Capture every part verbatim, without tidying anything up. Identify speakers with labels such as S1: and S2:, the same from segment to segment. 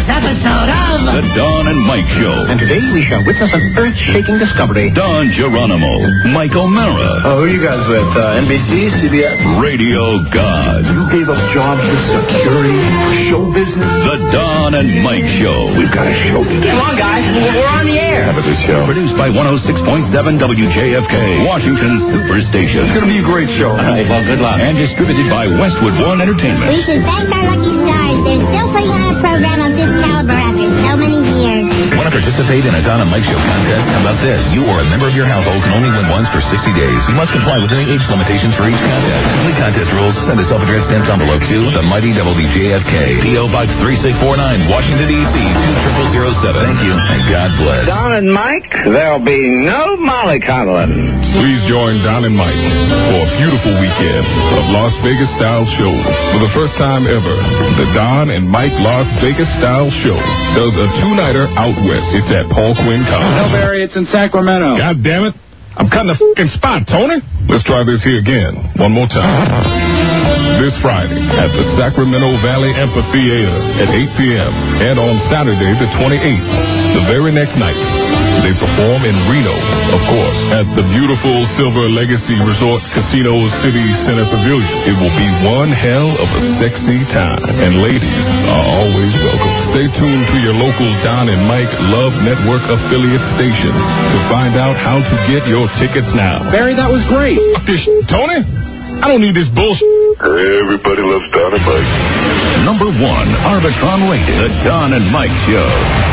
S1: episode of
S2: The Don and Mike Show.
S3: And today we shall witness an earth-shaking discovery.
S2: Don Geronimo, Mike O'Mara.
S4: Oh, who are you guys with? Uh, N B C, C B S?
S2: Radio God.
S4: You gave us jobs with security, show business.
S2: The Don and Mike Show.
S4: We've got a show today.
S1: Come on, guys. We're on the air.
S4: Have a good show.
S2: Produced by one oh six point seven W J F K, Washington's Superstation.
S4: It's going to be a great show.
S2: All right, well, good luck. And distributed by Westwood One Entertainment.
S5: We should thank our lucky stars. They're still putting on a program of this caliber after so many years.
S6: Want to participate in a Don and Mike Show contest? How about this? You or a member of your household can only win once for sixty days. You must comply with any age limitations for each contest. Complete contest rules. Send a self-addressed stamped envelope to the mighty W J F K, P O Box three six four nine, Washington, D C two zero zero zero seven. Thank you, and God bless.
S7: Don and Mike, there'll be no mollycoddling.
S8: Please join Don and Mike for a beautiful weekend of Las Vegas Style Show. For the first time ever, the Don and Mike Las Vegas Style Show does a two-nighter out west. It's at Paul Quinn College.
S4: No, Barry, it's in Sacramento.
S8: God damn it. I'm cutting the fucking spot, Tony. Let's try this here again. One more time. This Friday at the Sacramento Valley Amphitheater at eight p.m. and on Saturday the twenty-eighth, the very next night, they perform in Reno, of course, at the beautiful Silver Legacy Resort Casino City Center Pavilion. It will be one hell of a sexy time, and ladies are always welcome. Stay tuned to your local Don and Mike Love Network affiliate station to find out how to get your tickets now.
S4: Barry, that was great.
S8: Fuck this shit, Tony. I don't need this bullshit.
S9: Everybody loves Don and Mike.
S2: Number one, Arbitron rated. The Don and Mike Show.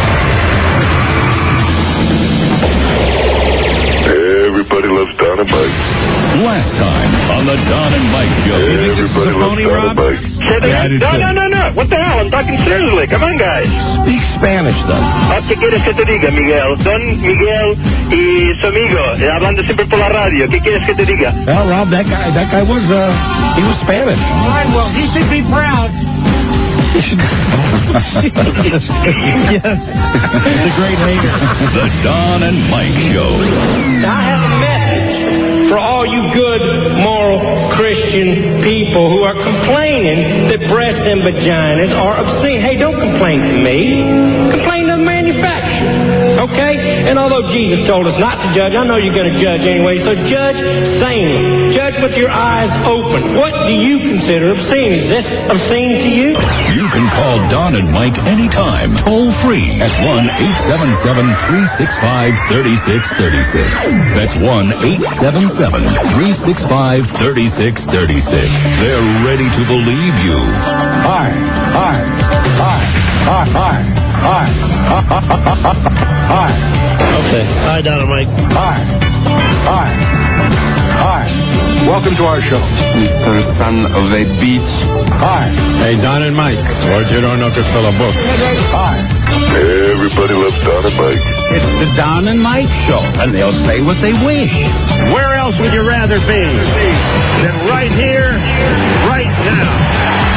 S9: Everybody loves Don and Mike.
S2: Last time on the Don and Mike Show.
S9: Everybody loves Don and Mike.
S7: Say that? No, no, no, no. What the hell? I'm talking seriously. Come on, guys.
S2: Speak Spanish, then.
S7: Ah, ¿qué quieres que te diga, Miguel? Don Miguel y su amigo, eh, hablando siempre por la radio. ¿Qué quieres que te diga?
S4: Well, Rob, that guy, that guy was, uh, he was Spanish.
S1: All right, well, he should be proud.
S4: Yes. It's a great hater.
S2: The Don and Mike Show.
S10: I have a message for all you good, moral, Christian people who are complaining that breasts and vaginas are obscene. Hey, don't complain to me. Complain to the manufacturer, okay? And although Jesus told us not to judge, I know you're going to judge anyway, so judge sanely. Judge with your eyes open. What do you consider obscene? Is this obscene to you?
S2: You can call Don and Mike anytime, toll free at one eight seven seven, three six five, three six three six. That's one eight seven seven, three six five, three six three six. They're ready to believe you.
S4: Hi, hi, hi, hi, hi, hi, hi.
S10: Okay. Hi, Don and Mike.
S4: Hi, hi, hi. Welcome to our show.
S9: Mister Son of a Beach.
S4: Hi.
S8: Hey, Don and Mike. What you don't know to fill a book.
S4: Hi.
S9: Everybody loves Don and Mike.
S3: It's the Don and Mike Show, and they'll say what they wish.
S10: Where else would you rather be than right here, right now?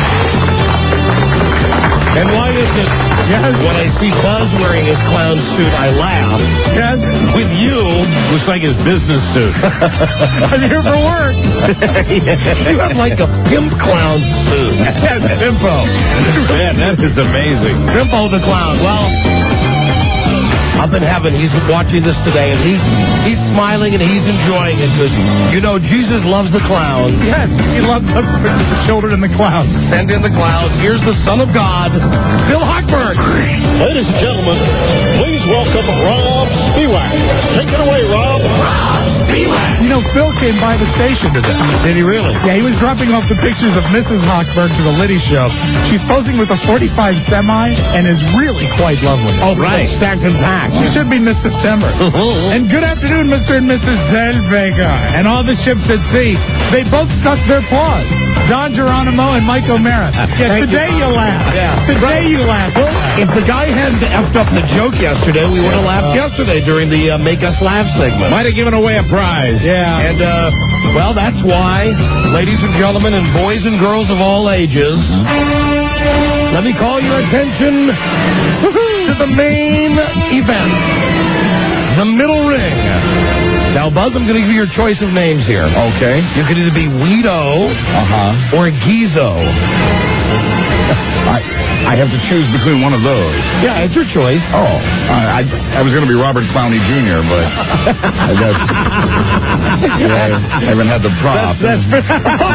S4: And why is it, yes, when I see Buzz wearing his clown suit, I laugh. Yes, with you, looks like his business suit. I'm here for work. You have like a pimp clown suit. Yes, Pimpo. Man, that is amazing. Pimpo the clown. Well, up in heaven, he's watching this today, and he's he's smiling and he's enjoying it because, you know, Jesus loves the clowns. Yes, he loves the, the children and the clowns. Send in the clowns. Here's the Son of God, Bill Hochberg.
S10: Ladies and gentlemen, please welcome Rob Spiewak. Take it away, Rob. Rob Spiewak.
S11: You know, Phil came by the station today.
S4: Did he really?
S11: Yeah, he was dropping off the pictures of Missus Hochberg to the Liddy show. She's posing with a forty-five semi and is really quite lovely.
S4: Oh, right. Stacked and packed.
S11: She should be Miss September. And good afternoon, Mister and Missus Zellweger. And all the ships at sea. They both stuck their paws. Don Geronimo and Mike O'Mara. Yeah, today you laugh.
S4: Yeah.
S11: Today you laugh.
S4: Well, if the guy hadn't effed up the joke yesterday, we would have laughed yesterday during the uh, Make Us Laugh segment. Might have given away a prize.
S11: Yeah.
S4: And, uh, well, that's why, ladies and gentlemen, and boys and girls of all ages, let me call your attention to the main event, the middle ring. Now, Buzz, I'm going to give you your choice of names here.
S3: Okay.
S4: You could either be Guido
S3: uh-huh.
S4: or Gizo.
S12: I, I have to choose between one of those.
S4: Yeah, it's your choice.
S12: Oh, I, I, I was going to be Robert Clowney Junior, but I guess yeah, I haven't had the prop.
S4: That's, that's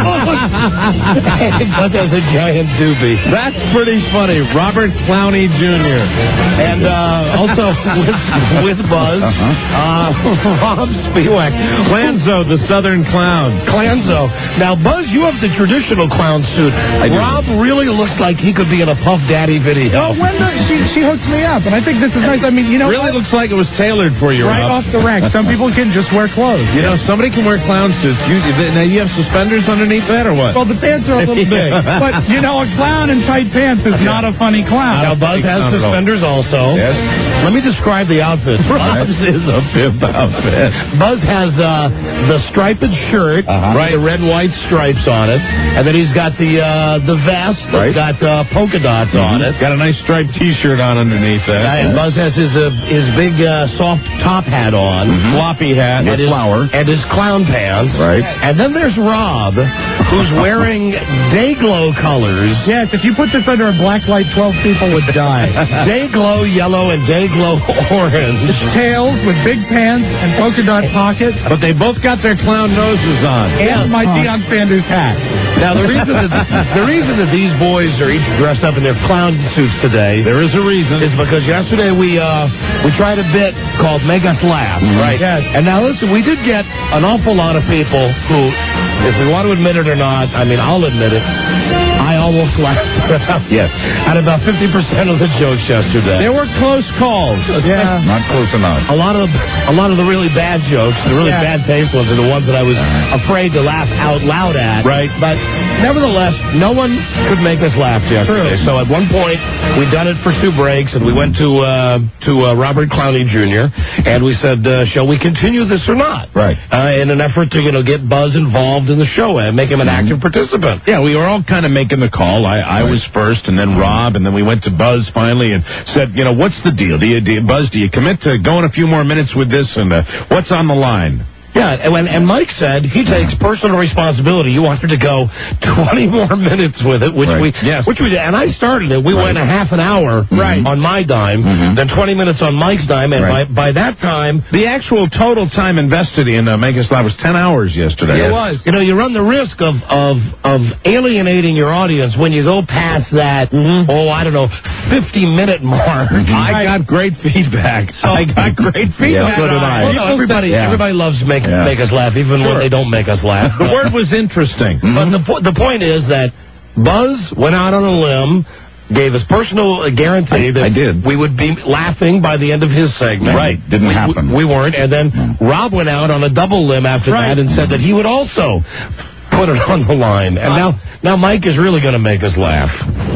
S4: but there's a giant doobie. That's pretty funny. Robert Clowney Junior And uh, also with, with Buzz, uh-huh. uh, Rob Spiewak. Clanzo, the Southern Clown. Clanzo. Now, Buzz, you have the traditional clown suit. Rob really looks like he could be in a Puff Daddy video.
S11: Well, Wenda, she, she hooks me up, and I think this is nice. I mean, you know,
S4: really
S11: what?
S4: looks like it was tailored for you,
S11: right
S4: Rob.
S11: off the rack. Some people can just wear clothes.
S4: You know, somebody can wear clown suits. You, now, you have suspenders underneath that, or what?
S11: Well, the pants are a little big. But, you know, a clown in tight pants is not a funny clown.
S4: Now, Buzz has suspenders also.
S12: Yes.
S4: Let me describe the outfit. Buzz is a pimp outfit. Buzz has uh, the striped shirt, uh-huh. right, the red and white stripes on it, and then he's got the uh, the vest, right. It's got uh, polka dots mm-hmm. on it. Got a nice striped T-shirt on underneath that. Yeah, and Buzz has his uh, his big uh, soft top hat on, mm-hmm. floppy hat,
S12: with
S4: and his,
S12: flower,
S4: and his clown pants.
S12: Right.
S4: And then there's Rob, who's wearing Dayglow colors.
S11: Yes, if you put this under a black light, twelve people would die.
S4: Dayglow yellow and Dayglow orange.
S11: Tails with big pants and polka dot pockets.
S4: But they both got their clown noses on.
S11: And my
S4: oh.
S11: Deion Sanders hat.
S4: Now, the reason that the reason that these boys are each dressed up in their clown suits today, there is a reason, is because yesterday we uh, we tried a bit called Make Us Laugh.
S11: Mm-hmm. Right. Yes.
S4: And now, listen, we did get an awful lot of people who, if we want to admit it or not, I mean, I'll admit it, I almost laughed yes. at about fifty percent of the jokes yesterday. There were close calls.
S11: Yeah.
S12: Not close enough.
S4: A lot of a lot of the really bad jokes, the really yeah. bad taste ones, are the ones that I was afraid to laugh out loud at.
S12: Right.
S4: But nevertheless, no one could make us laugh yesterday. True. So at one point, we done it for two breaks, and we went to uh, to uh, Robert Clowney Junior, and we said, uh, shall we continue this or not?
S12: Right.
S4: Uh, in an effort to, you know, get Buzz involved in the show and make him an active participant.
S3: Yeah, we were all kind of making the call. I, I was first, and then Rob, and then we went to Buzz finally and said, you know, what's the deal? Do you, do you, Buzz, do you commit to going a few more minutes with this, and uh, what's on the line?
S4: Yeah, and, when, and Mike said he takes personal responsibility. You wanted to go twenty more minutes with it, which
S3: right.
S4: we
S3: yes.
S4: which we did. And I started it. We
S3: right.
S4: went a half an hour
S3: right.
S4: on my dime,
S3: mm-hmm.
S4: then twenty minutes on Mike's dime, and
S3: right.
S4: by, by that time...
S3: The actual total time invested in uh, Make Us Laugh was ten hours yesterday.
S4: It was. You know, you run the risk of, of, of alienating your audience when you go past that, mm-hmm. oh, I don't know, fifty-minute mark.
S3: Mm-hmm. I got great feedback. So I got great feedback.
S4: Yeah, so did I. Well, no, everybody, yeah. everybody loves make,
S3: yeah.
S4: make us laugh, even sure. when they don't make us laugh.
S3: The word was interesting.
S4: Mm-hmm. But the, po- the point is that Buzz went out on a limb, gave us personal guarantee that
S12: I did.
S4: we would be laughing by the end of his segment.
S12: Right. Didn't
S4: we,
S12: happen.
S4: We, we weren't. And then
S12: no. Rob
S4: went out on a double limb after
S11: right.
S4: that and said that he would also put it on the line. And now, now Mike is really going to make us laugh.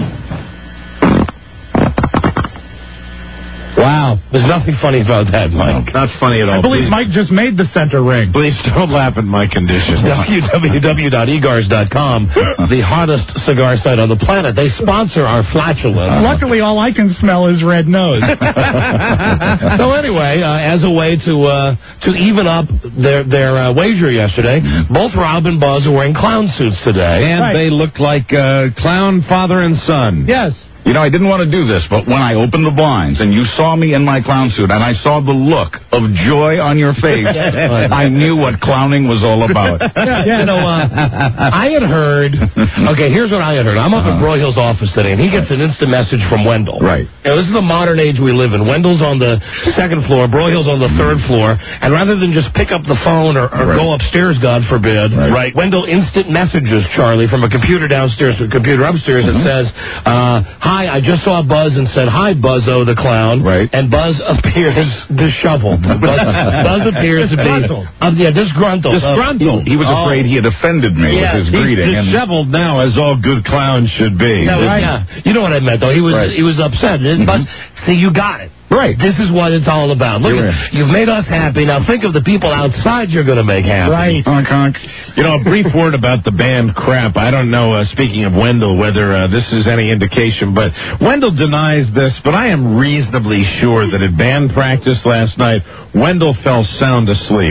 S4: Wow. There's nothing funny about that, Mike.
S3: Not funny at all.
S11: I believe
S3: Please.
S11: Mike just made the center ring.
S3: Please don't laugh at my condition.
S4: w w w dot e gars dot com, the hottest cigar site on the planet. They sponsor our flatulence.
S11: Luckily, all I can smell is red nose.
S4: So anyway, uh, as a way to uh, to even up their their uh, wager yesterday, both Rob and Buzz are wearing clown suits today.
S3: And right. they looked like uh, clown father and son.
S11: Yes.
S12: You know, I didn't want to do this, but when I opened the blinds and you saw me in my clown suit and I saw the look of joy on your face, I knew what clowning was all about.
S4: Yeah, yeah. You know, uh, I had heard, okay, here's what I had heard. I'm up uh-huh. at Broyhill's office today, and he gets an instant message from Wendell.
S12: Right.
S4: You know, this is the modern age we live in. Wendell's on the second floor, Broyhill's on the third floor, and rather than just pick up the phone or, or right. go upstairs, God forbid,
S12: right.
S4: right, Wendell instant messages Charlie from a computer downstairs to a computer upstairs mm-hmm. and says, uh, hi, I just saw Buzz and said, hi, Buzzo the clown.
S12: Right.
S4: And Buzz appears disheveled. Buzz, Buzz appears to be... Um, yeah, disgruntled.
S3: Disgruntled.
S12: Uh, he, he was
S3: oh.
S12: afraid he had offended me
S4: yeah,
S12: with his
S3: he's
S12: greeting.
S3: He's disheveled and... now, as all good clowns should be.
S4: Yeah, right. yeah. You know what I meant, though. He was
S12: right.
S4: he was upset. Mm-hmm. Buzz, see, you got it.
S12: Right.
S4: This is what it's all about. Look,
S12: You're
S4: at, you've made us happy. Now think of the people outside you're going to make happy.
S11: Right.
S12: Honk, honk.
S3: You know, a brief word about the band Crap. I don't know, uh, speaking of Wendell, whether uh, this is any indication, but Wendell denies this, but I am reasonably sure that at band practice last night, Wendell fell sound asleep.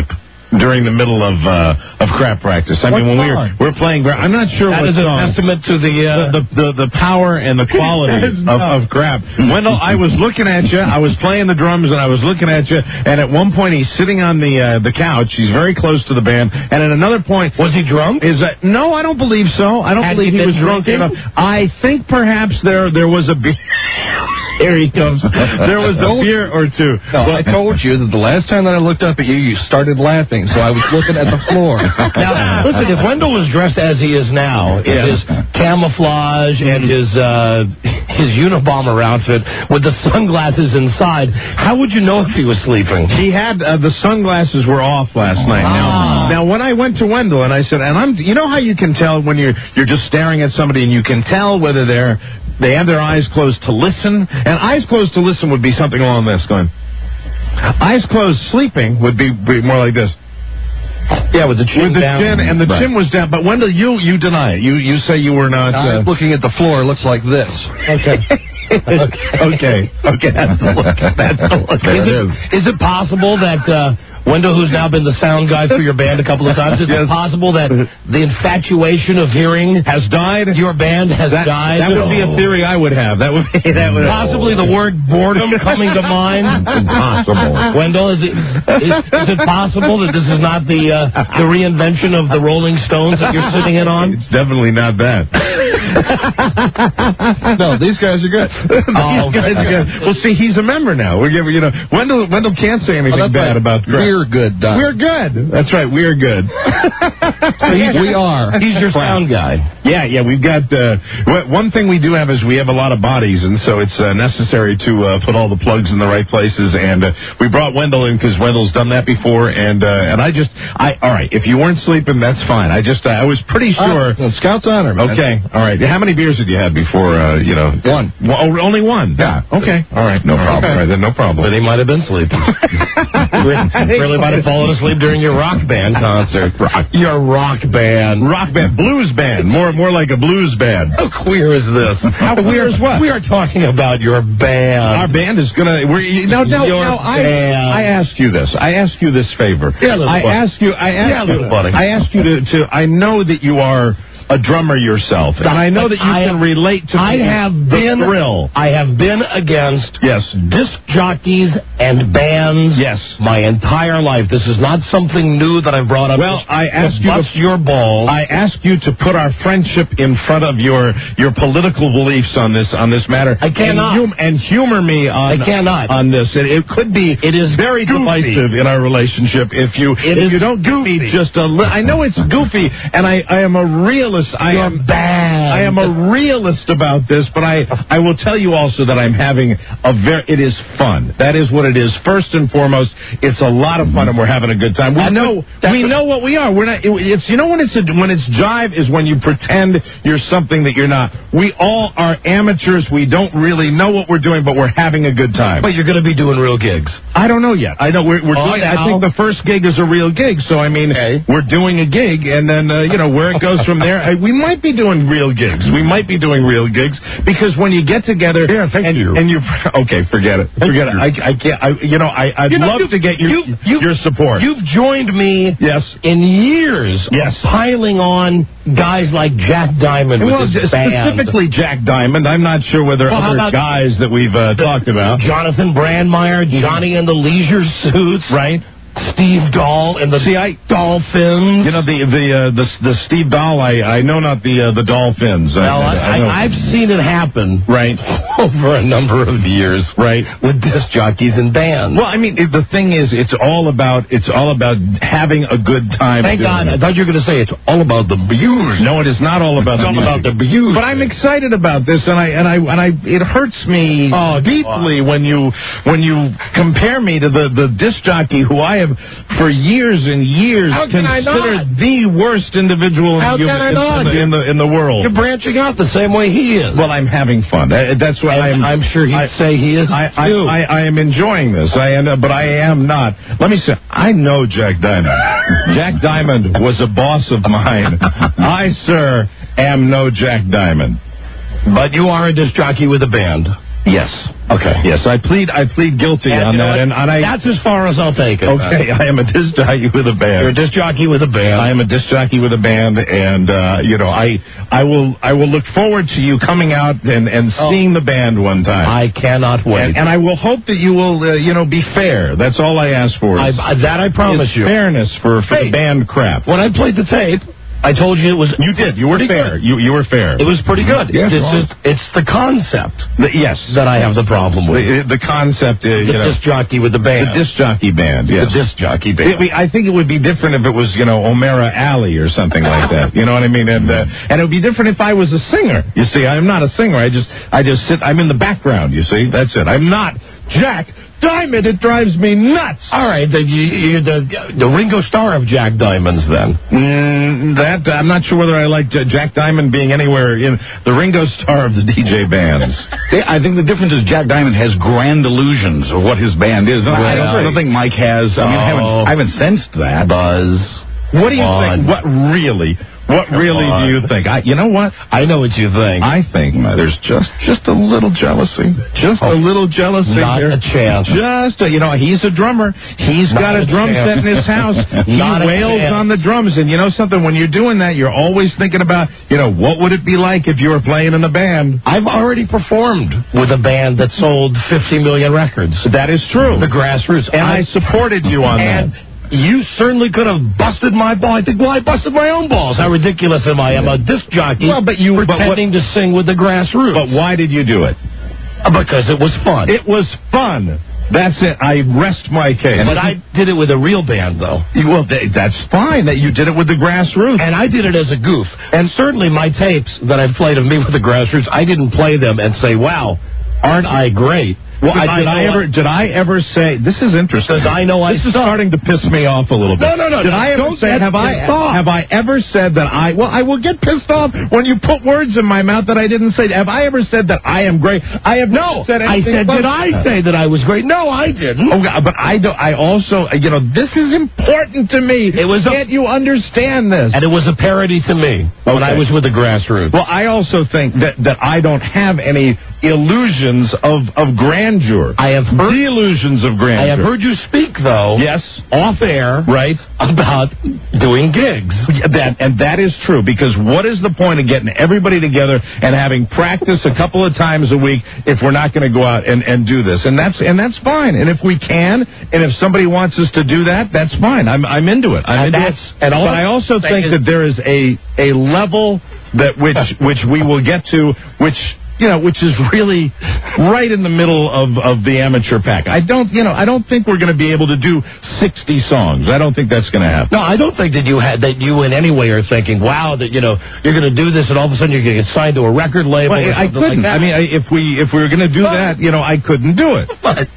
S3: during the middle of uh, of crap practice. I
S4: What
S3: mean, when we were
S4: song?
S3: we're playing, gra- I'm not sure
S4: That
S3: what
S4: is a
S3: song.
S4: testament to the, uh,
S3: the, the the power and the quality
S11: Yes,
S3: of,
S11: no.
S3: of crap. Wendell, I was looking at you. I was playing the drums, and I was looking at you. And at one point, he's sitting on the uh, the couch. He's very close to the band. And at another point,
S4: Was he drunk?
S3: is that no? I don't believe so. I don't
S4: Had
S3: believe
S4: he
S3: he was
S4: been
S3: drunk
S4: drinking?
S3: enough. I think perhaps there there was a beer. Here he comes. There was a beer or two.
S13: No, I told you that the last time that I looked up at you, you started laughing, so I was looking at the floor.
S4: Now, listen, if Wendell was dressed as he is now, in
S3: Yeah.
S4: his camouflage and his uh, his Unabomber outfit with the sunglasses inside, how would you know if he was sleeping?
S3: He had uh, the sunglasses were off last night. Now,
S4: Ah.
S3: now when I went to Wendell and I said, and I'm, you know how you can tell when you're you're just staring at somebody and you can tell whether they're they have their eyes closed to listen, and eyes closed to listen would be something along this going. Eyes closed sleeping would be, be more like this.
S4: Yeah, with the chin
S3: With the
S4: down.
S3: chin and the
S4: Right.
S3: chin was down. But Wendell, you you deny it. You you say you were not.
S13: I'm
S3: Uh,
S13: looking at the floor. It looks like this.
S4: Okay.
S3: okay, okay, that's the look. That's the look.
S4: Is it, is it possible that uh, Wendell, who's now been the sound guy for your band a couple of times, is it possible that the infatuation of hearing
S3: has died?
S4: Your band has
S3: That,
S4: died.
S3: that would be a theory I would have. That would be that would
S4: Possibly the word boredom coming to mind.
S3: Impossible.
S4: Wendell, is it is, is it possible that this is not the uh, the reinvention of the Rolling Stones that you're sitting in on?
S3: It's definitely not that.
S13: No, these guys are good.
S3: Oh, guys are good. Well, see, he's a member now. We're giving, you know, Wendell Wendell can't say anything
S13: Oh, that's
S3: bad
S13: right.
S3: about crap.
S13: We're good, Don.
S3: We're good. That's right. We are good.
S4: So he's,
S13: We are.
S4: He's your sound guy.
S3: Yeah, yeah. We've got uh, w- one thing we do have is we have a lot of bodies, and so it's uh, necessary to uh, put all the plugs in the right places. And uh, we brought Wendell in because Wendell's done that before, and uh, and I just I all right. If you weren't sleeping, that's fine. I just uh, I was pretty sure.
S13: Uh, Scout's honor, man.
S3: Okay, all right. How many beers had you had before? Uh, you know,
S13: One.
S3: Well, oh, only one.
S13: Yeah.
S3: Okay. All right. No problem.
S13: Okay.
S3: All right, then no problem.
S4: But he might have been sleeping. Really might have fallen asleep during your rock band concert.
S3: Rock.
S4: Your rock band.
S3: Rock band, blues band, more more like a blues band.
S4: How queer is this?
S3: How queer is what?
S4: We are talking about your band.
S3: Our band is gonna. We're, no, no,
S4: Your
S3: no. I,
S4: band.
S3: I asked you this. I asked you this favor.
S4: Yeah, little
S3: I
S4: buddy.
S3: asked you. I asked
S4: Yeah,
S3: you.
S4: little buddy.
S3: I asked you to, to. I know that you are a drummer yourself, and I know that you
S4: I-
S3: can relate to.
S4: I
S3: the,
S4: have
S3: the
S4: been
S3: thrill.
S4: I have been against
S3: Yes.
S4: disc jockeys and bands
S3: Yes.
S4: my entire life. This is not something new that I've brought up.
S3: Well,
S4: Just-
S3: I asked
S4: just
S3: you to-
S4: bust your balls.
S3: I asked you to put our friendship in front of your your political beliefs on this on this matter.
S4: I cannot.
S3: And, hum- and humor me on
S4: I cannot.
S3: on this. It, it could be.
S4: It is
S3: very
S4: goofy.
S3: divisive in our relationship if you
S4: It
S3: if
S4: is
S3: you don't give me
S4: goofy.
S3: just a. Li- I know it's goofy, and I I am a realist. I
S4: You're
S3: am.
S4: bad.
S3: I am a realist about this, but I I will tell you also that I'm having a very. It is fun. That is what it is. First and foremost, it's a lot of fun, and we're having a good time. We
S4: That's
S3: know
S4: what- that's
S3: we
S4: what-
S3: know what we are. We're not. It, it's you know when it's a, when it's jive is when you pretend you're something that you're not. We all are amateurs. We don't really know what we're doing, but we're having a good time.
S4: But you're going to be doing real gigs.
S3: I don't know yet. I know we're, we're
S4: Oh,
S3: doing.
S4: now?
S3: I think the first gig is a real gig. So I mean,
S4: Okay.
S3: we're doing a gig, and then uh, you know where it goes from there. I, we might be doing real gigs. We might be doing real gigs because when you get together,
S4: Yeah, thank
S3: and
S4: you.
S3: and you okay, forget it, forget it. I, I can't. I, you know, I I'd
S4: You know,
S3: love
S4: you-
S3: to get your
S4: you- you-
S3: your support.
S4: You've joined me
S3: yes.
S4: in years
S3: Yes.
S4: of piling on guys like Jack Diamond with
S3: Well,
S4: his band.
S3: specifically Jack Diamond. I'm not sure whether
S4: Well, how
S3: other
S4: about-
S3: guys that we've uh, talked about.
S4: Jonathan Brandmeier, Johnny and the Leisure Suits,
S3: Right.
S4: Steve Dahl and the
S3: See, I-
S4: Dolphins.
S3: You know the the uh, the the Steve Dahl. I I know not the uh, the Dolphins.
S4: well, I,
S3: I, I know.
S4: I, I've seen it happen
S3: right.
S4: over a number of years,
S3: Right.
S4: with disc jockeys and bands.
S3: Well, I mean, it, the thing is, it's all about it's all about having a good time.
S4: Thank
S3: doing
S4: God.
S3: it.
S4: I thought you were going to say it's all about the views.
S3: No, it is not all about
S4: It's
S3: the
S4: all
S3: music.
S4: about the views.
S3: But I'm excited about this, and I and I and I. It hurts me
S4: Oh,
S3: deeply when you when you compare me to the the disc jockey who I have for years and years
S4: How can I
S3: considered
S4: not?
S3: the worst individual
S4: How
S3: in, the-
S4: can I
S3: in,
S4: not?
S3: in the in the in the world.
S4: You're branching out the same way he is.
S3: Well, I'm having fun. Uh, That's what I'm.
S4: I'm sure he'd
S3: I-
S4: say he is
S3: I, I,
S4: too.
S3: I, I am enjoying this. I am, but I am not. Let me say, I know Jack Diamond. Jack Diamond was a boss of mine. I, sir, am no Jack Diamond.
S4: But you are a disc jockey with a band.
S3: Yes. Okay. Yes, I plead. I plead guilty
S4: And
S3: on
S4: you know
S3: that,
S4: what?
S3: and, and I.
S4: That's as far as I'll take it.
S3: Okay, I am a disc jockey with a band.
S4: You're a disc jockey with a band.
S3: I am a disc jockey with a band, and uh, you know, I, I will, I will look forward to you coming out and, and
S4: Oh.
S3: seeing the band one time.
S4: I cannot wait.
S3: and, and I will hope that you will, uh, you know, be fair. That's all I ask for.
S4: I,
S3: is-
S4: I, that I promise
S3: is
S4: you.
S3: fairness for, for
S4: Hey.
S3: the band crap.
S4: When I played the tape, I told you it was.
S3: You did. You were
S4: pretty
S3: fair.
S4: good.
S3: You you were fair.
S4: It was pretty good.
S3: Yes,
S4: it's,
S3: well.
S4: just, it's the concept
S3: The- yes.
S4: that I have the problem with.
S3: The, the concept, uh,
S4: The
S3: you know,
S4: disc jockey with the band.
S3: the disc jockey band. Yes.
S4: The disc jockey band.
S3: It- we- I think it would be different if it was, you know, O'Mara Alley or something like that. You know what I mean? And uh, and it would be different if I was a singer. You see, I'm not a singer. I just I just sit. I'm in the background. You see, that's it. I'm not Jack Diamond. It drives me nuts.
S4: All right, the, you, you're the the Ringo Starr of Jack Diamonds, then.
S3: Mm, that I'm not sure whether I like uh, Jack Diamond being anywhere in the Ringo Starr of the D J bands.
S12: I think the difference is Jack Diamond has grand illusions of what his band is. And I, don't, I don't think Mike has. I mean, I, haven't, I haven't sensed that.
S4: Buzz.
S3: What do you
S4: on.
S3: think? What really? What really
S4: on.
S3: do you think? I, you know what?
S4: I know what you think.
S3: I think there's just just a little jealousy, just
S4: Oh,
S3: a little jealousy
S4: not
S3: here.
S4: a chance.
S3: Just a, you know, he's a drummer. He's
S4: Not
S3: got a
S4: a
S3: drum
S4: chance.
S3: set in his house. He
S4: Not a
S3: wails
S4: chance.
S3: on the drums, and you know something? When you're doing that, you're always thinking about, you know, what would it be like if you were playing in a band?
S4: I've already performed with a band that sold fifty million records.
S3: That is true.
S4: The Grassroots.
S3: And I supported you on
S4: and
S3: that.
S4: you certainly could have busted my ball. I think, well, I busted my own balls. How ridiculous am I? I'm a disc jockey
S3: Well, but you- but what-
S4: pretending to sing with the Grassroots.
S3: But why did you do it?
S4: Because it was fun.
S3: It was fun. That's it. I rest my case.
S4: but I did it with a real band, though.
S3: You- Well, th- that's fine that you did it with the Grassroots.
S4: And I did it as a goof. And certainly my tapes that I've played of me with the Grassroots, I didn't play them and say, wow, aren't I great?
S3: Well,
S4: Because
S3: I, did I
S4: know
S3: ever did I ever say this is interesting?
S4: Because I know I
S3: this is starting to piss me off a little bit.
S4: No, no, no,
S3: Did
S4: no,
S3: I ever
S4: don't
S3: say
S4: get
S3: have I
S4: pissed off.
S3: have I ever said that I well I will get pissed off when you put words in my mouth that I didn't say. Have I ever said that I am great? I have
S4: No,
S3: never said
S4: I
S3: anything.
S4: said,
S3: close
S4: did
S3: to
S4: I
S3: that.
S4: say that I was great? No, I didn't.
S3: Oh, God, but I do. I also, you know, this is important to me.
S4: It was a-
S3: Can't you understand this?
S4: And it was a parody to me when
S3: Okay.
S4: I was with the Grassroots.
S3: Well, I also think that, that I don't have any illusions of, of grandeur.
S4: I have heard
S3: Delusions of grandeur.
S4: I have heard you speak, though,
S3: Yes.
S4: off air,
S3: Right.
S4: about doing gigs.
S3: Yeah, That and that is true, because what is the point of getting everybody together and having practice a couple of times a week if we're not going to go out and, and do this? And that's and that's fine. And if we can, and if somebody wants us to do that, that's fine. I'm I'm into it. I'm
S4: And
S3: into
S4: that's-
S3: it.
S4: and all
S3: but I
S4: I'm
S3: also
S4: saying
S3: think
S4: is-
S3: that there is a a level that which which we will get to, which. You know, which is really right in the middle of, of the amateur pack. I don't, you know, I don't think we're going to be able to do sixty songs. I don't think that's going to happen.
S4: No, I don't think that you had that you in any way are thinking, wow, that you know you're going to do this, and all of a sudden you're going to get signed to a record label.
S3: Well,
S4: or
S3: I
S4: something
S3: couldn't.
S4: Like that.
S3: I mean, I, if we if we were going to do
S4: But-
S3: that, you know, I couldn't do it.
S4: But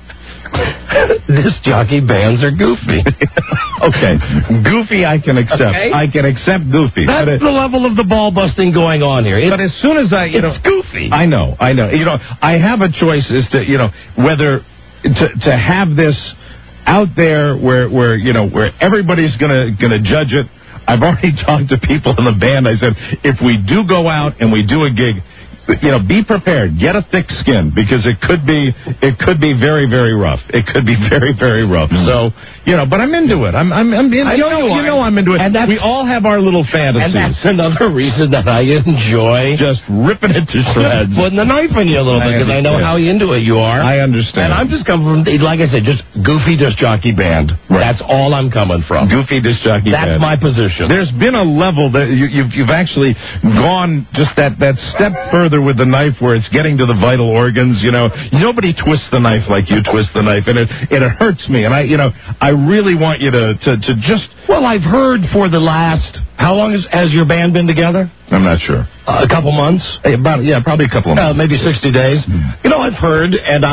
S4: disc jockey bands are goofy.
S3: Okay, goofy I can accept.
S4: Okay.
S3: I can accept goofy.
S4: That's
S3: but, it-
S4: the level of the ball busting going on here. It-
S3: but as soon as I, you know,
S4: it's goofy.
S3: I know, I know. You know, I have a choice as to, you know, whether to to have this out there where where you know where everybody's gonna gonna judge it. I've already talked to people in the band. I said, if we do go out and we do a gig, you know, be prepared. Get a thick skin, because it could be it could be very very rough. It could be very very rough. So you know, but I'm into it. I'm I'm, I'm in,
S4: I
S3: you
S4: know
S3: know
S4: you
S3: you
S4: are.
S3: know I'm into it.
S4: And that's-
S3: we all have our little fantasies.
S4: And that's another reason that I enjoy
S3: just ripping it to shreds.
S4: putting the knife in you a little
S3: I
S4: bit, because I know
S3: understand.
S4: how into it you are.
S3: I understand.
S4: And I'm just coming from, like I said, just goofy disc jockey band.
S3: Right.
S4: That's all I'm coming from.
S3: Goofy disc jockey.
S4: That's
S3: band.
S4: my position.
S3: There's been a level that you, you've you've actually gone just that that step further with the knife, where it's getting to the vital organs. You know, nobody twists the knife like you twist the knife, and it it hurts me. And I you know I really want you to to, to just.
S4: Well, I've heard for the last, how long has, has your band been together?
S3: I'm not sure.
S4: Uh, a couple months?
S3: Hey, about yeah, probably a couple of
S4: Uh,
S3: months.
S4: maybe sixty days. You know, I've heard, and I've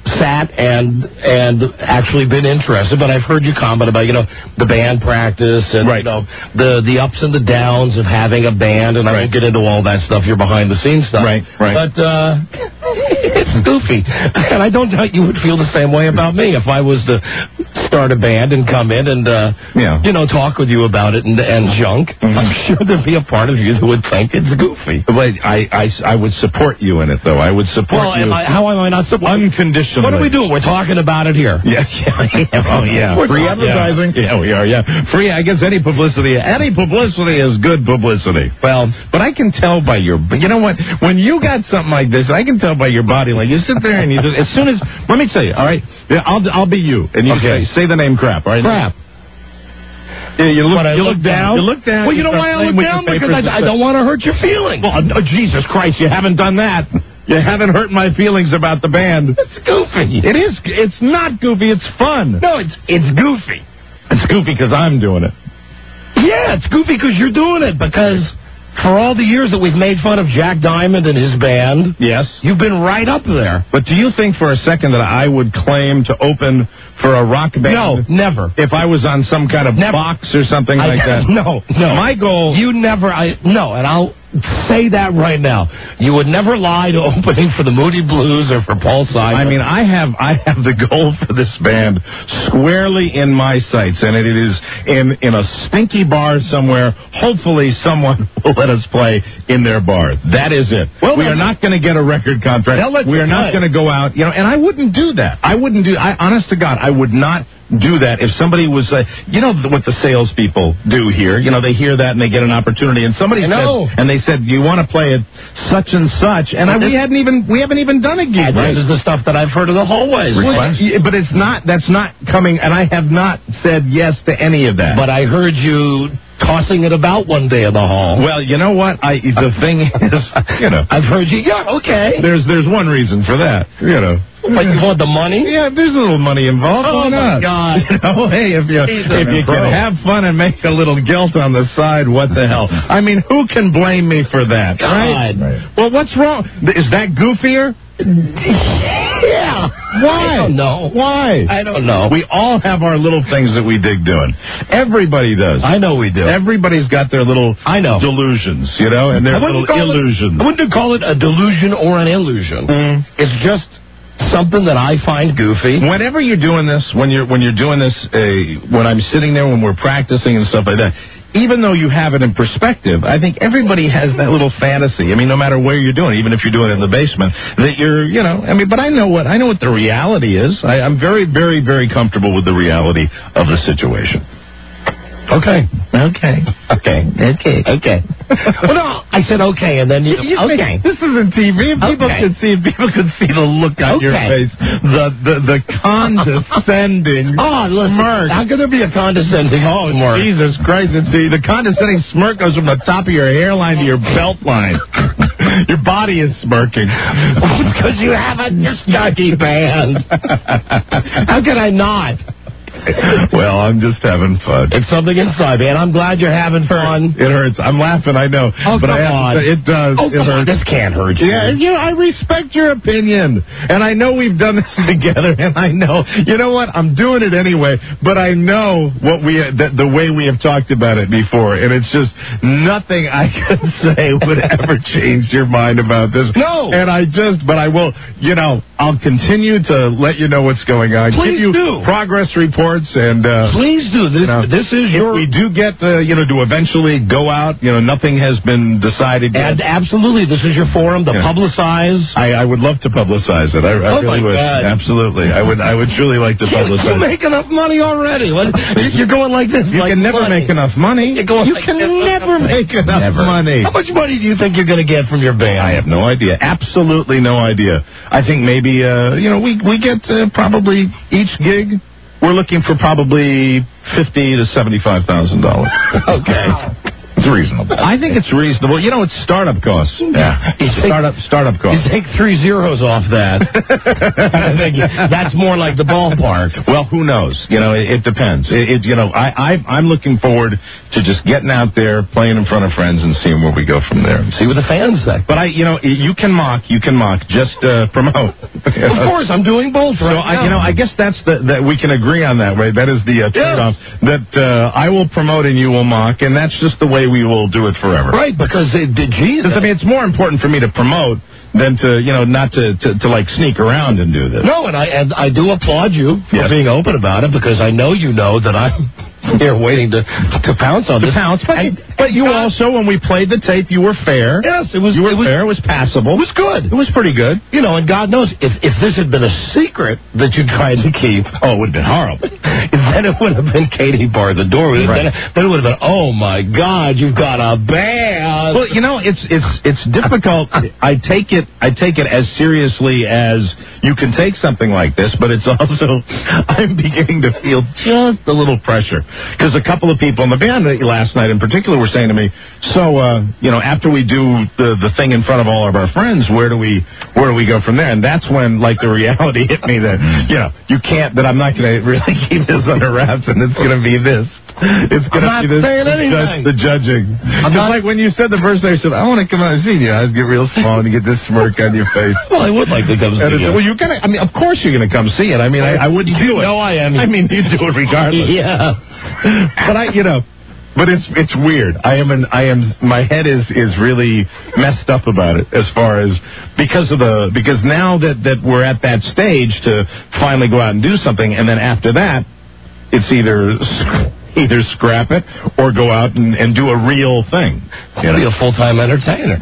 S4: sat and and actually been interested, but I've heard you comment about, you know, the band practice and,
S3: right.
S4: you know, the the ups and the downs of having a band, and I
S3: right.
S4: won't get into all that stuff, your behind-the-scenes stuff.
S3: Right, right.
S4: But uh, it's goofy. And I don't doubt you would feel the same way about me if I was to start a band and come in and, uh,
S3: yeah.
S4: you know, talk with you about it and, and junk. Mm-hmm. I'm sure there'd be a part of you that would think it's goofy.
S3: But I, I, I would support you in it, though. I would support
S4: well,
S3: you.
S4: Am I, how am I not supporting?
S3: Unconditionally.
S4: What are we doing? We're talking about it here.
S3: Yeah, yeah, yeah. Oh, yeah.
S4: We're
S3: Free
S4: talking,
S3: advertising. Yeah. yeah, we are. Yeah, free. I guess any publicity, any publicity is good publicity.
S4: Well,
S3: but I can tell by your. But you know what? When you got something like this, I can tell by your body. Like you sit there and you. Just, as soon as let me tell you. All right, yeah, I'll I'll be you, and you
S4: okay.
S3: say say the name crap. All right,
S4: crap.
S3: Yeah, you look,
S4: you
S3: look
S4: look
S3: down.
S4: down.
S3: You look down.
S4: Well, you know why I look down? Because I, I don't want to hurt your feelings.
S3: Well, oh, Jesus Christ, you haven't done that. You haven't hurt my feelings about the band.
S4: It's goofy.
S3: It is. It's not goofy. It's fun.
S4: No, it's it's goofy.
S3: It's goofy because I'm doing it.
S4: Yeah, it's goofy because you're doing it. Because for all the years that we've made fun of Jack Diamond and his band,
S3: yes,
S4: you've been right up there.
S3: But do you think for a second that I would claim to open for a rock band?
S4: No, never.
S3: If I was on some kind of
S4: never.
S3: box or something
S4: I,
S3: like that?
S4: No, no.
S3: My goal...
S4: You never... I No, and I'll say that right now. You would never lie to opening for the Moody Blues or for Paul Simon.
S3: I mean, I have I have the goal for this band squarely in my sights, and it is in, in a stinky bar somewhere. Hopefully someone will let us play in their bar. That is it. Well, we are not going to get a record contract. We are not going to go out, you know, and I wouldn't do that. I wouldn't do, I, honest to God, I would not do that if somebody was, uh, you know what the salespeople do here. You know, they hear that and they get an opportunity, and somebody said, and they said, "Do you want to play at such and such?" And I, we hadn't even, we haven't even done a gig.
S4: Right. This is the stuff that I've heard in the hallways.
S3: Well, but it's not. That's not coming, and I have not said yes to any of that.
S4: But I heard you tossing it about one day in the hall.
S3: Well, you know what? I the thing is, you know,
S4: I've heard you. Yeah, okay.
S3: There's there's one reason for that. You know.
S4: But you want the money?
S3: Yeah, there's a little money involved.
S4: Oh,
S3: Why not?
S4: my God.
S3: You know, hey, if you
S4: He's
S3: if you can have fun and make a little guilt on the side, what the hell? I mean, who can blame me for that?
S4: God.
S3: Right? right? Well, what's wrong? Is that goofier?
S4: Yeah.
S3: Why?
S4: I don't know.
S3: Why?
S4: I don't know.
S3: We all have our little things that we dig doing. Everybody does.
S4: I know we do.
S3: Everybody's got their little
S4: I know.
S3: delusions, you know, and their little illusions.
S4: It, I wouldn't call it a delusion or an illusion.
S3: Mm.
S4: It's just something that I find goofy.
S3: Whenever you're doing this, when you're when you're doing this, uh, when I'm sitting there, when we're practicing and stuff like that, even though you have it in perspective, I think everybody has that little fantasy. I mean, no matter where you're doing it, even if you're doing it in the basement, that you're, you know, I mean, but I know what I know what the reality is. I, I'm very, very, very comfortable with the reality of the situation.
S4: Okay. Okay. Okay. Okay. Okay. Well, no, I said okay, and then you,
S3: you
S4: okay.
S3: This isn't T V. If people
S4: Okay.
S3: could see, if people could see the look on
S4: Okay.
S3: your face, the the the condescending
S4: Oh, listen,
S3: smirk.
S4: how could there be a condescending
S3: Oh,
S4: smirk?
S3: Jesus Christ! It's the, the condescending smirk goes from the top of your hairline to your belt line. Your body is smirking
S4: because you have a snarky band. How could I not?
S3: Well, I'm just having fun.
S4: It's something inside me, and I'm glad you're having fun.
S3: It hurts. I'm laughing, I know.
S4: Oh,
S3: but
S4: come
S3: I have
S4: on.
S3: to say, it does.
S4: Oh,
S3: it
S4: come on.
S3: hurts.
S4: This can't hurt you.
S3: Yeah, you know, I respect your opinion. And I know we've done this together, and I know, you know what, I'm doing it anyway, but I know what we, the, the way we have talked about it before, and it's just nothing I could say would ever change your mind about this.
S4: No.
S3: And I just, but I will, you know, I'll continue to let you know what's going on.
S4: Please
S3: Give you
S4: do.
S3: progress reports, and, uh,
S4: Please do. This,
S3: Now,
S4: this is
S3: if
S4: your...
S3: we do get, uh, you know, to eventually go out, you know, nothing has been decided yet.
S4: And absolutely, this is your forum to
S3: Yeah.
S4: publicize.
S3: I, I would love to publicize it. I, I
S4: Oh,
S3: really
S4: my
S3: would.
S4: God.
S3: Absolutely. I would I would truly like to
S4: You,
S3: publicize
S4: you
S3: it.
S4: make enough money already. What, you're going like this.
S3: You
S4: like
S3: can never
S4: money.
S3: make enough money.
S4: You're going
S3: you
S4: like
S3: can
S4: this.
S3: never make enough
S4: Never.
S3: money.
S4: How much money do you think you're going to get from your band?
S3: I have no idea. Absolutely no idea. I think maybe, uh, you know, we, we get uh, probably each gig, we're looking for probably fifty to seventy-five thousand dollars.
S4: Okay.
S12: It's reasonable.
S3: I think it's reasonable. You know, it's startup costs.
S12: Yeah.
S3: Startup startup costs.
S4: You take three zeros off that. I think that's more like the ballpark.
S3: Well, who knows? You know, it, it depends. It, it, you know, I, I, I'm looking forward to just getting out there, playing in front of friends, and seeing where we go from there.
S4: See what the fans say.
S3: But I, you know, you can mock, you can mock, just uh, promote.
S4: Of course, I'm doing both right
S3: so
S4: now.
S3: I, you know, I guess that's the that we can agree on that, right? That is the uh, trade-off.
S4: Yes.
S3: That uh, I will promote and you will mock, and that's just the way we will do it forever.
S4: Right, because it, did Jesus.
S3: I mean, it's more important for me to promote than to, you know, not to, to, to like sneak around and do this.
S4: No, and I and I do applaud you for
S3: Yes.
S4: being open about it, because I know you know that I'm here waiting to to pounce on
S3: To
S4: this.
S3: pounce, but,
S4: And-
S3: but you also, when we played the tape, you were fair.
S4: Yes, it was.
S3: You were
S4: it was,
S3: fair. It was passable.
S4: It was good.
S3: It was pretty good.
S4: You know, and God knows, if if this had been a secret that you tried to keep,
S3: Oh, it would have been horrible.
S4: then it would have been Katie barred the door.
S3: Right.
S4: Then, then it would have been, oh my God, you've got a band.
S3: Well, you know, it's it's it's difficult. I take it I take it as seriously as you can take something like this, but it's also I'm beginning to feel just a little pressure, because a couple of people in the band last night in particular were saying to me, so uh, you know, after we do the the thing in front of all of our friends, where do we where do we go from there? And that's when like the reality hit me that you know you can't that I'm not going to really keep this under wraps, and it's going to be this. It's going to be this,
S4: saying
S3: the,
S4: anything.
S3: judge, the judging.
S4: I'm
S3: It's
S4: not-
S3: like when you said the first day, I said, I want to come out and see you. I get real small and you get this smirk on your face.
S4: Well, I would like to come see
S3: And it's,
S4: you.
S3: well, you're gonna. I mean, of course you're gonna come see it. I mean, I, I wouldn't do it.
S4: No, I am.
S3: I mean, you do it regardless.
S4: Yeah.
S3: But I, you know, but it's it's weird. I am an I am my head is is really messed up about it as far as because of the because now that that we're at that stage to finally go out and do something, and then after that, it's either. Either scrap it or go out and, and do a real thing. You know?
S4: Be a full-time entertainer.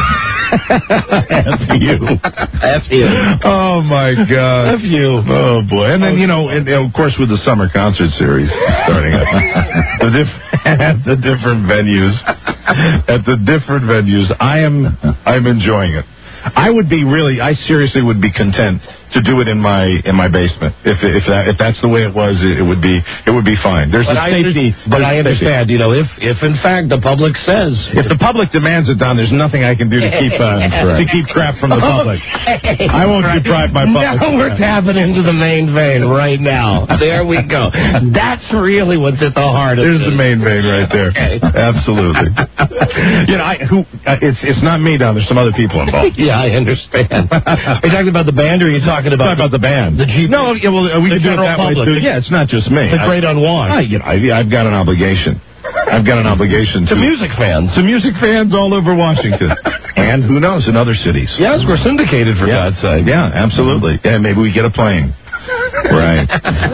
S3: F you.
S4: F you.
S3: Oh, my God.
S4: F you.
S3: Oh, boy. And then, you know, and, and of course, with the summer concert series starting up, the diff- at the different venues, at the different venues, I am, I'm enjoying it. I would be really, I seriously would be content to do it in my in my basement. If if that if that's the way it was, it, it would be it would be fine. There's
S4: But
S3: a
S4: I
S3: safety.
S4: under- But
S3: there's
S4: I
S3: a safety.
S4: understand, you know, if if in fact the public says,
S3: If the public demands it done, there's nothing I can do to keep uh, to keep crap from the public. I won't deprive my public.
S4: Now we're tapping into the main vein right now. There we go. That's really what's at the heart of
S3: There's
S4: this.
S3: the main vein right there.
S4: Okay.
S3: Absolutely. You know, I, who uh, it's it's not me, Don. There's some other people involved.
S4: Yeah, I understand. Are you talking about the band, or are you talking about,
S3: Talk about the band.
S4: the Jeep?
S3: No, yeah, well, uh, we
S4: The
S3: can do it
S4: general
S3: that way
S4: public.
S3: too. Yeah, it's not just me.
S4: The
S3: I-
S4: great unwashed.
S3: I, you know, I, I've got an obligation. I've got an obligation
S4: To
S3: to
S4: music fans.
S3: to music fans all over Washington, and who knows, in other cities.
S4: Yes, we're syndicated, for
S3: Yeah.
S4: God's sake.
S3: Yeah, absolutely. Yeah, maybe we get a plane. Right.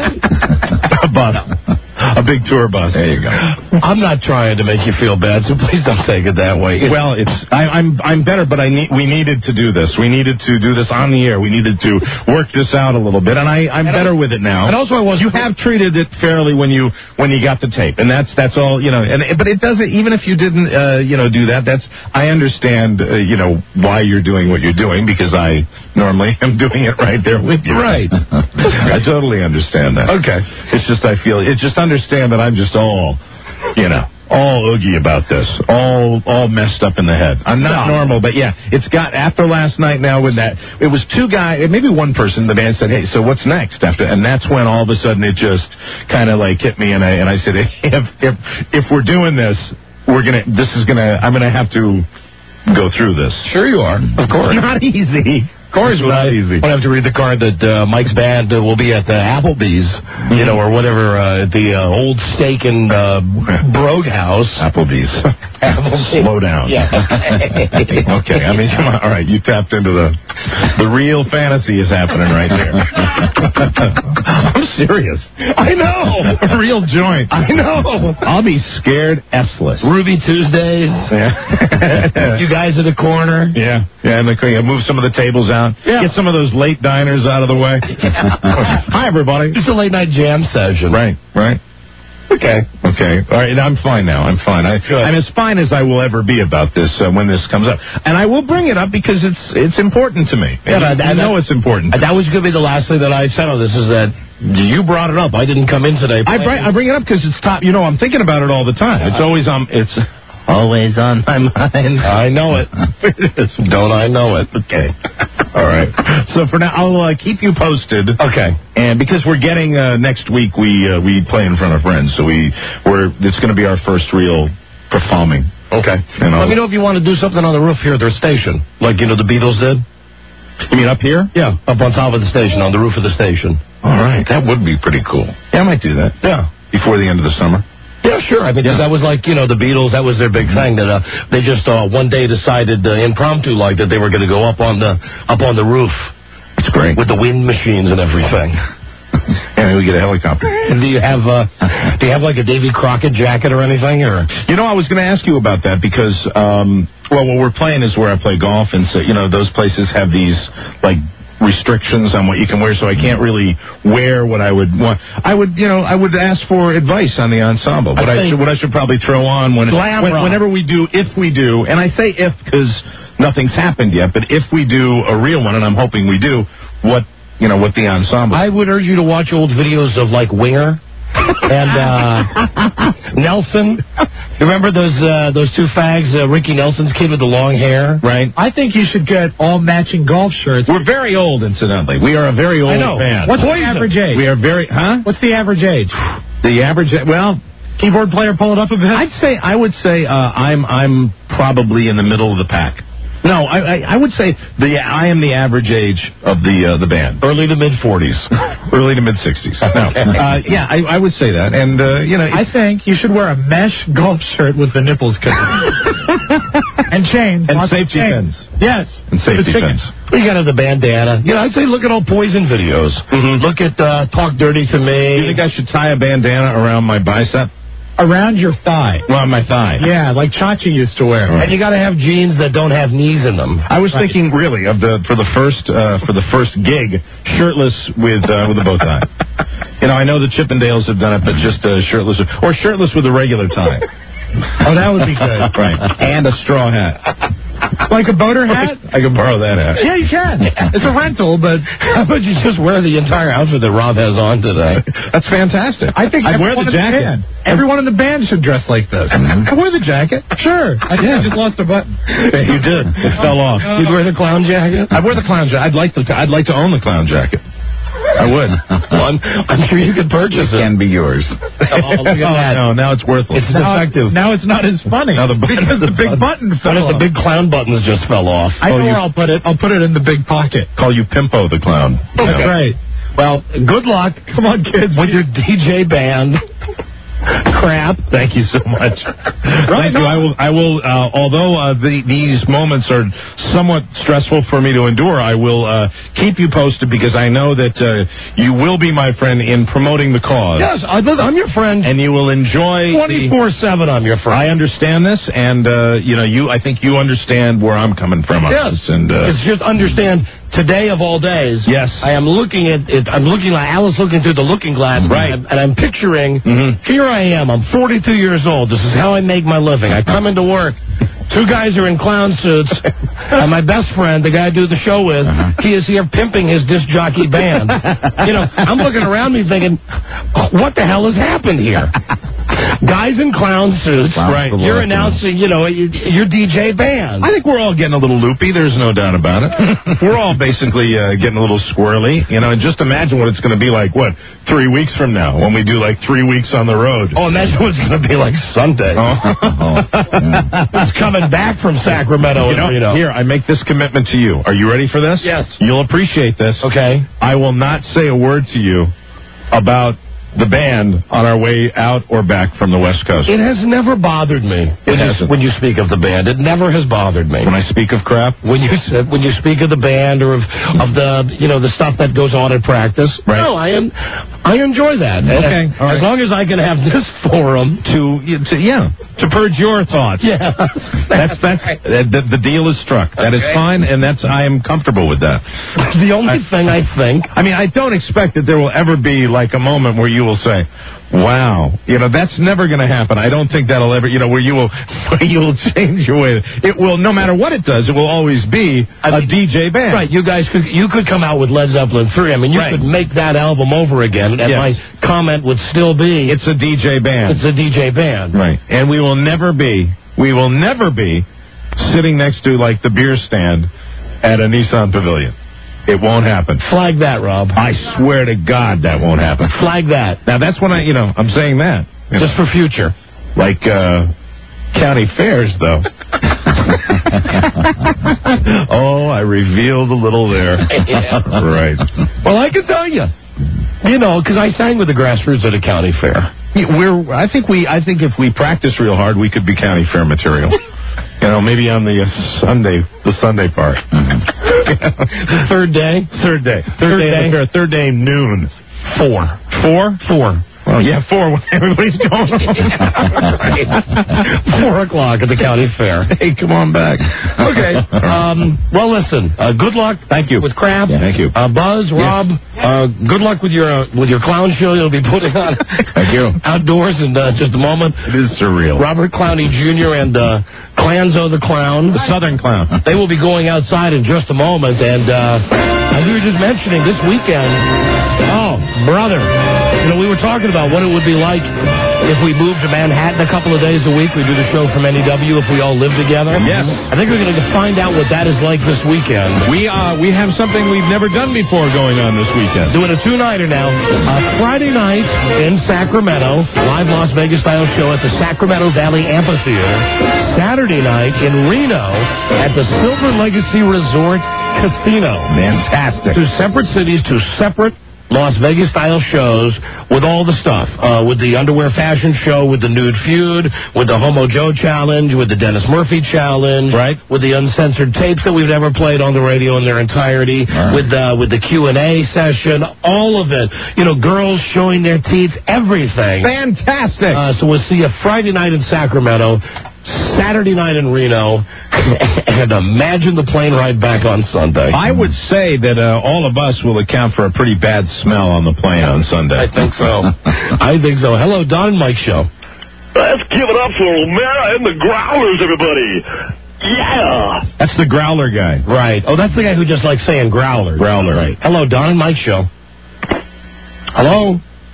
S3: A bus. A big tour bus. There you go.
S4: I'm not trying to make you feel bad, so please don't take it that way.
S3: Well, it's I, I'm I'm better, but I need we needed to do this. We needed to do this on the air. We needed to work this out a little bit, and I I'm
S4: And
S3: better
S4: I-
S3: with it now.
S4: and also I was-
S3: you have treated it fairly when you when you got the tape, and that's that's all you know. And but it doesn't even if you didn't uh, you know do that. That's I understand uh, you know why you're doing what you're doing, because I normally am doing it right there with you.
S4: Right.
S3: I totally understand that.
S4: Okay.
S3: It's just I feel it's just understand that I'm just all you know. All oogie about this, all all messed up in the head. I'm not
S4: No.
S3: normal, but yeah, it's got after last night. Now with that, it was two guys, maybe one person. The band said, "Hey, so what's next?" After, and that's when all of a sudden it just kind of like hit me, and I and I said, "If if if we're doing this, we're gonna. This is gonna. I'm gonna have to go through this."
S4: Sure you are. Of course.
S3: Not easy.
S4: Of course,
S3: It's
S4: when
S3: not
S4: I,
S3: easy.
S4: when I have to read the card that uh, Mike's band uh, will be at the Applebee's, you know, or whatever, uh, at the uh, old steak and uh, brogue house.
S3: Applebee's.
S4: Applebee's.
S3: Slow down.
S4: Yeah.
S3: Okay, I mean, come on. All right, you tapped into the the real fantasy is happening right there. I'm serious.
S4: I know.
S3: A real joint.
S4: I know.
S3: I'll be scared S-less.
S4: Ruby Tuesdays.
S3: Yeah.
S4: You guys in the corner.
S3: Yeah, yeah, and the, yeah, move some of the tables out.
S4: Yeah.
S3: Get some of those late diners out of the way. Hi, everybody.
S4: It's a late night jam session.
S3: Right, right.
S4: Okay.
S3: Okay. All right. I'm fine now. I'm fine. I, I'm as fine as I will ever be about this uh, when this comes up, and I will bring it up because it's it's important to me.
S4: Yeah,
S3: And
S4: but
S3: I
S4: that-
S3: know it's important.
S4: That was going to be the last thing that I said on this, is that you brought it up. I didn't come in today.
S3: I bring, I bring it up because it's top. You know, I'm thinking about it all the time. It's always um, it's
S4: always on my mind.
S3: I know it. Don't I know it? Okay. All right. So for now, I'll uh, keep you posted.
S4: Okay.
S3: And because we're getting uh, next week, we uh, we play in front of friends, so we we're it's going to be our first real performing.
S4: Okay.
S3: You know,
S4: Let me know if you want to do something on the roof here at their station, like you know the Beatles did.
S3: You mean up here?
S4: Yeah, up on top of the station, on the roof of the station.
S3: All right. That would be pretty cool. Yeah, I might do that.
S4: Yeah.
S3: Before the end of the summer.
S4: Yeah, sure. I mean,
S3: Yeah.
S4: that was like, you know, the Beatles, that was their big thing, that uh, they just uh, one day decided uh, impromptu like that they were going to go up on the up on the roof.
S3: It's great.
S4: With the wind machines and everything.
S3: And we get a helicopter.
S4: And do you have uh, do you have like a Davy Crockett jacket or anything? Or
S3: You know, I was going to ask you about that because, um, well, what we're playing is where I play golf, and so, you know, those places have these, like, restrictions on what you can wear, so I can't really wear what I would want. I would, you know, I would ask for advice on the ensemble. What I, I should, what I should probably throw on when, when whenever we do, if we do, and I say if because nothing's happened yet, but if we do a real one, and I'm hoping we do, what, you know, what the ensemble.
S4: I would urge you to watch old videos of like Winger and uh, Nelson. Remember those uh, those two fags, uh, Ricky Nelson's kid with the long hair?
S3: Right.
S11: I think you should get all matching golf shirts.
S3: We're very old, incidentally. We are a very old
S11: I know.
S3: band.
S11: What's the average age?
S3: We are very, huh?
S11: What's the average age?
S3: The average, well,
S11: Keyboard player, pull it up a bit.
S3: I'd say, I would say, uh, I'm, I'm probably in the middle of the pack. No, I, I, I would say the I am the average age of the uh, the band.
S4: Early to mid forties,
S3: early to mid sixties. No, uh, yeah, I, I would say that, and uh, you know,
S11: I think you should wear a mesh golf shirt with the nipples cut and chains
S3: and
S11: lots of
S3: safety
S11: chains.
S3: pins.
S11: Yes,
S3: and safety pins.
S4: You got to have the bandana. You know, I'd say look at old Poison videos.
S3: Mm-hmm.
S4: Look at uh, Talk Dirty to Me.
S3: You think I should tie a bandana around my bicep?
S11: Around your thigh.
S3: Well, my thigh.
S11: Yeah, like Chachi used to wear.
S4: Right. And you got to have jeans that don't have knees in them.
S3: I was right. thinking, really, of the for the first uh, for the first gig, shirtless with uh, with a bow tie. You know, I know the Chippendales have done it, but just uh, shirtless or shirtless with a regular tie.
S11: Oh, that would be good.
S3: Right, and a straw hat.
S11: Like a boater hat?
S3: I can borrow that hat.
S11: Yeah, you can. It's a rental, but
S4: how about you just wear the entire outfit that Rob has on today?
S3: That's fantastic.
S11: I think
S3: I'd wear the jacket.
S11: The band, everyone in the band should dress like this.
S3: I wear the jacket.
S11: Sure. I think
S3: yeah.
S11: I just lost a button.
S3: Yeah, you did. It fell off.
S11: Uh,
S4: You'd wear the clown jacket?
S3: I'd wear the clown jacket. I'd like to. I'd like to own the clown jacket. I would.
S4: Well, I'm, I'm sure you could purchase it.
S12: It can be yours.
S4: Oh, look at
S3: oh,
S4: that.
S3: no, now it's worthless.
S4: It's defective.
S11: Now it's not as funny.
S3: Now the button,
S11: because the big button fell
S4: What if
S11: off.
S4: the big clown buttons just fell off?
S11: I know
S3: oh, you,
S11: where I'll put it. I'll put it in the big pocket.
S3: Call you Pimpo the Clown.
S11: That's
S3: know.
S11: right.
S4: Well, good luck.
S11: Come on, kids.
S4: With your D J band. Crap.
S3: Thank you so much.
S11: Right,
S3: Thank you. I will. I will. Uh, although uh, the, these moments are somewhat stressful for me to endure, I will uh, keep you posted because I know that uh, you will be my friend in promoting the cause.
S4: Yes, I'm your friend,
S3: and you will enjoy
S4: twenty-four seven. I'm your friend.
S3: I understand this, and uh, you know, you. I think you understand where I'm coming from. On
S4: yes,
S3: this, and uh,
S4: it's just understand. Today of all days,
S3: yes,
S4: I am looking at it. I'm looking like Alice looking through the looking glass,
S3: right?
S4: And I'm, and I'm picturing.
S3: Mm-hmm.
S4: Here I am. I'm forty-two years old. This is how I make my living. I come into work. Two guys are in clown suits, and my best friend, the guy I do the show with, uh-huh. he is here pimping his disc jockey band. You know, I'm looking around me thinking, what the hell has happened here? Guys in clown suits,
S3: wow, right?
S4: You're announcing, you know, your D J band.
S3: I think we're all getting a little loopy. There's no doubt about it. We're all basically uh, getting a little squirrely, you know. And just imagine what it's going to be like. What three weeks from now when we do like three weeks on the road?
S4: Oh, imagine what it's going to be like Sunday.
S3: Oh, oh, yeah.
S4: It's coming back from Sacramento.
S3: You know,
S4: you know.
S3: Here, I make this commitment to you. Are you ready for this?
S4: Yes.
S3: You'll appreciate this.
S4: Okay.
S3: I will not say a word to you about the band on our way out or back from the West Coast.
S4: It has never bothered me.
S3: It
S4: when,
S3: hasn't.
S4: You, when you speak of the band, it never has bothered me.
S3: When I speak of crap,
S4: when you when you speak of the band or of, of the you know the stuff that goes on at practice,
S3: right.
S4: No, I am I enjoy that.
S3: Okay,
S4: as,
S3: right.
S4: as long as I can have this forum
S3: to, to yeah to purge your thoughts.
S4: Yeah,
S3: that's that's right. the, the deal is struck. That
S4: okay.
S3: is fine, and that's I am comfortable with that.
S4: The only I, thing I think,
S3: I mean, I don't expect that there will ever be like a moment where you will say, wow, you know, that's never going to happen. I don't think that'll ever, you know, where you will, where you will change your way. It will, no matter what it does, it will always be a I mean, D J band.
S4: Right, you guys could, you could come out with Led Zeppelin three. I mean, you right. could make that album over again, and yes. my comment would still be,
S3: it's a D J band.
S4: It's a D J band.
S3: Right, and we will never be we will never be sitting next to, like, the beer stand at a Nissan Pavilion. It won't happen.
S4: Flag that, Rob.
S3: I swear to God that won't happen.
S4: Flag that.
S3: Now, that's when I, you know, I'm saying that. You
S4: Just
S3: know.
S4: for future.
S3: Like, uh, county fairs, though. Oh, I revealed a little there.
S4: Yeah.
S3: Right.
S4: Well, I can tell you. You know, because I sang with the Grassroots at a county fair.
S3: Yeah, we're. I think we. I think if we practice real hard, we could be county fair material. You know, maybe on the uh, Sunday, the Sunday part.
S4: Third day.
S3: Third day. Third,
S4: Third
S3: day.
S4: day.
S3: Fair, third day noon.
S4: Four.
S3: Four.
S4: Four.
S3: Well, yeah, four. When everybody's going home.
S4: Four o'clock at the county fair.
S3: Hey, come on back.
S4: Okay. Um, well, listen. Uh, good luck.
S3: Thank you
S4: With Crab.
S3: Yeah, thank you.
S4: Uh, Buzz, Rob. Uh, good luck with your uh, with your clown show you'll be putting on.
S3: Thank you.
S4: Outdoors in uh, just a moment.
S3: It is surreal.
S4: Robert Clowney Junior and uh, Clanzo the Clown.
S3: The Southern Clown.
S4: They will be going outside in just a moment. And uh, as we were just mentioning, this weekend, oh, brother, you know, we were talking about what it would be like if we moved to Manhattan a couple of days a week. We do the show from N E W if we all live together.
S3: Yes.
S4: I think we're going to find out what that is like this weekend.
S3: We uh we have something we've never done before going on this weekend.
S4: Doing a two-nighter now. Uh, Friday night in Sacramento, live Las Vegas style show at the Sacramento Valley Amphitheater. Saturday night in Reno at the Silver Legacy Resort Casino.
S3: Fantastic.
S4: Two separate cities, two separate Las Vegas style shows with all the stuff. Uh, with the underwear fashion show, with the nude feud, with the Homo Joe challenge, with the Dennis Murphy challenge,
S3: right?
S4: With the uncensored tapes that we've never played on the radio in their entirety,
S3: right.
S4: with uh, with the Q and A session, all of it. You know, girls showing their teeth, everything.
S3: Fantastic.
S4: Uh, so we'll see you Friday night in Sacramento, Saturday night in Reno, and imagine the plane ride back on Sunday.
S3: I would say that uh, all of us will account for a pretty bad smell on the plane on Sunday.
S4: I think so. I think so. Hello, Don and Mike Show.
S9: Let's give it up for O'Mara and the Growlers, everybody. Yeah.
S3: That's the Growler guy.
S4: Right. Oh, that's the guy who just likes saying Growler.
S3: Growler.
S4: Right. Hello, Don and Mike Show. Hello.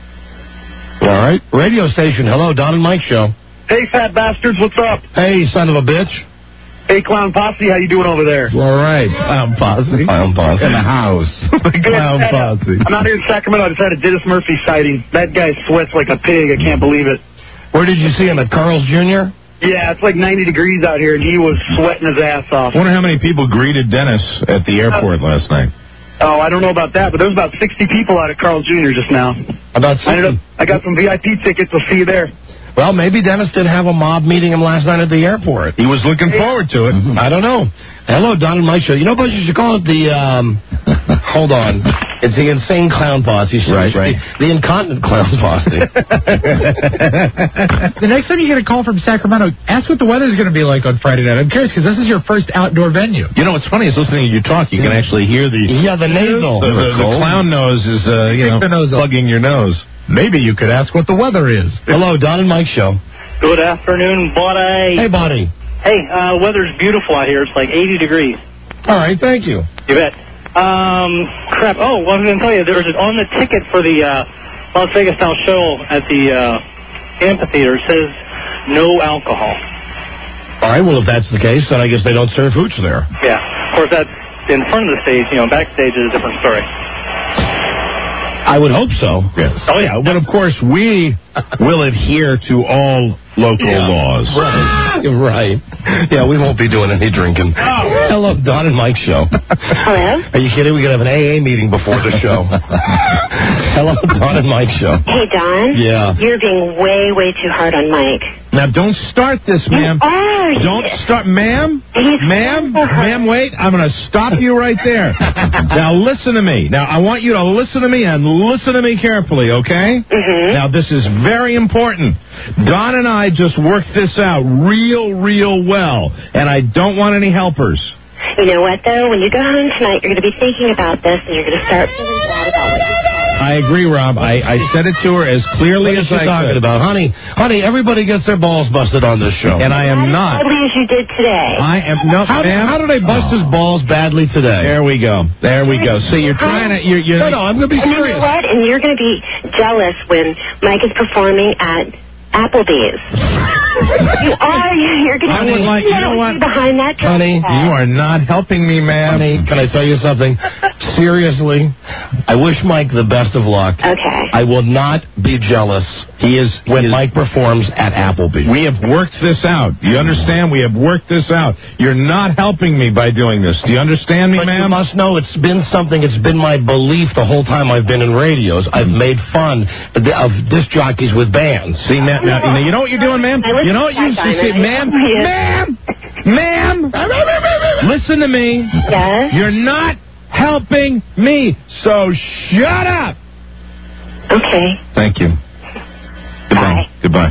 S4: All right. Radio station. Hello, Don and Mike Show.
S7: Hey, fat bastards, what's up?
S4: Hey, son of a bitch.
S7: Hey, Clown Posse, how you doing over there?
S3: All right. Clown Posse.
S4: Clown Posse.
S3: In the house. The Clown
S7: Good.
S3: Posse.
S7: I'm out here in Sacramento. I just had a Dennis Murphy sighting. That guy sweats like a pig. I can't believe it.
S4: Where did you see him? At Carl's Junior?
S7: Yeah, it's like ninety degrees out here, and he was sweating his ass off.
S3: I wonder how many people greeted Dennis at the airport last night.
S7: Oh, I don't know about that, but there was about sixty people out at Carl's Junior just now.
S4: About
S7: I, ended up,
S4: sixty?
S7: I got some V I P tickets. We'll see you there.
S4: Well, maybe Dennis did have a mob meeting him last night at the airport.
S3: He was looking forward to it.
S4: I don't know. Hello, Don and Mike Show. You know, Buzz, you should call it the, um, hold on. It's the Insane Clown Posse.
S3: Right, right.
S4: The, the Incontinent Clown Posse.
S11: The next time you get a call from Sacramento, ask what the weather's going to be like on Friday night. I'm curious, because this is your first outdoor venue.
S3: You know, what's funny is listening to you talk, you can actually hear the...
S4: Yeah, the nasal.
S3: The, the, the clown nose is, uh, you know, plugging your nose. Maybe you could ask what the weather is.
S4: Hello, Don and Mike Show.
S14: Good afternoon, buddy.
S4: Hey, buddy.
S14: Hey, uh, weather's beautiful out here. It's like eighty degrees.
S4: All right, thank you.
S14: You bet. Um, crap. Oh, well, I was going to tell you, there was an, on the ticket for the uh, Las Vegas style show at the uh, amphitheater, it says no alcohol.
S4: All right, well, if that's the case, then I guess they don't serve hooch there.
S14: Yeah. Of course, that's in front of the stage. You know, backstage is a different story.
S4: I would hope so.
S3: Yes. Oh, yeah. But, of course, we will adhere to all local
S4: yeah.
S3: laws.
S4: Right. Right. Yeah, we won't be doing any drinking. Oh. Hello, Don and Mike Show.
S5: Hello?
S4: Are you kidding? We're going to have an A A meeting before the show. Hello, Don and Mike Show.
S5: Hey, Don.
S4: Yeah.
S5: You're being way, way too hard on Mike.
S3: Now, don't start this, ma'am.
S5: Oh,
S3: Don't start, ma'am. Ma'am, ma'am, wait. I'm going to stop you right there. Now, listen to me. Now, I want you to listen to me and listen to me carefully, okay?
S5: Mm-hmm.
S3: Now, this is very important. Don and I just worked this out real, real well, and I don't want any helpers.
S5: You know what, though? When you go home tonight, you're going to be thinking about this, and you're going to start feeling bad about what you said.
S3: I agree, Rob. I, I said it to her as clearly
S4: What
S3: as
S4: is she
S3: I
S4: talking
S3: could.
S4: about? Honey, honey, everybody gets their balls busted on this show.
S3: And I am not.
S5: As badly as you did today.
S3: I am no,
S4: How,
S3: ma'am.
S4: how did I bust his balls badly today?
S3: There we go. There we go. See, you're trying to. You're, you're,
S4: No, no, I'm going to be
S5: And you
S4: serious.
S5: know what? And you're going to be jealous when Mike is performing at Applebee's. You are. You're going to
S3: I would like, you know what?
S5: behind that.
S3: Honey, you are not helping me, man.
S4: Honey, can I tell you something? Seriously, I wish Mike the best of luck.
S5: Okay.
S4: I will not be jealous.
S3: He is
S4: when
S3: he is,
S4: Mike performs at Applebee's.
S3: We have worked this out. Do you understand? We have worked this out. You're not helping me by doing this. Do you understand me,
S4: but
S3: ma'am?
S4: You must know it's been something. It's been my belief the whole time I've been in radios. I've made fun of disc jockeys with bands.
S3: See, now, now, now you know what you're doing, ma'am? You know what you see, ma'am? Ma'am! Ma'am! Listen to me.
S5: Yes?
S3: You're not helping me, so shut up!
S5: Okay.
S3: Thank you. Goodbye. Goodbye.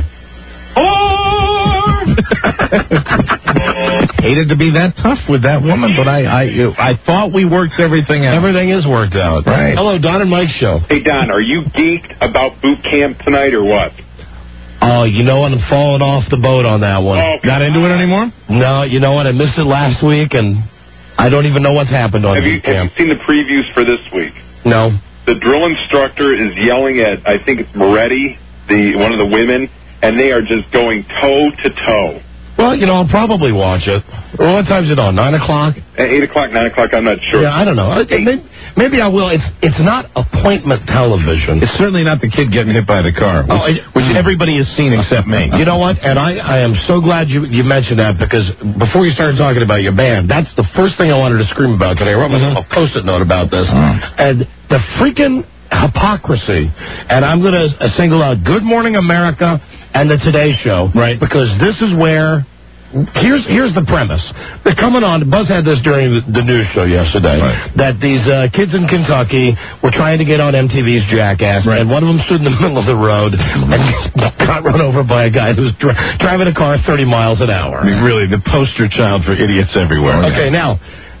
S3: Hated to be that tough with that woman, but I, I, I thought we worked everything out.
S4: Everything is worked out.
S3: Right.
S4: Hello, Don and Mike show.
S15: Hey, Don, are you geeked about boot camp tonight or what?
S4: Oh, you know what? I'm falling off the boat on that one.
S15: Oh,
S3: Not into it anymore?
S4: No, you know what? I missed it last week, and I don't even know what's happened on
S15: Have you,
S4: boot camp.
S15: have you seen the previews for this week?
S4: No.
S15: The drill instructor is yelling at, I think it's Moretti, the one of the women, and they are just going toe to toe.
S4: Well, you know, I'll probably watch it. Well, what time's it on? Nine o'clock?
S15: At eight o'clock, nine o'clock, I'm not sure.
S4: Yeah, I don't know. Maybe, maybe I will. It's it's not appointment television.
S3: It's certainly not the kid getting hit by the car, which,
S4: oh, it,
S3: which everybody has seen except me.
S4: You know what? And I, I am so glad you you mentioned that, because before you started talking about your band, that's the first thing I wanted to scream about today. I wrote myself a post-it note about this.
S3: Mm.
S4: And the freaking hypocrisy. And I'm going to uh, single out Good Morning America and the Today Show.
S3: Right.
S4: Because this is where... Here's here's the premise. They're coming on. Buzz had this during the, the news show yesterday.
S3: Right.
S4: That these uh, kids in Kentucky were trying to get on M T V's Jackass,
S3: right.
S4: and one of them stood in the middle of the road and got run over by a guy who was dri- driving a car thirty miles an hour.
S3: I mean, really, the poster child for idiots everywhere.
S4: Okay, now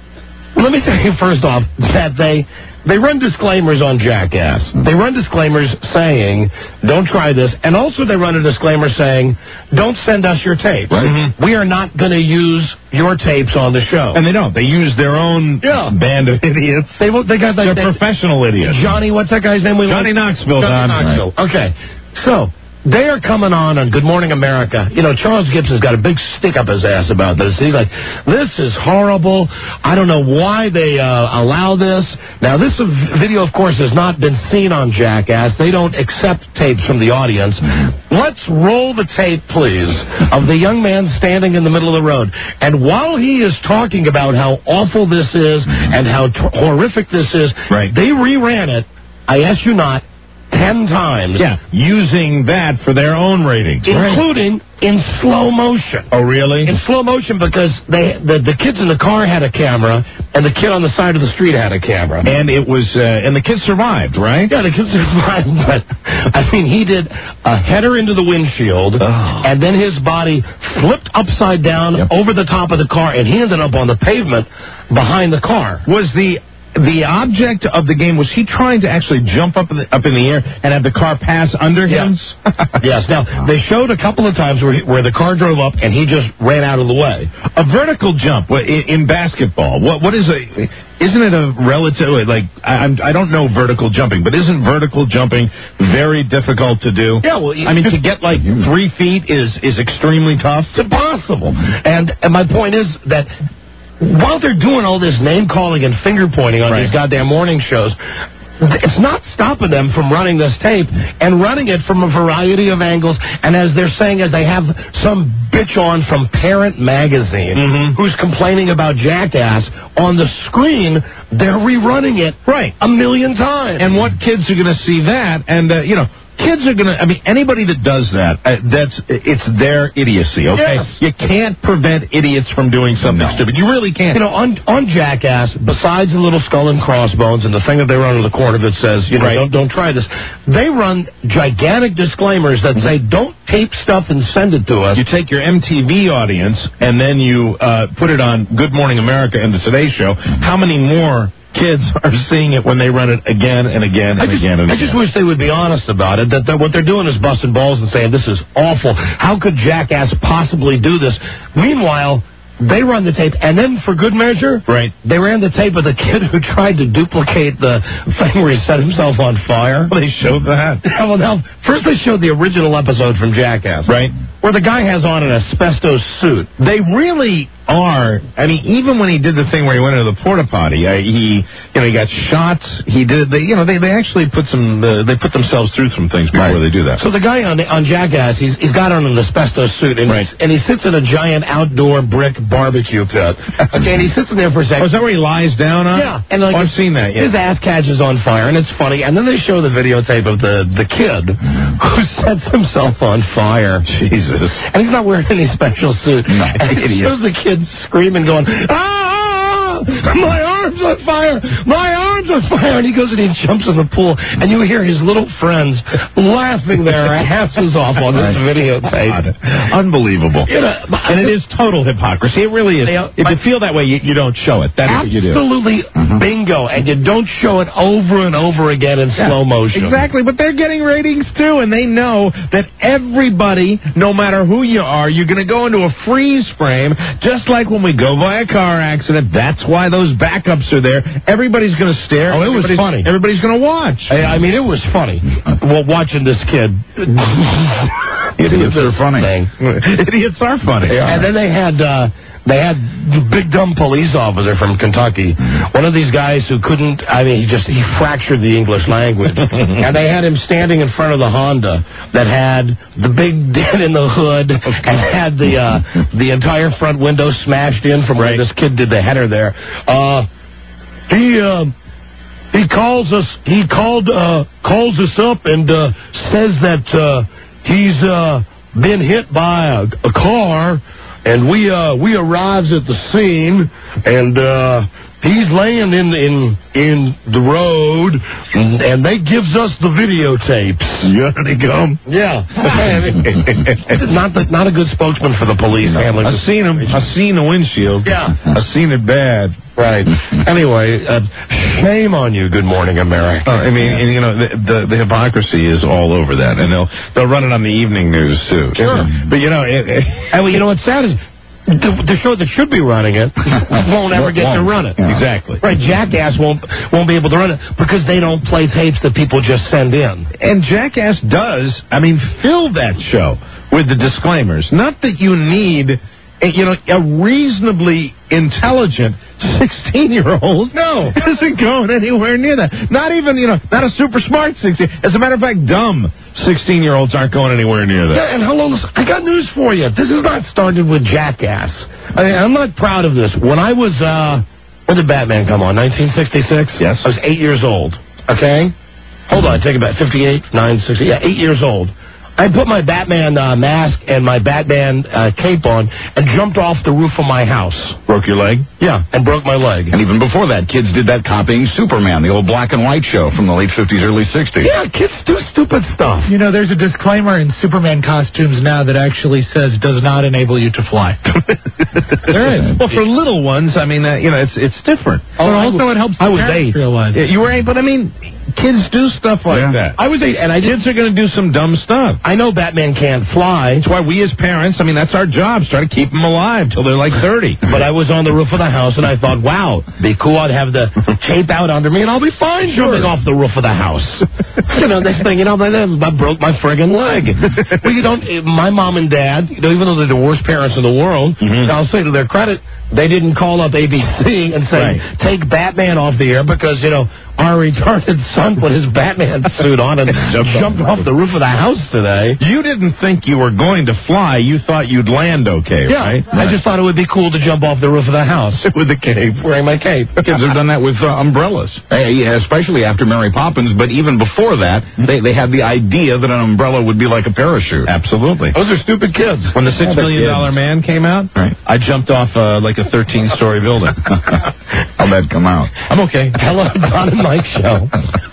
S4: let me tell you first off that they. They run disclaimers on Jackass. They run disclaimers saying, don't try this. And also they run a disclaimer saying, don't send us your tapes.
S3: Right. Mm-hmm.
S4: We are not going to use your tapes on the show.
S3: And they don't. They use their own
S4: yeah.
S3: band of idiots.
S4: They, they got like,
S3: They're they, professional idiots.
S4: Johnny, what's that guy's name? We
S3: Johnny
S4: like?
S3: Knoxville,
S4: Johnny
S3: Don.
S4: Knoxville.
S3: Right.
S4: Okay. So... They are coming on on Good Morning America. You know, Charles Gibson's got a big stick up his ass about this. He's like, this is horrible. I don't know why they uh, allow this. Now, this video, of course, has not been seen on Jackass. They don't accept tapes from the audience. Let's roll the tape, please, of the young man standing in the middle of the road. And while he is talking about how awful this is and how t- horrific this is,
S3: right.
S4: they reran it, I ask you not, ten times.
S3: Yeah, using that for their own ratings.
S4: Including right. in slow motion.
S3: Oh, really?
S4: In slow motion, because they the, the kids in the car had a camera, and the kid on the side of the street had a camera.
S3: And it was, uh, and the kid survived, right?
S4: Yeah, the kid survived, but, I mean, he did a header into the windshield,
S3: oh.
S4: and then his body flipped upside down yep. over the top of the car, and he ended up on the pavement behind the car.
S3: Was the... The object of the game, was he trying to actually jump up in the, up in the air and have the car pass under him?
S4: Yes. yes. Now, they showed a couple of times where, he, where the car drove up and he just ran out of the way.
S3: A vertical jump in, in basketball, what what is a... Isn't it a relative, like, I, I don't know vertical jumping, but isn't vertical jumping very difficult to do?
S4: Yeah, well...
S3: I mean, to get, like, three feet is, is extremely tough.
S4: It's impossible. And, and my point is that... While they're doing all this name-calling and finger-pointing on
S3: right.
S4: these goddamn morning shows, it's not stopping them from running this tape and running it from a variety of angles. And as they're saying, as they have some bitch on from Parent Magazine
S3: mm-hmm.
S4: who's complaining about Jackass, on the screen, they're rerunning it
S3: right.
S4: a million times.
S3: And what kids are going to see that? And, uh, you know... Kids are going to, I mean, anybody that does that, uh, that's, it's their idiocy, okay?
S4: Yes.
S3: You can't prevent idiots from doing something no. stupid. You really can't.
S4: You know, on on Jackass, besides the little skull and crossbones and the thing that they run in the corner that says, you know,
S3: right.
S4: don't, don't try this, they run gigantic disclaimers that say, don't tape stuff and send it to us.
S3: You take your M T V audience and then you uh, put it on Good Morning America and the Today Show. How many more kids are seeing it when they run it again and again and
S4: I just,
S3: again and
S4: I
S3: again.
S4: just wish they would be honest about it, that, that what they're doing is busting balls and saying, this is awful. How could Jackass possibly do this? Meanwhile, they run the tape, and then for good measure,
S3: right?
S4: They ran the tape of the kid who tried to duplicate the thing where he set himself on fire.
S3: Well, they showed that.
S4: Yeah, well, now, first they showed the original episode from Jackass.
S3: Right.
S4: Where the guy has on an asbestos suit.
S3: They really are. I mean, even when he did the thing where he went into the porta potty, uh, he, you know, he got shots. He did. They, you know, they, they actually put some. Uh, they put themselves through some things before they do that.
S4: So the guy on on Jackass, he's he's got on an asbestos suit, and
S3: right.
S4: and he sits in a giant outdoor brick barbecue pit. Okay, and he sits in there for a second.
S3: Oh, is that where he lies down on?
S4: Yeah, and like
S3: oh, I've seen that. Yeah.
S4: His ass catches on fire, and it's funny. And then they show the videotape of the the kid who sets himself on fire.
S3: Jesus.
S4: And he's not wearing any special suit.
S3: No,
S4: and it shows the kid screaming, going, ah, my arm's on fire, my arm's on fire. And he goes and he jumps in the pool, and you hear his little friends laughing their asses off on this videotape.
S3: Unbelievable.
S4: You know,
S3: and it is total hypocrisy. It really is. If you feel that way, you, you don't show it. That's what you do.
S4: Absolutely bingo. And you don't show it over and over again in
S3: Yeah,
S4: slow motion.
S3: Exactly, but they're getting ratings too, and they know that everybody, no matter who you are, you're going to go into a freeze frame, just like when we go by a car accident. That's why those backups are there. Everybody's going to stare.
S4: Oh, it was
S3: Everybody's-
S4: funny.
S3: Everybody's going to watch.
S4: I, I mean, it was funny. Well, watching this kid.
S12: Idiots are funny.
S3: Idiots are funny.
S4: And then they had uh, they had the big dumb police officer from Kentucky. One of these guys who couldn't. I mean, he just he fractured the English language. And they had him standing in front of the Honda that had the big dent in the hood and had the uh, the entire front window smashed in from where this kid did the header there. Uh, he. Uh, He calls us. He called uh, calls us up and uh, says that uh, he's uh, been hit by a, a car, and we uh, we arrives at the scene, and uh, he's laying in in in the road, and, and they gives us the videotapes.
S3: You they come?
S4: Yeah, not the, not a good spokesman for the police. handling
S3: I've
S4: the
S3: seen him. I've seen the windshield.
S4: Yeah.
S3: I've seen it bad.
S4: Right. Anyway, uh, shame on you. Good morning, America.
S3: Uh, I mean, and, you know, the, the the hypocrisy is all over that, and they'll they'll run it on the evening news too.
S4: Sure.
S3: But you know, it, it,
S4: and well, you know what's sad is the, the show that should be running it won't ever get to run it.
S3: Exactly.
S4: Right. Jackass won't won't be able to run it because they don't play tapes that people just send in.
S3: And Jackass does. I mean, fill that show with the disclaimers. Not that you need. A, you know, a reasonably intelligent sixteen-year-old no isn't going anywhere near that. Not even, you know, not a super smart sixteen. As a matter of fact, dumb sixteen-year-olds aren't going anywhere near that.
S4: Yeah, and hello, listen, I got news for you. This is not started with Jackass. I mean, I'm not proud of this. When I was, uh, when did Batman come on? nineteen sixty-six?
S3: Yes.
S4: I was eight years old. Okay? Hold on, take it back. fifty-eight, nine, sixty. Yeah, eight years old. I put my Batman uh, mask and my Batman uh, cape on and jumped off the roof of my house.
S3: Broke your leg?
S4: Yeah, and broke my leg.
S12: And even before that, kids did that copying Superman, the old black and white show from the late fifties, early sixties.
S4: Yeah, kids do stupid stuff.
S11: You know, there's a disclaimer in Superman costumes now that actually says does not enable you to fly.
S3: There is. Well, for little ones, I mean, uh, you know, it's it's different.
S11: Oh, but also it helps
S3: I
S11: the
S3: was
S11: parents
S3: eight.
S11: realize.
S3: Yeah, you were eight, but I mean, kids do stuff like
S12: Yeah.
S3: that.
S4: I was eight, and I did.
S3: Kids are going to do some dumb stuff.
S4: I know Batman can't fly,
S3: That's why we as parents, I mean, that's our job, is try to keep them alive till they're like thirty.
S4: but I was on the roof of the house, and I thought, wow, be cool. I'd have the tape out under me, and I'll be fine jumping off the roof of the house. You know, next thing you know, I broke my friggin' leg. Well, you don't. My mom and dad, you know, even though they're the worst parents in the world, I'll say to their credit, they didn't call up A B C and say,
S3: Right.
S4: take Batman off the air because, you know, our retarded son put his Batman suit on and jumped off the roof of the house today.
S3: You didn't think you were going to fly. You thought you'd land okay,
S4: Yeah,
S3: right?
S4: I just thought it would be cool to jump off the roof of the house
S3: with the cape.
S4: wearing my cape.
S12: Kids have done that with uh, umbrellas, uh, yeah, especially after Mary Poppins. But even before that, they, they had the idea that an umbrella would be like a parachute.
S3: Absolutely.
S4: Those are stupid kids.
S3: When the Six
S12: Yeah, they're
S3: Million Dollar
S12: kids.
S3: Man came out,
S12: Right.
S3: I jumped off uh, like a thirteen-story building.
S12: How'd that come out?
S3: I'm okay.
S4: Hello, Don and Mike show.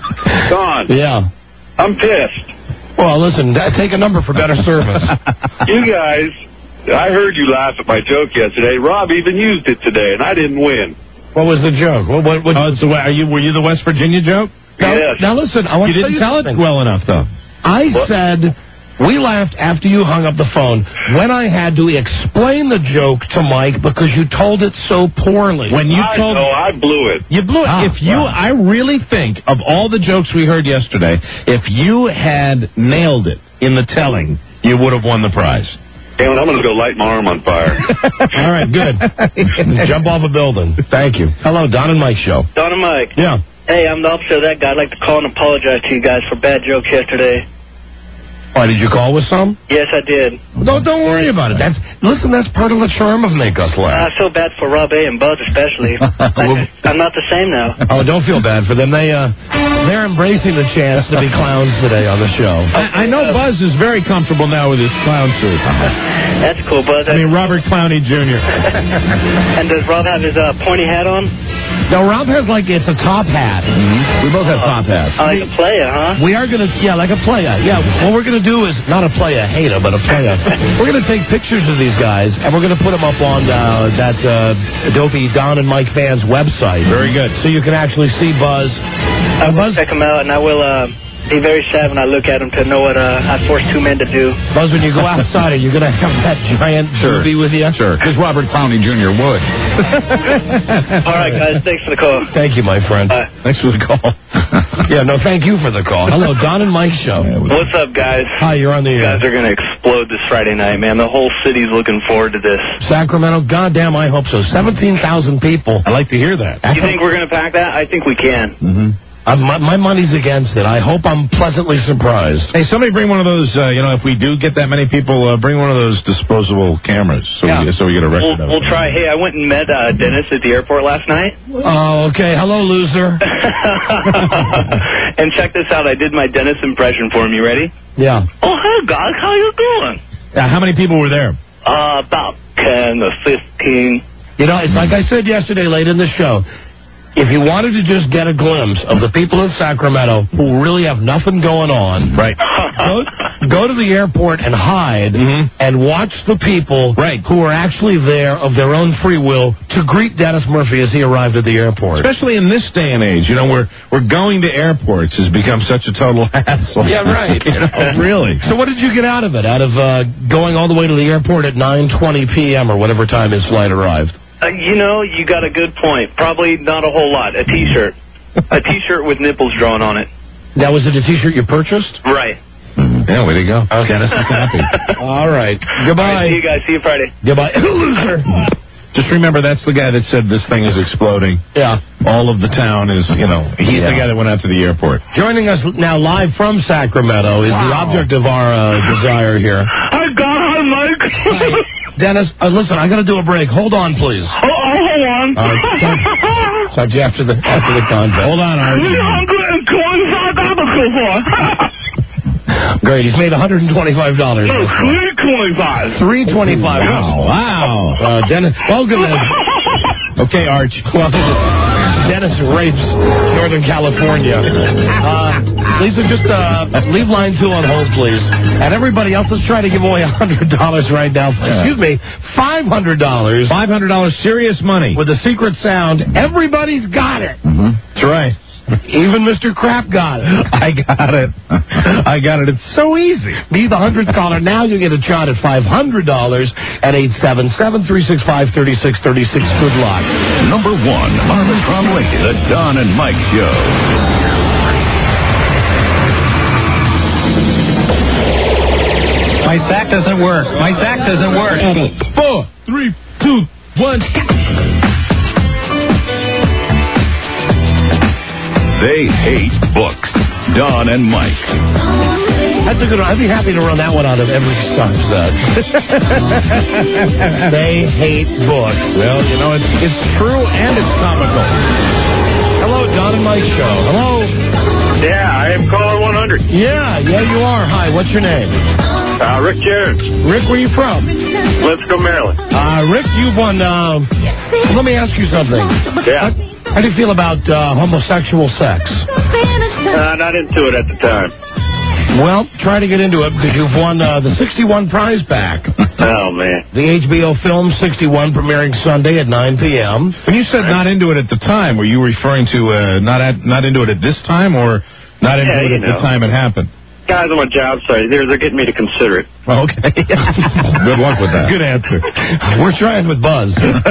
S7: Don,
S4: Yeah.
S7: I'm pissed.
S4: Well, listen, uh, take a number for better service.
S7: You guys, I heard you laugh at my joke yesterday. Rob even used it today, and I didn't win.
S4: What was the joke? What, what, what,
S3: Oh, it's the, are you, were you the West Virginia joke?
S4: now,
S7: Yes.
S4: now, listen, I want
S3: You
S4: to
S3: didn't
S4: tell
S3: tell
S4: you
S3: it
S4: something.
S3: well enough, though.
S4: I
S7: What?
S4: said We laughed after you hung up the phone when I had to explain the joke to Mike because you told it so poorly.
S3: When you
S15: I
S3: told
S15: know, I blew it.
S3: You blew it.
S4: Ah,
S3: if you,
S4: wow.
S3: I really think of all the jokes we heard yesterday, if you had nailed it in the telling, you would have won the prize.
S15: Damn it, I'm going to go light my arm on fire.
S4: All right, good. Jump off a building. Thank you. Hello, Don and Mike show.
S14: Don and Mike.
S4: Yeah.
S14: Hey, I'm the opposite of that guy. I'd like to call and apologize to you guys for bad jokes yesterday.
S4: Why, did you call with some?
S14: Yes, I did.
S4: No, don't worry about it. That's listen. That's part of the charm of Make Us Laugh.
S14: I feel bad for Rob A and Buzz especially. I, I'm not the same now.
S4: Oh, don't feel bad for them. They uh, they're embracing the chance to be clowns today on the show.
S3: I, I know Buzz is very comfortable now with his clown suit.
S14: That's cool, Buzz.
S3: I mean, Robert Clowney Junior
S14: And does Rob have his uh, pointy hat on?
S4: No, Rob has like it's a top hat. Mm-hmm. We both have top hats.
S14: I like a player, huh?
S4: We are gonna, yeah, like a player. Yeah, what we're gonna do is not a player hater, but a player. We're gonna take pictures of these guys and we're gonna put them up on uh, that uh, dopey Don and Mike fans website.
S3: Very good.
S4: So you can actually see Buzz.
S14: I will check him out, and I will uh, be very sad when I look at him to know what uh, I forced two men to do.
S4: Buzz, when you go outside, are you gonna have that giant
S12: Sure.
S4: doobie with you?
S12: Sure, because Robert Clowney Junior would.
S14: All right, guys. Thanks for the call.
S4: Thank you, my friend.
S14: Bye.
S3: Thanks for the call.
S4: Yeah, no, thank you for the call. Hello, Don and Mike show.
S7: What's up, guys?
S4: Hi, you're on the
S7: You
S4: air.
S7: guys are going to explode this Friday night, man. The whole city's looking forward to this.
S4: Sacramento, goddamn, I hope so. seventeen thousand people.
S3: I'd like to hear that.
S7: You think we're going to pack that? I think we can.
S4: Mm-hmm. Uh, my, my money's against it. I hope I'm pleasantly surprised.
S3: Hey, somebody bring one of those, uh, you know, if we do get that many people, uh, bring one of those disposable cameras so,
S7: Yeah.
S3: we, so we get a record
S7: We'll,
S3: of it.
S7: we'll try. Hey, I went and met uh, Dennis at the airport last night.
S4: Oh, okay. Hello, loser.
S7: And check this out. I did my Dennis impression for him. You ready?
S4: Yeah.
S7: Oh, hey, guys. How you doing?
S3: Uh, how many people were there?
S7: Uh, about ten or fifteen.
S4: You know, it's like I said yesterday late in the show. If you wanted to just get a glimpse of the people in Sacramento who really have nothing going on,
S3: right?
S4: Go, go to the airport and hide
S3: Mm-hmm.
S4: and watch the people
S3: right.
S4: who are actually there of their own free will to greet Dennis Murphy as he arrived at the airport.
S3: Especially in this day and age, you know, where we're going to airports has become such a total hassle.
S4: Yeah, right.
S3: You know, really.
S4: So what did you get out of it? Out of uh, going all the way to the airport at nine twenty p.m. or whatever time his flight arrived?
S7: Uh, you know, you got a good point. Probably not a whole lot. A T-shirt. A T-shirt with nipples drawn on it.
S4: Now, was it a T-shirt you purchased?
S7: Right.
S3: Mm-hmm. Yeah, way to go.
S4: Okay.
S3: Dennis is happy.
S4: All right. Goodbye.
S7: All right, see you guys. See you Friday.
S4: Goodbye. Loser.
S3: Just remember, that's the guy that said this thing is exploding.
S4: Yeah.
S3: All of the town is, you know, he's
S4: Yeah.
S3: the guy that went out to the airport.
S4: Joining us now live from Sacramento is the object of our uh, desire here.
S9: Hi, God. Hi, Mike.
S4: Dennis, uh, listen, I got to do a break. Hold on, please.
S9: Oh, oh, hold on.
S4: All right, talk, talk to you after the after the contest.
S3: Hold on, Art.
S9: three hundred twenty-five dollars for.
S4: Great, he's made one hundred twenty-five dollars.
S9: No, three twenty-five.
S4: three twenty-five.
S3: Wow. Wow.
S4: Uh, Dennis, welcome to...
S3: Okay, Arch.
S4: Welcome to Dennis Rapes, Northern California. Uh, Lisa, just uh, leave line two on hold, please. And everybody else, let's try to give away one hundred dollars right now. Excuse me, five hundred dollars.
S3: five hundred dollars serious money.
S4: With the secret sound, everybody's got it.
S3: Mm-hmm. That's right.
S4: Even Mister Crap got it.
S3: I got it. I got it. It's so easy.
S4: Be the hundredth caller. Now you get a shot at five hundred dollars at eight seven seven, three six five, three six three six. Good luck.
S2: Number one, Armstrong Lincoln, the Don and Mike Show.
S16: My sack doesn't work. My sack doesn't work.
S5: Edit.
S3: Four, three, two, one.
S2: They hate books. Don and Mike.
S4: That's a good one. I'd be happy to run that one out of every stop set. They hate books.
S3: Well, you know, it's, it's true and it's comical.
S4: Hello, Don and Mike Show. Hello.
S15: Yeah, I am caller one hundred.
S4: Yeah, yeah, you are. Hi, what's your name?
S15: Uh, Rick Jones.
S4: Rick, where are you from?
S15: Lipscomb, Maryland.
S4: Uh, Rick, you've won, uh, let me ask you something.
S15: Yeah.
S4: How do you feel about uh, homosexual sex?
S15: Uh, not into it at the time.
S4: Well, try to get into it because you've won uh, the sixty-one prize back.
S15: Oh, man.
S4: The H B O film sixty-one premiering Sunday at nine p.m.
S3: When you said not into it at the time, were you referring to uh, not at, not into it at this time or not into
S15: Yeah,
S3: it
S15: you
S3: at
S15: know.
S3: the time it happened?
S7: guys on my job site, they're, they're getting me to consider it.
S3: Okay. Good luck with that. Good answer.
S4: We're trying with Buzz.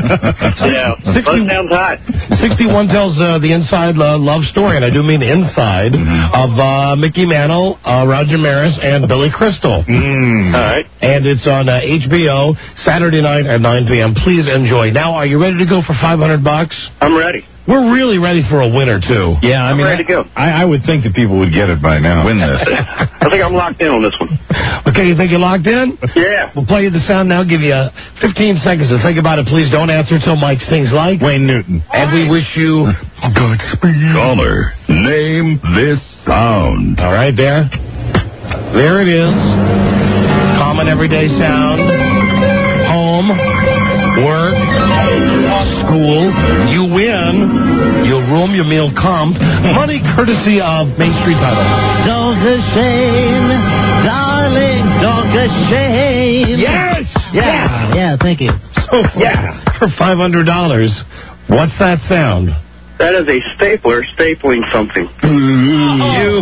S7: Yeah,
S4: sixty,
S7: Buzz sounds hot.
S4: sixty-one tells uh, the inside uh, love story, and I do mean inside, mm-hmm. of uh, Mickey Mantle, uh, Roger Maris, and Billy Crystal.
S3: Mm.
S7: All right.
S4: And it's on uh, H B O Saturday night at nine p.m. Please enjoy. Now, are you ready to go for five hundred bucks?
S7: I'm ready.
S4: We're really ready for a winner, too.
S3: Yeah, I
S7: I'm
S3: mean,
S7: ready to go.
S3: I, I would think that people would get it by now.
S12: Win this.
S7: I think I'm locked in on this one.
S4: Okay, you think you're locked in?
S7: Yeah.
S4: We'll play you the sound now. Give you uh, fifteen seconds to think about it. Please don't answer until Mike sings like
S3: Wayne Newton.
S4: And we wish you Godspeed.
S2: Caller, name this sound.
S4: All right, there. There it is. Common everyday sound. Home. Work. School. You win. Your room, your meal comp. Money courtesy of Main Street Title.
S1: Don't be ashamed, darling, don't be ashamed.
S4: Yes!
S1: Yeah, yeah, thank you.
S4: So, yeah, for five hundred dollars, what's that sound?
S7: That is a stapler stapling something.
S4: You,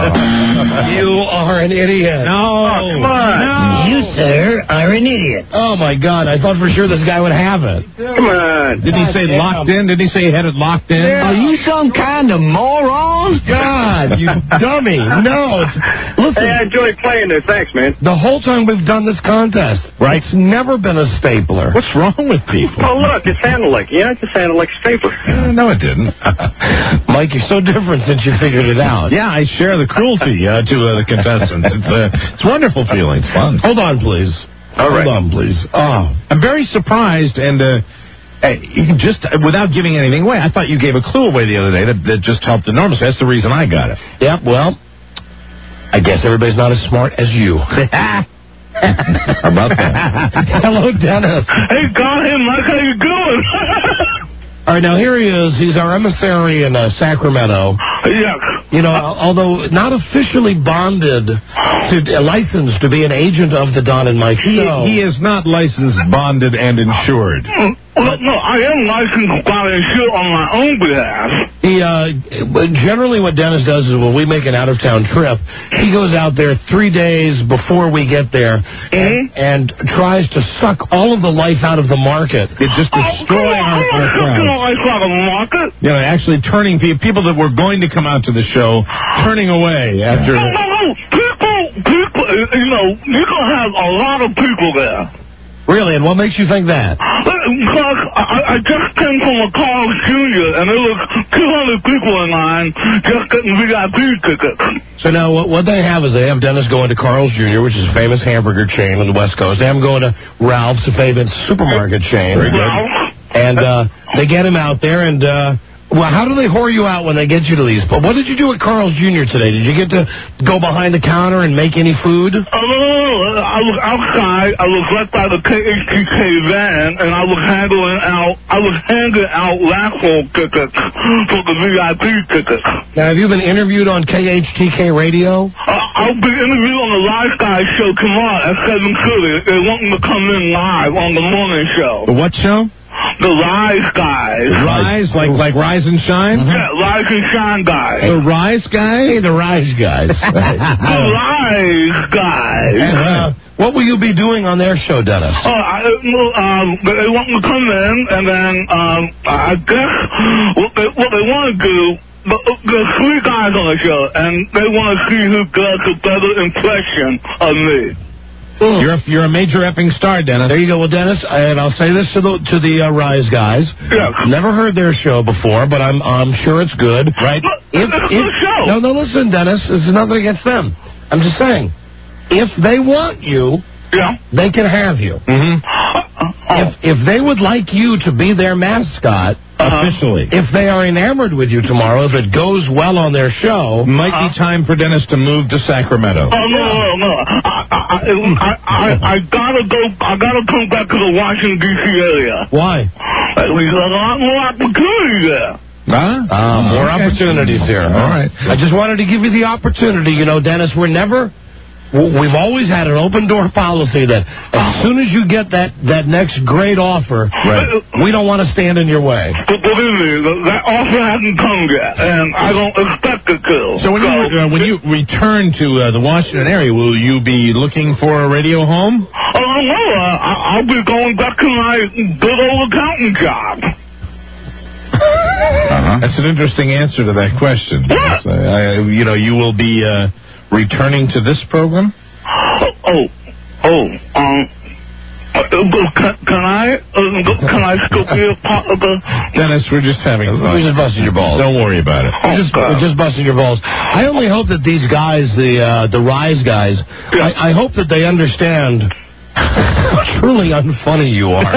S4: you are an idiot.
S1: No.
S7: Oh, come on.
S1: No. You, sir, are an idiot.
S4: Oh, my God. I thought for sure this guy would have it.
S7: Come on.
S3: Did he say locked in? Did he say he had it locked in?
S1: Are you some kind of moron?
S4: God, you dummy. No. It's, listen.
S7: Hey, I enjoyed playing this. Thanks, man.
S4: The whole time we've done this contest, right? It's never been a stapler.
S3: What's wrong with people?
S7: Oh, look, it sounded like, yeah, it just sounded like a stapler.
S3: Uh, no, it didn't.
S4: Mike, you're so different since you figured it out.
S3: Yeah, I share the cruelty uh, to uh, the contestants. It's uh, it's wonderful feeling. It's fun.
S4: Hold on, please.
S7: All right.
S4: Hold on, please.
S3: Oh, I'm very surprised, and uh, hey, you can just uh, without giving anything away. I thought you gave a clue away the other day that, that just helped enormously. That's the reason I got it.
S4: Yep. Well, I guess everybody's not as smart as you.
S3: How about that?
S4: Hello, Dennis.
S9: Hey, got him. Mike, how you doing?
S4: All right, now here he is. He's our emissary in uh, Sacramento.
S9: Yeah.
S4: You know, although not officially bonded, to, uh, licensed to be an agent of the Don and Mike
S3: He,
S4: show.
S3: he is not licensed, bonded, and insured.
S9: Well, no, I am licensed by insured on my own behalf.
S4: He, uh, but generally what Dennis does is when we make an out-of-town trip, he goes out there three days before we get there and, and tries to suck all of the life out of the market.
S3: It just destroy our, our crowd.
S9: market.
S3: You know, actually turning people, people that were going to come out to the show, turning away after.
S9: No, no, no. People, people, you know, you're going to have a lot of people there.
S4: Really? And what makes you think that?
S9: Because I, I just came from a Carl's Junior and there was two hundred people in line just getting V I P tickets.
S4: So now what, what they have is they have Dennis going to Carl's Junior, which is a famous hamburger chain on the West Coast. They have him going to Ralph's, a famous supermarket chain.
S3: Very good.
S4: And uh, they get him out there and... Uh, Well, how do they whore you out when they get you to these? But what did you do at Carl's Junior today? Did you get to go behind the counter and make any food?
S9: Oh, no, no, no. I was outside. I was right by the K H T K van, and I was handing out. I was handing out raffle tickets for the V I P tickets.
S4: Now, have you been interviewed on K H T K radio?
S9: Uh, I'll be interviewed on the Live Guy show tomorrow at seven thirty. They want me to come in live on the morning show.
S3: The what show?
S9: The Rise Guys.
S3: Rise, like like Rise and Shine?
S9: Mm-hmm. Yeah, Rise and Shine Guys.
S3: The Rise Guys?
S4: Hey, the Rise Guys.
S9: The Rise Guys.
S4: And, uh, what will you be doing on their show, Dennis?
S9: Oh, I, um, they want me to come in, and then um, I guess what they, what they want to do, but there's three guys on the show, and they want to see who does a better impression of me.
S3: You're a, you're a major epping star, Dennis.
S4: There you go. Well, Dennis, and I'll say this to the to the uh, Rise Guys.
S9: Yeah.
S4: Never heard their show before, but I'm I'm sure it's good.
S3: Right?
S9: If, it's a good show.
S4: No, no, listen, Dennis. This is nothing against them. I'm just saying, if they want you,
S9: yeah,
S4: they can have you.
S3: Mm-hmm.
S4: If if they would like you to be their mascot.
S3: Officially.
S4: If they are enamored with you tomorrow, if it goes well on their show...
S3: Might be time for Dennis to move to Sacramento.
S9: Oh, no, no, no. I, I, I, I, I gotta go, I gotta come back to the Washington, D C area.
S4: Why?
S9: There's a lot more opportunity there.
S3: Huh?
S4: Uh, more
S3: okay.
S4: opportunities here.
S3: All right.
S4: I just wanted to give you the opportunity. You know, Dennis, we're never... w- we've always had an open door policy that as soon as you get that, that next great offer,
S9: Right.
S4: we don't want to stand in your way.
S9: But believe me, th- that offer hasn't come yet, and I don't expect it to.
S3: So when you uh, when you return to uh, the Washington area, will you be looking for a radio home?
S9: Oh, no, uh, I- I'll be going back to my good old accounting job.
S3: Uh-huh. That's an interesting answer to that question.
S9: Yeah.
S3: So, I, you know, you will be uh, returning to this program?
S9: Oh, oh, oh um, uh, can, can I, uh, can I still be a part of the...
S3: Dennis, we're just having fun.
S4: We're just busting your balls.
S3: Don't worry about it.
S4: We're just, we're just busting your balls. I only hope that these guys, the uh, the Rise guys, I, I hope that they understand how truly unfunny you are.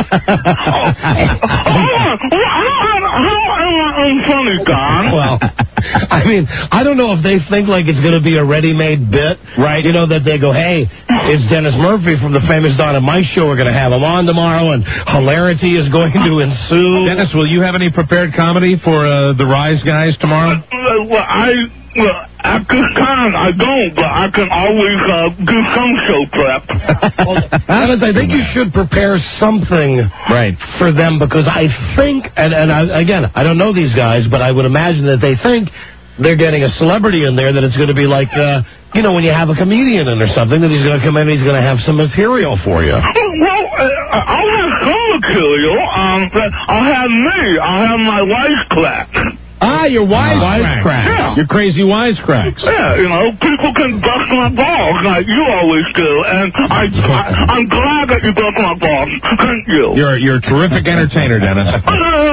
S9: How am I unfunny, Don?
S4: Well, I mean, I don't know if they think like it's going to be a ready-made bit, right? You know, that they go, hey, it's Dennis Murphy from the famous Don and Mike show. We're going to have him on tomorrow, and hilarity is going to ensue.
S3: Dennis, will you have any prepared comedy for uh, the Rise guys tomorrow?
S9: Uh, well, I... Well, at this time, I don't, but I can always uh, do some show prep.
S4: Well, Dennis, I think you should prepare something
S3: right
S4: for them, because I think, and, and I, again, I don't know these guys, but I would imagine that they think they're getting a celebrity in there, that it's going to be like, uh, you know, when you have a comedian in or something, that he's going to come in and he's going to have some material for you.
S9: Well, uh, I'll have some material. Um, but I'll have me. I'll have my wisecrack.
S3: Ah, your wisecracks.
S9: Yeah.
S3: Your crazy wisecracks.
S9: Yeah, you know, people can bust my balls like you always do, and I, I, I'm glad that you bust my balls. Thank you.
S3: You're you're a terrific entertainer, Dennis.
S9: Uh,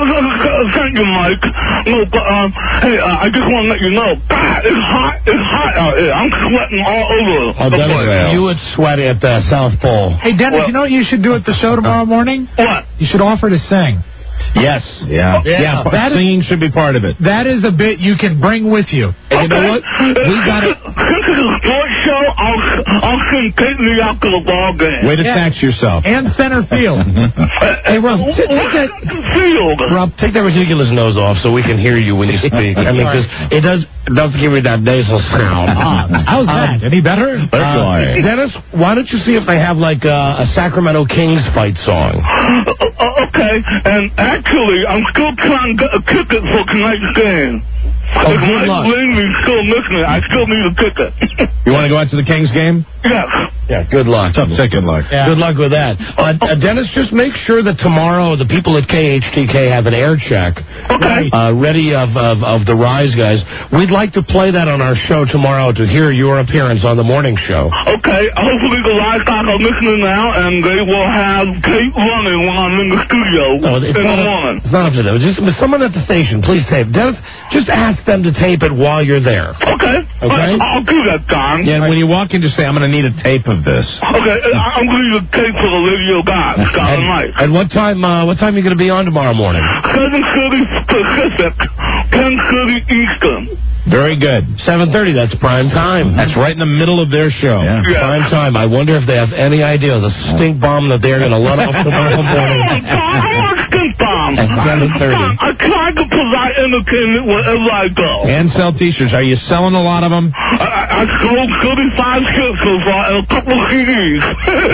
S9: thank you, Mike. No, but, um, hey, uh, I just want to let you know, God, it's hot, it's hot out here. I'm sweating all over
S4: Oh,
S9: the
S4: Dennis,
S9: place.
S4: you would sweat at the South Pole.
S11: Hey, Dennis,
S9: Well-
S11: you know what you should do at the show tomorrow morning?
S9: What?
S11: You should offer to sing.
S3: Yes. Yeah.
S4: Yeah.
S3: Yeah.
S11: That is-
S3: Singing should be part of it.
S11: That is a bit you can bring with you.
S4: And you know what? We got it.
S9: Since it's a sports show, I'll, I'll sing Take Me Out to the Ball Game.
S3: Way to
S11: Yeah.
S3: tax yourself.
S11: And center field.
S4: Hey, Rob, t- take that,
S9: Field.
S4: Rob, take that ridiculous nose off so we can hear you when you speak. I mean, because it does, it does give me that nasal sound.
S11: How's that? Any better?
S4: Uh, Dennis, why don't you see if they have like uh, a Sacramento Kings fight song?
S9: Uh, uh, okay, and actually, I'm still trying to get a ticket for tonight's game.
S4: Oh,
S9: if
S4: good
S9: Mike
S4: luck.
S9: Langley's still listening, I still need a ticket.
S3: You want to go out to the Kings game?
S9: Yes.
S4: Yeah, good luck.
S3: Tough ticket luck.
S4: Good luck with that. Uh, uh, Dennis, just make sure that tomorrow the people at K H T K have an air check
S9: Okay.
S4: uh, ready of, of, of the Rise guys. We'd like to play that on our show tomorrow to hear your appearance on the morning show.
S9: Okay, hopefully the livestock are listening now, and they will have tape running when I'm in the studio
S4: No, it's,
S9: in the
S4: not
S9: morning.
S4: up, it's not up to them. Just someone at the station, please tape. Dennis, just ask them to tape it while you're there.
S9: Okay.
S4: Okay.
S9: I'll do that, Don.
S3: Yeah, and when you walk in, just say, I'm going to need a tape of this.
S9: Okay, I- I'm going to need a tape for the radio guys, Scott and Mike.
S4: And what time? Uh, what time are you going to be on tomorrow morning?
S9: seven thirty Pacific, ten thirty Eastern.
S3: Very good.
S4: Seven thirty. That's prime time.
S3: That's right in the middle of their show.
S4: Yeah.
S9: Yeah.
S4: Prime time. I wonder if they have any idea of the stink bomb that they're going to let off tomorrow morning.
S9: I'm a stink bomb.
S4: At seven thirty.
S9: I try to provide entertainment wherever I go.
S3: And sell T-shirts. Are you selling a lot of them?
S9: I, I, I sold thirty-five shirts so far and a couple of C Ds.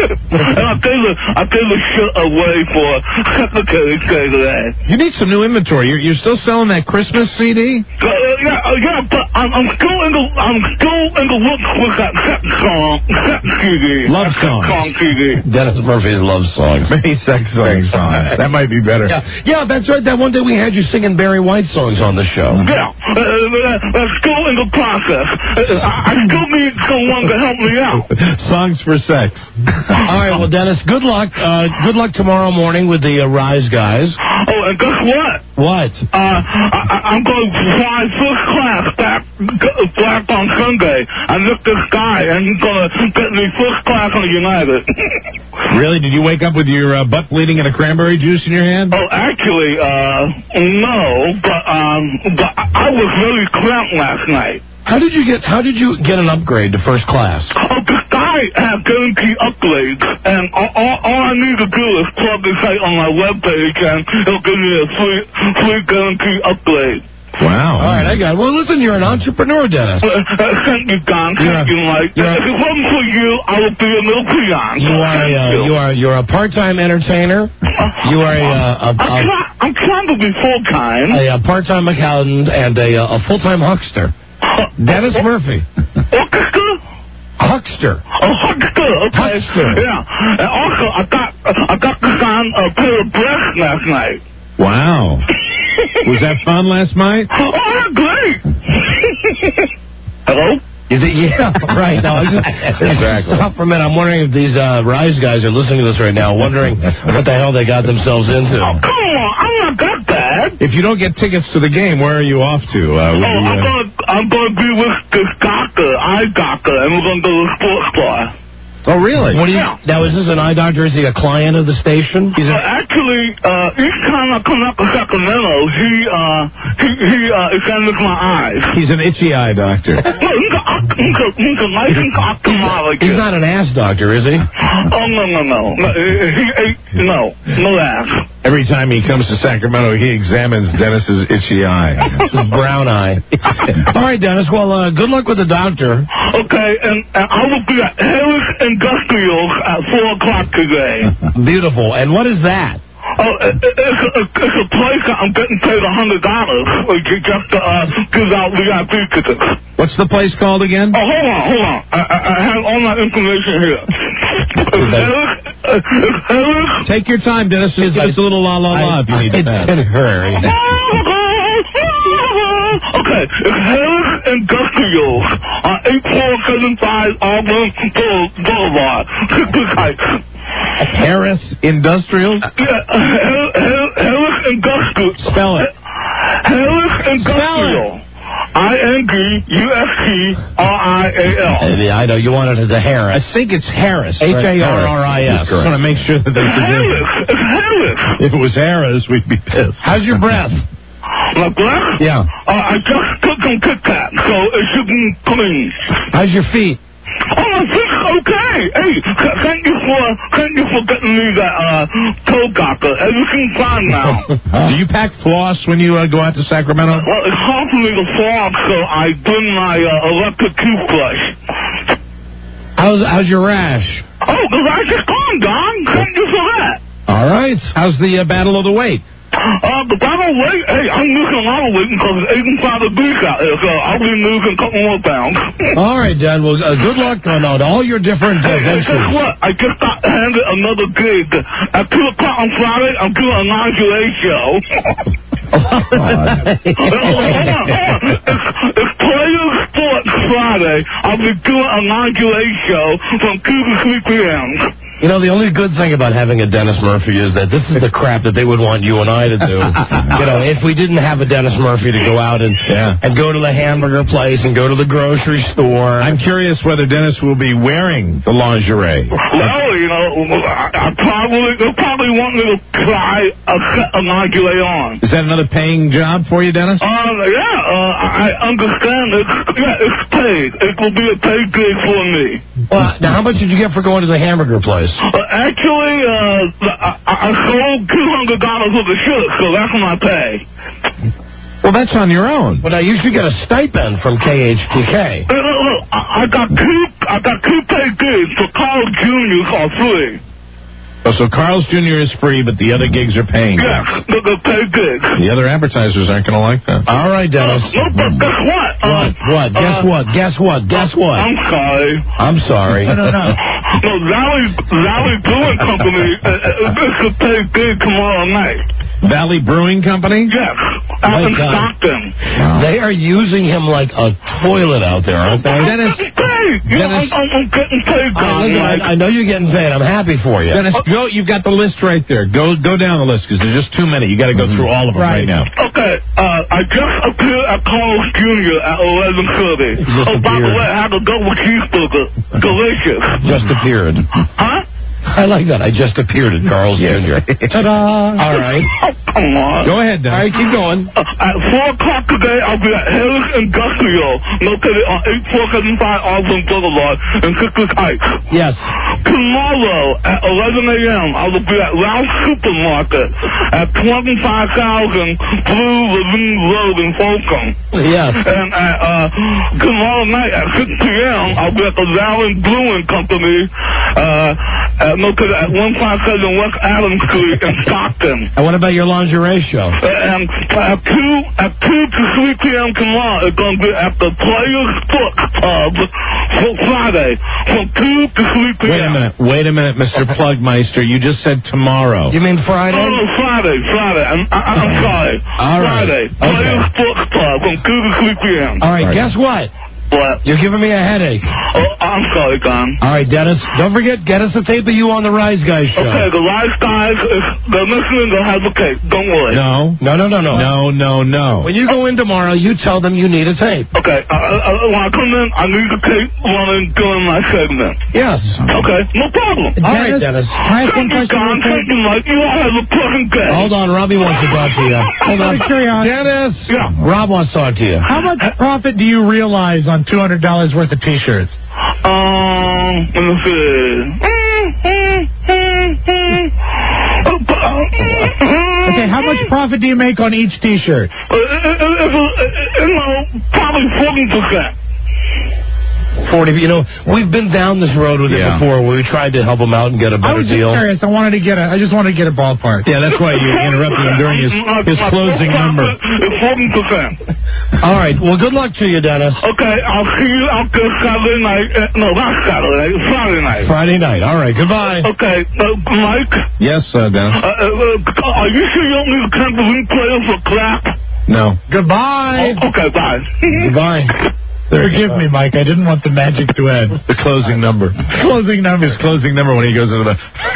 S9: And I gave the I gave the shirt away for Secretary's Day today.
S3: You need some new inventory. You're, you're still selling that Christmas C D?
S9: Uh, yeah, uh, yeah, but I'm, I'm still in the I'm still in the looks with that sex song, sex C D,
S3: Love
S9: that
S3: song.
S9: sex song C D.
S4: Dennis Murphy's love songs.
S3: Many sex songs. That might be better.
S4: Yeah, yeah, that's right. That one day we had you singing Barry White songs on the show.
S9: Yeah, uh, uh, that's still in the process. Uh, I, I still need someone to help me out.
S3: Songs for sex.
S4: All right, well, Dennis, good luck. Uh, good luck tomorrow morning with the uh, Rise guys.
S9: Oh, and guess what?
S4: What?
S9: Uh, I, I- I'm going to fly first class back, back on Sunday. I met this guy, and he's going to get me first class on United.
S3: Really? Did you wake up with your uh, butt bleeding and a cranberry juice in your hand?
S9: Oh, actually, uh, no, but, um, but I was really cramped last night.
S4: How did you get? How did you get an upgrade to first class?
S9: Oh, this guy had guarantee upgrades, and all, all, all I need to do is plug his site on my webpage, and he'll give me a free, free guarantee upgrade.
S3: Wow.
S4: All right, I got it. Well, listen, you're an entrepreneur, Dennis.
S9: Uh, uh, thank you, Don. Thank you, Mike. If it wasn't for you, I would be a little peon.
S4: You are a, uh, you are you're a part-time entertainer. You are a, uh, a, a,
S9: I'm, try, I'm trying to be full-time.
S4: a, a part-time accountant and a, a full-time huckster. Dennis Murphy.
S9: Huckster?
S4: Huckster.
S9: Oh, huckster. Okay.
S4: Huckster.
S9: Yeah. And also, I got uh, I got to sign a pair of breasts last night.
S3: Wow. Was that fun last night?
S9: Oh, great. Hello?
S4: Is it, yeah, right. No, I was just,
S3: Exactly.
S4: Stop for a minute. I'm wondering if these uh, Rise guys are listening to this right now, wondering what the hell they got themselves into.
S9: Oh, come on. I'm not that bad.
S3: If you don't get tickets to the game, where are you off to? Uh,
S9: Oh,
S3: with the,
S9: I'm
S3: uh,
S9: gonna I'm gonna be with this doctor, eye doctor, and we're gonna go to the sports bar.
S3: oh, really?
S4: What do you,
S9: Yeah.
S4: now, is this an eye doctor? Is he a client of the station? He's
S9: Uh,
S4: a,
S9: actually, uh, each time I come up to Sacramento, he uh he he uh examines my eyes.
S3: He's an itchy eye doctor.
S9: No, he's a he's a he's a licensed ophthalmologist.
S4: he's not an ass doctor, is he?
S9: Oh no no no no he, he ate no no ass.
S3: Every time he comes to Sacramento, he examines Dennis's itchy eye.
S4: His brown eye. All right, Dennis. Well, uh, good luck with the doctor.
S9: Okay, and, and I will be at Harris Industrials at four o'clock today.
S4: Beautiful. And what is that?
S9: Oh, it, it, it's, a, it's a place that I'm getting paid a hundred dollars just to uh, give out V I P tickets.
S3: What's the place called again?
S9: Oh, hold on, hold on. I, I, I have all my information here. It's Harris. It's Harris.
S3: Take your time, Dennis. Just give us a little la la la if you need to pass.
S4: hurry.
S9: Okay, it's Harris Industrials on eight four seven five Auburn Boulevard.
S3: Harris Industrials?
S9: Yeah, Harris, Harris Industrial.
S3: Spell it.
S9: Harris Industrial. I N D U S T R I A L.
S4: Yeah, I know. You wanted it to Harris.
S3: I think it's Harris.
S4: H A R R I S.
S3: Just want to make sure that they
S9: Harris. It's Harris.
S3: If it was Harris, we'd be pissed.
S4: How's your breath?
S9: My breath?
S4: Yeah.
S9: Uh, I just took some Kit Kat, so it should be clean.
S4: How's your feet?
S9: Oh, my feet's okay. Hey, th- thank you for thank you for getting me that uh, toe doctor. Everything's fine now.
S3: Do you pack floss when you uh, go out to Sacramento?
S9: Well, it's hard for me to fall, so I bring my uh, electric toothbrush.
S4: How's how's your rash?
S9: Oh, the rash is gone, Don. Thank you for that.
S3: All right. How's the uh, battle of the weight?
S9: Uh, the battle weight, hey, I'm losing a lot of weight because it's eighty-five degrees out there, so I'll be losing a couple more pounds.
S4: All right, Dan. Well, uh, good luck on, on all your different uh,
S9: Hey, guess
S4: ventures.
S9: what? I just got handed another gig. At two o'clock on Friday, I'm doing a lingerie show. Hold on, hold on. It's, it's Players Sports Friday. I'll be doing a lingerie show from two to three p.m.
S4: You know, the only good thing about having a Dennis Murphy is that this is the crap that they would want you and I to do. You know, if we didn't have a Dennis Murphy to go out and
S3: Yeah.
S4: and go to the hamburger place and go to the grocery store.
S3: I'm curious whether Dennis will be wearing the lingerie.
S9: Well, you know, I, I probably, they'll probably want me to try a set of lingerie on.
S3: Is that another paying job for you, Dennis?
S9: Uh, yeah, uh, I understand. It's, yeah, it's paid. It will be a paid gig for me.
S4: Well, now, how much did you get for going to the hamburger place?
S9: Uh, actually, uh, I, I sold two hundred dollars worth of shit, so that's my pay.
S3: Well, that's on your own.
S4: Well, now, you should get a stipend from K H T K.
S9: Hey, look, look, I, I got two, I got two paid gigs for Carl Junior for free.
S3: Oh, so Carl's Junior is free, but the other gigs are paying.
S9: Yes, the, the paid gigs.
S3: The other advertisers aren't going to like that.
S4: All right, Dennis.
S9: Uh, no, but guess what? Uh,
S4: What? What? Guess
S9: uh,
S4: what? Guess what? Guess what?
S9: I'm sorry.
S4: I'm sorry.
S9: No, no, no. No, Valley, Valley Brewing Company, uh, uh, this could pay gig tomorrow night.
S3: Valley Brewing Company?
S9: Yes, out
S4: My
S9: in
S4: God.
S9: Stockton.
S4: They are using him like a toilet out there, aren't they?
S3: Dennis,
S9: I'm getting paid. You know,
S3: Dennis-
S9: I'm, I'm, I'm getting paid,
S4: Oh,
S9: Don.
S4: listen,
S9: Like,
S4: I, I know you're getting paid. I'm happy for you.
S3: Dennis, go. You've got the list right there. Go, go down the list because there's just too many. You got to go through all of them right,
S4: Right.
S3: now.
S9: Okay, uh, I just appeared at Carl's Junior at eleven thirty.
S4: Just
S9: Oh, by the
S4: appeared.
S9: way, I had a double cheeseburger. Delicious.
S4: Just appeared.
S9: Huh?
S4: I like that. I just appeared at Carl's Junior Ta-da! All right.
S9: Oh, come on.
S3: Go ahead,
S4: All
S3: Dennis.
S4: right, keep going.
S9: Uh, at four o'clock today, I'll be at Harris Industrial Trio, located on eight four seven five Auburn Boulevard in Citrus Heights.
S4: Yes.
S9: Tomorrow at eleven a.m., I will be at Ralph's Supermarket at twenty-five thousand Blue Ravine Road in Folsom.
S4: Yes.
S9: And at, uh, tomorrow night at six p.m., I'll be at the Valen Brewing Company, uh, at, located at one fifty-seven West Adams Street in Stockton.
S4: And what about your lingerie show?
S9: And at two, at two to three p.m. tomorrow, it's going to be at the Players Foot Pub for Friday, from two to three p.m.
S3: Wait a minute. Wait a minute, Mister Plugmeister. You just said tomorrow.
S4: You mean Friday?
S9: Oh, no, Friday, Friday. I'm, I, I'm sorry.
S4: All right.
S9: Friday.
S4: Okay.
S9: Players Foot Pub from two to three p.m.
S4: All right, guess what?
S9: What?
S4: You're giving me a headache.
S9: Oh, I'm sorry, Don.
S4: All right, Dennis, don't forget, get us a tape of you on the Rise Guys show.
S9: Okay, the Rise Guys, if they're listening, they'll have a tape. Don't worry.
S3: No.
S4: No, no, no, no.
S3: No, no, no.
S4: When you go in tomorrow, you tell them you need a tape.
S9: Okay, uh, uh, when I come in, I need a tape running during my segment.
S4: Yes.
S9: Okay, no problem.
S4: All right, Dennis.
S9: Thank you, Don. Thank you, Mike. You all have a pleasant day.
S4: Hold on, Robbie wants to talk to you. Hold on.
S11: Dennis.
S9: Yeah.
S4: Rob wants to talk to you.
S11: How much profit do you realize on two hundred dollars worth of T-shirts?
S9: Um, let me see.
S11: Okay, how much profit do you make on each T-shirt?
S9: Uh, uh, uh, uh, you know, probably forty percent.
S4: Forty. You know, we've been down this road with
S3: Yeah.
S4: it before, where we tried to help him out and get a
S11: I
S4: better
S11: was just
S4: deal.
S11: curious. I wanted to get a. I just wanted to get a ballpark.
S3: Yeah, that's why you interrupted him during his, his closing number.
S9: It's forty percent.
S4: All right. Well, good luck to you, Dennis.
S9: Okay, I'll see you out there Saturday night. Uh, no, not Saturday. Friday night.
S4: Friday night. All right. Goodbye.
S9: Okay, uh, Mike.
S3: Yes, uh, Dennis.
S9: Uh, uh, are you sure you don't need a trampoline player for crap?
S3: No.
S11: Goodbye.
S9: Oh, okay, bye.
S4: Goodbye.
S11: Forgive me, Mike. I didn't want the magic to end.
S3: The closing number.
S11: Closing number.
S3: His closing number when he goes into the...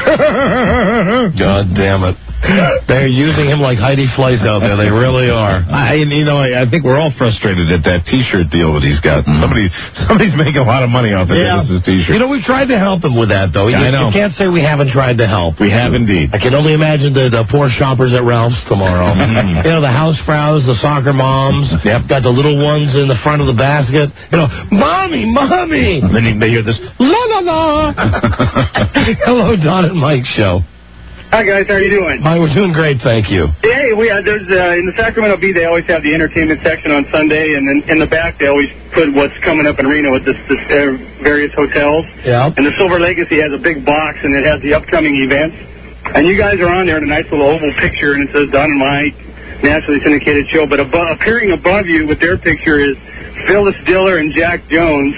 S4: God damn it. They're using him like Heidi Fleiss out there. They really are.
S3: I, you know, I, I think we're all frustrated at that T-shirt deal that he's got. Mm. Somebody, somebody's making a lot of money off of
S4: Yeah.
S3: Dennis's T-shirt.
S4: You know, we've tried to help him with that, though.
S3: Yeah,
S4: you,
S3: I know.
S4: You can't say we haven't tried to help.
S3: We have indeed.
S4: I can only imagine the, the poor shoppers at Ralph's tomorrow. You know, the housefrows, the soccer moms.
S3: Yep.
S4: Got the little ones in the front of the basket. You know, mommy, mommy.
S3: And then they hear this,
S4: la la la. Hello, Don and Mike show.
S17: Hi guys, how are you doing?
S4: Hi, we're doing great, thank you.
S17: Hey, we uh, there's uh, in the Sacramento Bee they always have the entertainment section on Sunday, and then in the back they always put what's coming up in Reno with this, this uh, various hotels.
S4: Yeah.
S17: And the Silver Legacy has a big box, and it has the upcoming events. And you guys are on there in a nice little oval picture, and it says Don and Mike, nationally syndicated show. But above, appearing above you with their picture is Phyllis Diller and Jack Jones.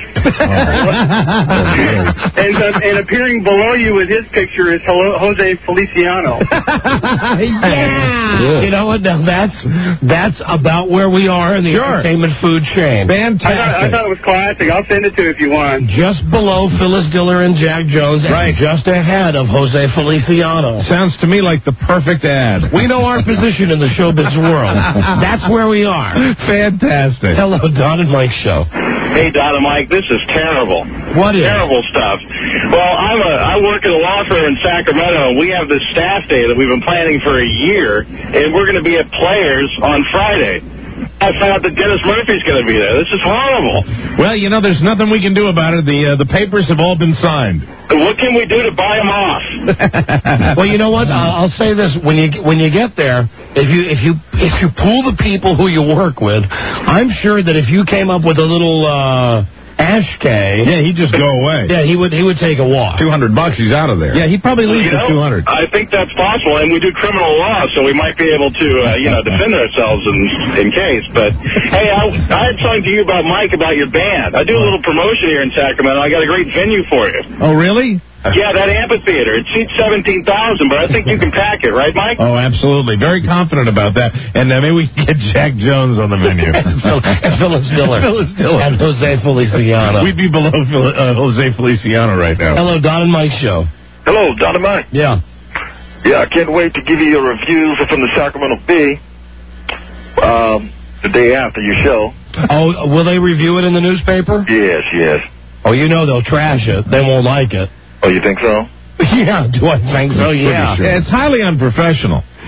S17: and, uh, and appearing below you with his picture is Hello, Jose Feliciano.
S4: Yeah. You know what? Now that's that's about where we are in the
S3: Sure.
S4: entertainment food chain.
S3: Fantastic.
S17: I thought, I thought it was classic. I'll send it to you if you want.
S4: Just below Phyllis Diller and Jack Jones,
S3: Right.
S4: and just ahead of Jose Feliciano.
S3: Sounds to me like the perfect ad.
S4: We know our position in the showbiz world. That's where we are.
S3: Fantastic.
S4: Hello, Don and Mike show.
S7: Hey, Don and Mike, this is terrible.
S4: What is?
S7: Terrible stuff. Well, I'm a, I work at a law firm in Sacramento, and we have this staff day that we've been planning for a year, and we're going to be at Players on Friday. I found out that Dennis Murphy's going to be there. This is horrible.
S3: Well, you know, there's nothing we can do about it. The uh, the papers have all been signed.
S7: What can we do to buy him off?
S4: Well, you know what? I'll, I'll say this: when you when you get there, if you if you if you pool the people who you work with, I'm sure that if you came up with a little uh, ashkay,
S3: Yeah, he'd just go away.
S4: yeah, he would he would take a walk.
S3: Two hundred bucks, he's out of there. Yeah, he'd probably leave
S7: You
S3: for
S7: know,
S3: two hundred.
S7: I think that's possible, and we do criminal law, so we might be able to, uh, you know, defend ourselves in in case. But hey, I, I had something to you about Mike about your band. I do a little promotion here in Sacramento. I got a great venue for you.
S3: Oh, really?
S7: Yeah, that amphitheater. It seats seventeen thousand, but I think you can pack it, right, Mike?
S3: Oh, absolutely. Very confident about that. And uh, maybe we can get Jack Jones on the menu.
S4: and Phyllis Diller.
S3: Phyllis Diller.
S4: And Jose Feliciano.
S3: We'd be below Phil- uh, Jose Feliciano right now.
S4: Hello, Don and Mike show.
S18: Hello, Don and Mike.
S4: Yeah.
S18: Yeah, I can't wait to give you your reviews from the Sacramento Bee um, the day after your show.
S4: Oh, will they review it in the newspaper?
S18: Yes, yes.
S4: Oh, you know they'll trash it. They won't like it.
S18: Oh, you think so?
S4: Yeah, do I think so? Yeah.
S3: Sure. It's highly unprofessional.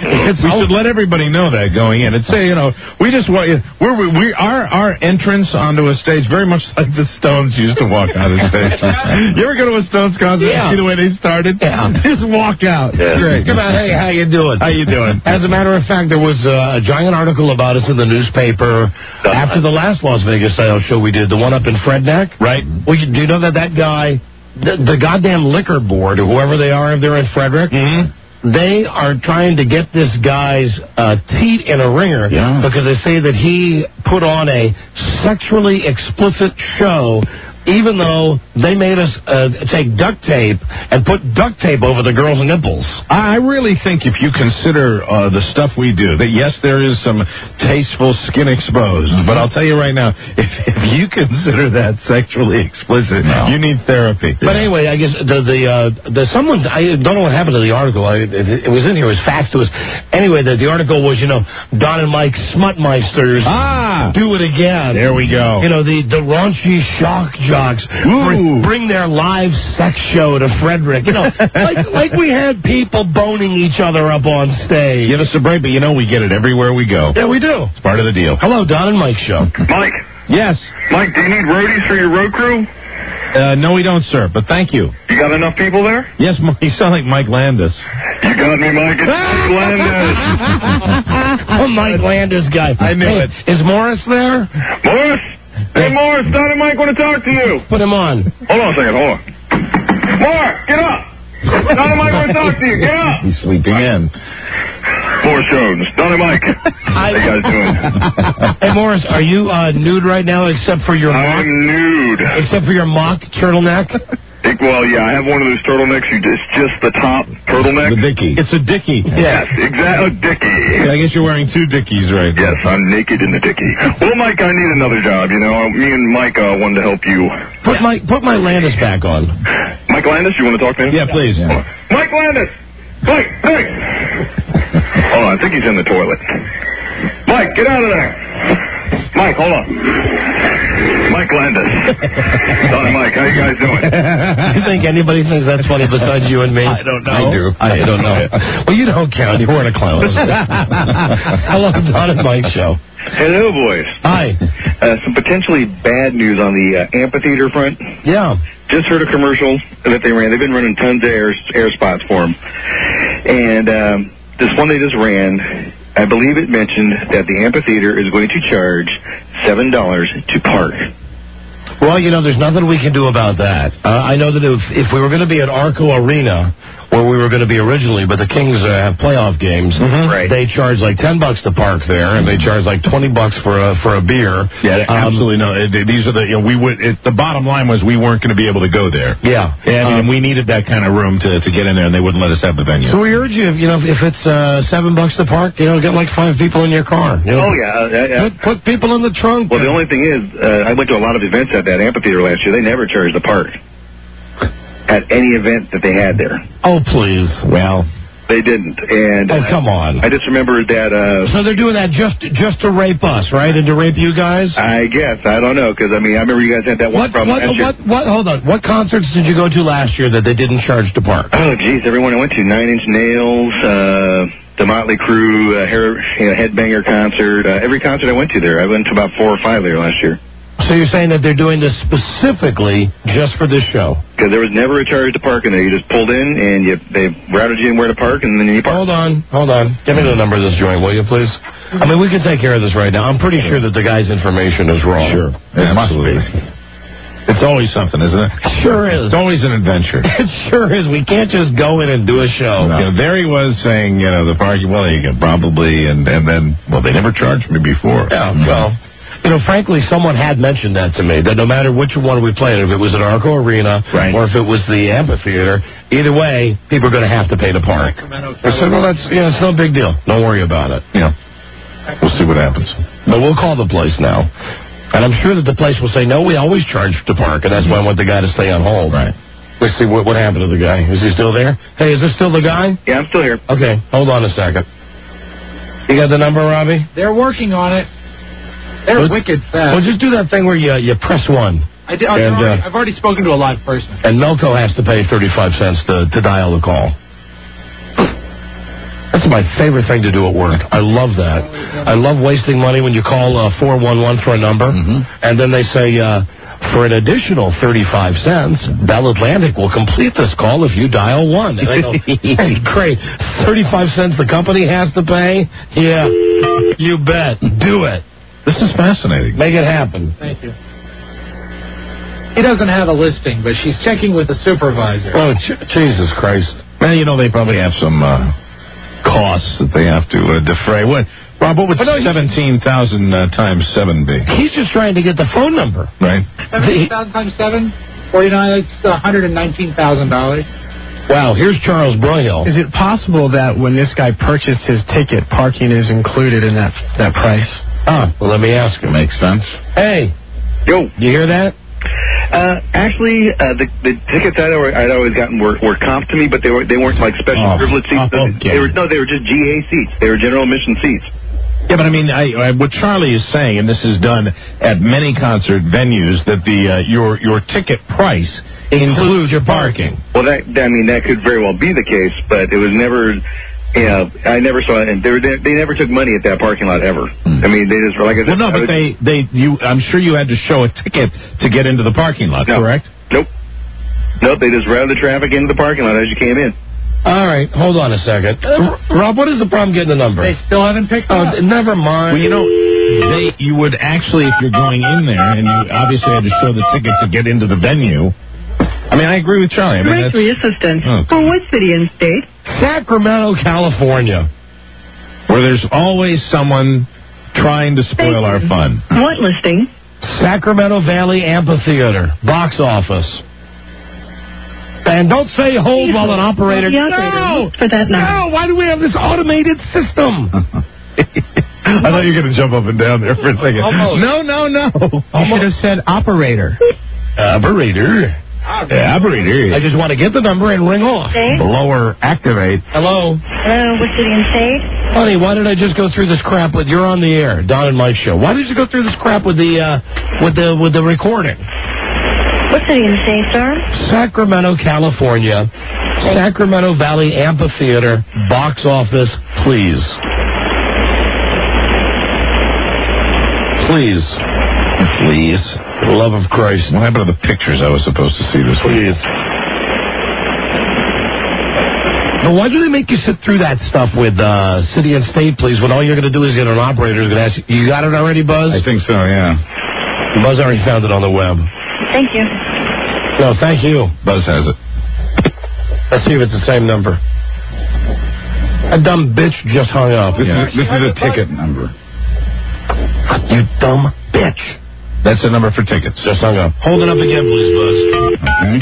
S3: It's, we should let everybody know that going in and say, you know, we just want we're we our our entrance onto a stage very much like the Stones used to walk on a stage. You ever go to a Stones concert
S4: Yeah.
S3: and see the way they started?
S4: Yeah.
S3: Just walk out.
S4: Yeah.
S3: Great.
S4: Come on, hey, how you doing?
S3: How you doing?
S4: As a matter of fact, there was uh, a giant article about us in the newspaper after the last Las Vegas style show we did, the one up in Fredneck.
S3: Right.
S4: Well, you, do you know that that guy, the, the goddamn liquor board, or whoever they are, if they're in Frederick,
S3: Mm-hmm.
S4: they are trying to get this guy's uh, teat in a ringer
S3: Yeah.
S4: because they say that he put on a sexually explicit show, even though they made us uh, take duct tape and put duct tape over the girl's nipples.
S3: I really think if you consider uh, the stuff we do, that yes, there is some tasteful skin exposed,
S4: Mm-hmm.
S3: but I'll tell you right now, if, if you consider that sexually explicit,
S12: No.
S3: you need therapy.
S4: But anyway, I guess the the uh, the someone I don't know what happened to the article. I, it, it was in here. It was faxed to us. Anyway, the, the article was, you know, Don and Mike Smutmeisters
S3: Ah!
S4: do it again.
S3: There we go.
S4: You know, the the raunchy shock jocks bring, bring their live sex show to Frederick. You know, like like we had people boning each other up on stage.
S3: Give us a break, but you know we get it everywhere we go.
S4: Yeah, we do.
S3: It's part of the deal.
S4: Hello, Don and Mike show.
S15: Mike,
S3: Yes.
S15: Mike, do you need roadies for your road crew?
S3: Uh, no, we don't, sir, but thank you.
S15: You got enough people there?
S3: Yes, M- you sound like Mike Landis.
S15: You got me, Mike. It's Mike Landis.
S4: Oh, Mike Landis guy.
S3: I knew
S4: Hey,
S3: it.
S4: Is Morris there?
S15: Morris? Hey, Morris, Don and Mike want to talk to you.
S4: Put him on.
S15: Hold on a second, hold on. Morris, get up. Don and Mike want to talk to you. Get up.
S3: He's sleeping in.
S15: Morris Jones. Don and Mike. How you guys doing?
S4: Hey, Morris, are you uh, nude right now except for your mock,
S15: I'm nude.
S4: except for your mock turtleneck?
S15: It- Well, yeah, I have one of those turtlenecks. You just, just the top turtleneck.
S3: The Dickie. It's a Dickie.
S15: Yes, exactly. Dickie.
S3: Yeah, I guess you're wearing two Dickies right now.
S15: Yes, I'm naked in the Dickie. Well, Mike, I need another job. You know, me and Mike uh, wanted to help you.
S4: Put my put my Landis back on.
S15: Mike Landis, you want to talk to him?
S3: Yeah, please.
S15: Hold on. Mike Landis. Mike, Mike. Hold on, I think he's in the toilet. Mike, get out of there. Mike, hold on. Mike Landis. Don and Mike, how you guys doing?
S4: You think anybody thinks that's funny besides you and me?
S3: I don't know.
S4: I do. I don't know. Well, you don't count. You weren't a clown. Hello, Don and Mike show.
S15: Hello, boys.
S4: Hi.
S15: Uh, some potentially bad news on the uh, amphitheater front.
S4: Yeah.
S15: Just heard a commercial that they ran. They've been running tons of air, air spots for them. And um, this one they just ran, I believe it mentioned that the amphitheater is going to charge seven dollars to park.
S4: Well, you know, there's nothing we can do about that. Uh, I know that if if we were going to be at Arco Arena, where we were going to be originally, but the Kings uh, have playoff games,
S15: Right.
S4: they charge like ten bucks to park there, and they charge like twenty bucks for a for a beer.
S3: Yeah,
S4: Um,
S3: absolutely no. It- These are the you know we would. It, the bottom line was we weren't going to be able to go there.
S4: Yeah.
S3: And
S4: Um,
S3: we needed that kind of room to to get in there, and they wouldn't let us have the venue.
S4: So we urge you, if, you know, if it's uh, seven bucks to park, you know, get like five people in your car. You know?
S15: Oh, yeah. uh, yeah.
S4: Put, put people in the trunk.
S15: Well, the only thing is, uh, I went to a lot of events at that amphitheater last year. They never charged the park at any event that they had there.
S4: Oh, please.
S3: Well,
S15: They didn't. And
S4: Oh, come on.
S15: I just remembered that. Uh,
S4: So they're doing that just just to rape us, right? And to rape you guys?
S15: I guess I don't know because I mean I remember you guys had that one
S4: What,
S15: from
S4: what,
S15: last year.
S4: what, what, hold on. What concerts did you go to last year that they didn't charge to park?
S15: Oh, geez, everyone I went to, Nine Inch Nails, uh, the Motley Crue, uh, hair, you know, Headbanger concert, uh, every concert I went to there. I went to about four or five there last year.
S4: So you're saying that they're doing this specifically just for this show?
S15: Because there was never a charge to park in there. You just pulled in and you they routed you in where to park and then you parked.
S4: Hold on, hold on. Give me the number of this joint, will you, please? I mean, we can take care of this right now. I'm pretty sure that the guy's information is wrong.
S3: Sure. It must be. It's always something, isn't it?
S4: Sure is.
S3: It's always an adventure.
S4: It sure is. We can't just go in and do a show.
S3: You know, there he was saying, you know, the parking, well, you can probably, and, and then, well, they never charged me before.
S4: Yeah, well, you know, frankly, someone had mentioned that to me, that no matter which one we played, if it was at Arco Arena
S3: Right.
S4: or if it was the amphitheater, either way, people are going to have to pay to park. I said, well, that's, you know, it's no big deal. Don't worry about it.
S3: Yeah. We'll see what happens.
S4: But we'll call the place now. And I'm sure that the place will say, no, we always charge to park, and that's why I want the guy to stay on hold.
S3: Right.
S4: Let's see what, what happened to the guy. Is he still there? Hey, is this still the guy?
S15: Yeah, I'm still here.
S4: Okay, hold on a second. You got the number, Robbie?
S11: They're working on it. They're
S4: Well,
S11: wicked fast.
S4: Well, just do that thing where you you press one.
S11: I did, I've,
S4: and,
S11: already,
S4: uh,
S11: I've already spoken to a live person.
S4: And Melco has to pay thirty-five cents to, to dial the call. That's my favorite thing to do at work. I love that. I love wasting money when you call uh, four one one for a number, mm-hmm. and then they say, uh, for an additional thirty-five cents, Bell Atlantic will complete this call if you dial one. And I go, hey, great. thirty-five cents the company has to pay? Yeah, you bet. Do it.
S3: This is fascinating.
S4: Make it happen.
S11: Thank you. He doesn't have a listing, but she's checking with the supervisor.
S3: Oh, j- Jesus Christ. Well, you know, they probably have some uh, costs that they have to uh, defray. What, Rob, what would
S4: no,
S3: seventeen thousand uh, times seven be?
S4: He's just trying to get the phone number.
S3: Right.
S11: seventeen thousand times seven? forty-nine, it's one hundred nineteen thousand dollars.
S4: Wow, here's Charles Broyhill.
S13: Is it possible that when this guy purchased his ticket, parking is included in that that price?
S4: Ah, well, let me ask him.
S3: Makes sense.
S4: Hey.
S7: Yo.
S4: You hear that?
S7: Uh, actually, uh, the the tickets I'd always, I'd always gotten were, were comped to me, but they were they weren't like special
S3: Oh,
S7: privilege seats.
S3: oh, okay.
S7: They were no, they were just G A seats. They were general admission seats.
S3: Yeah, but I mean, I, I, what Charlie is saying, and this is done at many concert venues, that the uh, your your ticket price includes your parking.
S7: Well, that I mean that could very well be the case, but it was never. Yeah, I never saw it, and they, were, they they never took money at that parking lot ever.
S3: Hmm.
S7: I mean, they just like I said.
S3: Well, no,
S7: I
S3: but
S7: was,
S3: they they you. I'm sure you had to show a ticket to get into the parking lot,
S7: no,
S3: correct?
S7: Nope. Nope. They just routed the traffic into the parking lot as you came in.
S4: All right, hold on a second. Uh, Rob, what is the problem getting the number?
S11: They still haven't picked
S4: Oh,
S11: up.
S4: never mind.
S3: Well, you know, they you would actually, if you're going in there, and you obviously had to show the ticket to get into the venue. I mean, I agree with Charlie. I mean, that's,
S19: Directory assistant.
S3: Oh.
S19: For what city and state?
S4: Sacramento, California.
S3: where there's always someone trying to spoil our fun.
S19: What listing?
S4: Sacramento Valley Amphitheater, box office. And don't say hold while an operator...
S19: The operator
S4: No!
S19: looked for that number.
S4: No! Why do we have this automated system?
S3: I thought you were going to jump up and down there for a second.
S4: Almost.
S3: No, no, no.
S11: You should have said operator.
S3: Operator. Operator.
S4: I just want to get the number and ring off.
S5: Dave?
S3: Blower activate.
S4: Hello?
S5: Hello, what city and state?
S4: Honey, why did I just go through this crap with... You're on the air, Don and Mike show. Why did you go through this crap with the, uh, with the, with the recording?
S5: What city and state, sir?
S4: Sacramento, California. Sacramento Valley Amphitheater, box office, please. Please.
S3: Please.
S4: For the love of Christ.
S3: What happened to the pictures I was supposed to see this week?
S4: Please. Now, why do they make you sit through that stuff with uh, city and state, please, when all you're going to do is get an operator who's going to ask you, you got it already, Buzz?
S3: I think so, yeah.
S4: Buzz already found it on the web.
S5: Thank you.
S4: No, thank you.
S3: Buzz has it.
S4: Let's see if it's the same number. A dumb bitch just hung up.
S12: This, is, this is a ticket number.
S4: You dumb bitch.
S3: That's the number for tickets.
S4: Just hung up. Hold it up again, please, Buzz.
S12: Okay.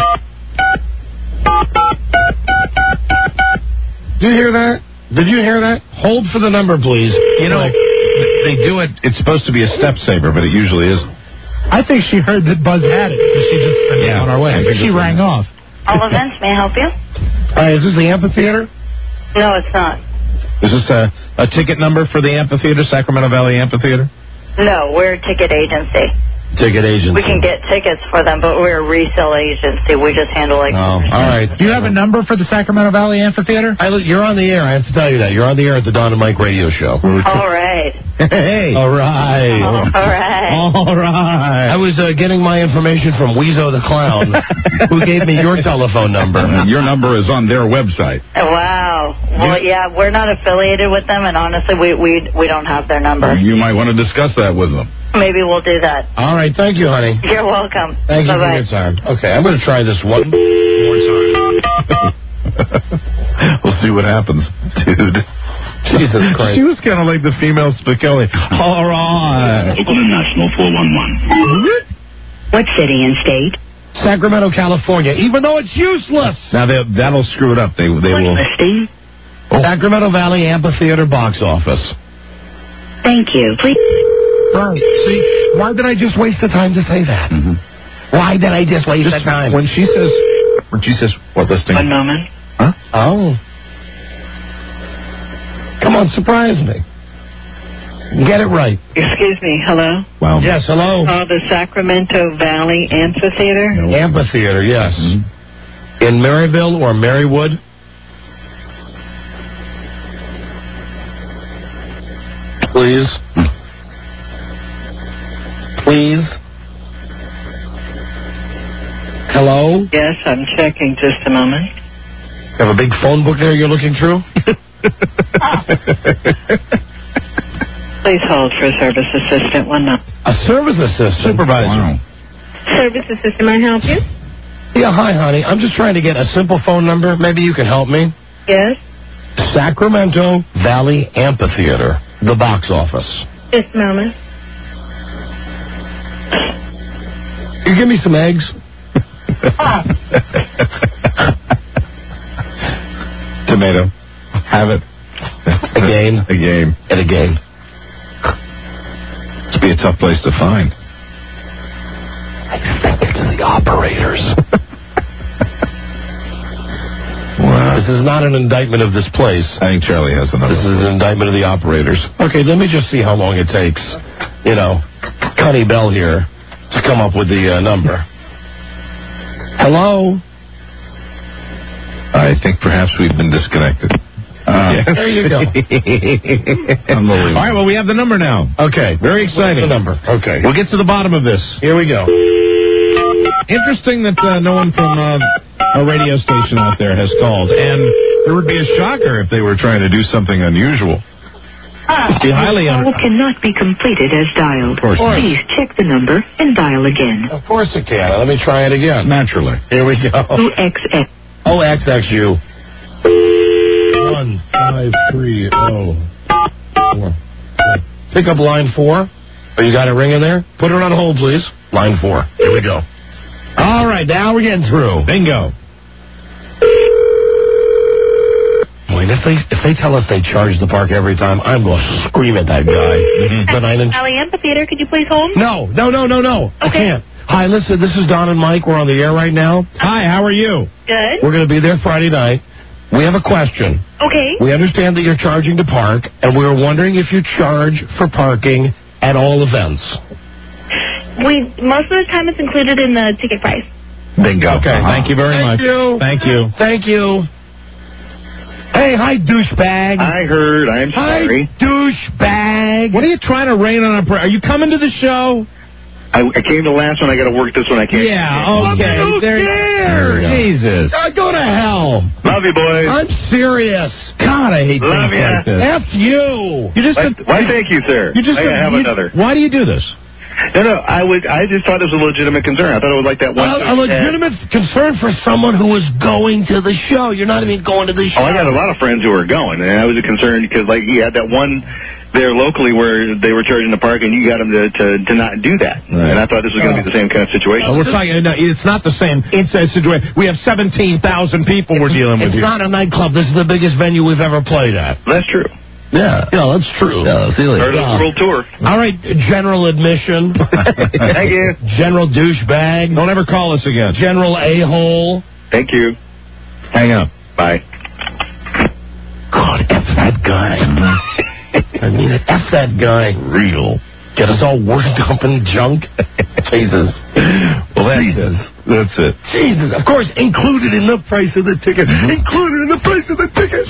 S4: Did you hear that? Did you hear that? Hold for the number, please.
S3: You know, they do it. It's supposed to be a step saver, but it usually isn't.
S11: I think she heard that Buzz had it, because she just sent it
S3: Yeah,
S11: on our way.
S3: I think
S11: She
S3: it's
S11: rang off.
S5: All events, may I help you?
S4: Uh, is this the amphitheater?
S5: No, it's not.
S3: Is this a, a ticket number for the amphitheater, Sacramento Valley Amphitheater?
S5: No, we're a ticket agency.
S4: Ticket agency.
S5: We can get tickets for them, but we're a resale agency. We just handle like...
S4: Oh, all right.
S11: Do you have a number for the Sacramento Valley Amphitheater?
S4: I, you're on the air. I have to tell you that. You're on the air at the Don and Mike radio show.
S5: All right.
S3: Hey.
S4: All right.
S5: All right.
S3: All right.
S4: I was uh, getting my information from Weezo the Clown, who gave me your telephone number.
S12: And your number is on their website.
S5: Wow. Well, yeah, we're not affiliated with them, and honestly, we we we don't have their number.
S12: You might want to discuss that with them.
S5: Maybe we'll do that.
S4: All right. Thank you, honey.
S5: You're welcome.
S4: Thank you
S5: Bye-bye.
S4: for your time. Okay, I'm going to try this one more time.
S3: We'll see what happens, dude.
S4: Jesus Christ.
S3: She was kind of like the female Spicoli. All right.
S15: International four one one.
S19: What city and state?
S4: Sacramento, California, even though it's useless.
S3: Now, they, that'll screw it up. They, they
S19: What
S3: will.
S19: listing?
S4: Sacramento Valley Amphitheater box office.
S19: Thank you. Please.
S4: Right. See, why did I just waste the time to say that?
S3: Mm-hmm.
S4: Why did I just waste the time?
S3: When she says, when she says, what listing?
S19: One moment.
S3: Huh?
S4: Oh. Come on, surprise me. Get it right.
S19: Excuse me. Hello?
S3: Wow.
S4: Yes, hello?
S19: Uh, the Sacramento Valley Amphitheater?
S3: No.
S4: Amphitheater, yes.
S3: Mm-hmm.
S4: In Maryville or Marywood? Please. Please. Hello?
S19: Yes, I'm checking. Just a moment.
S4: You have a big phone book there you're looking through?
S19: Please hold for a service assistant. One moment.
S4: A service assistant? Supervisor. Wow.
S5: Service assistant, may I help you?
S4: Yeah, hi, honey. I'm just trying to get a simple phone number. Maybe you can help me.
S5: Yes.
S4: Sacramento Valley Amphitheater, the box office.
S5: Just a moment.
S4: You give me some eggs?
S3: Tomato. Have it.
S4: Again.
S3: A game.
S4: And a game.
S3: It's be a tough place to find.
S4: I think it's the operators. Wow. This is not an indictment of this place.
S3: I think Charlie has another.
S4: This is an indictment of the operators. Okay, let me just see how long it takes, you know, Connie Bell here to come up with the uh, number. Hello?
S3: I think perhaps we've been disconnected. Uh,
S4: yes. There you go.
S3: Unbelievable.
S4: All right, well, we have the number now. Okay. Very exciting. What's the number? Okay.
S3: We'll get to the bottom of this.
S4: Here we go.
S3: Interesting that uh, no one from uh, a radio station out there has called. And there would be a shocker if they were trying to do something unusual.
S19: Be highly
S3: un-
S19: call cannot be completed as dialed.
S3: Of course.
S19: Please check the number and dial again.
S4: Of course it can. Let me try it again.
S3: Naturally.
S4: Here we go.
S19: O X X.
S4: O X X U. One, five, three, oh, four. Pick up line four. Oh, you got it ringing there? Put it on hold, please. Line four. Here we go. All right, now we're getting through.
S3: Bingo.
S4: Wait, if they if they tell us they charge the park every time, I'm going to scream at that guy. But I didn't.
S5: Valley Amphitheater, could you please hold?
S4: No, no, no, no, no. I
S5: Okay.
S4: can't. Hi, listen, this is Don and Mike. We're on the air right now.
S3: Hi, how are you?
S5: Good.
S4: We're going to be there Friday night. We have a question.
S5: Okay.
S4: We understand that you're charging to park, and we were wondering if you charge for parking at all events.
S5: We most of the time it's included in the ticket price.
S3: Bingo. Okay,
S4: Uh-huh.
S3: thank you very
S4: Thank
S3: much.
S4: you.
S3: Thank you.
S4: Thank you. Hey, hi, douchebag.
S15: I heard. I'm
S4: Hi,
S15: sorry.
S4: douchebag.
S3: What are you trying to rain on? A, are you coming to the show?
S15: I, I came to the last one. I got to work this one. I can't.
S3: Yeah, okay.
S4: Who
S3: There-
S4: cares?
S3: Jesus.
S4: Uh, go to hell.
S15: Love you, boys.
S4: I'm serious.
S3: God, I hate
S15: Love
S3: things
S15: ya.
S3: like this.
S4: F you.
S3: You just
S15: Why, why thank you, sir.
S3: You just
S15: I have
S3: you-
S15: another.
S3: Why do you do this?
S15: No, no. I would. I just thought it was a legitimate concern. I thought it was like that one.
S4: A, a legitimate concern for someone who is going to the show. You're not even going to the show.
S15: Oh, I got a lot of friends who were going, and I was concerned because, like, you had that one there locally where they were charging the park, and you got them to to, to not do that.
S3: Right.
S15: And I thought this was going to be the same kind of situation.
S3: Oh, we're talking. No, it's not the same. It's a situation. We have seventeen thousand people we're dealing with
S4: It's
S3: here.
S4: not a nightclub. This is the biggest venue we've ever played at.
S15: That's true.
S4: Yeah, yeah, that's true.
S3: Yeah, really.
S15: Heard of the world tour.
S4: All right, general admission.
S15: Thank you.
S4: General douchebag.
S3: Don't ever call us again.
S4: General a-hole.
S15: Thank you.
S3: Hang up.
S15: Bye.
S4: God, F that guy. I mean, F that guy. Real. Get us all worked up in junk. Jesus.
S3: Well, that's
S4: Jesus.
S3: it. That's it.
S4: Jesus. Of course, included in the price of the ticket. Included in the price of the ticket.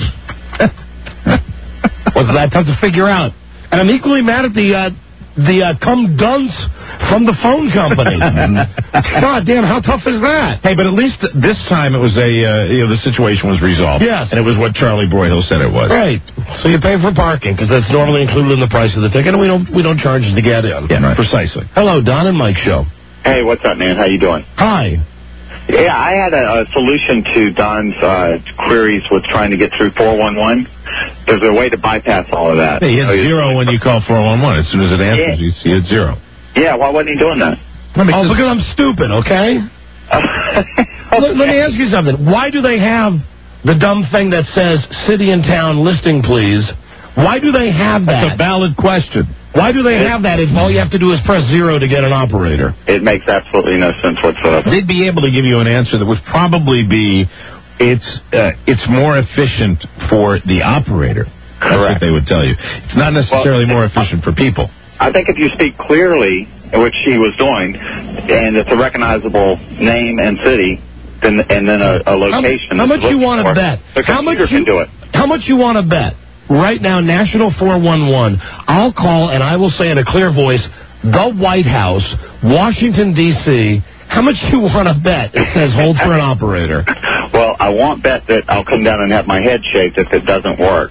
S4: Wasn't that tough to figure out? And I'm equally mad at the uh, the uh, cum dunce from the phone company. God damn, how tough is that?
S3: Hey, but at least this time it was a, uh, you know, the situation was resolved.
S4: Yes.
S3: And it was what Charlie Broyhill said it was.
S4: Right. So you pay for parking because that's normally included in the price of the ticket, and we don't we don't charge you to get in.
S3: Yeah, right. Precisely.
S4: Hello, Don and Mike Show.
S20: Hey, what's up, man? How you doing?
S4: Hi.
S20: Yeah, I had a, a solution to Don's uh, queries with trying to get through four one one. There's a way to bypass all of that.
S3: Hey, he hits zero when you call four one one. As soon as it answers,
S20: Yeah.
S3: you see it's zero.
S20: Yeah, why wasn't he doing that?
S4: Oh, because I'm stupid, okay? let, let me ask you something. Why do they have the dumb thing that says city and town listing, please? Why do they have that?
S3: That's a valid question.
S4: Why do they have that if all you have to do is press zero to get an operator?
S20: It makes absolutely no sense whatsoever.
S3: They'd be able to give you an answer that would probably be, it's uh, it's more efficient for the operator. That's what they would tell you. It's not necessarily more efficient for people.
S20: I think if you speak clearly, which he was doing, and it's a recognizable name and city, then and then a, a location.
S4: How, how much you want to bet?
S20: The
S4: How much
S20: computer
S4: you
S20: can do it.
S4: How much you want to bet right now, National four one one. I'll call and I will say in a clear voice, the White House, Washington, D C. How much you want to bet it says hold for an operator?
S20: Well, I won't bet that I'll come down and have my head shaved if it doesn't work.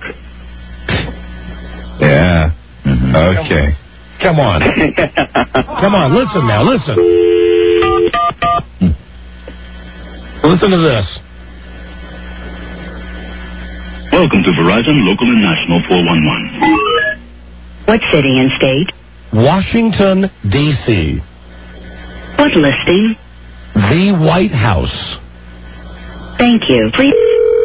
S3: Yeah. Mm-hmm. Okay.
S4: Come on. Come on, listen now, listen. Listen to this.
S2: Welcome to Verizon Local and National four one one.
S21: What city and state?
S4: Washington, D C.
S21: What listing?
S4: The White House.
S21: Thank you. Please.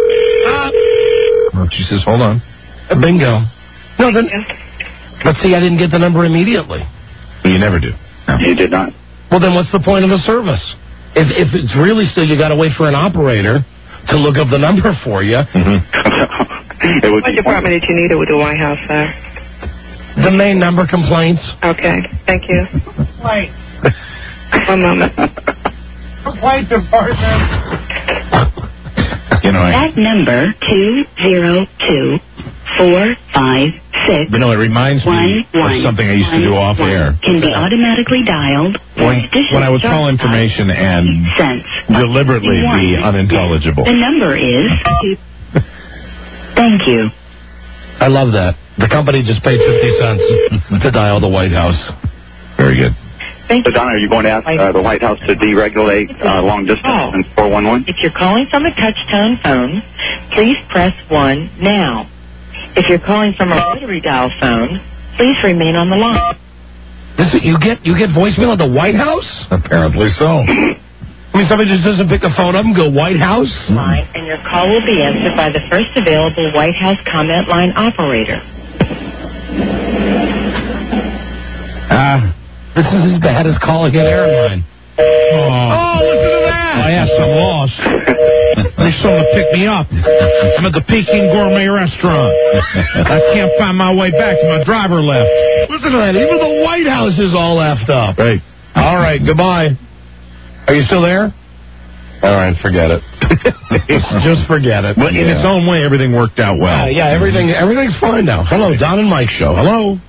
S3: Oh, she says, hold on.
S4: Uh, bingo. No, then. But see, I didn't get the number immediately.
S3: Well, you never do.
S20: No. You did not.
S4: Well, then what's the point of the service? If, if it's really still, you got to wait for an operator to look up the number for you.
S3: Mm-hmm.
S20: It would
S19: What department did you need it with the White House, sir?
S4: The main number complaints.
S19: Okay, thank you.
S11: Wait.
S19: One moment.
S11: White department.
S3: You know, I,
S21: That number, two zero two four five six.
S3: but no, it reminds me
S21: One, one,
S3: of something I used to do
S21: one,
S3: off
S21: one.
S3: air.
S21: Can be automatically dialed.
S3: When, when I would call information and
S21: Cents.
S3: deliberately be unintelligible.
S21: The number is two. Thank you.
S4: I love that. The company just paid fifty cents to dial the White House.
S3: Very good.
S19: Thank
S20: So, Donna, are you going to ask uh, the White House to deregulate uh, long distance
S19: Oh.
S20: and four one one?
S19: If you're calling from a touch-tone phone, please press one now. If you're calling from a rotary dial phone, please remain on the line.
S4: This, you get you get voicemail at the White House?
S3: Apparently so.
S4: I mean, somebody just doesn't pick the phone up and go, White House?
S19: Line, and your call will be answered by the first available White House comment line operator.
S4: Ah, this is as bad as calling an airline.
S11: Oh, listen to that. Oh, yes, I'm lost. There's someone to pick me up. I'm at the Peking Gourmet Restaurant. I can't find my way back. My driver left.
S4: Listen to that. Even the White House is all effed up.
S3: Right.
S4: All right, goodbye. Are you still there? All right, forget it. Just forget it.
S3: But in
S4: Yeah.
S3: its own way, everything worked out well.
S4: Uh, yeah, everything everything's fine now. Hello, Don and Mike show. Hello.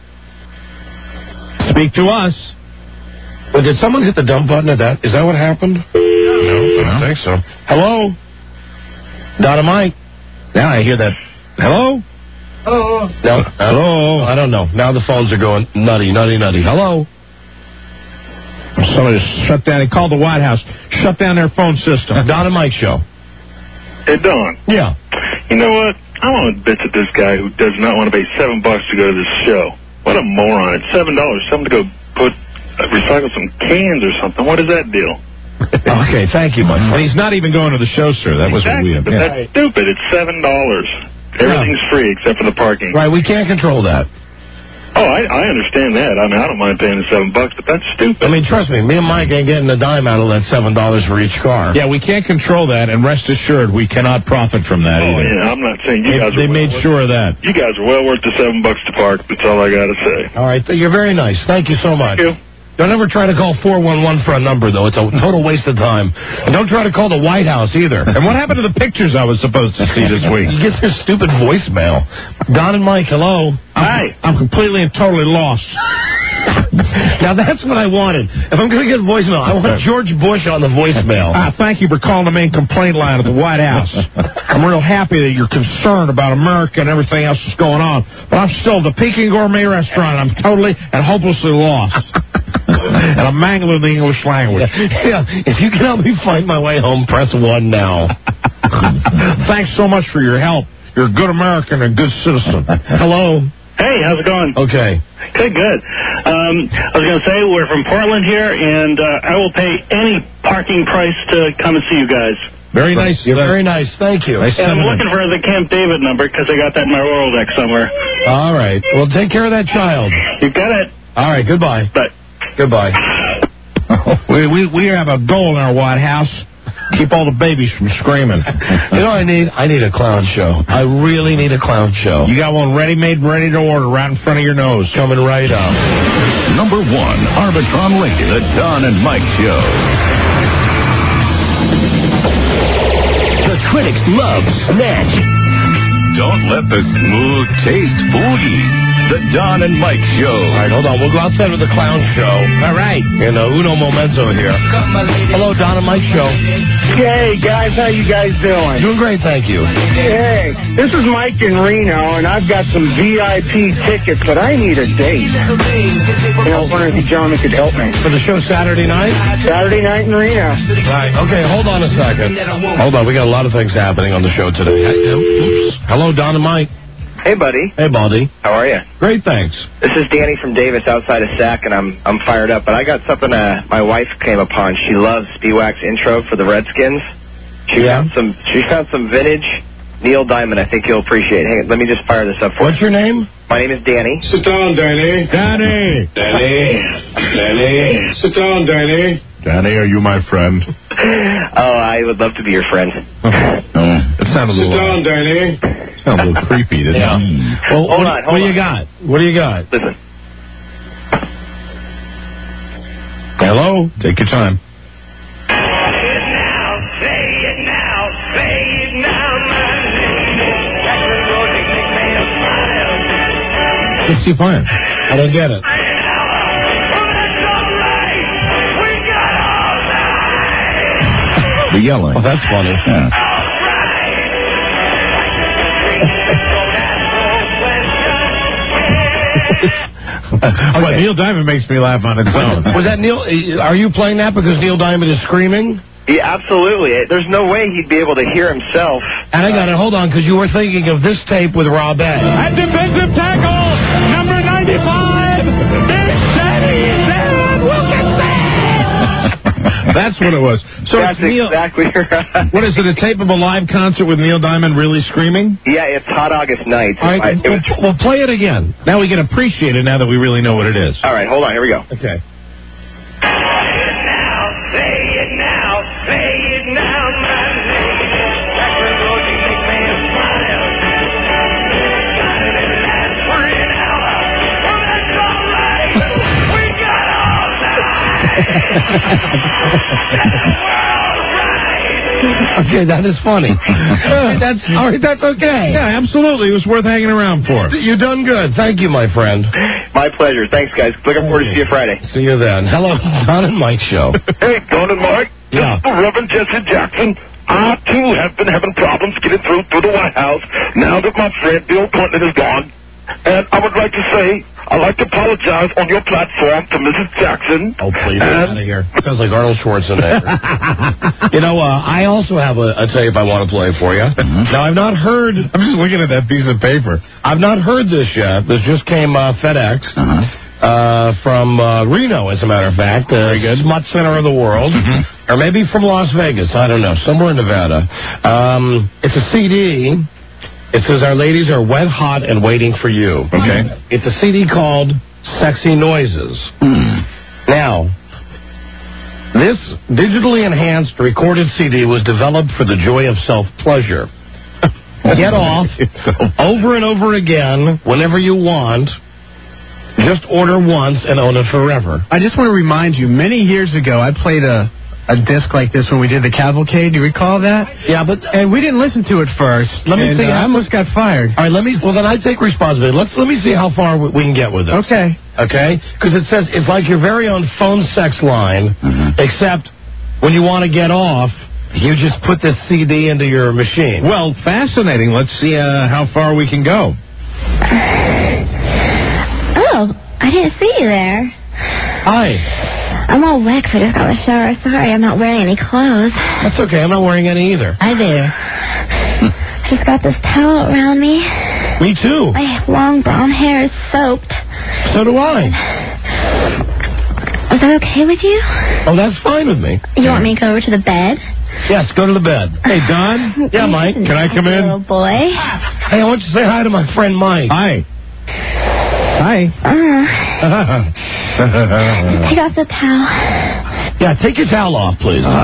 S11: Speak to us.
S4: Well, did someone hit the dump button at that? Is that what happened?
S3: No, I don't think so.
S4: Hello? Don and Mike?
S3: Now I hear that. Hello?
S11: Hello.
S4: No. Hello? I don't know. Now the phones are going nutty, nutty, nutty. Hello?
S11: Somebody shut down. They called the White House. Shut down their phone system.
S4: Don and Mike show.
S15: Hey, Don.
S4: Yeah.
S15: You know what? I want to bitch at this guy who does not want to pay seven bucks to go to this show. What a moron. It's seven dollars. Tell him to go put, uh, recycle some cans or something. What is that deal?
S4: Okay, thank you, Mike.
S3: Well, he's not even going to the show, sir. That was
S15: exactly,
S3: weird.
S15: but
S3: Yeah.
S15: that's stupid. It's seven dollars. Everything's free except for the parking.
S4: Right, we can't control that.
S15: Oh, I, I understand that. I mean, I don't mind paying the seven bucks, but that's stupid.
S4: I mean, trust me, me and Mike ain't getting a dime out of that seven dollars for each car.
S3: Yeah, we can't control that, and rest assured, we cannot profit from that
S15: Oh,
S3: either.
S15: yeah, I'm not saying you
S3: They,
S15: guys are
S3: they
S15: well
S3: made
S15: worth,
S3: sure of that.
S15: You guys are well worth the seven bucks to park. That's all I got to say.
S4: All right, th- you're very nice. Thank you so much.
S15: Thank you.
S4: Don't ever try to call four one one for a number, though. It's a total waste of time. And don't try to call the White House, either.
S3: And what happened to the pictures I was supposed to see this week?
S4: You get their stupid voicemail. Don and Mike, hello.
S11: Hi. I'm completely and totally lost.
S4: Now, that's what I wanted. If I'm going to get voicemail, I want George Bush on the voicemail.
S11: Ah, thank you for calling the main complaint line at the White House. I'm real happy that you're concerned about America and everything else that's going on. But I'm still at the Peking Gourmet Restaurant. I'm totally and hopelessly lost. And I'm mangling the English language.
S4: Yeah, if you can help me find my way home, press one now.
S11: Thanks so much for your help. You're a good American and a good citizen.
S4: Hello.
S14: Hey, how's it going?
S4: Okay.
S14: Good, good. Um, I was going to say, we're from Portland here, and uh, I will pay any parking price to come and see you guys.
S3: Very nice.
S4: You're very nice. Thank you.
S3: Nice
S14: And I'm
S3: sentiment.
S14: looking for the Camp David number because I got that in my Rolodex somewhere.
S4: All right. Well, take care of that child.
S14: You got it.
S4: All right. Goodbye.
S14: Bye.
S4: Goodbye.
S11: We, we, we have a goal in our White House. Keep all the babies from screaming.
S4: You know what I need? I need a clown show. I really need a clown show.
S11: You got one ready-made, ready to order right in front of your nose.
S4: Coming right up.
S2: Number one, Arbitron Radio, the Don and Mike Show.
S1: The critics love Snatch.
S2: Don't let the smooth taste fool you. The Don and Mike Show.
S4: All right, hold on. We'll go outside with the clown show. All right. And uh, Uno Momento here. Hello, Don and Mike Show.
S6: Hey, guys. How you guys doing?
S4: Doing great, thank you.
S6: Hey, this is Mike in Reno, and I've got some V I P tickets, but I need a date. And I was wondering if you gentlemen could help me.
S4: For the show Saturday night?
S6: Saturday night in Reno.
S4: Right. Okay, hold on a second. Hold on. We got a lot of things happening on the show today. Oops. Hello, Don and Mike.
S22: Hey, buddy.
S4: Hey, Baldy.
S22: How are you?
S4: Great, thanks.
S22: This is Danny from Davis outside of Sac, and I'm I'm fired up. But I got something uh, my wife came upon. She loves Spiewak's intro for the Redskins. She
S4: Yeah.
S22: found some. She found some vintage Neil Diamond. I think you'll appreciate. Hey, let me just fire this up for
S4: What's
S22: you.
S4: your name?
S22: My name is Danny.
S23: Sit down, Danny.
S4: Danny.
S23: Danny. Danny. Sit down, Danny.
S3: Danny, are you my friend?
S22: Oh, I would love to be your friend.
S3: It sounded a
S23: Sit
S3: little,
S23: down, Danny.
S3: sounded a little creepy, didn't
S4: Yeah.
S3: it?
S4: Well,
S22: Hold
S4: what,
S22: on, hold
S4: what do you
S22: on.
S4: got? What do you got?
S22: Listen.
S3: Hello? Take your time.
S4: What's he playing? I don't get it.
S12: The yelling.
S4: Oh, that's funny.
S12: Yeah.
S3: Well, Neil Diamond makes me laugh on its own.
S4: Was that Neil? Are you playing that because Neil Diamond is screaming?
S22: Yeah, absolutely. There's no way he'd be able to hear himself.
S4: And I got to hold on because you were thinking of this tape with Rob A.
S1: At defensive tackle, number ninety-five, Big Daddy Dan Wilkinson.
S3: That's what it was. So
S22: That's
S3: it's Neil.
S22: exactly right.
S3: What is it? A tape of a live concert with Neil Diamond really screaming?
S22: Yeah, it's Hot August Night.
S4: All right,
S22: I- it was-
S4: well, well, play it again.
S3: Now we can appreciate it now that we really know what it is.
S22: All right, hold on. Here we go.
S3: Okay.
S4: Okay, that is funny. that's all right. That's okay.
S3: Yeah, absolutely. It was worth hanging around for.
S4: You done good. Thank you, my friend.
S22: My pleasure. Thanks, guys. Looking forward to see you Friday.
S4: See you then. Hello, Don and Mike Show.
S18: Hey, Don and Mike.
S4: Yeah.
S18: This is the Reverend Jesse Jackson. I, too, have been having problems getting through through the White House now that my friend Bill Clinton is gone. And I would like to say, I'd like to apologize on your platform to Missus Jackson.
S4: Oh, please, get out of here. Sounds like Arnold Schwarzenegger. You know, uh, I also have a, a tape I want to play for you.
S3: Mm-hmm.
S4: Now, I've not heard...
S3: I'm just looking at that piece of paper.
S4: I've not heard this yet. This just came uh, FedEx.
S12: Uh-huh.
S4: Uh, from uh, Reno, as a matter of fact, uh,
S3: Very good.
S4: smut center of the world,
S3: Mm-hmm.
S4: or maybe from Las Vegas. I don't know, somewhere in Nevada. Um, it's a C D. It says our ladies are wet hot and waiting for you.
S3: Okay.
S4: It's a C D called "Sexy Noises."
S12: Hmm.
S4: Now, this digitally enhanced recorded C D was developed for the joy of self pleasure. Get off over and over again whenever you want. Just order once and own it forever.
S13: I just want to remind you, many years ago, I played a, a disc like this when we did the Cavalcade. Do you recall that?
S4: Yeah, but
S13: And we didn't listen to it first.
S4: Let me
S13: and,
S4: see,
S13: uh, I
S4: I'm-
S13: almost got fired.
S4: all right, let me. Well, then I take responsibility. Let's let me see how far we we can get with this.
S13: Okay.
S4: Okay, because it says it's like your very own phone sex line,
S12: Mhm.
S4: except when you want to get off, you just put this C D into your machine.
S3: Well, fascinating. Let's see uh, how far we can go.
S24: Oh, I didn't see you there.
S4: Hi.
S24: I'm all wet 'cause I just got out of the shower. Sorry, I'm not wearing any clothes.
S4: That's okay. I'm not wearing any either.
S24: Hi there. I just got this towel around me.
S4: Me too.
S24: My long brown hair is soaked.
S4: So do I.
S24: Is that okay with you?
S4: Oh, that's fine with me.
S24: You want me to go over to the bed?
S4: Yes, go to the bed. Hey, Don. Yeah, Mike.
S3: Can I come in?
S24: Little boy.
S4: Hey, I want you to say hi to my friend Mike.
S3: Hi.
S13: Hi.
S24: Uh, take off the towel.
S4: Yeah, take your towel off, please.
S24: Oh,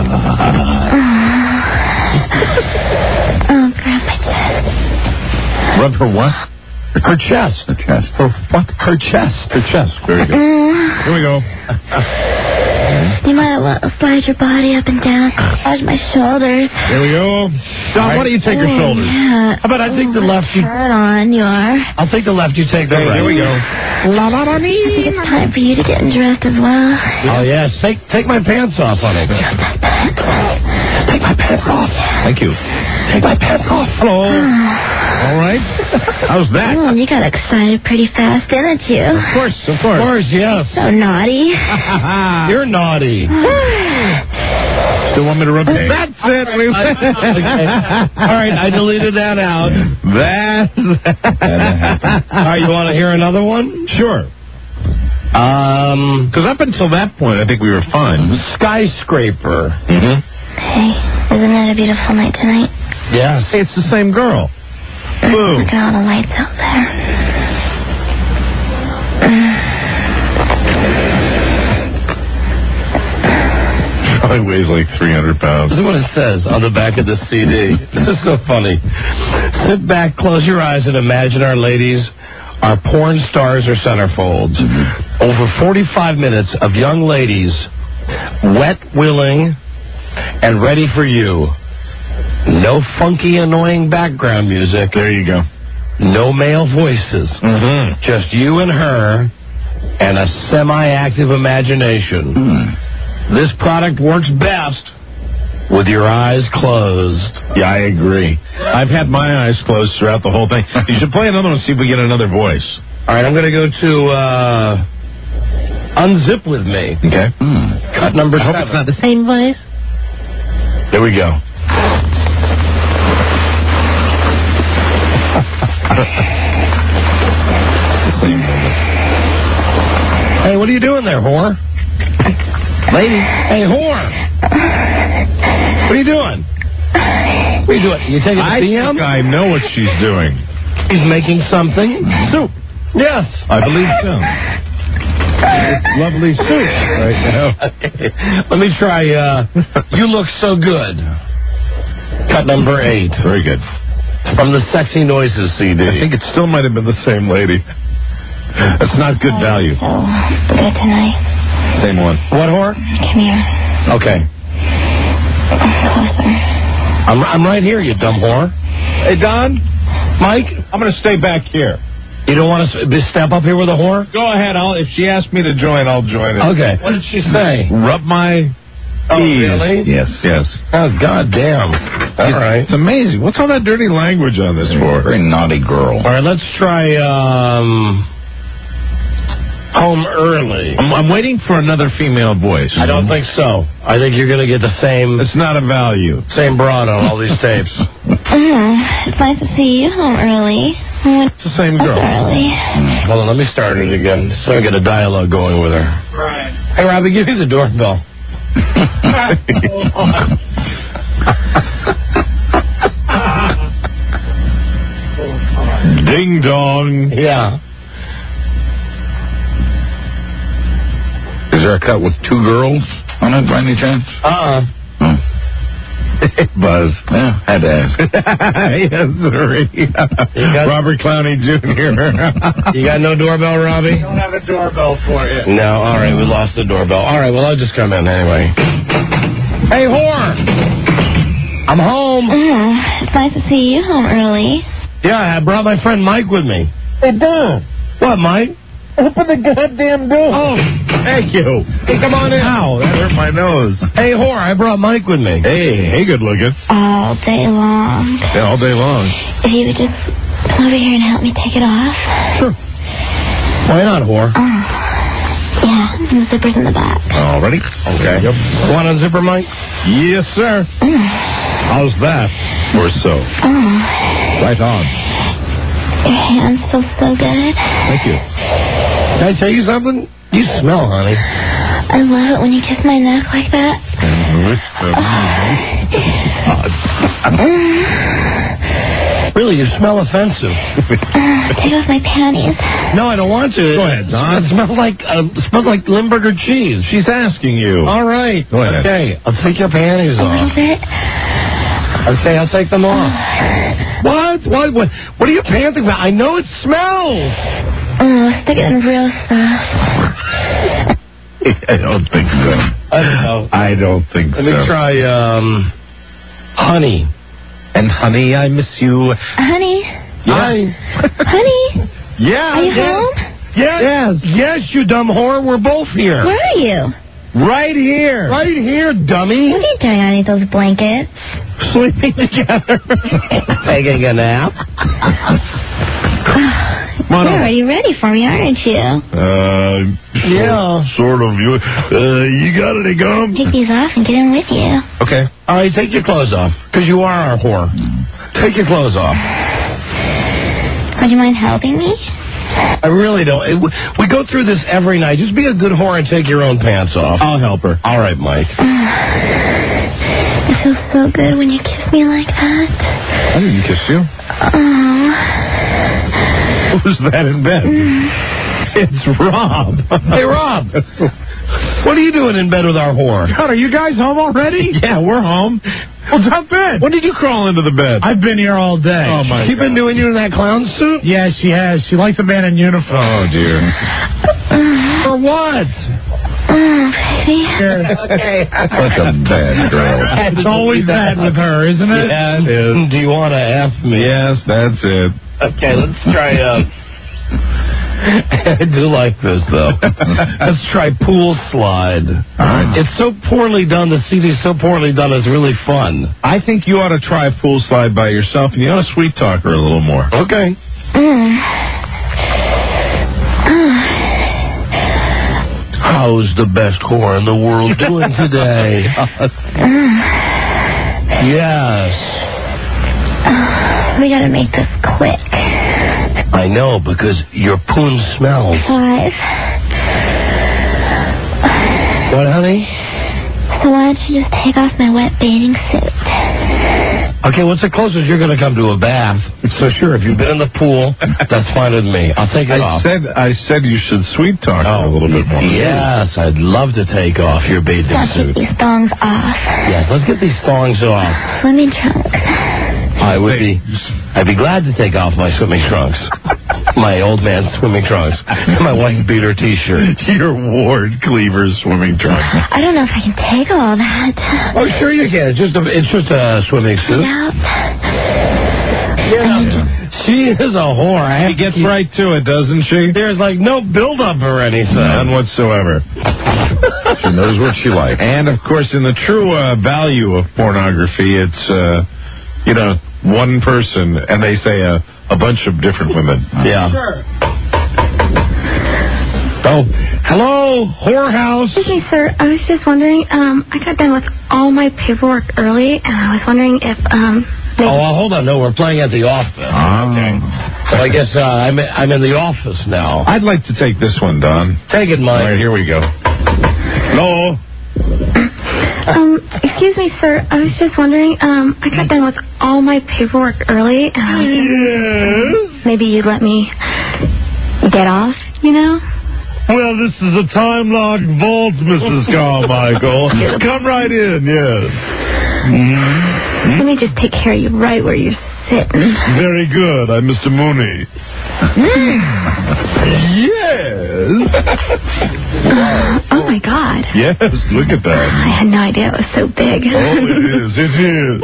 S24: grab my chest.
S3: Rub her what?
S4: Her chest.
S12: The chest.
S3: Her what?
S4: Her chest.
S3: Her chest. Very good.
S24: Uh,
S3: Here we go.
S24: You might want to slide your body up and down. Massage my shoulders.
S11: Here we go. Don, why don't you take your
S24: Oh,
S11: shoulders?
S24: yeah.
S13: How about I take the left, you...
S24: Turn on, you are.
S13: I'll take the left, you take the
S11: Hey,
S13: right.
S11: here we go.
S24: La la la. I think it's time for you to get dressed as well.
S13: Oh, yes. Take take my pants off, honey. Take my pants off.
S11: Thank you.
S13: Take my pants off.
S11: Hello. All right. How's that?
S24: Oh, you got excited pretty fast, didn't you?
S11: Of course, of course.
S13: Of course, yes.
S24: So naughty.
S13: You're naughty.
S11: Still want me to rub it?
S13: That's it. We- All right, I deleted that out.
S11: That's...
S13: All right, you want to hear another one?
S11: Sure.
S13: Um,
S11: Because up until that point, I think we were fine.
S13: Skyscraper.
S11: Mm-hmm.
S24: Hey, isn't it a beautiful night tonight?
S13: Yes.
S11: Hey, it's the same girl. Boo.
S24: Look at all the lights out there.
S11: Probably weighs like three hundred pounds.
S13: This is what it says on the back of the C D. This is so funny. Sit back, close your eyes, and imagine our ladies are porn stars or centerfolds.
S11: Mm-hmm.
S13: Over forty-five minutes of young ladies, wet, willing, and ready for you. No funky, annoying background music.
S11: There you go.
S13: No male voices.
S11: Mm-hmm.
S13: Just you and her and a semi-active imagination.
S11: Mm.
S13: This product works best with your eyes closed.
S11: Yeah, I agree. I've had my eyes closed throughout the whole thing. You should play another one and see if we get another voice.
S13: All right, I'm going to go to uh, Unzip With Me.
S11: Okay.
S13: Mm. Cut number
S11: I hope
S13: seven.
S11: it's not the same voice.
S13: There we go. Hey, what are you doing there, whore? Lady. Hey, whore. What are you doing? What are you doing? You taking a
S11: I
S13: P M?
S11: think I know what she's doing.
S13: She's making something. Soup. Yes.
S11: I believe so. It's lovely soup right now.
S13: Okay. Let me try, uh, You Look So Good. Cut number eight.
S11: Very good.
S13: From the Sexy Noises C D.
S11: I think it still might have been the same lady. That's not good value.
S24: So, good tonight.
S11: Same one.
S13: What, whore?
S24: Come here.
S13: Okay.
S24: Closer.
S13: I'm, I'm right here, you dumb whore.
S11: Hey, Don?
S13: Mike?
S11: I'm going to stay back here.
S13: You don't want to step up here with a whore?
S11: Go ahead. I'll, if she asks me to join, I'll join it.
S13: Okay. What did she say?
S11: Rub my...
S13: Oh,
S11: ease.
S13: really?
S11: Yes, yes.
S13: Oh, goddamn. All right.
S11: It's amazing. What's all that dirty language on this for?
S12: Very naughty girl.
S13: All right, let's try um, Home Early.
S11: I'm, I'm waiting for another female voice.
S13: I don't think so. I think you're going to get the same
S11: It's not a value.
S13: same broad on all these tapes.
S24: Mm, it's nice to see you home early.
S11: It's the same girl.
S24: Early.
S13: Hold on, let me start it again so I get a dialogue going with her.
S14: Right.
S13: Hey, Robbie, give me the doorbell.
S11: Ding dong.
S13: Yeah.
S12: Is there a cut with two girls on it by any chance?
S13: Uh-uh.
S12: Oh.
S11: Buzz.
S12: Yeah, had to ask.
S11: Yes, sir.
S13: got-
S11: Robert Clowney Junior
S13: You got no doorbell, Robbie?
S14: Don't have a doorbell for you.
S13: No, all right, we lost the doorbell. All right, well, I'll just come in anyway. Hey, whore! I'm home.
S24: Mm, it's nice to see you home early.
S13: Yeah, I brought my friend Mike with me.
S11: Hey, Don.
S13: What, Mike?
S11: Open the goddamn door.
S13: Oh, thank you. Hey, come on in.
S11: Ow, that hurt my nose.
S13: Hey, whore, I brought Mike with me.
S11: Hey, hey, good looking.
S24: All day long.
S11: Yeah, all day long.
S24: If you would just come over here and help me take it off.
S13: Sure. Why not, whore?
S24: Oh. Yeah, and the zipper's in the back.
S11: All ready? Okay.
S13: Yep. Want to zipper, Mike?
S11: Yes, sir.
S24: Mm.
S11: How's that? Or so?
S24: Oh.
S11: Right on.
S24: Your hands feel so good.
S11: Thank you.
S13: Can I tell you something? You smell, honey.
S24: I love it when you kiss my neck like that.
S13: Really, you smell offensive.
S24: Take off my panties.
S13: No, I don't want to.
S11: Go ahead, Don.
S13: It smells like uh, it smells like Limburger cheese.
S11: She's asking you.
S13: All right.
S11: Go ahead.
S13: Okay, I'll take your panties
S24: A little
S13: off.
S24: bit.
S13: Okay, I'll take them off. What? What? What? What are you panting about? I know it smells.
S24: Oh, stick it in real stuff.
S3: I don't think so.
S13: I don't know.
S3: I don't think
S13: Let
S3: so.
S13: me try um, honey.
S3: And honey, I miss you.
S24: Honey.
S13: Yeah.
S24: Honey.
S13: Yeah.
S24: Are you
S13: yeah.
S24: home?
S13: Yes. yes. Yes, you dumb whore. We're both here.
S24: Where are you?
S13: Right here. Right here, dummy.
S24: What are you doing underneath those blankets?
S13: Sleeping together. Taking a nap.
S24: You're already ready for me, aren't you?
S3: Uh,
S13: yeah.
S3: Sort of. You, uh, you got any gum?
S24: Take these off and get in with you.
S13: Okay. All right, take your clothes off, because you are our whore. Take your clothes off.
S24: Would you mind helping me?
S13: I really don't. It, we go through this every night. Just be a good whore and take your own pants off.
S4: I'll help her.
S13: All right, Mike.
S24: It feels so good when you kiss me like that.
S3: I didn't kiss you.
S24: Oh.
S3: Who's that in bed?
S4: It's Rob.
S13: Hey, Rob. What are you doing in bed with our whore?
S4: God, are you guys home already?
S3: Yeah, we're home.
S4: Well, jump in.
S3: When did you crawl into the bed?
S4: I've been here all day.
S3: Oh, my
S13: She
S3: God.
S13: been doing you in that clown suit?
S4: Yeah, she has. She likes a man in uniform.
S3: Oh, dear.
S13: For what?
S24: Mm, baby.
S13: Okay.
S3: Such a bad girl.
S4: It's always bad with her, isn't it?
S13: Yeah, it is. Do you want to F me?
S3: Yes, that's it.
S13: Okay, let's try, uh... I do like this, though. Let's try pool slide.
S3: right.
S13: It's so poorly done. The C D's so poorly done. It's really fun.
S3: I think you ought to try pool slide by yourself, and you ought to sweet talk her a little more.
S13: Okay.
S24: Mm.
S13: How's the best whore in the world doing today? Yes.
S24: We gotta make this quick.
S13: I know, because your poon smells.
S24: Five.
S13: What, honey?
S24: So why don't you just take off my wet bathing suit?
S13: Okay, what's the closest you're going to come to a bath? So sure, if you've been in the pool, that's fine with me. I'll take it
S3: I
S13: off.
S3: said I said you should sweet talk her a little bit more.
S13: Yes, I'd love to take off your bathing
S24: Let's
S13: suit.
S24: get these thongs off.
S13: Yes, let's get these thongs off.
S24: Swimming trunks.
S13: I would be, I'd be glad to take off my swimming trunks, my old man swimming trunks, and my white beater T-shirt.
S3: Your Ward Cleaver swimming trunks.
S24: I don't know if I can take all that.
S13: Oh, sure you can. It's just a, it's just a swimming suit.
S24: Yep.
S13: Yeah. She is a whore. I
S3: She gets right to it, doesn't she?
S13: There's like no build-up or anything.
S3: None whatsoever. She knows what she likes. And, of course, in the true uh, value of pornography, it's, uh, you know, one person, and they say a, a bunch of different women.
S13: Yeah.
S4: Sure.
S13: Oh, hello, whorehouse.
S24: Excuse me, sir. I was just wondering, um, I got done with all my paperwork early, and I was wondering if, um... maybe-
S13: Oh, well, hold on. No, we're playing at the office. Okay. So I guess uh, I'm, I'm in the office now.
S3: I'd like to take this one, Don.
S13: Take it, Mike.
S3: All right, here we go. Hello?
S24: Um, excuse me, sir. I was just wondering, um, I got done with all my paperwork early, and I was thinking maybe you'd let me get off, you know?
S3: Well, this is a time-locked vault, Missus Carmichael. Come right in, yes. Mm-hmm.
S24: Let me just take care of you right where you're sitting.
S3: Very good. I'm Mister Mooney. Yes.
S24: Oh, my God.
S3: Yes, look at that.
S24: I had no idea it was so big.
S3: Oh, it is. It is.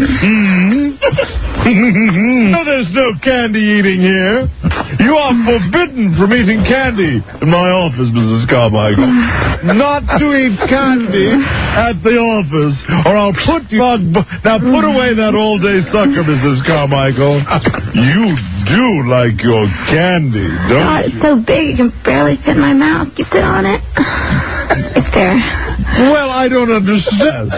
S3: Mm. No, there's no candy eating here. You are forbidden from eating candy in my office, Missus Carmichael. Not to eat candy at the office, or I'll put you on. Now, put away that all-day sucker, Missus Carmichael. You do like your candy, don't
S24: God,
S3: you?
S24: it's so big, you can barely fit in my mouth. You sit on it. It's there.
S3: Well, I don't understand.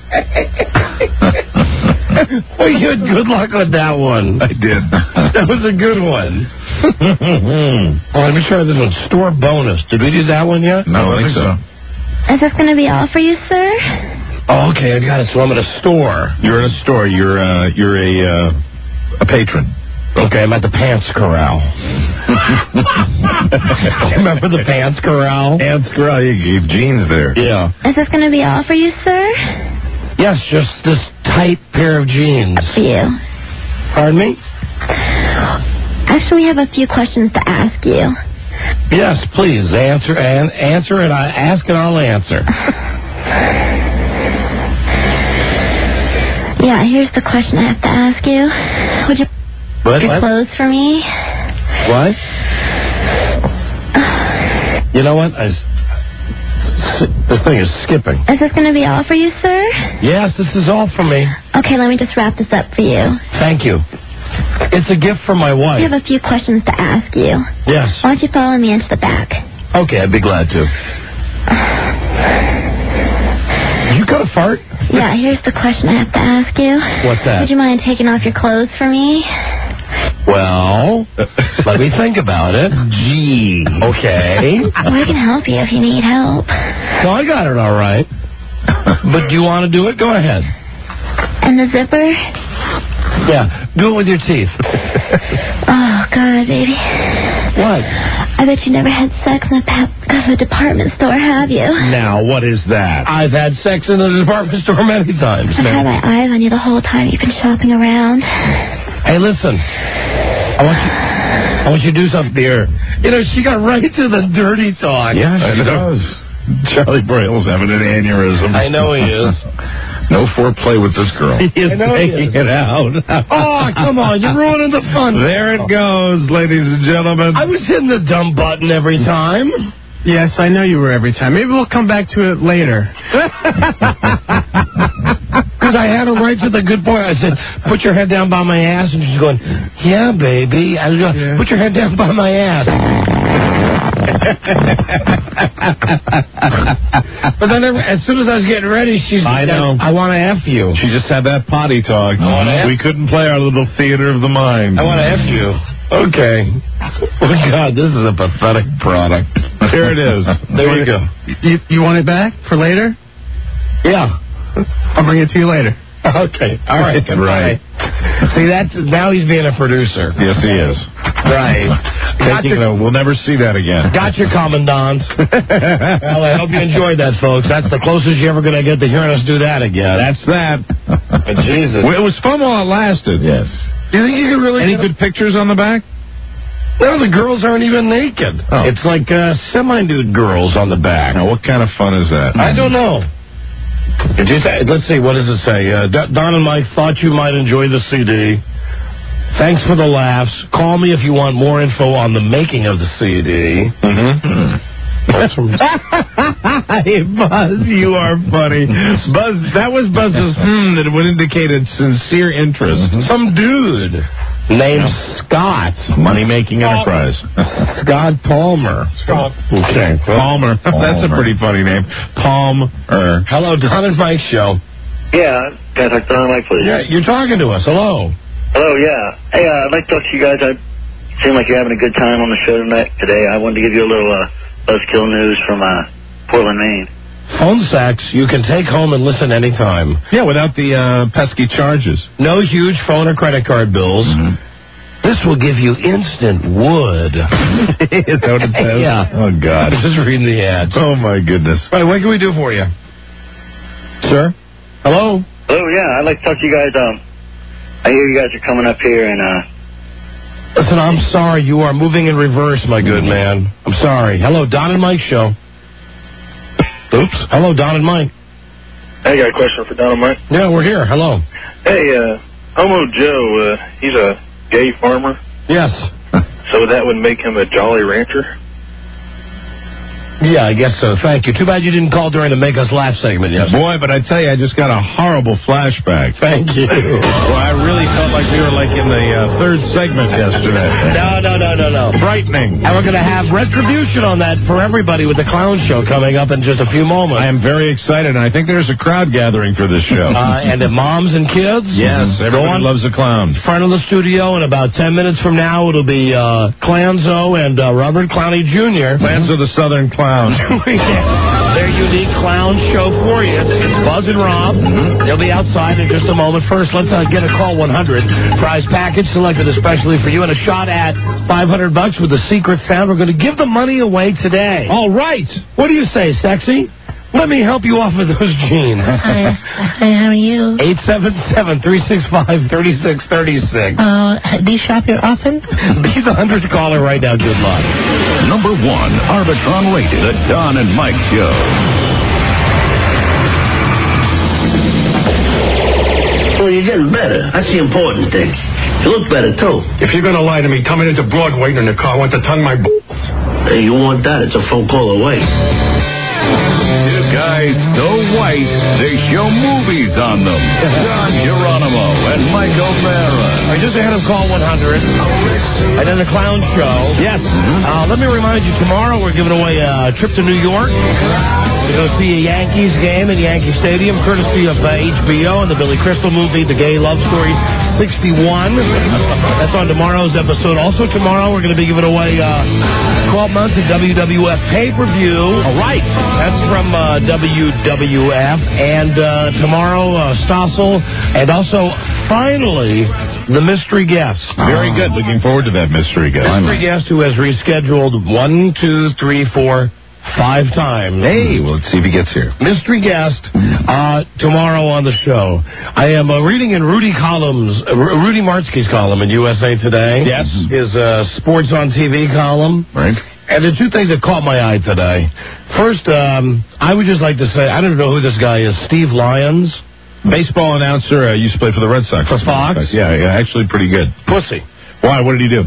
S13: Well, you had good luck with that one.
S3: I did.
S13: That was a good one. Oh, let me try this one. Store bonus. Did we do that one yet?
S3: No, I think so.
S24: Is this going to be all for you, sir?
S13: Oh, okay, I got it. So I'm at a store.
S3: You're in a store. You're uh, you're a uh, a patron.
S13: Okay, I'm at the Pants Corral. Remember the Pants Corral?
S3: Pants Corral. You gave jeans there.
S13: Yeah.
S24: Is this going to be all for you, sir?
S13: Yes, just this tight pair of jeans.
S24: For you.
S13: Pardon me?
S24: Actually, we have a few questions to ask you.
S13: Yes, please answer and answer it. I ask and I'll answer.
S24: Yeah, here's the question I have to ask you. Would you
S13: What?
S24: your
S13: What?
S24: clothes for me?
S13: What? You know what? I, this thing is skipping.
S24: Is this going to be all for you, sir?
S13: Yes, this is all for me.
S24: Okay, let me just wrap this up for you.
S13: Thank you. It's a gift from my
S24: I
S13: wife.
S24: have a few questions to ask you.
S13: Yes.
S24: Why don't you follow me into the back?
S13: Okay, I'd be glad to. Did you got a fart?
S24: Yeah, here's the question I have to ask you.
S13: What's that?
S24: Would you mind taking off your clothes for me?
S13: Well, let me think about it. Gee. Okay.
S24: Well, I can help you if you need help.
S13: Well, I got it all right. But do you want to do it? Go ahead.
S24: And the zipper?
S13: Yeah, do it with your teeth.
S24: Oh, God, baby.
S13: What?
S24: I bet you never had sex in a, pa- a department store, have you?
S13: Now, what is that? I've had sex in the department store many times.
S24: I've had my eyes on you the whole time you've been shopping around.
S13: Hey, listen. I want you. I want you to do something here. You know, she got right to the dirty talk.
S3: Yeah, she does. Charlie Braille's having an aneurysm.
S13: I know he is.
S3: No foreplay with this girl.
S4: He is taking it out.
S13: Oh, come on. You're ruining the fun.
S3: There it goes, ladies and gentlemen.
S13: I was hitting the dumb button every time.
S11: Yes, I know you were every time. Maybe we'll come back to it later.
S13: Because I had her right to the good point. I said, put your head down by my ass. And she's going, yeah, baby. I was going, yeah. Put your head down by my ass. But then as soon as I was getting ready, she's
S3: I know.
S13: I want to F you.
S3: She just had that potty talk.
S13: I wanna F-
S3: we couldn't play our little theater of the mind.
S13: I want to F you. Okay. Oh, God, this is a pathetic product.
S3: Here it is.
S13: There you go.
S11: You, you want it back for later?
S13: Yeah.
S11: I'll bring it to you later.
S13: Okay. All right.
S3: Right.
S13: See, that's now he's being a producer.
S3: Yes, he is.
S13: Right.
S3: Taking a, we'll never see that again.
S13: Got your commandant. Well, I hope you enjoyed that, folks. That's the closest you're ever going to get to hearing us do that again.
S3: That's that.
S13: Jesus.
S3: Well, it was fun while it lasted. Yes.
S13: Do you think you can really
S3: Any
S13: get
S3: good pictures on the back?
S13: No, the girls aren't even naked.
S3: Oh.
S13: It's like uh, semi-nude girls on the back.
S3: Now, what kind of fun is that?
S13: I don't know. Did you say, let's see, what does it say? Uh, Don and Mike thought you might enjoy the C D. Thanks for the laughs. Call me if you want more info on the making of the C D.
S3: Mm-hmm.
S13: That's from...
S3: Hey, Buzz, you are funny. Buzz, that was Buzz's hmm that would indicate a sincere interest.
S13: Some dude named Scott.
S3: Money-making enterprise.
S13: Scott Palmer.
S11: Scott.
S13: Okay.
S3: Palmer. That's a pretty funny name. Palmer.
S13: Hello, Don and Mike show.
S8: Yeah, can I talk to Don and Mike, please?
S13: Yeah, you're talking to us. Hello.
S8: Hello, yeah. Hey, uh, I'd like to talk to you guys. I seem like you're having a good time on the show tonight. Today, I wanted to give you a little uh, buzzkill news from uh, Portland, Maine.
S13: Phone sex you can take home and listen anytime.
S3: Yeah, without the uh, pesky charges.
S13: No huge phone or credit card bills. Mm-hmm. This will give you instant wood.
S3: Is that what it says?
S13: Yeah.
S3: Oh, God.
S13: I'm just reading the ads.
S3: Oh, my goodness.
S13: Right, what can we do for you? Sir? Hello?
S8: Hello, yeah. I'd like to talk to you guys. Um, I hear you guys are coming up here and... Uh,
S13: Listen, I'm sorry. You are moving in reverse, my good man. I'm sorry. Hello, Don and Mike show. Oops. Hello, Don and Mike.
S18: I got a question for Don and Mike.
S13: Yeah, we're here. Hello.
S18: Hey, uh, Homo Joe, uh, he's a gay farmer.
S13: Yes.
S18: So that would make him a Jolly Rancher?
S13: Yeah, I guess so. Thank you. Too bad you didn't call during the Make Us Laugh segment yesterday.
S3: Boy, but I tell you, I just got a horrible flashback.
S13: Thank you.
S3: Well, I really felt like we were like in the uh, third segment yesterday.
S13: No, no, no, no, no.
S3: Frightening.
S13: And we're going to have retribution on that for everybody with the clown show coming up in just a few moments.
S3: I am very excited, and I think there's a crowd gathering for this show.
S13: Uh, and the moms and kids?
S3: Yes, everyone loves a clown.
S13: Front of the studio, in about ten minutes from now, it'll be uh, Clanzo and uh, Robert Clowney Junior
S3: Clanzo the Southern Clown.
S13: Their unique clown show for you. Buzz and Rob. Mm-hmm. They'll be outside in just a moment. First, let's uh, get a call one hundred. Prize package selected especially for you, and a shot at five hundred bucks with the secret sound. We're going to give the money away today.
S3: All right.
S13: What do you say, sexy? Let me help you off of those jeans.
S9: Hi, hi, how are you?
S13: eight seven seven, three six five, three six three six.
S9: Uh, do you shop here often?
S13: Be the hundredth caller right now. Good luck.
S2: Number one, Arbitron rated, The Don and Mike Show.
S10: Well, you're getting better. That's the important thing. You look better, too.
S18: If you're going to lie to me, coming into Broadway in the car, I want to tongue my balls.
S10: Hey, you want that? It's a phone call away.
S2: Two guys so white, they show movies on them. Don Geronimo and Mike O'Mara.
S13: All right, just ahead of call one hundred. And then the Clown Show. Yes. Uh, let me remind you, tomorrow we're giving away a trip to New York. We're going to see a Yankees game in Yankee Stadium, courtesy of uh, H B O and the Billy Crystal movie, The Gay Love Story sixty-one. That's on tomorrow's episode. Also tomorrow we're going to be giving away uh, twelve months of W W F pay-per-view. All right. That's from uh, W W F. And uh, tomorrow, uh, Stossel. And also, finally, the mystery guest.
S3: Very good. Looking forward to that mystery guest.
S13: Mystery guest who has rescheduled one, two, three, four, five times.
S3: Hey, well, let's see if he gets here.
S13: Mystery guest uh, tomorrow on the show. I am uh, reading in Rudy columns, uh, Rudy Martzke's column in U S A Today.
S3: Yes.
S13: His uh, Sports on T V column.
S3: Right.
S13: And the two things that caught my eye today. First, um, I would just like to say, I don't know who this guy is, Steve Lyons.
S3: Baseball announcer, uh, used to play for the Red Sox.
S13: For Fox?
S3: Yeah, yeah, actually pretty good.
S13: Pussy.
S3: Why? What did he do?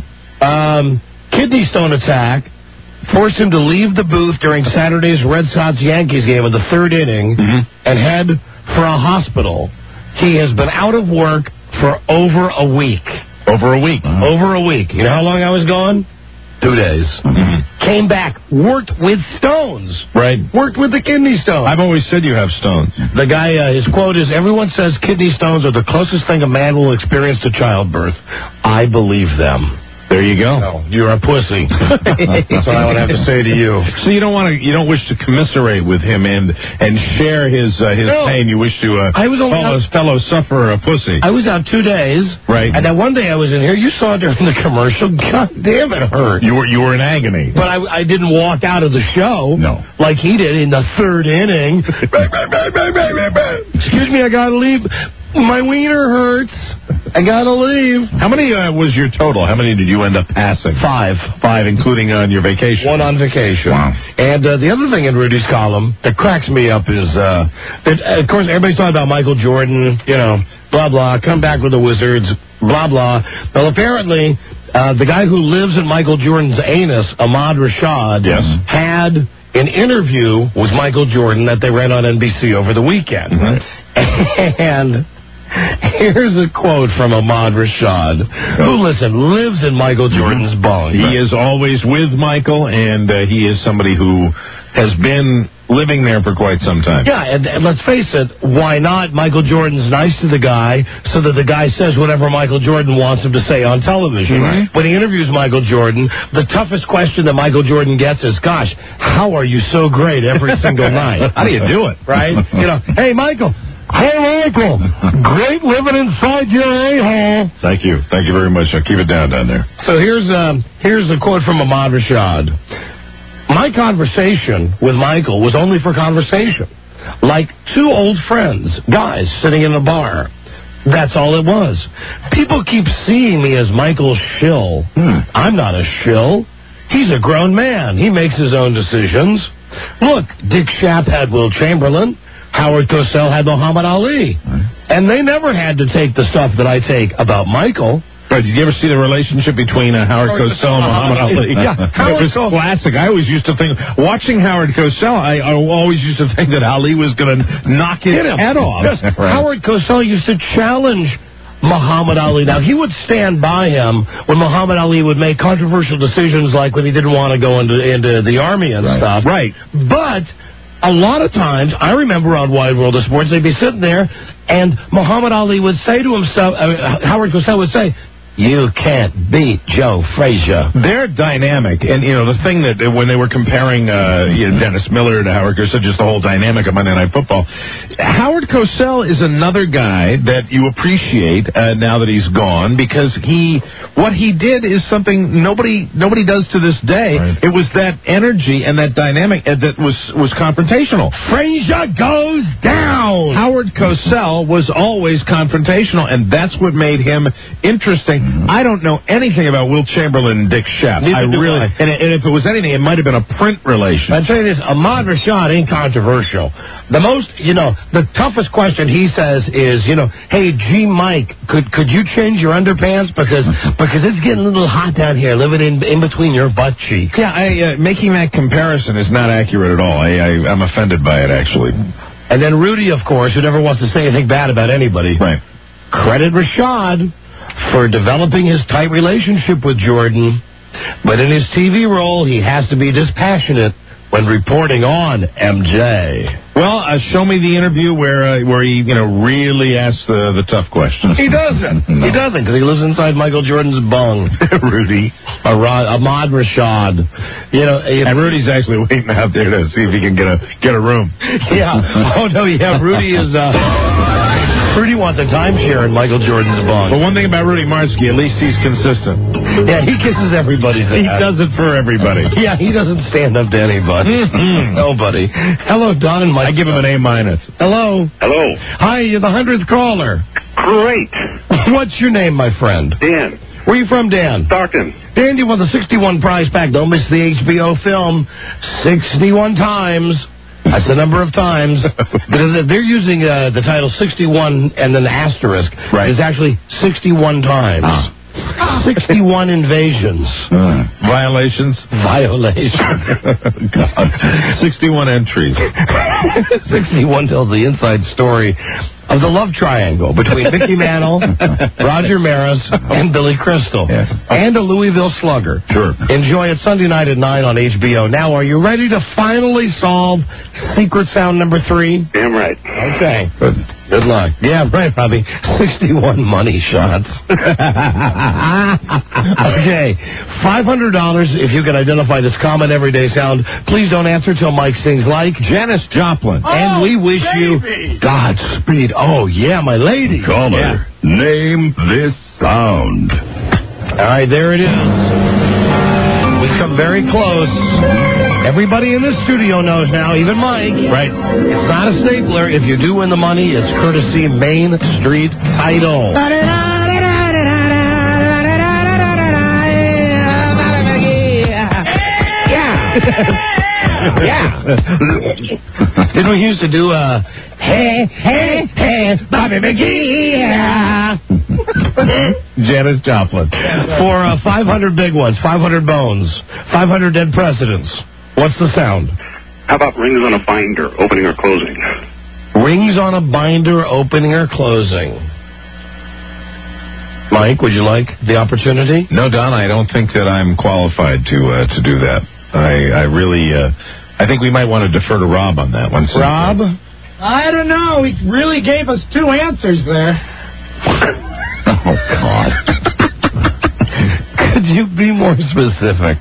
S13: Um, kidney stone attack forced him to leave the booth during Saturday's Red Sox-Yankees game in the third inning
S3: mm-hmm.
S13: and head for a hospital. He has been out of work for over a week.
S3: Over a week?
S13: Uh-huh. Over a week. You know how long I was gone? Two days.
S3: Mm-hmm.
S13: Came back, worked with stones.
S3: Right.
S13: Worked with the kidney stone.
S3: I've always said you have stones.
S13: The guy, uh, his quote is, everyone says kidney stones are the closest thing a man will experience to childbirth. I believe them.
S3: There you go.
S13: No, you're a pussy. That's what I would have to say to you.
S3: So you don't want to, you don't wish to commiserate with him and and share his uh, his
S13: no.
S3: pain. You wish to uh,
S13: I was only
S3: fellow,
S13: out,
S3: fellow sufferer a pussy.
S13: I was out two days.
S3: Right.
S13: And then one day I was in here. You saw it during the commercial. God damn, it hurt.
S3: You were you were in agony.
S13: But I, I didn't walk out of the show.
S3: No.
S13: Like he did in the third inning. Excuse me, I gotta leave. My wiener hurts. I gotta leave.
S3: How many uh, was your total? How many did you end up passing?
S13: Five.
S3: Five, including on your vacation.
S13: One on vacation.
S3: Wow.
S13: And uh, the other thing in Rudy's column that cracks me up is, uh, that, uh, of course, everybody's talking about Michael Jordan, you know, blah, blah, come back with the Wizards, blah, blah. Well, apparently, uh, the guy who lives in Michael Jordan's anus, Ahmad Rashad,
S3: yes.
S13: had an interview with Michael Jordan that they ran on N B C over the weekend. Mm-hmm. And here's a quote from Ahmad Rashad, who, listen, lives in Michael Jordan's bones.
S3: He is always with Michael, and uh, he is somebody who has been living there for quite some time.
S13: Yeah, and, and let's face it, why not? Michael Jordan's nice to the guy so that the guy says whatever Michael Jordan wants him to say on television.
S3: Right.
S13: When he interviews Michael Jordan, the toughest question that Michael Jordan gets is, gosh, how are you so great every single night?
S3: How do you do it?
S13: Right? You know, hey, Michael. Hey, Michael. Great living inside your a-hole.
S3: Thank you. Thank you very much. I'll keep it down down there.
S13: So here's, um, here's a quote from Ahmad Rashad. My conversation with Michael was only for conversation. Like two old friends, guys sitting in a bar. That's all it was. People keep seeing me as Michael's shill. Hmm. I'm not a shill. He's a grown man. He makes his own decisions. Look, Dick Schaap had Will Chamberlain. Howard Cosell had Muhammad Ali. Right. And they never had to take the stuff that I take about Michael.
S3: Right, did you ever see the relationship between uh, Howard Cosell and Muhammad Ali?
S13: Yeah,
S3: Howard it was Cosell. Classic. I always used to think, watching Howard Cosell, I, I always used to think that Ali was going to knock his head off.
S13: Yes, right. Howard Cosell used to challenge Muhammad Ali. Now, he would stand by him when Muhammad Ali would make controversial decisions like when he didn't want to go into, into the Army and
S3: right.
S13: stuff.
S3: Right.
S13: But a lot of times, I remember on Wide World of Sports, they'd be sitting there, and Muhammad Ali would say to himself, uh, Howard Cosell would say, You can't beat Joe Frazier.
S3: They're dynamic, and you know the thing that uh, when they were comparing uh, you know, Dennis Miller to Howard Cosell, just the whole dynamic of Monday Night Football. Howard Cosell is another guy that you appreciate uh, now that he's gone because he what he did is something nobody nobody does to this day. Right. It was that energy and that dynamic uh, that was was confrontational.
S13: Frazier goes down.
S3: Howard Cosell was always confrontational, and that's what made him interesting. I don't know anything about Will Chamberlain and Dick Sheff.
S13: Neither
S3: I
S13: do
S3: really,
S13: I.
S3: And, and if it was anything, it might have been a print relation.
S13: I'll tell you this, Ahmad Rashad ain't controversial. The most, you know, the toughest question he says is, you know, hey, G. Mike, could could you change your underpants because because it's getting a little hot down here, living in in between your butt cheeks.
S3: Yeah, I, uh, making that comparison is not accurate at all. I, I, I'm offended by it, actually.
S13: And then Rudy, of course, who never wants to say anything bad about anybody.
S3: Right.
S13: Credit Rashad for developing his tight relationship with Jordan. But in his T V role, he has to be dispassionate when reporting on M J.
S3: Well, uh, show me the interview where uh, where he, you know, really asks the, the tough questions.
S13: He doesn't.
S3: No.
S13: He doesn't because he lives inside Michael Jordan's bung.
S3: Rudy.
S13: Arad, Ahmad Rashad. You know,
S3: and Rudy's actually waiting out there to see if he can get a get a room.
S13: Yeah. Oh no, yeah. Rudy is. Uh, Rudy wants a timeshare in Michael Jordan's bung.
S3: But one thing about Rudy Marsky, at least he's consistent.
S13: Yeah, he kisses everybody's ass.
S3: He does it for everybody.
S13: Yeah, he doesn't stand up to anybody. Nobody. Hello, Don and Mike.
S3: I give him an A minus.
S13: Hello.
S15: Hello.
S13: Hi, you're the hundredth caller.
S15: Great.
S13: What's your name, my friend?
S15: Dan.
S13: Where are you from, Dan?
S15: Stockton.
S13: Dan, you won the sixty-one prize pack. Don't miss the H B O film sixty-one times. That's the number of times. They're using uh, the title sixty-one and then the asterisk.
S3: Right.
S13: It's actually sixty-one times.
S3: Ah.
S13: sixty-one invasions.
S3: Uh, violations?
S13: Violations.
S3: God. sixty-one entries.
S13: sixty-one tells the inside story of the love triangle between Mickey Mantle, Roger Maris, and Billy Crystal.
S3: Yes.
S13: And a Louisville Slugger.
S3: Sure.
S13: Enjoy it Sunday night at nine on H B O. Now, are you ready to finally solve secret sound number three?
S15: Damn right.
S13: Okay. Good. Good luck. Yeah, right, Bobby. sixty-one money shots. Okay. five hundred dollars if you can identify this common everyday sound. Please don't answer till Mike sings like
S3: Janis Joplin.
S13: Oh, and we wish
S1: baby.
S13: you Godspeed. Oh, yeah, my lady.
S2: Caller,
S13: Yeah.
S2: name this sound.
S13: All right, there it is. We've come very close. Everybody in this studio knows now, even Mike.
S3: Right.
S13: It's not a stapler. If you do win the money, it's courtesy Main Street Title. Yeah. Didn't we used to do uh hey, hey, hey, Bobby McGee? Yeah.
S3: Janis Joplin.
S13: For uh, five hundred big ones, five hundred bones, five hundred dead presidents. What's the sound?
S15: How about rings on a binder, opening or closing?
S13: Rings on a binder, opening or closing. Mike, would you like the opportunity?
S3: No, Don, I don't think that I'm qualified to uh, to do that. I I really uh, I think we might want to defer to Rob on that one.
S13: Rob?
S1: I don't know. He really gave us two answers there.
S3: Oh God!
S13: Could you be more specific?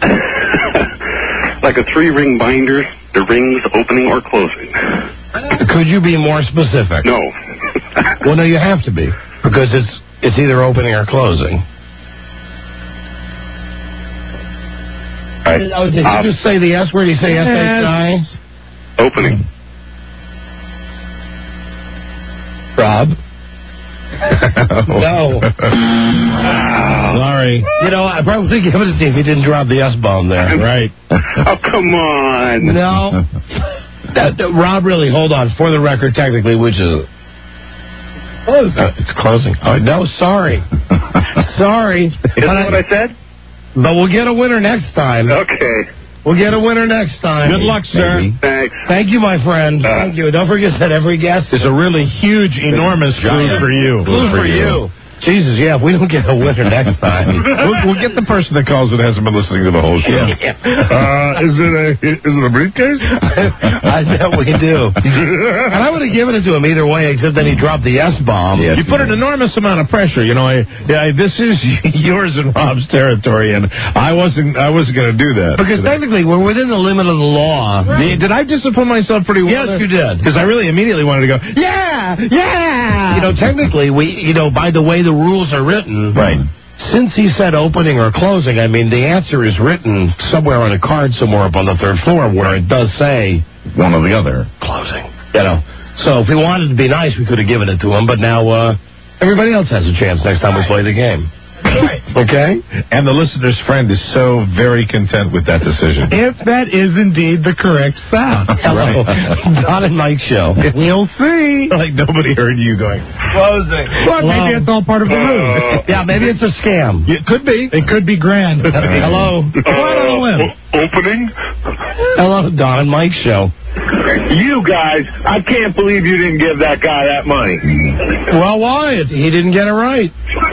S15: Like a three-ring binder, the rings opening or closing.
S13: Could you be more specific?
S15: No.
S13: Well, no, you have to be because it's it's either opening or closing.
S15: Right.
S13: Oh, did you
S15: Um,
S13: just say the S word? Did you say S H I?
S15: Opening.
S13: Rob? No.
S3: Sorry.
S13: You know, I probably think it was if he didn't drop the S bomb there.
S3: Right.
S15: Oh, come on.
S13: No. That, that- Rob, really, hold on. For the record, technically, which is... Oh, it's closing. Oh, no, sorry. Sorry.
S15: Isn't that what I said?
S13: But we'll get a winner next time.
S15: Okay.
S13: We'll get a winner next time.
S3: Good luck, sir.
S13: Maybe.
S15: Thanks.
S13: Thank you, my friend.
S15: Uh,
S13: Thank you. Don't forget that every guest
S3: It's a really huge, enormous clue
S13: Giant.
S3: for you.
S13: Clue for you. Jesus, yeah, if we don't get a winner next time.
S3: we'll, we'll get the person that calls that hasn't been listening to the whole show.
S13: Yeah.
S3: Uh, is it a is it a briefcase?
S13: I bet we do. And I would have given it to him either way, except then he dropped the S-bomb.
S3: Yes, you put an enormous amount of pressure. You know, I, I, this is yours and Rob's territory, and I wasn't I wasn't going to do that.
S13: Because technically, we're within the limit of the law.
S3: Right. Did I discipline myself pretty well?
S13: Yes, you did.
S3: Because I really immediately wanted to go, yeah, yeah.
S13: You know, technically, we, you know, by the way the rules are written,
S3: right.
S13: Since he said opening or closing, I mean, the answer is written somewhere on a card somewhere up on the third floor where it does say
S3: one or the other.
S13: Closing. You know. So if we wanted to be nice, we could have given it to him, but now uh, everybody else has a chance next time we play the game. Okay?
S3: And the listener's friend is so very content with that decision.
S1: If that is indeed the correct sound.
S13: Hello. Don and Mike show.
S1: We'll see.
S3: Like nobody heard you going, closing.
S1: Well, maybe it's all part of the move.
S13: Yeah, maybe it's a scam.
S3: It could be.
S1: It could be grand.
S13: Hello.
S18: Uh, opening?
S13: Hello, Don and Mike show.
S18: You guys, I can't believe you didn't give that guy that money.
S13: Well, why? He didn't get it right.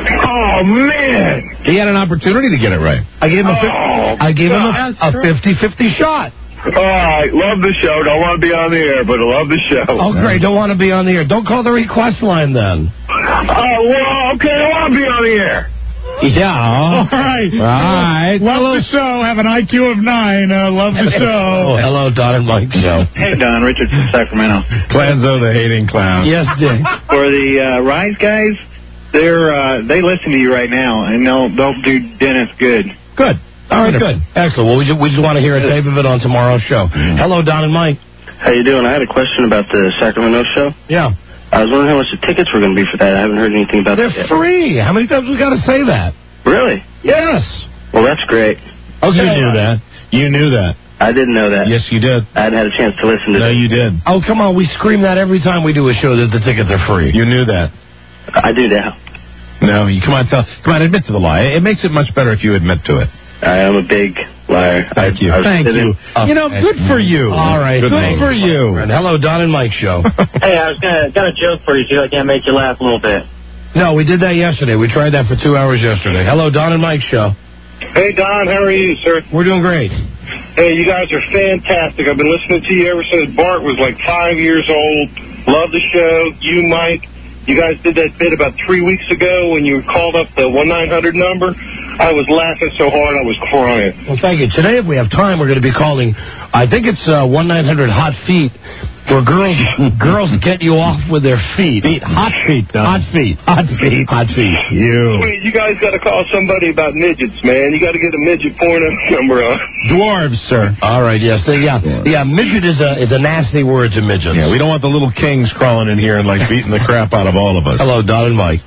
S18: Oh, man.
S3: He had an opportunity to get it right.
S13: I gave him a,
S18: oh,
S13: I gave him a, a fifty-fifty shot.
S18: All right, love the show. Don't want to be on the air, but I love the show.
S13: Oh, great. Don't want to be on the air. Don't call the request line then.
S18: Oh, well, okay, I want to be on the air.
S13: Yeah.
S1: All right.
S3: Right.
S1: Love the show. Have an I Q of nine. Uh, love the show.
S13: Oh, hello, Don and Mike show.
S8: Hey, Don. Richard from Sacramento.
S3: Clanzo, the hating clown.
S13: Yes, Dick.
S8: For the uh, Rise guys, they're uh, they listen to you right now, and they'll they'll do Dennis good.
S13: Good. All right, good. Excellent. Well, we just, we just want to hear a tape of it on tomorrow's show. Hello, Don and Mike.
S5: How you doing? I had a question about the Sacramento show.
S13: Yeah.
S5: I was wondering how much the tickets were going to be for that. I haven't heard anything about
S13: They're
S5: that yet.
S13: free. How many times we got to say that?
S5: Really?
S13: Yes.
S5: Well, that's great.
S3: Oh, you knew that. You knew that.
S5: I didn't know that.
S3: Yes, you did.
S5: I hadn't had a chance to listen to
S3: No,
S5: it.
S3: you did.
S13: Oh, come on. We scream that every time we do a show that the tickets are free.
S3: You knew that.
S5: I do now.
S3: No, you come on, tell, come on, admit to the lie. It makes it much better if you admit to it.
S5: I am a big liar.
S3: Thank you.
S5: I, I
S3: Thank you.
S5: Uh,
S3: you know, good for you.
S13: All right.
S3: Good, good for you.
S13: And hello, Don and Mike show.
S14: Hey, I was gonna got a joke for you. See if I can make you laugh a little bit.
S13: No, we did that yesterday. We tried that for two hours yesterday. Hello, Don and Mike show.
S6: Hey, Don, how are you, sir?
S13: We're doing great.
S6: Hey, you guys are fantastic. I've been listening to you ever since Bart was like five years old. Love the show. You, Mike, you guys did that bit about three weeks ago when you called up the one nine hundred number. I was laughing so hard I was crying.
S13: Well, thank you. Today, if we have time, we're going to be calling, I think it's uh, one nine hundred Hot Feet, where girls girls get you off with their feet.
S3: Feet. Hot feet. No.
S13: Hot feet.
S3: Hot feet. Hot feet. You.
S6: Wait, you guys got to call somebody about midgets, man. You got to get a midget porno number on.
S3: Dwarves, sir.
S13: All right, yes. Uh, yeah, yeah. Midget is a is a nasty word to midgets.
S3: Yeah, we don't want the little kings crawling in here and, like, beating the crap out of all of us.
S13: Hello, Don and Mike.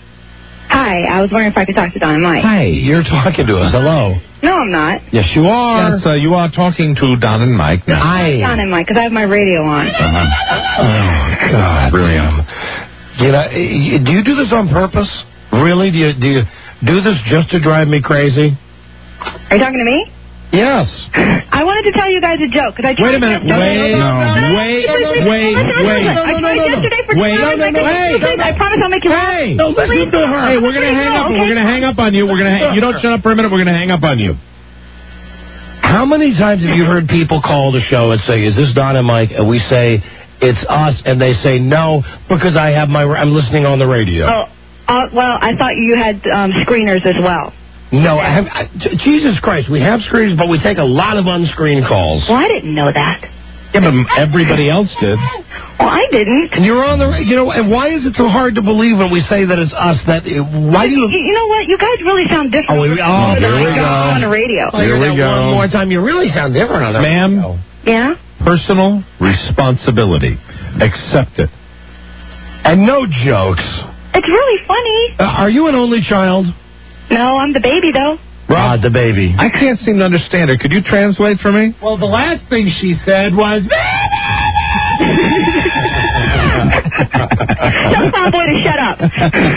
S7: Hi, I was wondering if I could talk to Don and Mike.
S13: Hi, you're talking to us. Hello.
S7: No, I'm not.
S13: Yes, you are.
S3: Yes, uh, you are talking to Don and Mike now.
S13: Hi.
S7: Don and Mike, because I have my radio on.
S3: Uh-huh.
S13: Oh, God.
S3: Brilliant.
S13: You know, y- do you do this on purpose? Really? Do you do you do this just to drive me crazy?
S7: Are you talking to me?
S13: Yes.
S7: I wanted to tell you guys a joke. Cause I
S3: Wait a minute. Wait. No. Wait. Wait. Wait.
S7: I tried yesterday for
S3: Wait.
S7: two hours.
S3: No, no, no.
S7: I
S3: Hey.
S7: I promise I'll make you laugh.
S3: Hey.
S13: No, listen to her.
S3: Hey, we're gonna hang up. We're gonna hang up on you. We're gonna. Hang, you don't shut up for a minute. We're gonna hang up on you.
S13: How many times have you heard people call the show and say, "Is this Don and Mike?" And we say, "It's us," and they say, "No, because I have my. I'm listening on the radio."
S7: Oh, uh, well, I thought you had um, screeners as well.
S13: No, I have, I, Jesus Christ, we have screens, but we take a lot of unscreened calls.
S7: Well, I didn't know that.
S3: Yeah, but everybody else did.
S7: Well, I didn't.
S13: And you're on the, you know, and why is it so hard to believe when we say that it's us? That it, why do you?
S7: You, you know what? You guys really sound different.
S13: Oh, we, oh
S7: than
S13: here we
S7: I
S13: go.
S7: on the radio.
S13: Oh, here we go. One more time, you really sound different on the
S3: Ma'am,
S13: radio.
S7: Yeah.
S3: personal responsibility. Accept it.
S13: And no jokes.
S7: It's really funny.
S13: Uh, are you an only child?
S7: No, I'm the baby though.
S13: Rob, the baby.
S3: I can't seem to understand her. Could you translate for me?
S1: Well, the last thing she said was...
S7: Tell Tomboy to shut up.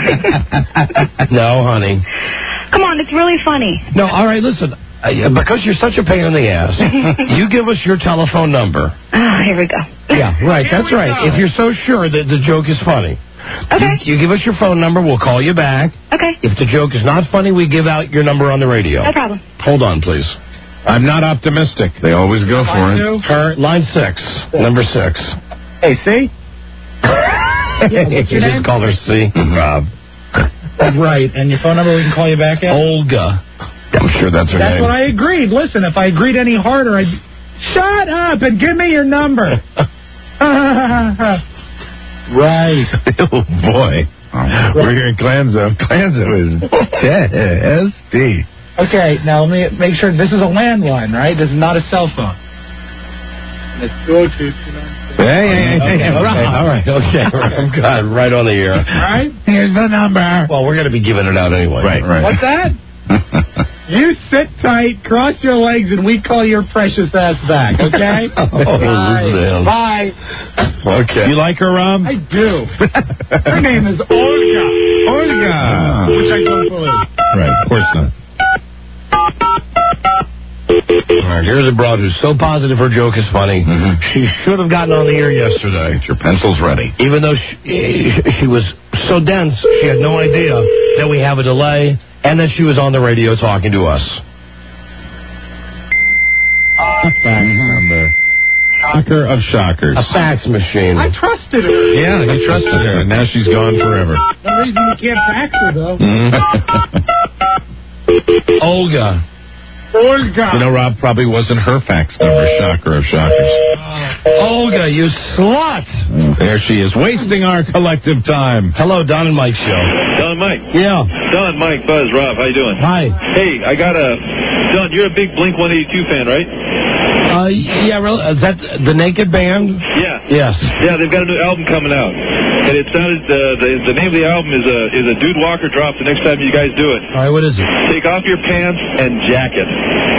S13: No, honey.
S7: Come on, it's really funny.
S13: No, all right, listen. Uh, because you're such a pain in the ass, you give us your telephone number.
S7: Ah, here we go.
S13: Yeah, right, that's right. If you're so sure that the joke is funny.
S7: Okay.
S13: You, you give us your phone number. We'll call you back.
S7: Okay.
S13: If the joke is not funny, we give out your number on the radio.
S7: No problem.
S13: Hold on, please.
S3: I'm not optimistic. They always go for
S1: Line
S3: it.
S1: two?
S13: Her, line six. Number six.
S1: Hey, see?
S13: Yeah, what's your name? Just call her C. Rob.
S1: That's right. And your phone number we can call you back at?
S13: Olga.
S3: I'm sure that's her
S1: That's
S3: name.
S1: what I agreed. Listen, if I agreed any harder, I'd... Shut up and give me your number. Right.
S3: Oh, boy. We're here in Clanzo. Clanzo is nasty.
S1: Okay, now let me make sure this is a landline, right? This is not a cell phone. Let's go to...
S3: Hey, hey, hey, hey.
S13: All right, all right, okay. God, right on the air.
S1: All right, here's the number.
S13: Well, we're going to be giving it out anyway.
S3: Right, right.
S1: What's that? You sit tight, cross your legs, and we call your precious ass back, okay?
S13: Oh,
S1: Bye. Bye.
S3: Okay. You like her, Rob?
S1: I do. Her name is Olga.
S3: Olga.
S1: Which I don't believe.
S3: Right, of course not.
S13: All right, here's a broad who's so positive her joke is funny. Mm-hmm. She should have gotten on the air yesterday.
S3: Get your pencils ready.
S13: Even though she, she was so dense, she had no idea that we have a delay and that she was on the radio talking to us.
S3: Fax number. Shocker of shockers.
S13: A fax machine.
S1: I trusted her.
S3: Yeah, you trusted her, and now she's gone forever.
S1: No reason you can't fax her, though.
S13: Olga.
S1: Olga.
S3: You know, Rob probably wasn't her fax number. Shocker of shockers.
S13: Olga, you slut.
S3: There she is, wasting our collective time.
S13: Hello, Don and Mike show.
S16: Don and Mike.
S13: Yeah.
S16: Don, Mike, Buzz, Rob, how you doing?
S13: Hi.
S16: Hey, I got a... Don, you're a big Blink one eighty-two fan, right?
S13: Uh, yeah, really? Is that the Naked Band?
S16: Yeah.
S13: Yes.
S16: Yeah, they've got a new album coming out. And it sounded... Uh, the, the name of the album is a, is a Dude Walker drop the next time you guys do it.
S13: All right, what is it?
S16: Take off your pants and jacket.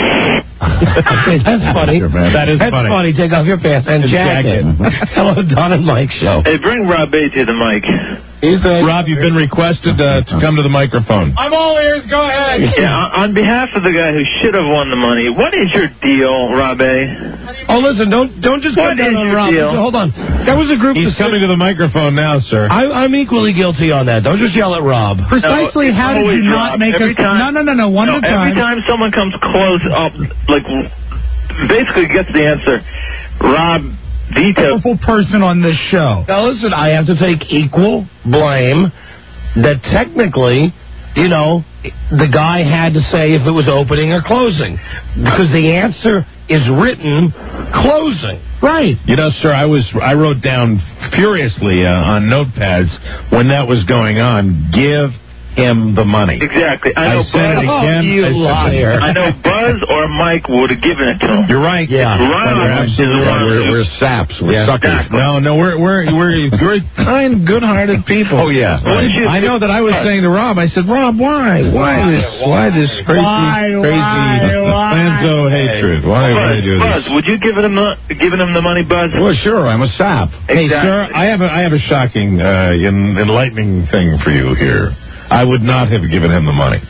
S13: That's funny.
S3: That is
S13: That's
S3: funny.
S13: funny. Take off your pants and,
S3: And
S13: jacket.
S3: jacket.
S13: Hello, Don and Mike show.
S16: Hey, bring Rob Bates to the mic.
S3: He's uh, Rob, you've been requested uh, to come to the microphone.
S1: I'm all ears. Go ahead.
S16: Yeah, on behalf of the guy who should have won the money, what is your deal, Rob A?
S13: Oh, listen, don't don't just
S16: What
S13: come down
S16: is
S13: on
S16: your
S13: Rob.
S16: deal?
S13: Hold on. That was a group.
S3: He's
S13: of
S3: coming to the microphone now, sir.
S13: I, I'm equally guilty on that. Don't just yell at Rob.
S1: Precisely
S16: No,
S1: how did
S16: always
S1: you not
S16: Rob.
S1: make
S16: Every
S1: us...
S16: time-
S1: No, no, no, no. One
S16: No,
S1: at a time.
S16: every time someone comes close up, like, basically gets the answer, Rob vetoed.
S1: Powerful person on this show.
S13: Now, listen, I have to take equal blame that technically, you know, the guy had to say if it was opening or closing. Because the answer is written closing.
S1: Right.
S3: You know, sir, I was I wrote down furiously uh, on notepads when that was going on, give him the money.
S16: Exactly. I know
S3: I said it
S16: Buzz.
S3: again.
S13: Oh, you
S3: I said
S13: liar.
S16: I know Buzz or Mike would have given it to him.
S3: You're right.
S13: Yeah.
S16: Ron
S3: You're
S16: is
S3: absolutely
S16: the
S3: right.
S16: one
S3: We're,
S16: who-
S3: we're saps. We're
S16: Yeah.
S3: suckers.
S16: Exactly.
S3: No, no, we're we're we're we're kind, good-hearted people.
S12: Oh, yeah.
S16: What did you-
S3: I know that I was saying to Rob. I said, Rob, why, why this, why this crazy,
S1: Why,
S3: crazy
S1: why, why?
S3: Planzo hatred? Why, why
S16: Buzz,
S3: do
S16: Buzz,
S3: this?
S16: would you give him the giving him the money, Buzz?
S3: Well, sure. I'm a sap. Hey,
S16: Exactly.
S3: sir, I have a I have a shocking, uh, en- enlightening thing for you here. I would not have given him the money.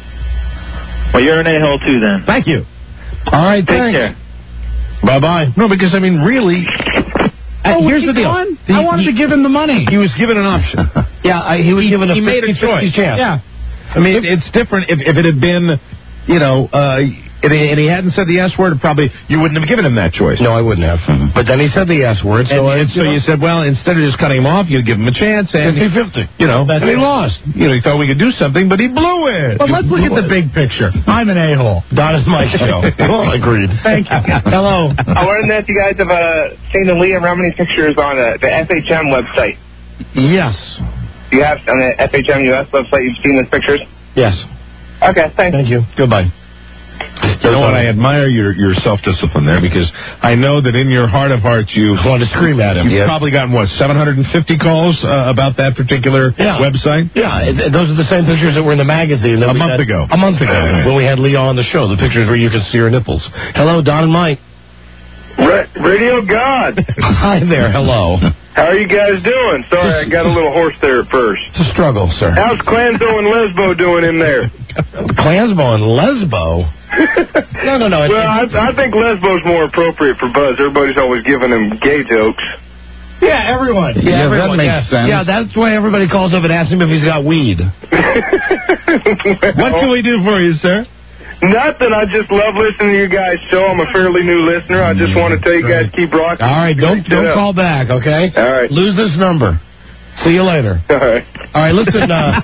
S16: Well, you're an a-hole too, then.
S3: Thank you. All right,
S16: Take
S3: thanks.
S16: care.
S3: Bye bye. No, because I mean, really. Uh,
S1: Oh,
S3: here's the deal.
S1: on?
S3: The-
S1: I wanted
S3: he-
S1: to give him the money.
S3: He was given an option.
S13: Yeah, I, he was
S3: he,
S13: given a
S3: he made a
S13: fifty fifty
S3: choice.
S13: chance.
S3: Yeah. I mean, it's different if, if it had been, you know, uh, and he, and he hadn't said the S word, probably you wouldn't have given him that choice.
S13: No, I wouldn't have. Mm-hmm. But then he said the S word,
S3: And,
S13: so,
S3: and
S13: it's,
S3: so you said, well, instead of just cutting him off, you'd give him a chance. And
S13: fifty fifty.
S3: you know,
S13: That's
S3: and he
S13: it.
S3: lost. You know, he thought we could do something, but he blew it.
S1: But
S3: He
S1: let's look
S3: blew
S1: at the
S3: it.
S1: big picture. I'm an a-hole.
S13: Don is my show. Well, agreed.
S1: Thank you.
S13: Hello.
S17: I want to know if you guys have uh, seen the Leah Remini pictures on uh, the F H M website.
S13: Yes.
S17: You have on the F H M U S website. You've seen those pictures?
S13: Yes.
S17: Okay, thanks.
S13: Thank you. Goodbye.
S3: You know what? I admire your your self discipline there, because I know that in your heart of hearts you
S13: want to scream at him.
S3: You've
S13: Yeah.
S3: probably gotten what seven hundred fifty calls uh, about that particular
S13: Yeah.
S3: website.
S13: Yeah, it- those are the same pictures that were in the magazine. that
S3: A
S13: we
S3: month
S13: had-
S3: ago.
S13: A month ago,
S3: Uh,
S13: when we had Leah on the show. The pictures where you could see her nipples. Hello, Don and Mike.
S18: Ra- Radio God.
S13: Hi there. Hello.
S18: How are you guys doing? Sorry, I got a little hoarse there at first.
S13: It's a struggle, sir.
S18: How's Clanzo and Lesbo doing in there?
S13: Clansbo and Lesbo? No, no, no.
S18: Well, I, I think Lesbo's more appropriate for Buzz. Everybody's always giving him gay jokes.
S1: Yeah, everyone.
S12: Yeah, that
S13: everyone,
S12: makes
S13: yeah.
S12: sense.
S13: Yeah, that's why everybody calls up and asks him if he's got weed.
S1: What can we do for you, sir?
S17: Nothing. I just love listening to you guys' show. I'm a fairly new listener. I just want to tell you guys keep rocking.
S13: All right, don't
S17: Keep it
S13: don't
S17: up.
S13: call back, okay?
S17: All right.
S13: Lose this number. See you later.
S17: All right.
S13: All right, listen. Uh,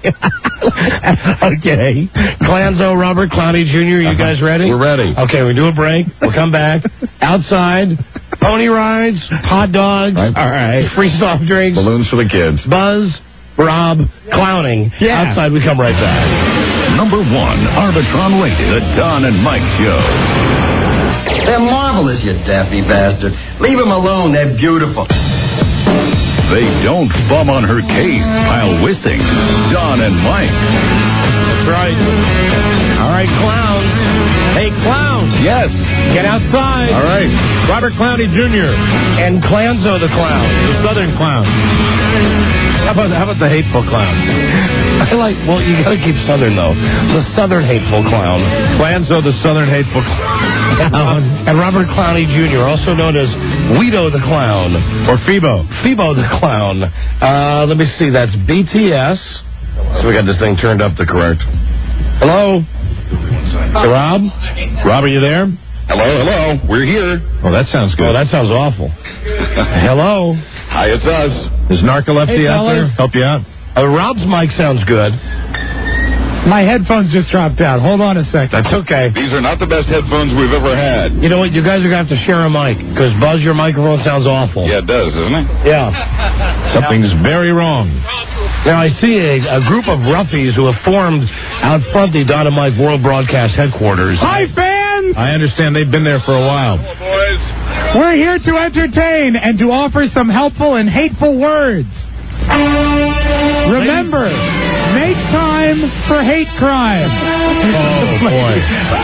S13: okay. Clanzo, Robert, Clowney Junior, you guys ready?
S12: We're ready.
S13: Okay, we do a break. We'll come back. Outside, pony rides, hot dogs.
S12: Right.
S13: All right. Free soft drinks.
S12: Balloons for the kids.
S13: Buzz, Rob, clowning.
S1: Yeah.
S13: Outside, we come right back.
S2: Number one, Arbitron rated, the Don and Mike Show.
S10: They're marvelous, you daffy bastard. Leave them alone. They're beautiful.
S2: They don't bum on her case, Kyle Wissing, Don and Mike.
S13: That's right. All right, clowns. Hey, clowns.
S12: Yes.
S13: Get outside.
S12: All right.
S13: Robert Clowney Junior and Clanzo the Clown, the Southern Clown. How about, how about the hateful clown? I like, well, you got to keep Southern, though. The Southern hateful clown.
S11: Clanzo, the Southern hateful clown.
S13: And Robert Clowney Junior, also known as Guido the Clown.
S11: Or Phoebo.
S13: Phoebo the Clown. Uh, let me see, that's B T S. So we got this thing turned up to correct. Hello? Hey, Rob?
S11: Rob, are you there?
S12: Hello, hello. We're here.
S11: Oh, that sounds good.
S13: Oh, that sounds awful. Hello?
S12: Hi, it's us.
S11: Is Narcolepsy
S13: Hey,
S11: out there?
S13: fellas.
S11: Help you out?
S13: Uh, Rob's mic sounds good.
S1: My headphones just dropped out. Hold on a second.
S13: That's okay.
S12: These are not the best headphones we've ever had.
S13: You know what? You guys are going to have to share a mic, because Buzz, your microphone sounds awful.
S12: Yeah, it does, doesn't it?
S13: Yeah.
S11: Something's very wrong.
S13: Now, I see a, a group of ruffies who have formed out front the Don and Mike World Broadcast Headquarters.
S1: Hi, fans!
S11: I understand they've been there for a while.
S1: We're here to entertain and to offer some helpful and hateful words. Remember, make time for hate crime.
S13: Oh, boy.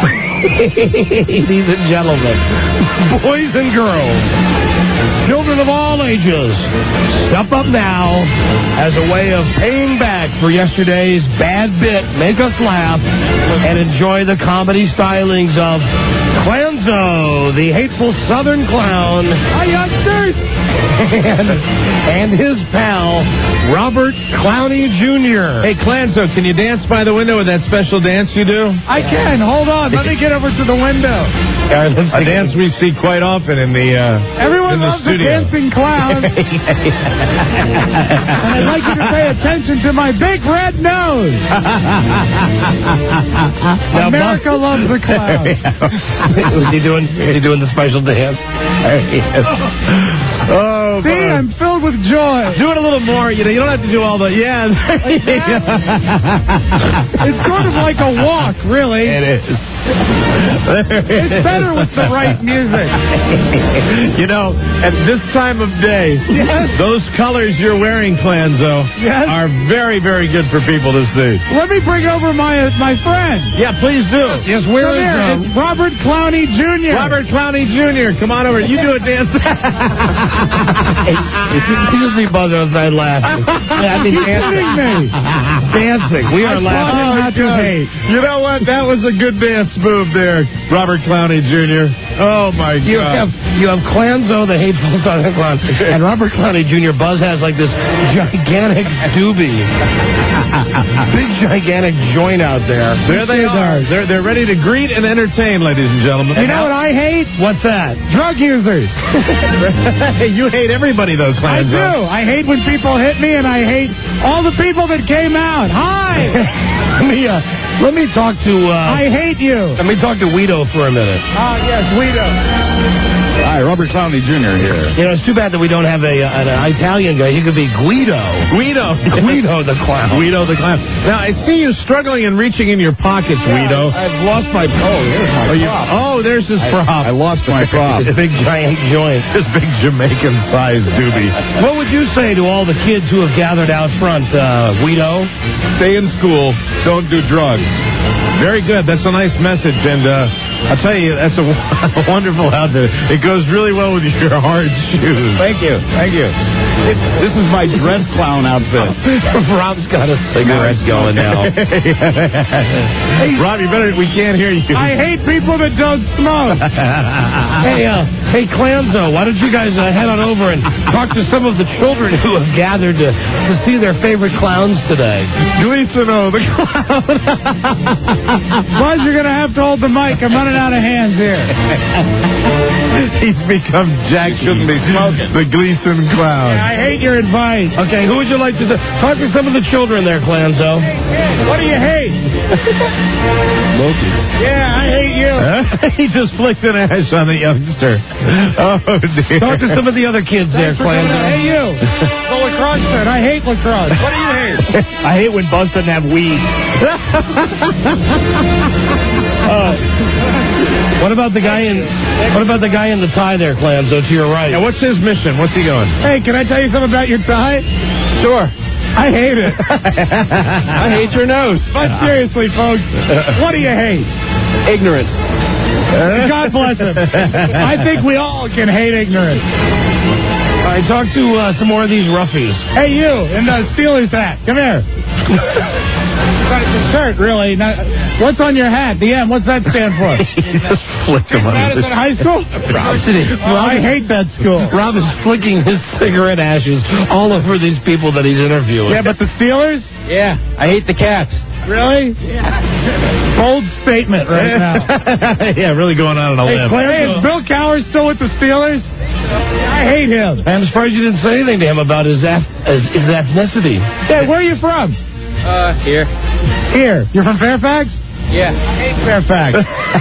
S13: Ladies and gentlemen, boys and girls, children of all ages, step up now as a way of paying back for yesterday's bad bit. Make us laugh and enjoy the comedy stylings of Clanzo, the hateful Southern clown.
S1: Hi, youngsters!
S13: And, and his pal, Robert Clowney Junior
S11: Hey, Clanzo, can you dance by the window with that special dance you do?
S1: I can. Hold on. Let me get over to the window.
S11: A dance we see quite often in the uh,
S1: Everyone
S11: in the
S1: loves
S11: studio.
S1: a dancing clown. And I'd like you to pay attention to my big red nose. America loves the clown.
S13: Is he doing? Is he doing the special dance?
S11: Oh,
S1: See, I'm filled with joy.
S11: do it a little more. You know, you don't have to do all the yeah.
S1: It's sort of like a walk, really.
S11: It is.
S1: It's better with the right music.
S11: You know, at this time of day,
S1: Yes.
S11: those colors you're wearing, Clanzo,
S1: Yes.
S11: are very, very good for people to see.
S1: Let me bring over my uh, my friend.
S11: Yeah, please do.
S1: Yes, where
S11: Come
S1: is
S11: here.
S1: uh, It's Robert Clowney Junior
S11: Robert Clowney Junior Come on over. You do a dance.
S13: You just be buzzing outside laughing. Yeah, I mean,
S1: You're
S13: dancing.
S1: kidding me.
S13: Dancing. We
S1: I
S13: are
S1: taught him
S13: laughing.
S1: not to hate.
S11: You know what? That was a good dance move there, Robert Clowney Junior Oh, my
S13: You
S11: God.
S13: have you have Clanzo, the hateful Southern clown, and Robert Clowney Junior Buzz has like this gigantic doobie, big gigantic joint out there.
S11: There they are. They're, they're ready to greet and entertain, ladies and gentlemen.
S1: You know what I hate?
S13: What's that?
S1: Drug users.
S11: You hate everybody, though,
S1: I
S11: Clanzo.
S1: do. I hate when people hit me, and I hate all the people that came out. Hi.
S13: Let me uh, let me talk to. Uh,
S1: I hate you.
S13: Let me talk to Guido for a minute.
S1: Ah, yes, Guido.
S12: Hi, Robert Clowney Junior here.
S13: You know, it's too bad that we don't have a an, an Italian guy. He could be Guido.
S11: Guido.
S13: Guido the clown.
S11: Guido the clown. Now, I see you struggling and reaching in your pockets, Guido.
S12: I've lost my... Oh, here's my
S11: Oh, you,
S12: prop.
S11: oh, there's his
S12: I,
S11: prop.
S12: I lost my prop.
S13: His big giant joint.
S11: His big Jamaican-sized doobie.
S13: What would you say to all the kids who have gathered out front, uh, Guido?
S11: Stay in school. Don't do drugs. Very good. That's a nice message. And uh, I'll tell you, that's a, a wonderful outfit. It goes really well with your hard shoes.
S12: Thank you. Thank you. This is my dress clown outfit.
S13: Rob's got a cigarette going now.
S11: Rob, you better, we can't hear you.
S1: I hate people that don't smoke.
S13: Hey, uh, hey, Clanzo, why don't you guys uh, head on over and talk to some of the children who have gathered to, to see their favorite clowns today?
S11: Gleason, oh, the clown.
S1: Buzz, you're going to have to hold the mic. I'm running out of hands here.
S11: He's become Jack.
S12: Shouldn't be smoking.
S11: The Gleason clown.
S1: I hate your advice.
S13: Okay, who would you like to talk to? Some of the children there, Clanzo.
S1: What do you hate?
S13: Loki.
S1: Yeah, I hate you.
S11: Huh? He just flicked an ash on the youngster. Oh, dear.
S13: Talk to some of the other kids there, Clanzo.
S1: Hey, you. The lacrosse set. I hate lacrosse. What do you hate?
S4: I hate when Buzz doesn't have weed.
S13: uh, what about the guy in What about the guy in the tie there, Clanzo, to your right?
S11: Yeah, what's his mission? What's he going?
S1: Hey, can I tell you something about your tie?
S11: Sure.
S1: I hate it.
S11: I hate your nose.
S1: But seriously, folks, what do you hate?
S13: Ignorance.
S1: God bless him. I think we all can hate ignorance.
S13: All right, talk to uh, some more of these roughies.
S1: Hey, you in the Steelers hat. Come here. The shirt, really. Not, what's on your hat? The M, what's that stand for?
S11: He just flicked him on
S1: Madison
S11: his...
S1: High School? Well, I hate that school.
S13: Rob is flicking his cigarette ashes all over these people that he's interviewing.
S1: Yeah, but the Steelers?
S13: Yeah, I hate the Cats.
S1: Really? Yeah. Bold statement right now.
S11: Yeah, really going out on a
S1: hey,
S11: limb.
S1: Hey, is Bill Cowher still with the Steelers? I hate him.
S13: I'm surprised you didn't say anything to him about his, af- his ethnicity.
S1: Hey, where are you from?
S10: Uh, here.
S1: Here. You're from Fairfax?
S10: Yeah.
S1: I hate Fairfax.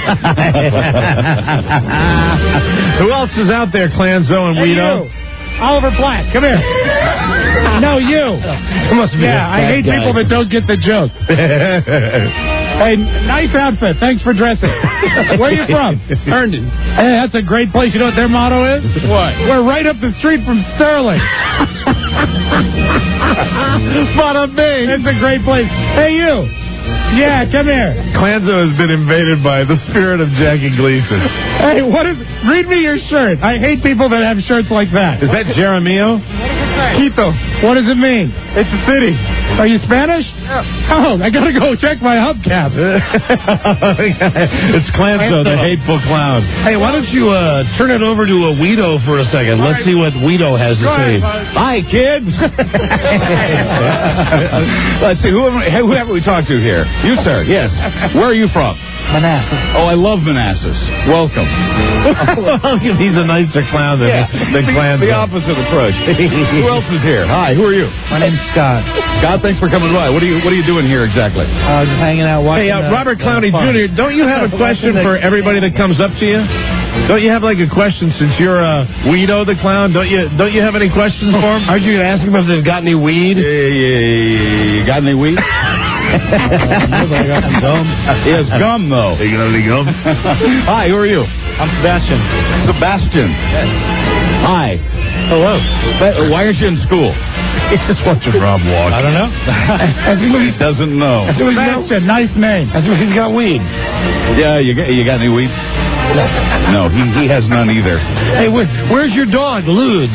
S11: Who else is out there, Clanzo and
S1: Hey,
S11: Weedo?
S1: you. Oliver Platt, come here. No, you.
S13: It must be
S1: Yeah, I hate
S13: guy.
S1: people that don't get the joke. Hey, nice outfit. Thanks for dressing. Where are you from?
S13: Herndon.
S1: Hey, that's a great place. You know what their motto is?
S13: What?
S1: We're right up the street from Sterling.
S11: Bada bing.
S1: It's a great place. Hey, you. Yeah, come here.
S11: Clanzo has been invaded by the spirit of Jackie Gleason.
S1: Hey, what is... Read me your shirt. I hate people that have shirts like that.
S11: Is that Jeremio?
S1: Quito. What does it mean? It's a city. Are you Spanish? Yeah. Oh, I gotta go check my hubcap.
S11: It's Clanzo, the hateful clown.
S13: Hey, why don't you uh, turn it over to a Weedo for a second? Let's see what Weedo has to say.
S12: Hi, kids. Let's see, who have, who have we talked to here? You, sir, yes. Where are you from?
S1: Manassas.
S12: Oh, I love Manassas. Welcome.
S11: He's a nicer clown than,
S12: Yeah.
S11: than Clanzo.
S12: The opposite approach. Who else is here? Hi, who are you?
S1: My name's Scott.
S12: Scott, thanks for coming by. What are you What are you doing here exactly?
S1: I was just hanging out watching...
S11: Hey, uh,
S1: the-
S11: Robert Clowney
S1: the fun.
S11: Junior, don't you have a question for everybody that comes up to you? Don't you have like a question since you're uh, Weedo the clown? Don't you Don't you have any questions for him?
S13: Aren't you going to ask him if they've got any weed?
S12: You got any weed?
S1: I got some gum.
S12: He has gum, though.
S11: You got any gum?
S12: Hi, who are you?
S1: I'm Sebastian.
S12: Sebastian. Hi.
S1: Hello.
S12: But why aren't you in school?
S11: He's just watching Rob walk.
S1: I don't know.
S12: He doesn't know.
S1: Sebastian, nice name.
S13: That's where he's got weed.
S12: Yeah, you got, you got any weed? No, he, he has none either.
S13: Hey, where, where's your dog, Ludes?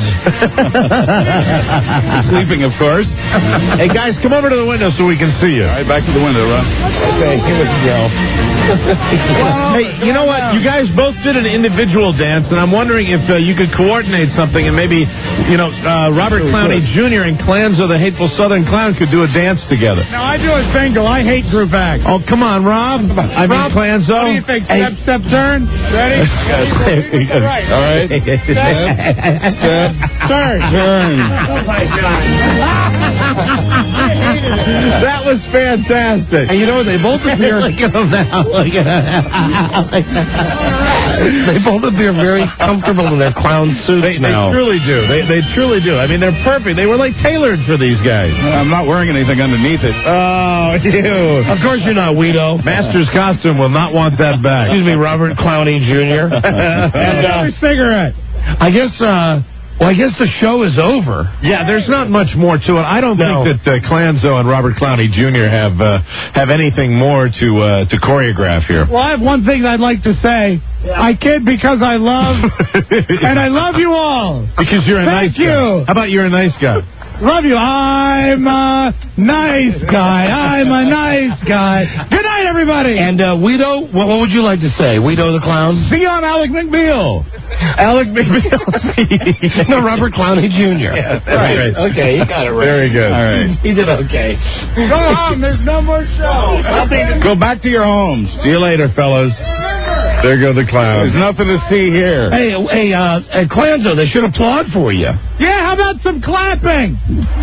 S12: Sleeping, of course.
S11: Hey, guys, come over to the window so we can see you.
S12: All right, back to the window, Ron.
S11: Okay, here we go. Hey, you know what? You guys both did an individual dance, and I'm wondering if uh, you could coordinate something, and maybe, you know, uh, Robert Clowney Junior and Clanzo, the hateful Southern clown, could do a dance together.
S1: No, I do a single. I hate group acts.
S11: Oh, come on, Rob. I mean,
S1: Rob,
S11: Clanzo.
S1: What do you think?
S11: Hey.
S1: Step, step, turn. Ready? Right.
S12: All right.
S1: Step, step, turn.
S12: Turn.
S1: Oh, my God.
S11: That was fantastic.
S13: And you know what? They both appear... Look at them now. Look at They both appear very comfortable in their clown suits
S11: They, they
S13: now.
S11: truly do. They they truly do. I mean, they're perfect. They were like tailored for these guys.
S12: I'm not wearing anything underneath it.
S11: Oh, you.
S13: Of course you're not, Weedo.
S11: Master's costume will not want that back.
S13: Excuse me, Robert Clowney Junior
S1: And uh, cigarette.
S13: I guess uh, Well, I guess the show is over.
S3: Yeah, there's not much more to it. I don't
S13: No.
S3: think that uh, Clanzo and Robert Clowney Junior have uh, have anything more to uh, to choreograph here.
S1: Well, I have one thing I'd like to say. I kid because I love, and I love you all.
S3: Because you're a
S1: Thank
S3: nice
S1: you.
S3: guy. How about you're a nice guy?
S1: Love you. I'm a nice guy. I'm a nice guy. Good night, everybody.
S13: And uh, Guido, what, what would you like to say? Guido the Clown?
S1: See you on Alec McBeal.
S13: Alec McBeal. No, Robert Clowney Junior
S1: Yeah, that's
S13: right.
S1: right.
S13: Okay, he got it right.
S3: Very good.
S13: All right. He did okay.
S1: Go home. There's no more show.
S12: Go back to your homes.
S3: See you later, fellas. There go the clowns.
S12: There's nothing to see here.
S13: Hey, hey, uh, uh, Clanzo, they should applaud for you.
S1: Yeah, how about some clapping?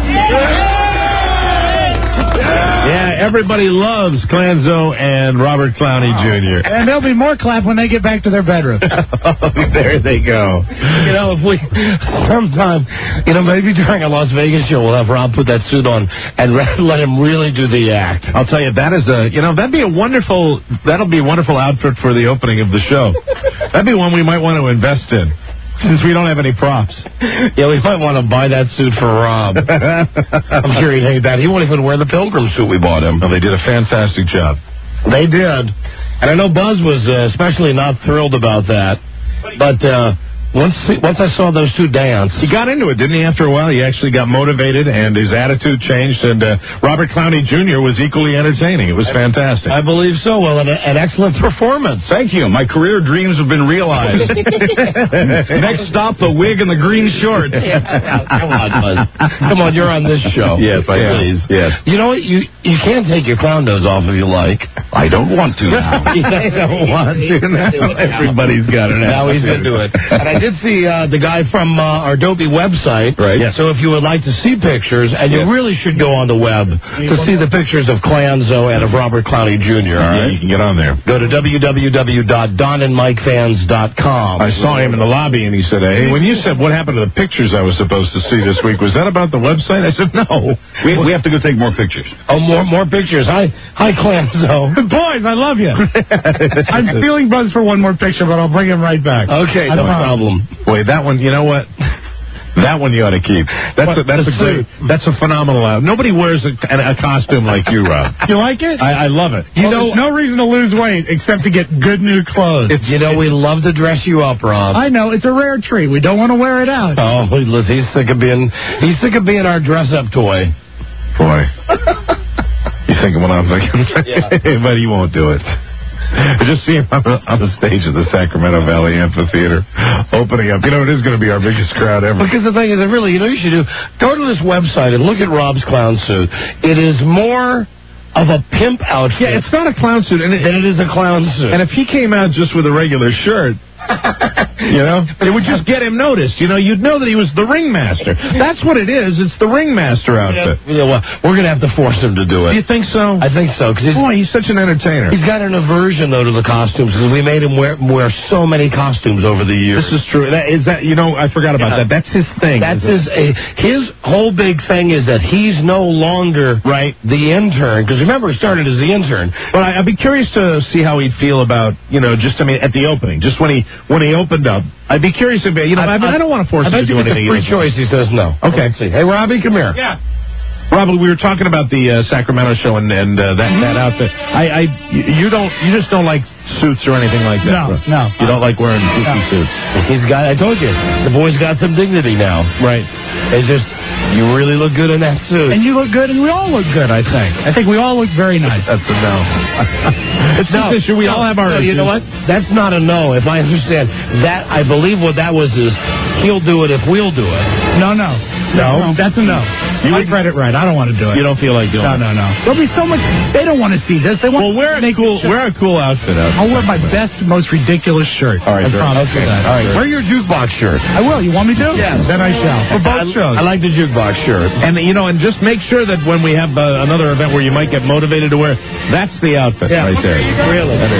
S3: Yeah, everybody loves Clanzo and Robert Clowney Junior
S1: And there'll be more clap when they get back to their bedroom.
S3: There they go.
S13: You know, if we sometime, you know, maybe during a Las Vegas show, we'll have Rob put that suit on and let him really do the act.
S3: I'll tell you, that is a, you know, that'd be a wonderful, that'll be a wonderful outfit for the opening of the show. That'd be one we might want to invest in, since we don't have any props.
S13: Yeah, we might want to buy that suit for Rob. I'm sure he'd hate that. He won't even wear the Pilgrim suit we bought him.
S3: No, they did a fantastic job.
S13: They did. And I know Buzz was uh, especially not thrilled about that. But uh, once once I saw those two dance...
S3: He got into it, didn't he, after a while? He actually got motivated, and his attitude changed, and uh, Robert Clowney Junior was equally entertaining. It was fantastic.
S13: I believe so. Well, an, an excellent performance.
S12: Thank you. My career dreams have been realized. Next stop, the wig and the green shorts.
S13: Yeah, come on, Buzz. Come on, you're on this show.
S3: Yes, I am.
S13: Please.
S3: Yes.
S13: You know what? You you can take your clown nose off if you like.
S12: I don't want to now.
S3: I don't want to now. Everybody's got it now.
S13: Now he's into it. And I did see uh, the guy from uh, our Dopey website.
S3: Right.
S13: Yeah. So if you would like to see pictures, and you
S3: Yeah.
S13: really should go on the web to see the pictures of Clanzo and of Robert Clowney Junior All
S3: Yeah,
S13: right.
S3: you can get on there.
S13: Go to w w w dot don and mike fans dot com.
S3: I saw him in the lobby, and he said, hey, when you said what happened to the pictures I was supposed to see this week, was that about the website? I said, no.
S12: We, we have to go take more pictures.
S13: Oh, more more pictures. Hi, hi, Clanzo.
S1: Boys, I love you. I'm feeling buzzed for one more picture, but I'll bring him right back.
S13: Okay,
S1: I
S13: no
S1: promise.
S13: problem.
S3: Boy, that one, you know what? That one you ought to keep. That's a, that's a great, that's a phenomenal out. Nobody wears a, a costume like you, Rob.
S1: You like it?
S3: I, I love it.
S1: You know, no reason to lose weight except to get good new clothes.
S13: It's, you know, we love to dress you up, Rob.
S1: I know it's a rare treat. We don't want to wear it out.
S13: Oh, he's sick of being he's sick of being our dress-up toy.
S3: Boy, you thinking what I'm thinking?
S13: Yeah.
S3: But he won't do it. I just see him on the, on the stage of the Sacramento Valley Amphitheater opening up. You know, it is going to be our biggest crowd ever.
S13: Because the thing is, that really, you know, you should do go to this website and look at Rob's clown suit. It is more of a pimp outfit.
S3: Yeah, it's not a clown suit, and it,
S13: than it is a clown suit.
S3: and if he came out just with a regular shirt, you know, it would just get him noticed. You know, you'd know that he was the ringmaster. That's what it is. It's the ringmaster outfit.
S13: Yeah, well, we're going to have to force him to do it.
S3: Do you think so?
S13: I think so. Cause he's,
S3: Boy, he's such an entertainer.
S13: he's got an aversion, though, to the costumes, because we made him wear wear so many costumes over the years.
S3: This is true. That is that. You know, I forgot about
S13: Yeah.
S3: that. That's his thing.
S13: That's his uh, his whole big thing is that he's no longer
S3: right.
S13: the intern, because remember he started as the intern.
S3: But I, I'd be curious to see how he'd feel about, you know, just I mean at the opening, just when he when he opened up. I'd be curious if you know. I, I, mean, I don't want to force
S13: I
S3: him to do
S13: bet you
S3: anything.
S13: it's a free choice. He says no.
S3: Okay.
S13: Let's see. Hey, Robbie, come here.
S1: Yeah.
S3: Rob, we were talking about the uh, Sacramento show and, and uh, that that outfit. I, I, you don't, you just don't like suits or anything like that.
S1: No,
S3: bro.
S1: no.
S3: You don't like wearing goofy
S1: No.
S3: suits.
S13: He's got. I told you, the boy's got some dignity now.
S3: Right.
S13: It's just you really look good in that suit.
S1: And you look good, and we all look good, I think. I think we all look very nice.
S3: That's a no. It's
S13: No,
S3: this issue. We
S13: no,
S3: all have our
S13: no, you know what? That's not a no. If I understand that, I believe what that was is he'll do it if we'll do it.
S1: No, no.
S3: No?
S1: That's a no.
S3: You
S1: I read it right. I don't want to do it.
S3: You don't feel like doing
S1: No,
S3: it.
S1: no, no. There'll be so much. They don't want to see this. They want
S3: Well, wear a
S1: make
S3: cool, wear a cool outfit out.
S1: I'll wear my best, most ridiculous shirt.
S3: All right,
S1: I
S3: great.
S1: promise you
S3: Okay.
S1: that.
S3: All right.
S13: Wear your jukebox shirt.
S1: I will. You want me to?
S13: Yes.
S1: Then I shall. For both
S13: I,
S1: shows.
S13: I like the jukebox shirt.
S3: And you know, and just make sure that when we have uh, another event where you might get motivated to wear, that's the outfit
S1: Yeah.
S3: right there.
S13: Really?
S3: That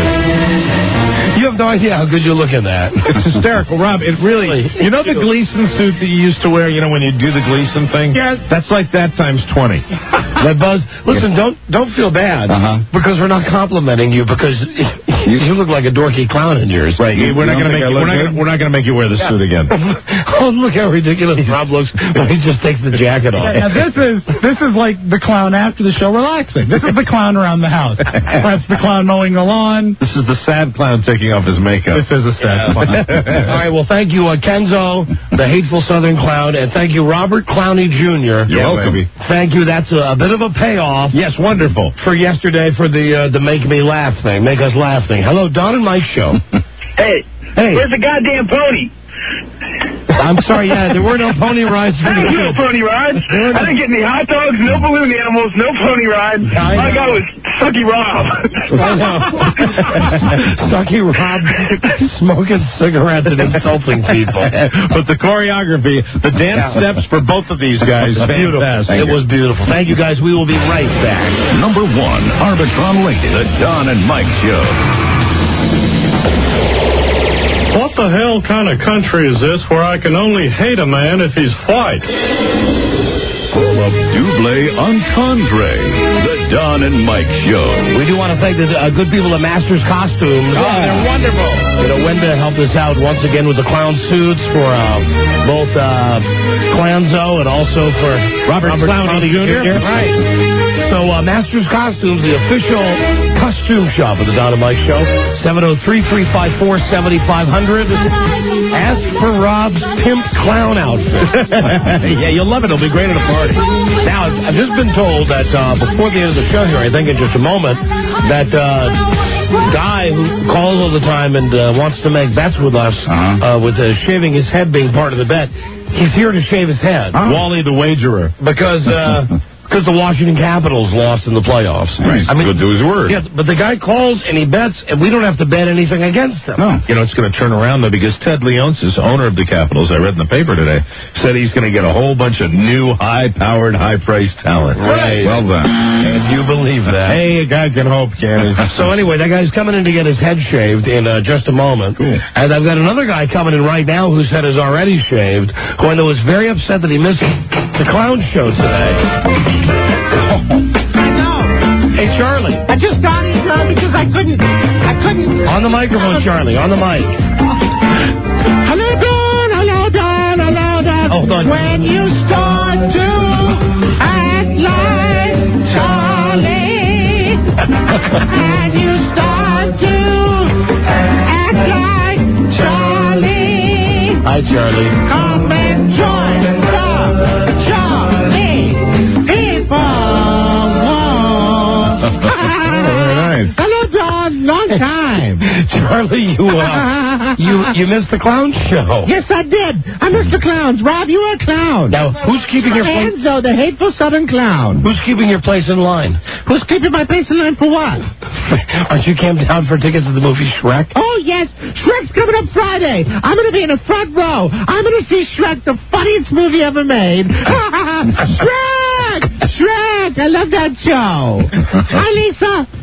S3: is.
S13: You have no idea how good you look in that.
S3: It's hysterical, Rob. It really. You know the Gleason suit that you used to wear. You know when you do the Gleason thing.
S1: Yes.
S3: That's like that times twenty.
S13: But Buzz, listen, don't don't feel bad
S12: Uh-huh.
S13: because we're not complimenting you because You, you look like a dorky clown in yours.
S3: Right. You, we're, not gonna make you, we're, not gonna, we're not going to make you wear the
S13: yeah.
S3: suit again.
S13: Oh, look how ridiculous Rob looks when he just takes the jacket off.
S1: Yeah, now this is this is like the clown after the show relaxing. This is the clown around the house. That's the clown mowing the lawn.
S3: This is the sad clown taking off his makeup.
S1: This is a sad
S13: yeah.
S1: clown.
S13: All right, well, thank you, uh, Kenzo, the hateful Southern clown, and thank you, Robert Clowney Junior
S3: You're yeah, welcome. Baby.
S13: Thank you. That's a, a bit of a payoff.
S3: Yes, wonderful.
S13: For yesterday for the uh, the Make Me Laugh thing, Make Us Laugh thing. Hello, Don and Mike show.
S6: Hey,
S13: hey,
S6: where's the goddamn pony?
S13: I'm sorry, yeah, there were no pony rides for
S6: I
S13: the
S6: didn't get
S13: kids.
S6: no pony rides. I didn't get any hot dogs, no balloon animals, no pony rides. All I got was Sucky Rob.
S13: I know. Sucky Rob smoking cigarettes and insulting people.
S3: But the choreography, the dance
S13: yeah.
S3: steps for both of these guys,
S13: beautiful.
S3: fantastic.
S13: It was beautiful. Thank you, guys. We will be right back.
S2: Number one, Arbitron Lady, the Don and Mike Show.
S19: What the hell kind of country is this where I can only hate a man if he's white?
S2: Full of double entendre, the Don and Mike Show.
S13: We do want to thank the uh, good people at Masters Costumes.
S3: Oh, they're wonderful.
S13: You know, Wenda helped us out once again with the clown suits for uh, both uh, Clanzo and also for
S3: Robert, Robert Clowney Junior
S13: Right. So, uh, Masters Costumes, the official costume shop of the Don and Mike Show, seven oh three, three five four, seven five zero zero. Ask for Rob's pimp clown outfit.
S3: Yeah, you'll love it. It'll be great at a party.
S13: Now, I've just been told that uh, before the end of the show here, I think in just a moment, that uh, guy who calls all the time and uh, wants to make bets with us, uh-huh. uh, with uh, shaving his head being part of the bet, he's here to shave his head.
S3: Uh-huh. Wally the wagerer.
S13: Because... Uh, Because the Washington Capitals lost in the playoffs.
S3: Right. I mean, good to his word.
S13: Yeah, but the guy calls and he bets, and we don't have to bet anything against him.
S3: No. You know, it's going to turn around, though, because Ted Leonsis, owner of the Capitals, I read in the paper today, said he's going to get a whole bunch of new, high-powered, high-priced talent.
S13: Right.
S3: Well done.
S13: And you believe that.
S3: Hey, a guy can hope, can he?
S13: So anyway, that guy's coming in to get his head shaved in uh, just a moment.
S3: Cool.
S13: And I've got another guy coming in right now whose head is already shaved, who I know is very upset that he missed the clown show today.
S1: I know.
S13: Hey, Charlie.
S1: I just got in here because I couldn't. I couldn't.
S13: On the microphone, Charlie. On the mic.
S1: Hello, Don. Hello, Don. Hello, Don.
S13: Hold on.
S1: When you start to act like Charlie, and you start to act like Charlie.
S13: Hi, Charlie.
S1: Come and join the Charlie people.
S3: Very nice.
S1: Hello, Don. Long time.
S13: Charlie, you uh, you you missed the clown show.
S1: Yes, I did. I missed the clowns. Rob, you were a clown.
S13: Now, who's keeping your place?
S1: Enzo, the hateful Southern clown.
S13: Who's keeping your place in line?
S1: Who's keeping my place in line for what?
S13: Aren't you came down for tickets to the movie Shrek?
S1: Oh, yes. Shrek's coming up Friday. I'm going to be in the front row. I'm going to see Shrek, the funniest movie ever made. Shrek! Shrek! I love that show. Hi, Lisa.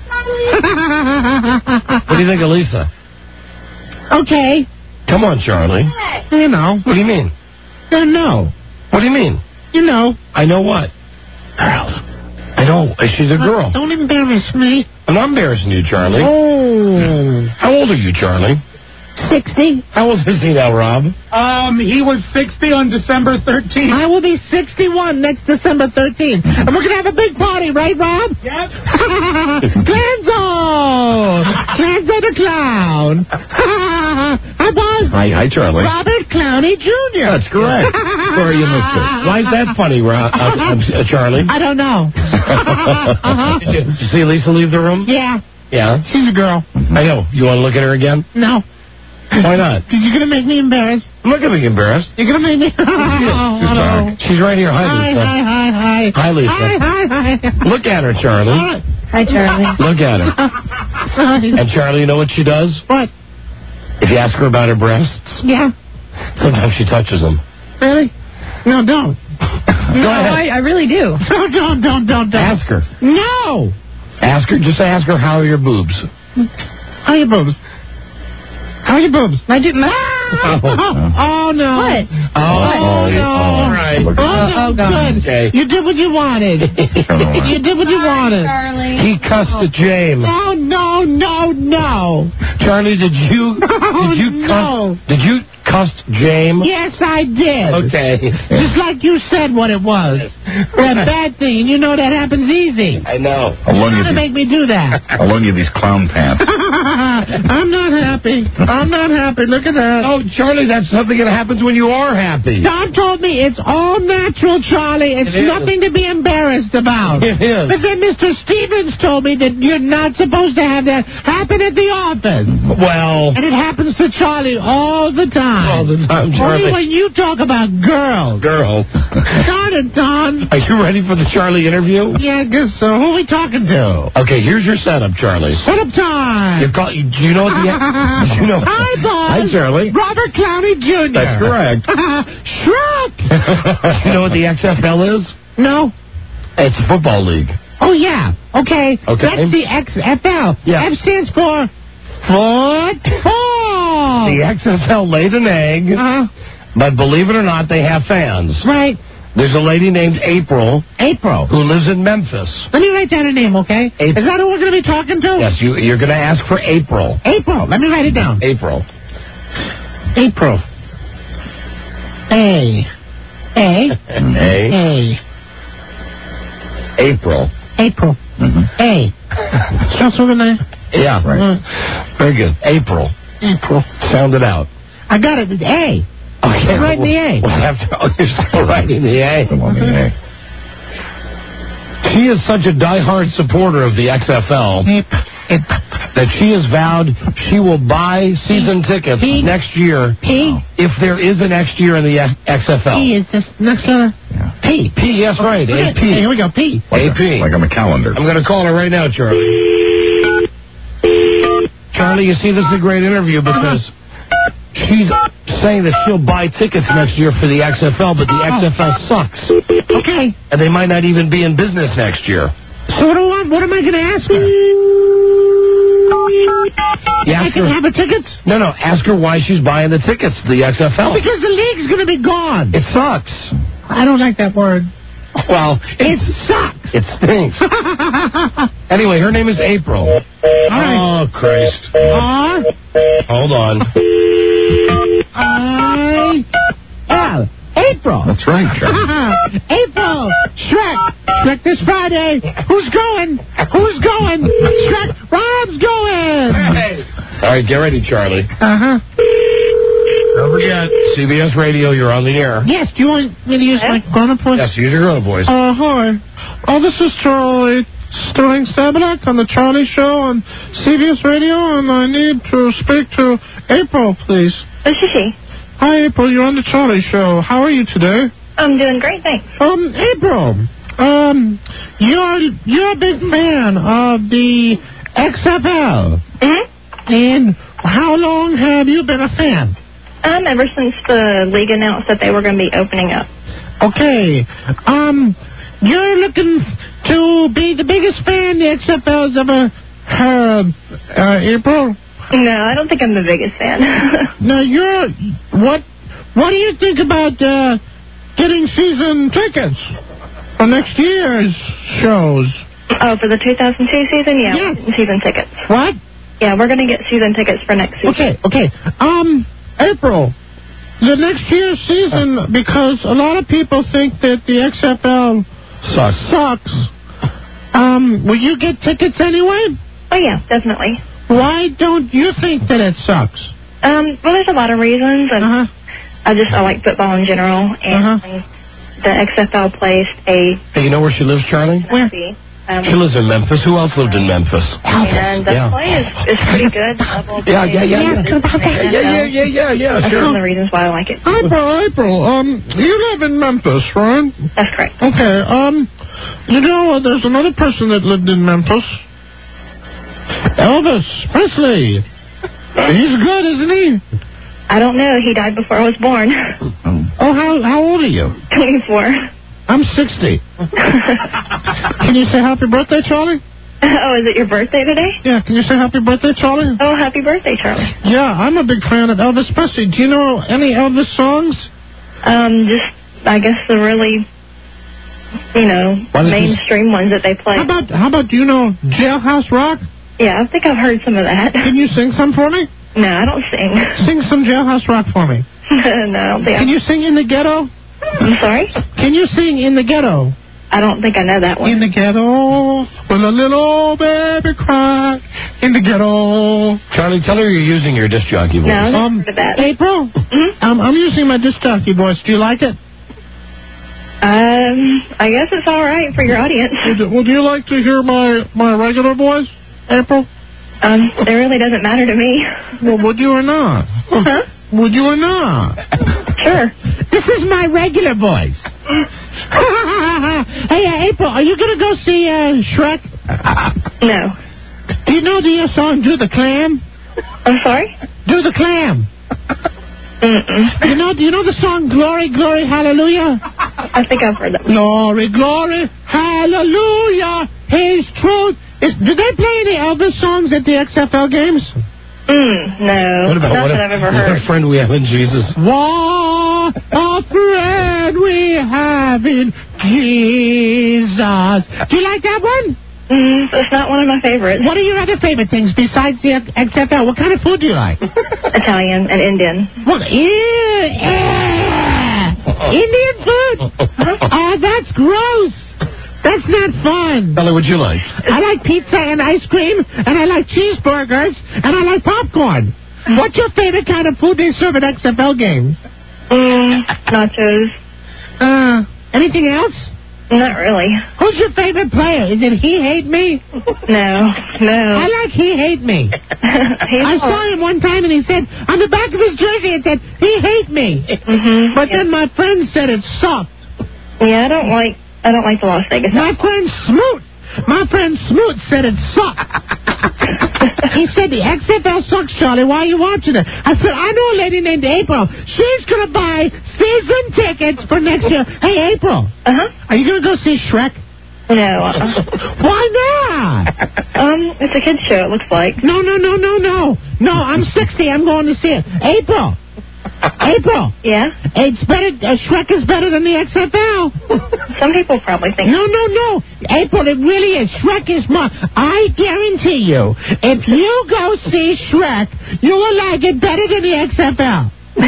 S13: What do you think of Lisa?
S1: Okay.
S13: Come on, Charlie.
S1: You know.
S13: What do you mean?
S1: You know.
S13: What do you mean?
S1: You know.
S13: I know what? Girls. I know. She's a girl.
S1: Don't embarrass me.
S13: I'm not embarrassing you, Charlie.
S1: Oh.
S13: How old are you, Charlie?
S1: sixty.
S13: How old is he now, Rob?
S1: Um, he was sixty on December thirteenth. I will be sixty-one next December thirteenth. And we're going to have a big party, right, Rob? Yep. Clanzo! Clanzo the Clown. Hi, Buzz.
S3: Hi, hi, Charlie.
S1: Robert Clowney Junior
S3: That's correct. Sorry you missed it.
S13: Why is that funny, Rob, uh, uh, Charlie?
S1: I don't know. uh-huh.
S13: Did you, did you see Lisa leave the room?
S1: Yeah.
S13: Yeah?
S1: She's a girl.
S13: I know. You want to look at her again?
S1: No.
S13: Why not?
S1: Because you're going to make me embarrassed.
S13: I'm not going to be embarrassed.
S1: You're going to make me...
S13: She's,
S1: Hello.
S13: She's right here. Hi,
S1: Hi,
S13: Lisa.
S1: hi, hi, hi.
S13: Hi, Lisa.
S1: Hi, hi, hi.
S13: Look at her, Charlie.
S24: Hi, Charlie.
S13: Look at her.
S1: Hi.
S13: And Charlie, you know what she does?
S1: What?
S13: If you ask her about her breasts,
S1: Yeah.
S13: sometimes she touches them.
S1: Really? No, don't.
S13: Go ahead.
S24: I, I really do.
S1: No, don't, don't, don't, don't.
S13: Ask her.
S1: No.
S13: Ask her. Just ask her, how are your boobs?
S1: How are your boobs? How are your boobs?
S24: I do. Ah!
S1: Oh, no.
S13: What?
S1: Oh,
S13: oh
S1: no.
S13: All right.
S1: Oh, no, good.
S13: Okay.
S1: You did what you wanted. You did what you wanted.
S7: Charlie.
S13: He cussed at James.
S1: No, no, no, no.
S13: Charlie, did you did you
S1: no.
S13: cuss did you cuss James?
S1: Yes, I did.
S13: Okay.
S1: Just like you said what it was. That bad thing. And you know that happens easy.
S13: I know.
S12: I'll loan
S1: You're
S12: you
S1: going to make me do that.
S12: I'll loan you these clown pants.
S1: I'm not happy. I'm not happy. Look at that.
S13: Oh, Charlie, that's something that happens when you are happy.
S1: Tom told me it's all natural, Charlie. It's
S13: It is.
S1: nothing to be embarrassed about.
S13: It is.
S1: But then Mister Stevens told me that you're not supposed to have that happen at the office.
S13: Well,
S1: And it happens to Charlie all the time.
S13: all the time, Charlie.
S1: Only when you talk about girls.
S13: Girl.
S1: Got it, Don.
S13: Are you ready for the Charlie interview?
S1: Yeah, I guess so. Who are we talking to?
S13: Okay, here's your setup, Charlie.
S1: Set up time.
S13: You call, do you know what the... do you know,
S1: Hi, boss.
S13: Hi, Charlie.
S1: Robert Clowney Junior
S13: That's correct.
S1: Shrek.
S13: You know what the X F L is?
S1: No.
S13: It's a football league.
S1: Oh, yeah. Okay.
S13: Okay.
S1: That's the X F L.
S13: Yeah.
S1: F stands for football.
S13: The X F L laid an egg,
S1: Uh-huh.
S13: but believe it or not, they have fans.
S1: Right.
S13: There's a lady named April
S1: April.
S13: who lives in Memphis.
S1: Let me write down her name, okay?
S13: April.
S1: Is that who we're going to be talking to?
S13: Yes, you, you're going to ask for April.
S1: April. Let me write it down.
S13: April.
S1: April. A. A.
S13: A.
S1: A.
S13: April.
S1: April.
S12: Mm-hmm.
S1: A. Starts with an A.
S13: Yeah, right. Very good. April.
S1: April.
S13: Sound it out.
S1: I got it. It's A.
S13: Okay.
S1: I'm writing the A.
S13: We'll have to, oh, you're still writing the A.
S12: Come on, the A.
S13: She is such a diehard supporter of the X F L that she has vowed she will buy season tickets
S1: P?
S13: next year
S1: P?
S13: if there is a next year in the X F L.
S1: P is this next letter?
S12: Yeah.
S1: P.
S13: P, yes, right.
S1: Okay.
S13: A P.
S1: Hey, here we go. P.
S12: Like
S13: A P.
S12: A, like on the calendar.
S13: I'm going to call her right now, Charlie. Charlie, you see, this is a great interview because she's saying that she'll buy tickets next year for the X F L, but the X F L sucks.
S1: Okay.
S13: And they might not even be in business next year.
S1: So what do I, what am I going to ask her?
S13: You
S1: I
S13: ask
S1: can
S13: her,
S1: have her tickets?
S13: no, no, ask her why she's buying the tickets to the X F L.
S1: Because the league's going to be gone.
S13: It sucks.
S1: I don't like that word.
S13: Well,
S1: It sucks.
S13: it stinks. Anyway, her name is April.
S1: All right.
S13: Oh, Christ.
S1: R.
S13: Hold on.
S1: I. L. April.
S12: That's right, Charlie.
S1: April. Shrek. Shrek this Friday. Who's going? Who's going? Shrek. Rob's going.
S13: All right, get ready, Charlie.
S1: Uh-huh.
S13: Don't forget, C B S Radio, you're on the air.
S1: Yes, do you want me to use my grown-up voice?
S13: Yes, use your grown voice.
S1: Uh, hi. Oh, this is Charlie Sterling Sabanak on the Charlie Show on C B S Radio, and I need to speak to April, please.
S7: This is she.
S1: Hi, April. You're on the Charlie Show. How are you today?
S7: I'm doing great, thanks.
S1: Um, April. Um, you're you're a big fan of the X F L.
S7: Mm-hmm.
S1: And how long have you been a fan?
S7: Um, ever since the league announced that they were going to be opening up.
S1: Okay. Um, you're looking to be the biggest fan the X F L's ever had, uh, April?
S7: No, I don't think I'm the biggest fan.
S1: Now, you're... What, what do you think about, uh, getting season tickets for next year's shows?
S7: Oh, for the two thousand two season? Yeah,
S1: Yes.
S7: we're getting season tickets.
S1: What?
S7: Yeah, we're going to get season tickets for next season.
S1: Okay, okay. Um, April, the next year's season, because a lot of people think that the X F L
S13: Sucks.
S1: sucks, um, will you get tickets anyway?
S7: Oh, yeah, definitely.
S1: Why don't you think that it sucks?
S7: Um, well, there's a lot of reasons. And
S1: Uh-huh.
S7: I just, I like football in general. And
S1: Uh-huh.
S7: the X F L placed a...
S13: Hey, you know where she lives, Charlie?
S1: Where?
S7: Um,
S13: She lives in Memphis. Who else lived in Memphis?
S7: and the
S13: Yeah.
S7: play is, is pretty good. The level
S13: Yeah,
S7: play
S13: yeah, yeah,
S7: is
S13: yeah.
S7: good.
S13: Yeah, yeah, yeah, yeah, yeah,
S7: That's
S13: sure.
S7: one of the reasons why I like it.
S1: April, April, um, you live in Memphis, right?
S7: That's correct.
S1: Okay, um, you know, uh, there's another person that lived in Memphis. Elvis Presley. He's good, isn't he?
S7: I don't know. He died before I was born.
S1: Oh, how how old are you?
S7: twenty-four.
S1: I'm sixty. Can you say happy birthday, Charlie?
S7: Oh, is it your birthday today?
S1: Yeah, can you say happy birthday, Charlie?
S7: Oh, happy birthday, Charlie.
S1: Yeah, I'm a big fan of Elvis Presley. Do you know any Elvis songs?
S7: Um, just, I guess the really, you know, mainstream ones that they play.
S1: How about, how about, do you know Jailhouse Rock?
S7: Yeah, I think I've heard some of that.
S1: Can you sing some for me?
S7: No, I don't sing.
S1: Sing some Jailhouse Rock for me.
S7: No, I don't think
S1: Can you sing In the Ghetto?
S7: I'm sorry?
S1: Can you sing In the Ghetto?
S7: I don't think I know that one.
S1: In the ghetto, when a little baby cried. In the ghetto.
S13: Charlie, tell her you're using your disc jockey voice.
S7: No, I never
S1: Um,
S7: heard of that.
S1: April,
S7: Mm-hmm.
S1: um, I'm using my disc jockey voice. Do you like it?
S7: Um, I guess it's all right for your audience.
S1: Would, would you like to hear my, my regular voice, April?
S7: Um, it really doesn't matter to me.
S1: Well, would you or not?
S7: Huh?
S1: Would you or not?
S7: Sure.
S1: This is my regular voice. Hey, uh, April, are you going to go see uh, Shrek?
S7: No.
S1: Do you know the uh, song Do the Clam?
S7: I'm sorry?
S1: Do the Clam.
S7: Mm-mm.
S1: You know, do you know the song Glory, Glory, Hallelujah?
S7: I think I've heard that.
S1: Glory, glory, hallelujah, His truth. Is, do they play any Elvis songs at the X F L games?
S7: Mm, no.
S13: What about
S7: Not
S13: what
S7: that
S13: a,
S7: I've ever
S13: what
S7: heard.
S13: a friend we have in Jesus?
S1: What a friend we have in Jesus. Do you like that one?
S7: Mm, it's not one of my favorites.
S1: What are your other favorite things besides the X F L? What kind of food do you like?
S7: Italian and Indian.
S1: Well, ew, eh. Indian food? Oh, that's gross. That's not fun.
S13: Charlie, what'd you like?
S1: I like pizza and ice cream, and I like cheeseburgers, and I like popcorn. What's your favorite kind of food they serve at X F L games?
S7: Mm, nachos.
S1: Uh, anything else?
S7: Not really.
S1: Who's your favorite player? Is it He Hate Me?
S7: No, no.
S1: I like He Hate Me. I saw him one time and he said, on the back of his jersey it said, He Hate Me.
S7: Mm-hmm.
S1: But then my friend said it sucked.
S7: Yeah, I don't like, I don't like the Las Vegas.
S1: My friend Smoot. My friend Smoot said it sucked. He said, the X F L sucks, Charlie. Why are you watching it? I said, I know a lady named April. She's going to buy season tickets for next year. Hey, April.
S7: Uh-huh.
S1: Are you going to go see Shrek?
S7: No. Uh-uh.
S1: Why not?
S7: Um, it's a kid's show, it looks like.
S1: No, no, no, no, no. No, I'm sixty. I'm going to see it. April. April.
S7: Yeah?
S1: It's better. Uh, Shrek is better than the X F L.
S7: Some people probably think.
S1: No, no, no. April, it really is. Shrek is more. I guarantee you, if you go see Shrek, you will like it better than the X F L.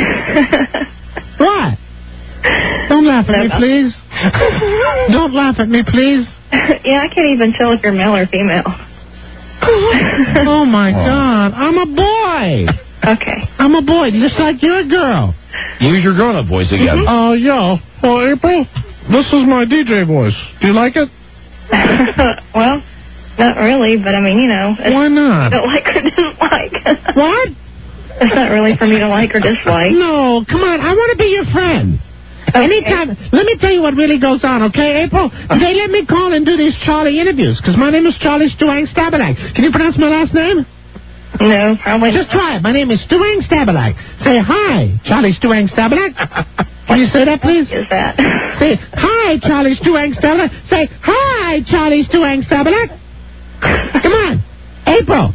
S1: What? Don't laugh at me, please. Don't laugh at me, please.
S7: Yeah, I can't even tell if you're male or female.
S1: Oh, my God. I'm a boy.
S7: Okay.
S1: I'm a boy, just like you're a girl.
S13: Use your grown-up voice again.
S1: Oh, uh, yeah. Well, April, this is my D J voice. Do you like it?
S7: Well, not really, but I mean, you know.
S1: Why not?
S7: Don't like or dislike.
S1: What?
S7: It's not really for me to like or dislike.
S1: No, come on. I want to be your friend.
S7: Okay.
S1: Anytime. Let me tell you what really goes on, okay, April? They let me call and do these Charlie interviews, because my name is Charlie Stewang Stabalak. Can you pronounce my last name?
S7: No, probably
S1: Just try it. My name is Stewang Stabalak. Say, hi, Charlie Stewang Stabalak. Can you say that, please?
S7: Is that?
S1: Say, hi, Charlie Stewang Stabalak. Say, hi, Charlie Stewang Stabalak. Come on. April.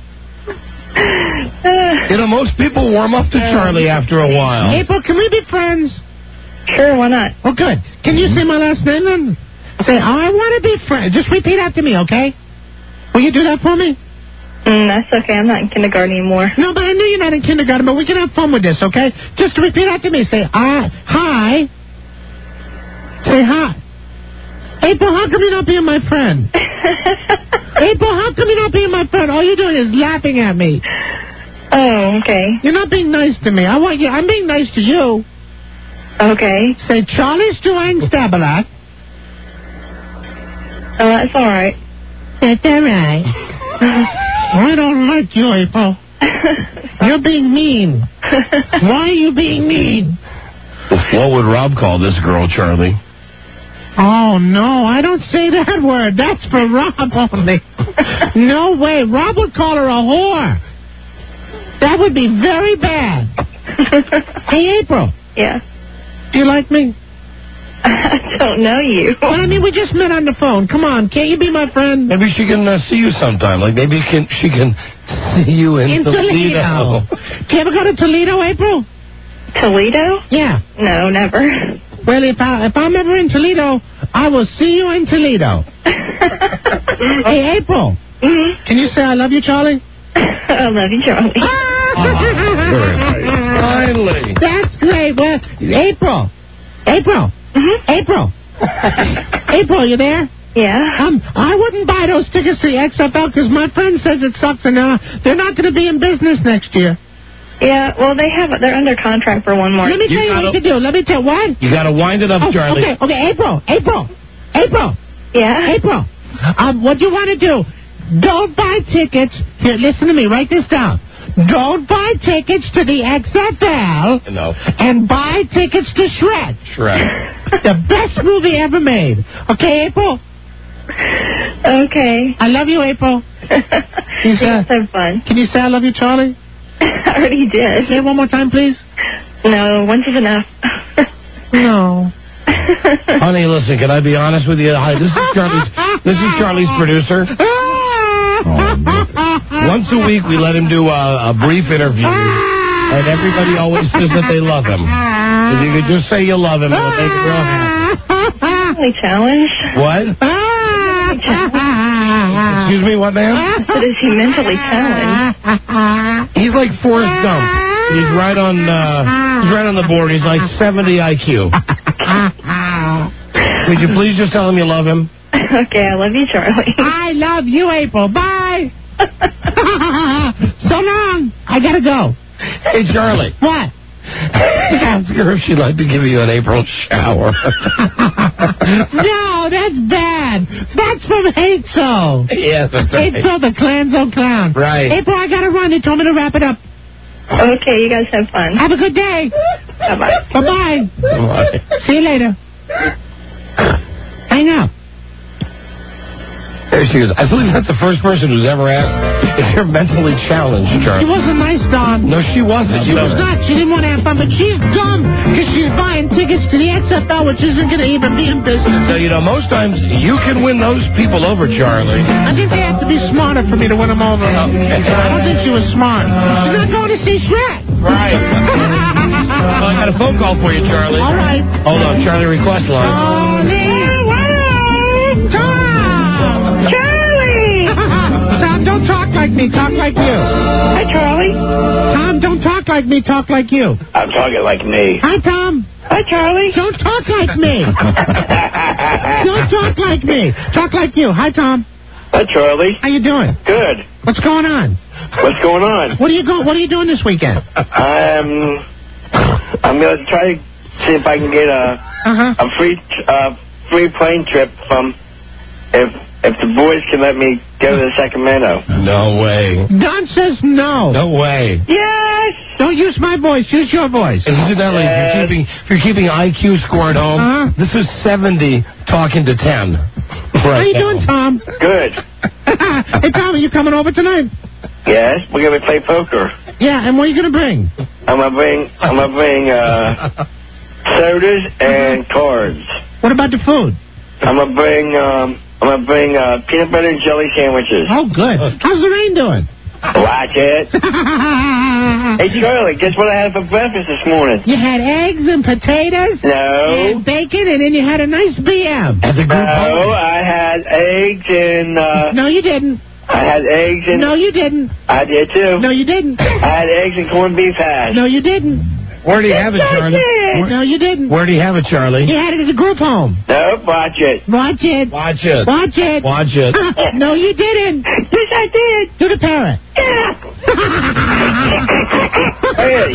S13: You know, most people warm up to Charlie after a while.
S1: April, can we be friends?
S7: Sure, why not?
S1: Oh, good. Can you say my last name then? Say, I want to be friends. Just repeat after me, okay? Will you do that for me?
S7: Mm, that's okay. I'm not in kindergarten anymore.
S1: No, but I know you're not in kindergarten, but we can have fun with this, okay? Just repeat after me. Say, I, hi. Say, hi. April, how come you're not being my friend? April, how come you're not being my friend? All you're doing is laughing at me.
S7: Oh, okay.
S1: You're not being nice to me. I want you. I'm being nice to you.
S7: Okay.
S1: Say, Charlie Stewang Stabalak.
S7: Oh, that's all right.
S1: That's all right. I don't like you, April. You're being mean. Why are you being mean?
S13: What would Rob call this girl, Charlie?
S1: Oh, no, I don't say that word. That's for Rob only. No way. Rob would call her a whore. That would be very bad. Hey, April.
S7: Yeah.
S1: Do you like me?
S7: I don't know you.
S1: Well, I mean, we just met on the phone. Come on, can't you be my friend?
S13: Maybe she can uh, see you sometime. Like maybe can, she can see you in,
S1: In Toledo. Do you ever go to Toledo, April?
S7: Toledo?
S1: Yeah.
S7: No, never.
S1: Well, if, I, if I'm ever in Toledo, I will see you in Toledo. Hey, April.
S7: Mm-hmm.
S1: Can you say I love you, Charlie?
S7: I love you, Charlie.
S13: Finally.
S1: That's great. Well, April. April.
S7: Mm-hmm.
S1: April. April, you there?
S7: Yeah.
S1: Um, I wouldn't buy those tickets to the X F L because my friend says it sucks and uh, they're not going to be in business next year.
S7: Yeah, well, they have they're under contract for one more.
S1: Let me tell you, you what you can do. Let me tell you what.
S13: You got to wind it up,
S1: oh,
S13: Charlie.
S1: Okay, okay, April, April, April.
S7: Yeah?
S1: April. Um, what you want to do, don't buy tickets. Here, listen to me. Write this down. Don't buy tickets to the X F L.
S13: No.
S1: And buy tickets to Shrek.
S13: Shrek.
S1: The best movie ever made. Okay, April?
S7: Okay.
S1: I love you, April. Can you say,
S7: so fun.
S1: Can you say I love you, Charlie?
S7: I already did.
S1: Say it one more time, please.
S7: No, once is enough.
S1: No.
S13: Honey, listen, can I be honest with you? Hi, this is Charlie's, this is Charlie's producer. Once a week, we let him do a, a brief interview, and everybody always says that they love him. If you could just say you love him, it'll make him real happy.
S7: Mentally challenged.
S13: What? Excuse me, what, ma'am?
S7: But is he mentally challenged?
S13: He's like Forrest Gump. He's right on. Uh, he's right on the board. He's like seventy I Q. Could you please just tell him you love him?
S7: Okay, I love you, Charlie.
S1: I love you, April. Bye. So long. I gotta go.
S13: Hey, Charlie.
S1: What?
S13: Ask her if she'd like to give you an April shower.
S1: No, that's bad. That's from Hateso.
S13: Yes, that's right.
S1: Hateso, the Clanzo clown.
S13: Right.
S1: April, I gotta run. They told me to wrap it up.
S7: Okay, you guys have fun.
S1: Have a good day.
S7: Bye-bye.
S1: Bye-bye.
S13: Bye.
S1: See you later. Hang up.
S13: There she is. I believe that's the first person who's ever asked if you're mentally challenged, Charlie.
S1: She wasn't nice, Don.
S13: No, she wasn't.
S1: She was not. She didn't want to have fun, but she's dumb because she's buying tickets to the X F L, which isn't going to even be in business.
S13: So, you know, most times you can win those people over, Charlie.
S1: I think they have to be smarter for me to win them over.
S13: Okay.
S1: I don't think she was smart. She's not going to see Shrek.
S13: Right. Well, I got a phone call for you, Charlie.
S1: All right.
S13: Hold on, Charlie request line.
S1: Tom! Charlie! Tom, don't talk like me. Talk like you.
S7: Hi, Charlie.
S1: Tom, don't talk like me. Talk like you.
S8: I'm talking like me.
S1: Hi, Tom.
S7: Hi, Charlie.
S1: Don't talk like me. Don't talk like me. Talk like you. Hi, Tom.
S8: Hi, Charlie.
S1: How you doing?
S8: Good.
S1: What's going on?
S8: What's going on?
S1: What are you go? What are you doing this weekend?
S8: I'm. I'm gonna try to see if I can get a
S1: Uh-huh.
S8: a free uh, free plane trip from if if the boys can let me go to Sacramento.
S13: No way.
S1: Don says no.
S13: No way.
S1: Yes. Don't use my voice. Use your voice.
S13: Incidentally, if you're keeping if you're keeping I Q score at home,
S1: Uh-huh.
S13: this is seventy talking to ten.
S1: How
S13: Right
S1: you
S13: now.
S1: doing, Tom?
S8: Good.
S1: Hey, Tom, are you coming over tonight?
S8: Yes, we're gonna play poker.
S1: Yeah, and what are you going to bring?
S8: I'm gonna bring I'm gonna bring uh, sodas and cards.
S1: What about the food?
S8: I'm gonna bring um, I'm gonna bring uh, peanut butter and jelly sandwiches.
S1: Oh, good. How's the rain doing?
S8: Watch it. Hey, Charlie, guess what I had for breakfast this morning?
S1: You had eggs and potatoes?
S8: No.
S1: And bacon, and then you had a nice B M.
S13: As a group
S8: No,
S13: home.
S8: I had eggs and uh,
S1: No, you didn't.
S8: I had eggs and
S1: No, you didn't.
S8: I did too.
S1: No, you didn't.
S8: I had eggs and corned beef hash.
S1: No, you didn't.
S13: Where do you have it, Charlie? Where,
S1: No, you didn't.
S13: where do you have it, Charlie?
S1: You had it at the group home.
S8: Nope, watch it.
S1: Watch it.
S13: Watch it.
S1: Watch it.
S13: Watch it.
S1: No, you didn't.
S7: Yes, I did.
S1: Do the parrot.
S8: Hey.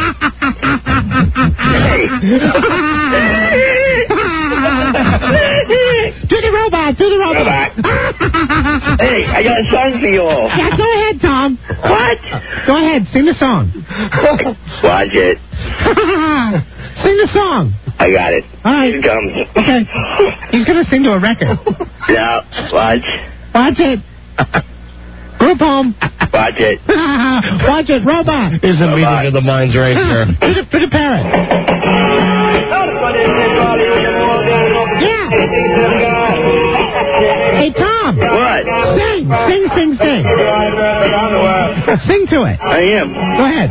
S1: Do the robot. Do the robot.
S8: Hey, I got a song for you all.
S1: Yeah, go ahead, Tom.
S8: What?
S1: Go ahead. Sing the song.
S8: Watch it.
S1: Sing the song.
S8: I got it.
S1: All right.
S8: Here it comes.
S1: Okay. He's going to sing to a record.
S8: Yeah, watch.
S1: Watch it. Group home.
S8: Watch it.
S1: Watch it. Robot.
S13: Here's a meeting of the minds right here.
S1: Do the, do the parrot. Sing, sing, sing, sing. Sing to it.
S6: I am.
S1: Go ahead.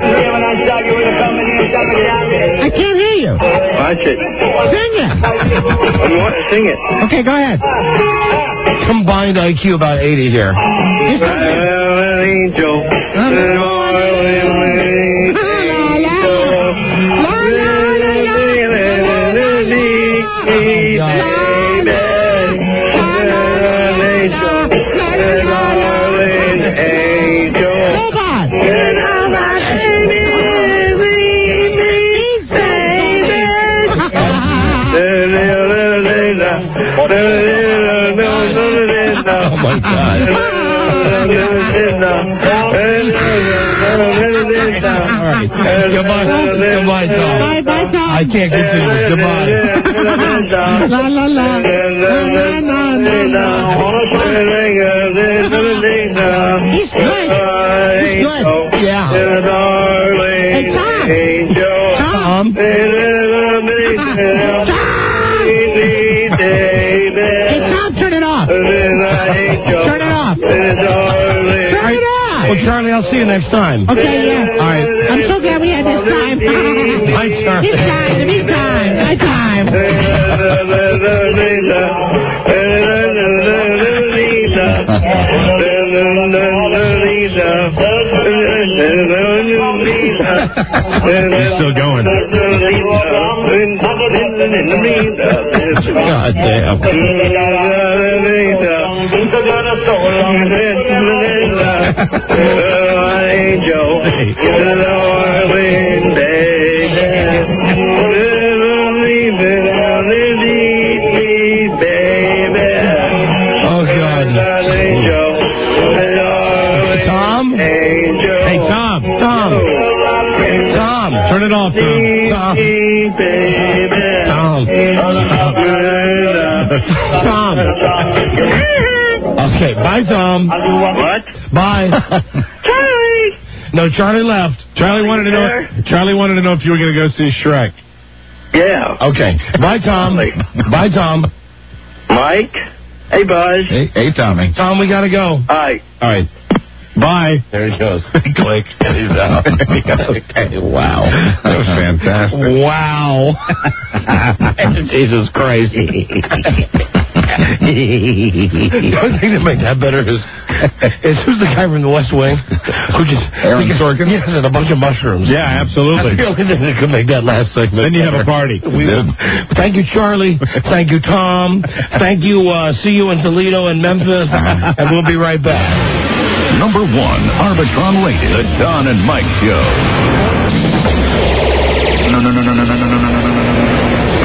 S1: I can't hear you.
S6: Watch it.
S1: Sing it.
S6: You want to sing it?
S1: Okay, go ahead.
S13: Combined I Q about eighty here.
S6: Angel.
S13: Oh, my God. All right. Goodbye. Goodbye, Tom.
S1: Bye, bye, Tom.
S13: I can't continue this. Goodbye.
S1: La, la, la. La, la, la, He's good. He's good.
S13: Yeah.
S1: Hey, Tom. Tom. Hey, Tom, turn it off. Turn it off. Turn it off.
S13: Well, Charlie, I'll see you next time.
S1: Okay, yeah.
S13: All right.
S1: I'm so glad we had this time.
S13: Bye, Charlie.
S1: It's time. It's time. It's time.
S3: He's still going.
S13: God damn. Oh, God. Tom? Hey, Tom. Tom. Tom. Turn it off, Tom. Tom. Tom. Okay, bye, Tom.
S6: What?
S13: Bye.
S6: Charlie.
S13: No, Charlie left.
S3: Charlie wanted to know. Charlie wanted to know if you were going to go see Shrek.
S6: Yeah.
S13: Okay. Bye, Tom. Bye, Tom.
S6: Mike. Hey, Buzz.
S12: Hey, hey, Tommy.
S13: Tom, we gotta go.
S6: All right.
S13: All right.
S3: Bye.
S13: There he goes.
S3: Click.
S13: He's out. Okay. Wow.
S3: That was fantastic.
S13: Wow. Jesus Christ. The only thing that made that better is, is who's the guy from the West Wing? Who just
S3: Aaron Sorkin?
S13: Yes, and a bunch of mushrooms.
S3: Yeah, absolutely.
S13: That's the only thing that could make that last segment.
S3: Then you have a party.
S13: We, thank you, Charlie. Thank you, Tom. Thank you. Uh, see you in Toledo and Memphis, and we'll be right back.
S2: Number one, Arbitron rated, The Don and Mike Show. No, no, no, no, no, no, no, no, no, no, no, no.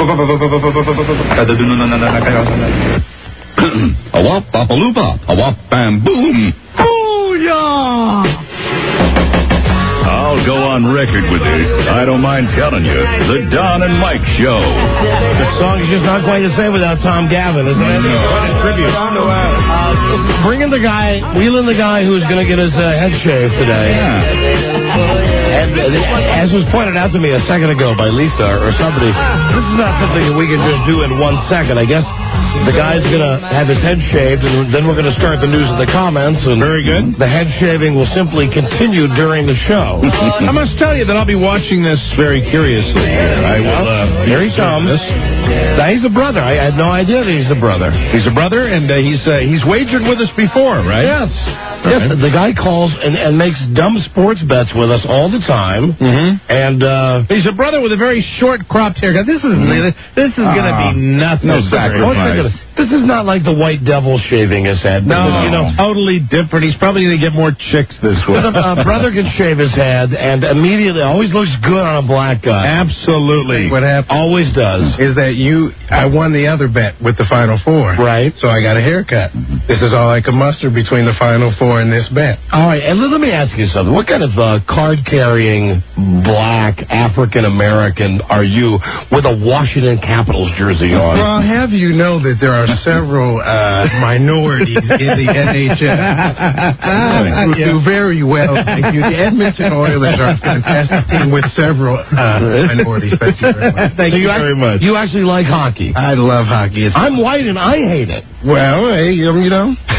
S2: A wop, bop, a loop, a wop, bam, boom. Booyah! I'll go on record with this. I don't mind telling you, The Don and Mike Show.
S13: The song is just not quite the same without Tom Gavin, isn't it?
S3: No.
S13: Tribute. Uh, bring in the guy, wheel in the guy who's going to get his uh, head shaved today.
S12: Yeah.
S13: And uh, as was pointed out to me a second ago by Lisa or somebody, this is not something that we can just do in one second. I guess the guy's going to have his head shaved, and then we're going to start the news in the comments. And
S3: very good.
S13: The head shaving will simply continue during the show.
S3: I must tell you that I'll be watching this very curiously. I will. Uh,
S13: Here he comes. Now, he's a brother. I had no idea that he's a brother.
S3: He's a brother, and uh, he's uh, he's wagered with us before, right?
S13: Yes. Yes. The guy calls and, and makes dumb sports bets with us all the time.
S3: Mm-hmm.
S13: And uh,
S3: he's a brother with a very short cropped haircut. This is mm-hmm. this is uh, going to be nothing.
S12: No sacrifice.
S13: This is not like the White Devil shaving his head.
S3: No,
S13: because, you know,
S3: totally different. He's probably going to get more chicks this way.
S13: A brother can shave his head, and immediately always looks good on a black guy.
S3: Absolutely.
S11: What happened
S13: always does
S11: is that you. I won the other bet with the Final Four.
S13: Right.
S11: So I got a haircut. This is all I could muster between the Final Four and this bet.
S13: All right, and let me ask you something. What kind of uh, card-carrying black African American are you with a Washington Capitals jersey on?
S11: Well, have you know that there are several uh, minorities in the N H L who do very well. Thank you. The Edmonton Oilers are a fantastic team with several uh, minorities. Thank you very much.
S3: Thank you, you very much.
S13: You actually like hockey.
S11: I love hockey. It's
S13: I'm white and I hate it.
S11: Well, hey, you know.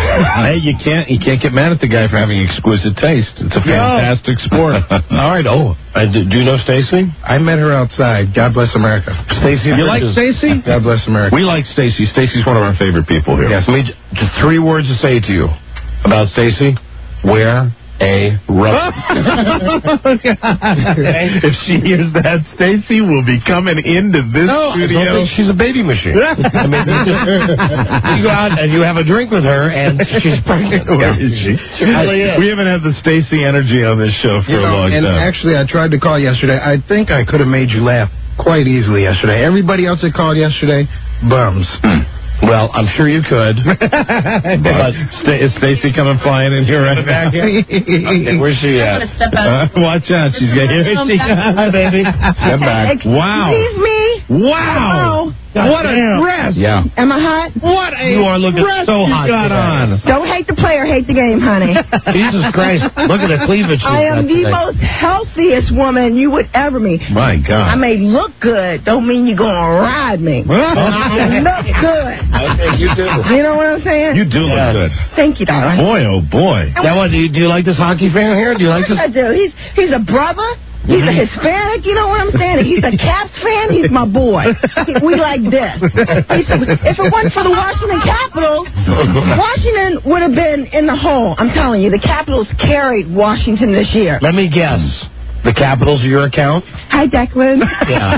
S3: Hey, you can't you can't get mad at the guy for having exquisite taste. It's a fantastic sport.
S13: All right. Oh, uh, do, do you know Stacy?
S11: I met her outside. God bless America.
S13: Stacy,
S3: You like Stacy?
S11: God bless America.
S3: We like Stacy. Stacy's one of our favorite people here.
S13: Yes. Me, just three words to say to you about Stacy. Wear a rubber.
S3: If she hears that, Stacy will be coming into this
S13: No, I don't
S3: studio.
S13: think she's a baby machine. I mean, you, just, you go out and you have a drink with her, and she's pregnant.
S3: Where is she?
S13: She really is.
S3: We haven't had the Stacy energy on this show for
S11: You
S3: a
S11: know,
S3: long
S11: and
S3: time.
S11: actually, I tried to call yesterday. I think I could have made you laugh quite easily yesterday. Everybody else that called yesterday, bums.
S13: Well, I'm sure you could.
S3: But St- is Stacy coming flying in here right back here?
S13: Okay, where's she at?
S3: Uh, watch out. She's got here. She Hi, baby. Step back. Wow.
S1: Excuse me?
S3: Wow.
S1: God
S3: What a
S1: damn.
S3: dress.
S12: Yeah.
S1: Am I hot?
S3: What a
S13: You are looking
S3: dress
S13: so
S3: you
S13: hot
S3: got
S13: today.
S3: on.
S1: Don't hate the player, hate the game, honey.
S13: Jesus Christ. Look at the cleavage she's
S1: I am
S13: got
S1: the
S13: today.
S1: most healthiest woman you would ever meet.
S3: My God.
S1: I may look good, don't mean you're going to ride me. I look good.
S13: Okay, you do.
S1: You know what I'm saying?
S3: You do look good.
S1: Thank you, darling.
S3: Boy, oh boy.
S13: Now, what, do you, do you like this hockey fan here? Do you like
S1: Of
S13: this?
S1: course I do. He's, he's a brother. He's a Hispanic, you know what I'm saying? He's a Caps fan. He's my boy. We like this. He's, if it wasn't for the Washington Capitals, Washington would have been in the hole. I'm telling you, the Capitals carried Washington this year.
S13: Let me guess. The Capitals are your account?
S1: Hi, Declan.
S13: Yeah.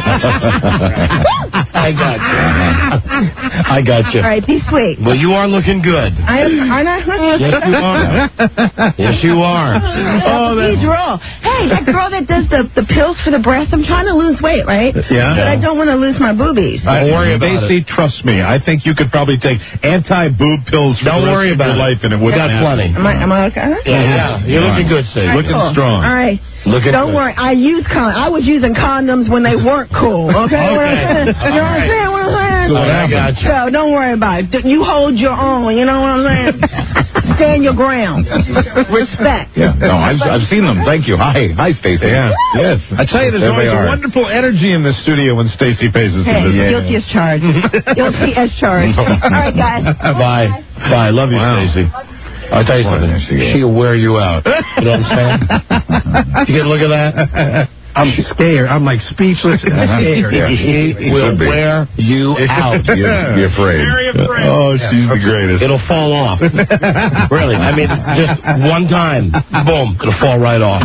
S13: I got you. I got you.
S1: All right, be sweet.
S13: Well, you are looking good.
S1: I am. Aren't I?
S13: Yes, you are. Yes, you are.
S1: Oh, that's raw. Hey, that girl that does the, the pills for the breast, I'm trying to lose weight, right?
S3: Yeah.
S1: But I don't want to lose my boobies.
S3: Don't
S13: worry about
S3: Stacy, trust me. I think you could probably take anti-boob pills for
S13: Don't
S3: the rest
S13: worry
S3: of
S13: about
S3: your
S13: it.
S3: life, and it
S13: We
S3: wouldn't
S13: got
S3: happen.
S13: plenty.
S1: Am I, am I okay?
S13: Yeah, yeah. You're looking good, Steve.
S1: All right,
S3: Looking
S1: cool.
S3: strong.
S1: All right.
S13: Looking
S1: Don't
S13: good.
S1: worry. I use con. I was using condoms when they weren't cool. Okay. What I'm saying? You know what I'm saying? What I'm saying?
S3: So what
S13: I got you.
S1: So don't worry about it. You hold your own. You know what I'm saying? Stand your ground. Respect.
S12: Yeah. No, I've, I've seen them. Thank you. Hi. Hi, Stacy.
S3: Yeah. Yes. I tell you, there's
S12: There they
S3: always a
S12: are.
S3: wonderful energy in the studio when Stacy pays us a
S1: Hey,
S3: visit.
S1: guilty as charged. Guilty as charged. All right, guys.
S13: Bye. Bye. Love you,
S3: Wow.
S13: Stacy. I'll tell you something. She'll wear you out. You know what I'm saying? You get a look at that?
S11: I'm scared. I'm like speechless and scared.
S13: She will wear you out.
S12: You're, you're afraid.
S3: Very afraid. Oh, she's the greatest.
S13: It'll fall off. Really. I mean, just one time. Boom. It'll fall right off.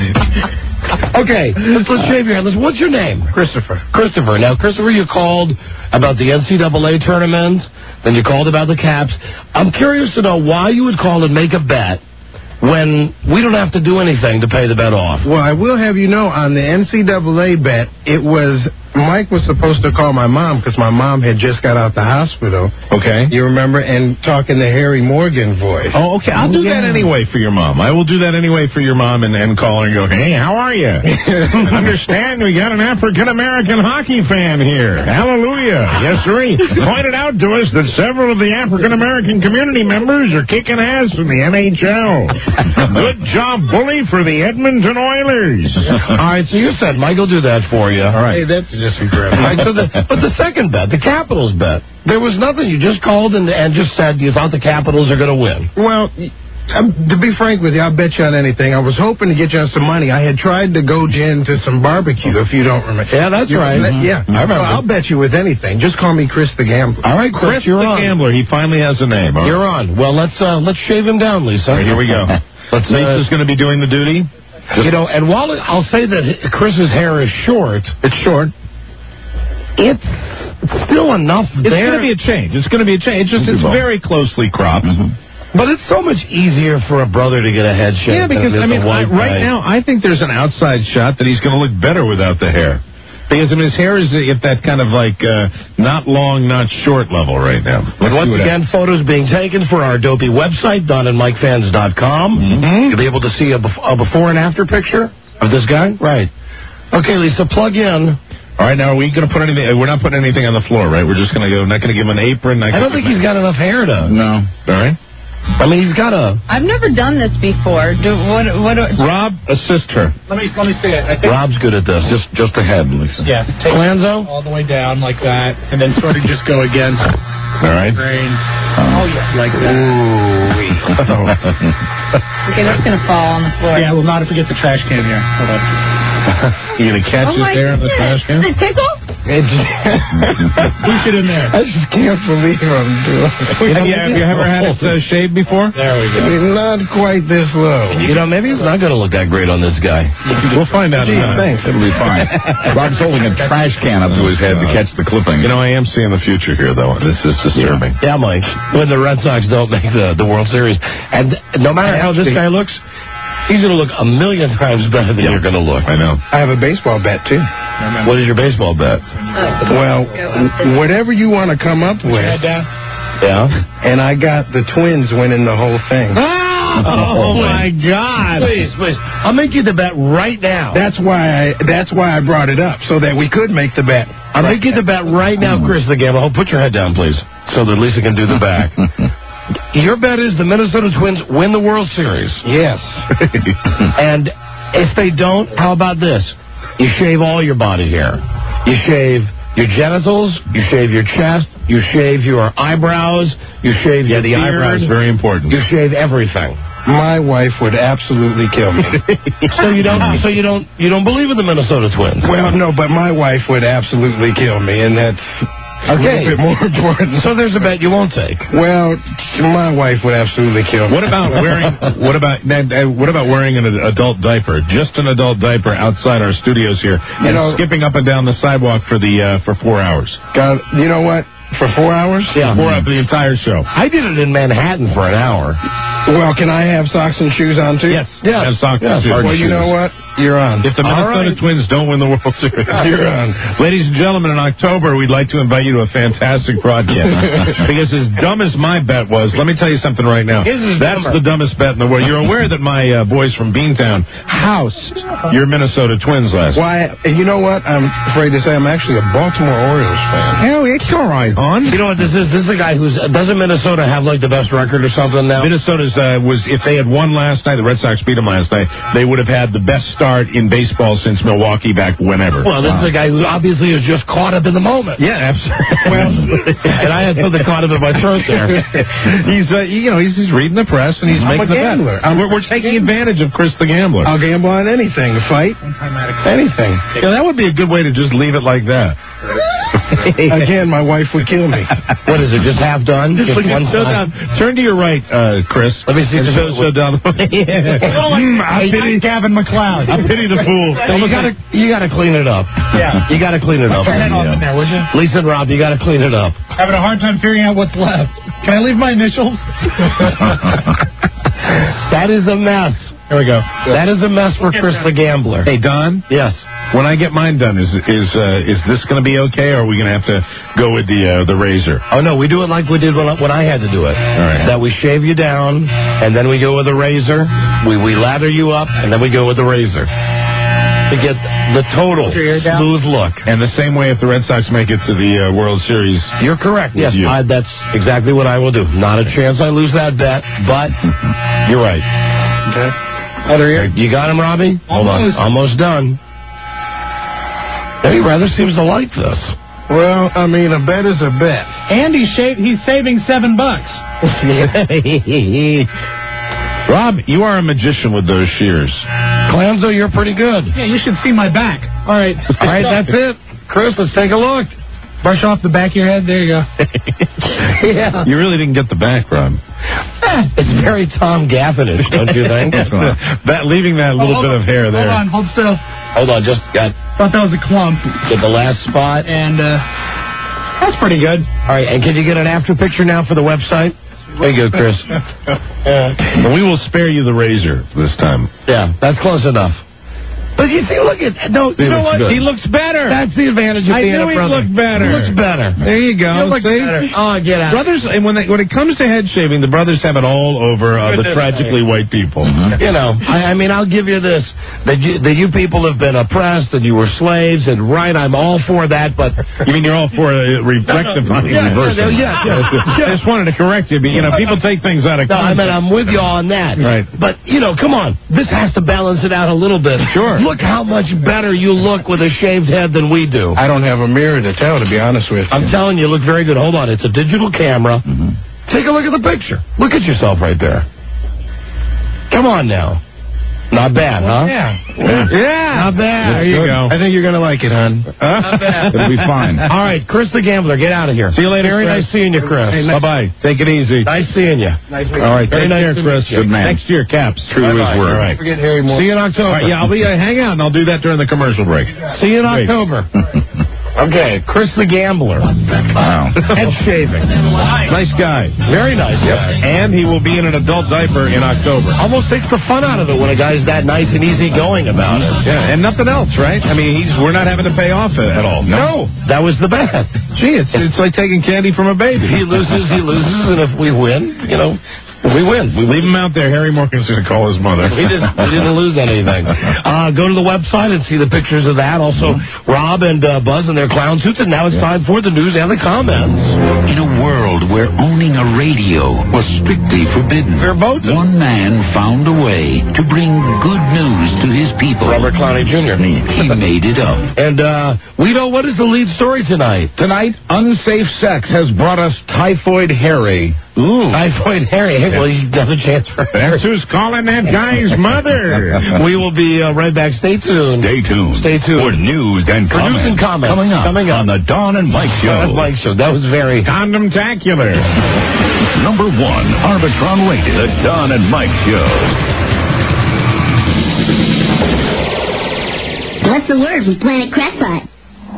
S13: Okay. Let's, let's shave your head. Let's, what's your name?
S11: Christopher.
S13: Christopher. Now, Christopher, you called about the N C double A tournament. Then you called about the Caps. I'm curious to know why you would call and make a bet when we don't have to do anything to pay the bet off.
S11: Well, I will have you know, on the N C double A bet, it was Mike was supposed to call my mom because my mom had just got out the hospital.
S3: Okay.
S11: You remember? And talking to Harry Morgan voice.
S3: Oh, okay. I'll do that anyway for your mom. I will do that anyway for your mom and, and call her and go, hey, how are you? Understand we got an African-American hockey fan here. Hallelujah. Yes, sir. Pointed out to us that several of the African-American community members are kicking ass in the N H L. Good job, bully, for the Edmonton Oilers.
S13: All right, so you said Mike will do that for you. All
S11: Hey, that's just incredible.
S13: Right, so the, but the second bet, the Capitals bet, there was nothing. You just called and, and just said you thought the Capitals are going to win.
S11: Well, um, to be frank with you, I'll bet you on anything. I was hoping to get you on some money. I had tried to go into some barbecue, if you don't remember.
S13: Yeah, that's
S11: You-
S13: right.
S11: Yeah,
S13: I remember.
S11: Well, I'll bet you with anything. Just call me Chris the Gambler.
S13: All right, Chris,
S3: Chris
S13: you're
S3: the
S13: on.
S3: Gambler. He finally has a name. All right.
S13: You're on. Well, let's uh, let's shave him down, Lisa.
S3: All right, here we go.
S13: Let's, uh,
S3: Lisa's going to be doing the duty.
S13: You know, and while it, I'll say that Chris's hair is short,
S3: It's short.
S13: it's still enough
S3: It's
S13: there.
S3: going to be a change. It's going to be a change. It's just it's very closely cropped.
S13: But it's so much easier for a brother to get a head shave.
S3: Yeah, because
S13: than it is
S3: I mean,
S13: a
S3: I,
S13: white
S3: right
S13: guy.
S3: now I think there's an outside shot that he's going to look better without the hair. Because I mean, his hair is at that kind of like uh, not long, not short level right now.
S13: But once again, photos being taken for our dopey website, don and mike fans dot com.
S3: Mm-hmm.
S13: You'll be able to see a, bef- a before and after picture of this guy. Right. Okay, Lisa, plug in.
S3: All right, now are we going to put anything? We're not putting anything on the floor, right? We're just going to go. Not going to give him an apron. Not
S13: I don't
S3: gonna
S13: think
S3: give
S13: he's got enough hair to.
S12: No.
S3: All right.
S13: I mean, he's got a...
S20: I've never done this before. Do, what, what,
S3: Rob, assist her.
S1: Let me let me see it. I think,
S13: Rob's good at this.
S12: Just just ahead, Lisa.
S1: yeah, take
S13: Clanzo?
S1: all the way down like that, and then sort of just go against
S3: All right.
S1: grain. Oh, yeah, like that.
S20: Okay, that's going to fall on the floor.
S1: Yeah, well, not if we get the trash can here. Hold on.
S3: You gonna catch
S20: Oh
S3: it
S20: my
S3: there in the
S20: goodness.
S3: trash can?
S20: Does it tickle?
S1: Push it in there.
S11: I just can't believe I'm doing
S3: You know, have you ever had it uh, shaved before?
S1: There we go.
S11: Not quite this low.
S13: You know, maybe it's not going to look that great on this guy.
S3: We'll find out.
S11: Gee,
S3: tonight.
S11: thanks.
S12: It'll be fine. Rob's holding a trash can up to his head to catch the clipping.
S3: You know, I am seeing the future here, though. This is disturbing.
S13: Yeah, Mike. When the Red Sox don't make the, the World Series. And no matter how this guy looks, he's going to look a million times better than you're going to look.
S3: I know.
S11: I have a baseball bat, too.
S13: What is your baseball bet?
S11: Well, whatever you want to come up with.
S1: Head down.
S13: Yeah?
S11: And I got the Twins winning the whole thing.
S13: Oh, my God. Please, please. I'll make you the bet right now.
S11: That's why I that's why I brought it up, so that we could make the bet.
S13: I'll make you the bet right now, Chris the Gambler. Oh, put your head down, please, so that Lisa can do the back. Your bet is the Minnesota Twins win the World Series.
S11: Yes.
S13: And if they don't, how about this? You shave all your body hair. You shave your genitals, you shave your chest, you shave your eyebrows, you shave
S3: Yeah,
S13: your
S3: the
S13: beard,
S3: eyebrows very important.
S13: You shave everything.
S11: My wife would absolutely kill me.
S13: So you don't so you don't you don't believe in the Minnesota Twins?
S11: Well, no, but my wife would absolutely kill me, and that's a
S13: Okay.
S11: little bit more important.
S13: So there's a bet you won't take.
S11: Well, my wife would absolutely kill me.
S3: What about wearing? What about uh, what about wearing an adult diaper? Just an adult diaper outside our studios here, and
S11: know-
S3: skipping up and down the sidewalk for the uh, for four hours.
S11: God, you know what? For four hours?
S13: Yeah.
S3: Four hours, the entire show.
S13: I did it in Manhattan for an hour.
S11: Well, can I have socks and shoes on too?
S3: Yes.
S13: Yes.
S3: Have socks
S13: Yes.
S3: too.
S11: Well, you know what? You're on.
S3: If the
S13: All
S3: Minnesota
S13: right.
S3: Twins don't win the World Series,
S11: You're on.
S3: Ladies and gentlemen, in October, we'd like to invite you to a fantastic broadcast. Because as dumb as my bet was, let me tell you something right now.
S13: His is
S3: That's
S13: dumber.
S3: the dumbest bet in the world. You're aware that my uh, boys from Beantown housed your Minnesota Twins last night.
S11: Why? You know what? I'm afraid to say I'm actually a Baltimore Orioles fan.
S3: Hell, it's all right, hon.
S13: You know what this is? This is a guy who's doesn't Minnesota have like the best record or something now?
S3: Minnesota's uh, was if they had won last night, the Red Sox beat them last night. They would have had the best start in baseball since Milwaukee back whenever.
S13: Well, this is a guy who obviously is just caught up in the moment.
S3: Yeah, absolutely.
S13: Well, and I had something caught up in my throat there.
S3: he's uh, you know he's, he's reading the press and he's
S11: I'm
S3: making
S11: a
S3: the bet.
S11: gambler. I'm-
S3: We're, we're taking advantage of Chris the Gambler.
S11: I'll gamble on anything. Fight. Anything.
S3: Yeah, that would be a good way to just leave it like that.
S11: Again, my wife would kill me.
S13: What is it? Just half done? Just
S3: Look,
S13: one
S3: so
S13: side?
S3: down. Turn to your right, uh, Chris.
S13: Let me see.
S3: And
S13: Just
S3: so, so down. Mm, I pity
S1: Gavin McLeod.
S3: I pity the fool.
S13: So you gotta, you gotta clean it up.
S1: Yeah.
S13: You gotta clean it up.
S1: Turn it off in there, would you?
S13: Lisa and Rob, you gotta clean it up.
S1: Having a hard time figuring out what's left. Can I leave my initials?
S13: That is a mess.
S1: Here we go.
S13: That is a mess for Chris the Gambler.
S3: Hey, Don.
S13: Yes.
S3: When I get mine done, is is uh, is this going to be okay, or are we going to have to go with the uh, the razor?
S13: Oh, no, we do it like we did when I, when I had to do it.
S3: All right.
S13: That we shave you down, and then we go with a razor. We, we lather you up, and then we go with the razor. To get the total smooth look.
S3: And the same way if the Red Sox make it to the uh, World Series.
S13: You're correct.
S3: With
S13: Yes,
S3: you.
S13: I, that's exactly what I will do. Not a chance I lose that bet, but you're right.
S11: Okay.
S13: Other ear. You got him, Robbie? Hold on.
S1: Almost.
S13: Almost done. He rather seems to like this.
S11: Well, I mean, a bet is a bet.
S1: And he's, sha- he's saving seven bucks.
S3: Rob, you are a magician with those shears.
S13: Clanzo, you're pretty good.
S1: Yeah, you should see my back. All right.
S13: All right, that's it. Chris, let's take a look.
S1: Brush off the back of your head. There you go.
S13: Yeah.
S3: You really didn't get the back, Rob.
S13: It's very Tom Gaffinish, don't you think?
S3: that leaving that little
S1: Oh,
S3: bit of hair there.
S1: Hold on, hold still.
S13: Hold on, just got
S1: Thought that was a clump.
S13: get the last spot.
S1: And uh, that's pretty good.
S13: All right, and can you get an after picture now for the website? There you go, Chris.
S3: And we will spare you the razor this time.
S13: Yeah, that's close enough. But you see, look at no.
S3: He
S13: you know
S3: looks
S13: what?
S3: good.
S13: He looks better. That's the advantage of
S3: I
S13: being
S3: knew
S13: a
S3: he
S13: brother.
S3: looked better.
S13: He looks better.
S3: There you go.
S13: You look
S3: See?
S13: better. Oh, get out.
S3: Brothers, and when they, when it comes to head shaving, the brothers have it all over uh, the
S13: Goodness
S3: tragically
S13: sake.
S3: white people.
S13: You know, I, I mean, I'll give you this: that you, that you people have been oppressed and you were slaves, and right, I'm all for that. But
S3: You mean you're all for uh, re- rectifying,
S13: Yeah,
S3: reversing?
S13: yeah, yeah, yeah.
S3: I just wanted to correct you, but you know, people take things out of
S13: No, I
S3: context.
S13: mean, I'm with you on that.
S3: Right.
S13: But, you know, come on. This has to balance it out a little bit.
S3: Sure.
S13: Look how much better you look with a shaved head than we do.
S11: I don't have a mirror to tell, to be honest with you.
S13: I'm telling you, you look very good. Hold on. It's a digital camera.
S3: Mm-hmm.
S13: Take a look at the picture. Look at yourself right there. Come on now. Not bad, huh?
S11: Yeah.
S13: Yeah. Not bad.
S3: There you go.
S11: I think you're going to like it, hon.
S13: Not bad.
S3: It'll be fine.
S13: All right, Chris the Gambler, get out of here.
S3: See you later,
S13: Very
S3: Chris.
S13: nice seeing you, Chris.
S3: Hey, bye-bye. Take it easy.
S13: Nice seeing you.
S11: Nice
S3: All right,
S13: Very
S3: take
S13: nice
S3: care,
S13: to
S3: Chris.
S13: meet you.
S3: Good man. Next year, Caps.
S12: True to his
S3: Bye-bye.
S12: word.
S3: All right.
S11: Forget Harry Moore.
S3: See you in October. All right, yeah, I'll be uh, hang out, and I'll do that during the commercial break.
S13: See you in
S3: Great.
S13: October. Okay, Chris the Gambler.
S12: Wow.
S13: Head shaving.
S3: Nice guy.
S13: Very nice guy.
S3: And he will be in an adult diaper in October.
S13: Almost takes the fun out of it when a guy's that nice and easy going about it.
S3: Yeah, and nothing else, right? I mean, he's we're not having to pay off it at all.
S13: No, that was the bet.
S3: Gee, it's it's like taking candy from a baby.
S13: He loses, he loses, and if we win, you know, we win.
S3: We leave him out there. Harry Morgan's going to call his mother.
S13: We didn't, we didn't lose anything. Uh, go to the website and see the pictures of that. Also, Rob and uh, Buzz in their clown suits. And now it's time for the news and the comments.
S2: In a world where owning a radio was strictly forbidden, one man found a way to bring good news to his people.
S13: Robert Clowney Junior
S2: He made it up.
S13: And uh, we know what is the lead story tonight.
S12: Tonight, unsafe sex has brought us Typhoid Harry.
S13: Ooh. Typhoid Harry. Hey, well, you have a chance for
S3: That's who's calling that guy's mother.
S13: We will be uh, right back. Stay tuned.
S2: Stay tuned.
S13: Stay tuned.
S2: For news and
S13: For
S2: comments.
S13: news and comments.
S2: Coming up,
S13: Coming up.
S2: on the Don and Mike Show.
S13: Don and Mike Show. That was very...
S3: Condom-tacular.
S2: Number one, Arbitron rated. The Don and Mike Show.
S9: What's the word from Planet Crackpot?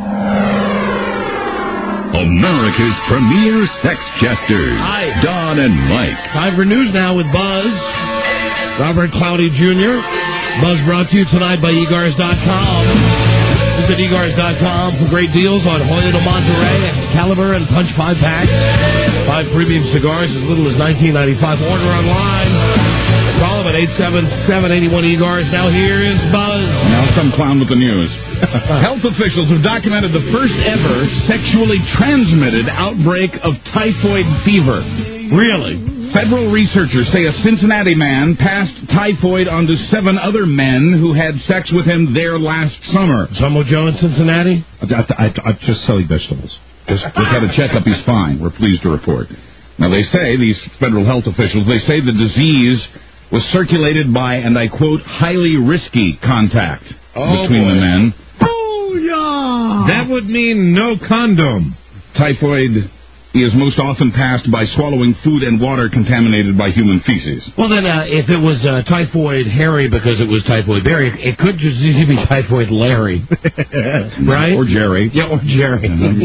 S2: America's premier sex jesters.
S13: Hi.
S2: Don and Mike.
S13: Time for news now with Buzz. Robert Clowney Junior Buzz brought to you tonight by egars dot com. Visit egars dot com for great deals on Hoya de Monterey, Excalibur, and Punch five packs. Five premium cigars as little as nineteen ninety-five. Order online. Call them at eight seven seven, eight one, E G A R S. Now here is Buzz.
S12: Now some clown with the news. Health officials have documented the first ever sexually transmitted outbreak of typhoid fever.
S13: Really?
S12: Federal researchers say a Cincinnati man passed typhoid onto seven other men who had sex with him there last summer.
S13: Samo Joe in Cincinnati?
S12: I, I, I, I'm just selling vegetables. Just, just had a checkup. He's fine. We're pleased to report. Now, they say, these federal health officials, they say the disease was circulated by, and I quote, highly risky contact
S3: Oh,
S12: between
S3: boy.
S12: the men.
S3: Oh, yeah. That would mean no condom.
S12: Typhoid is most often passed by swallowing food and water contaminated by human feces.
S13: Well, then, uh, if it was uh, Typhoid Harry because it was Typhoid Barry, it could just easily be Typhoid Larry. Right?
S12: Or Jerry.
S13: Yeah, or Jerry.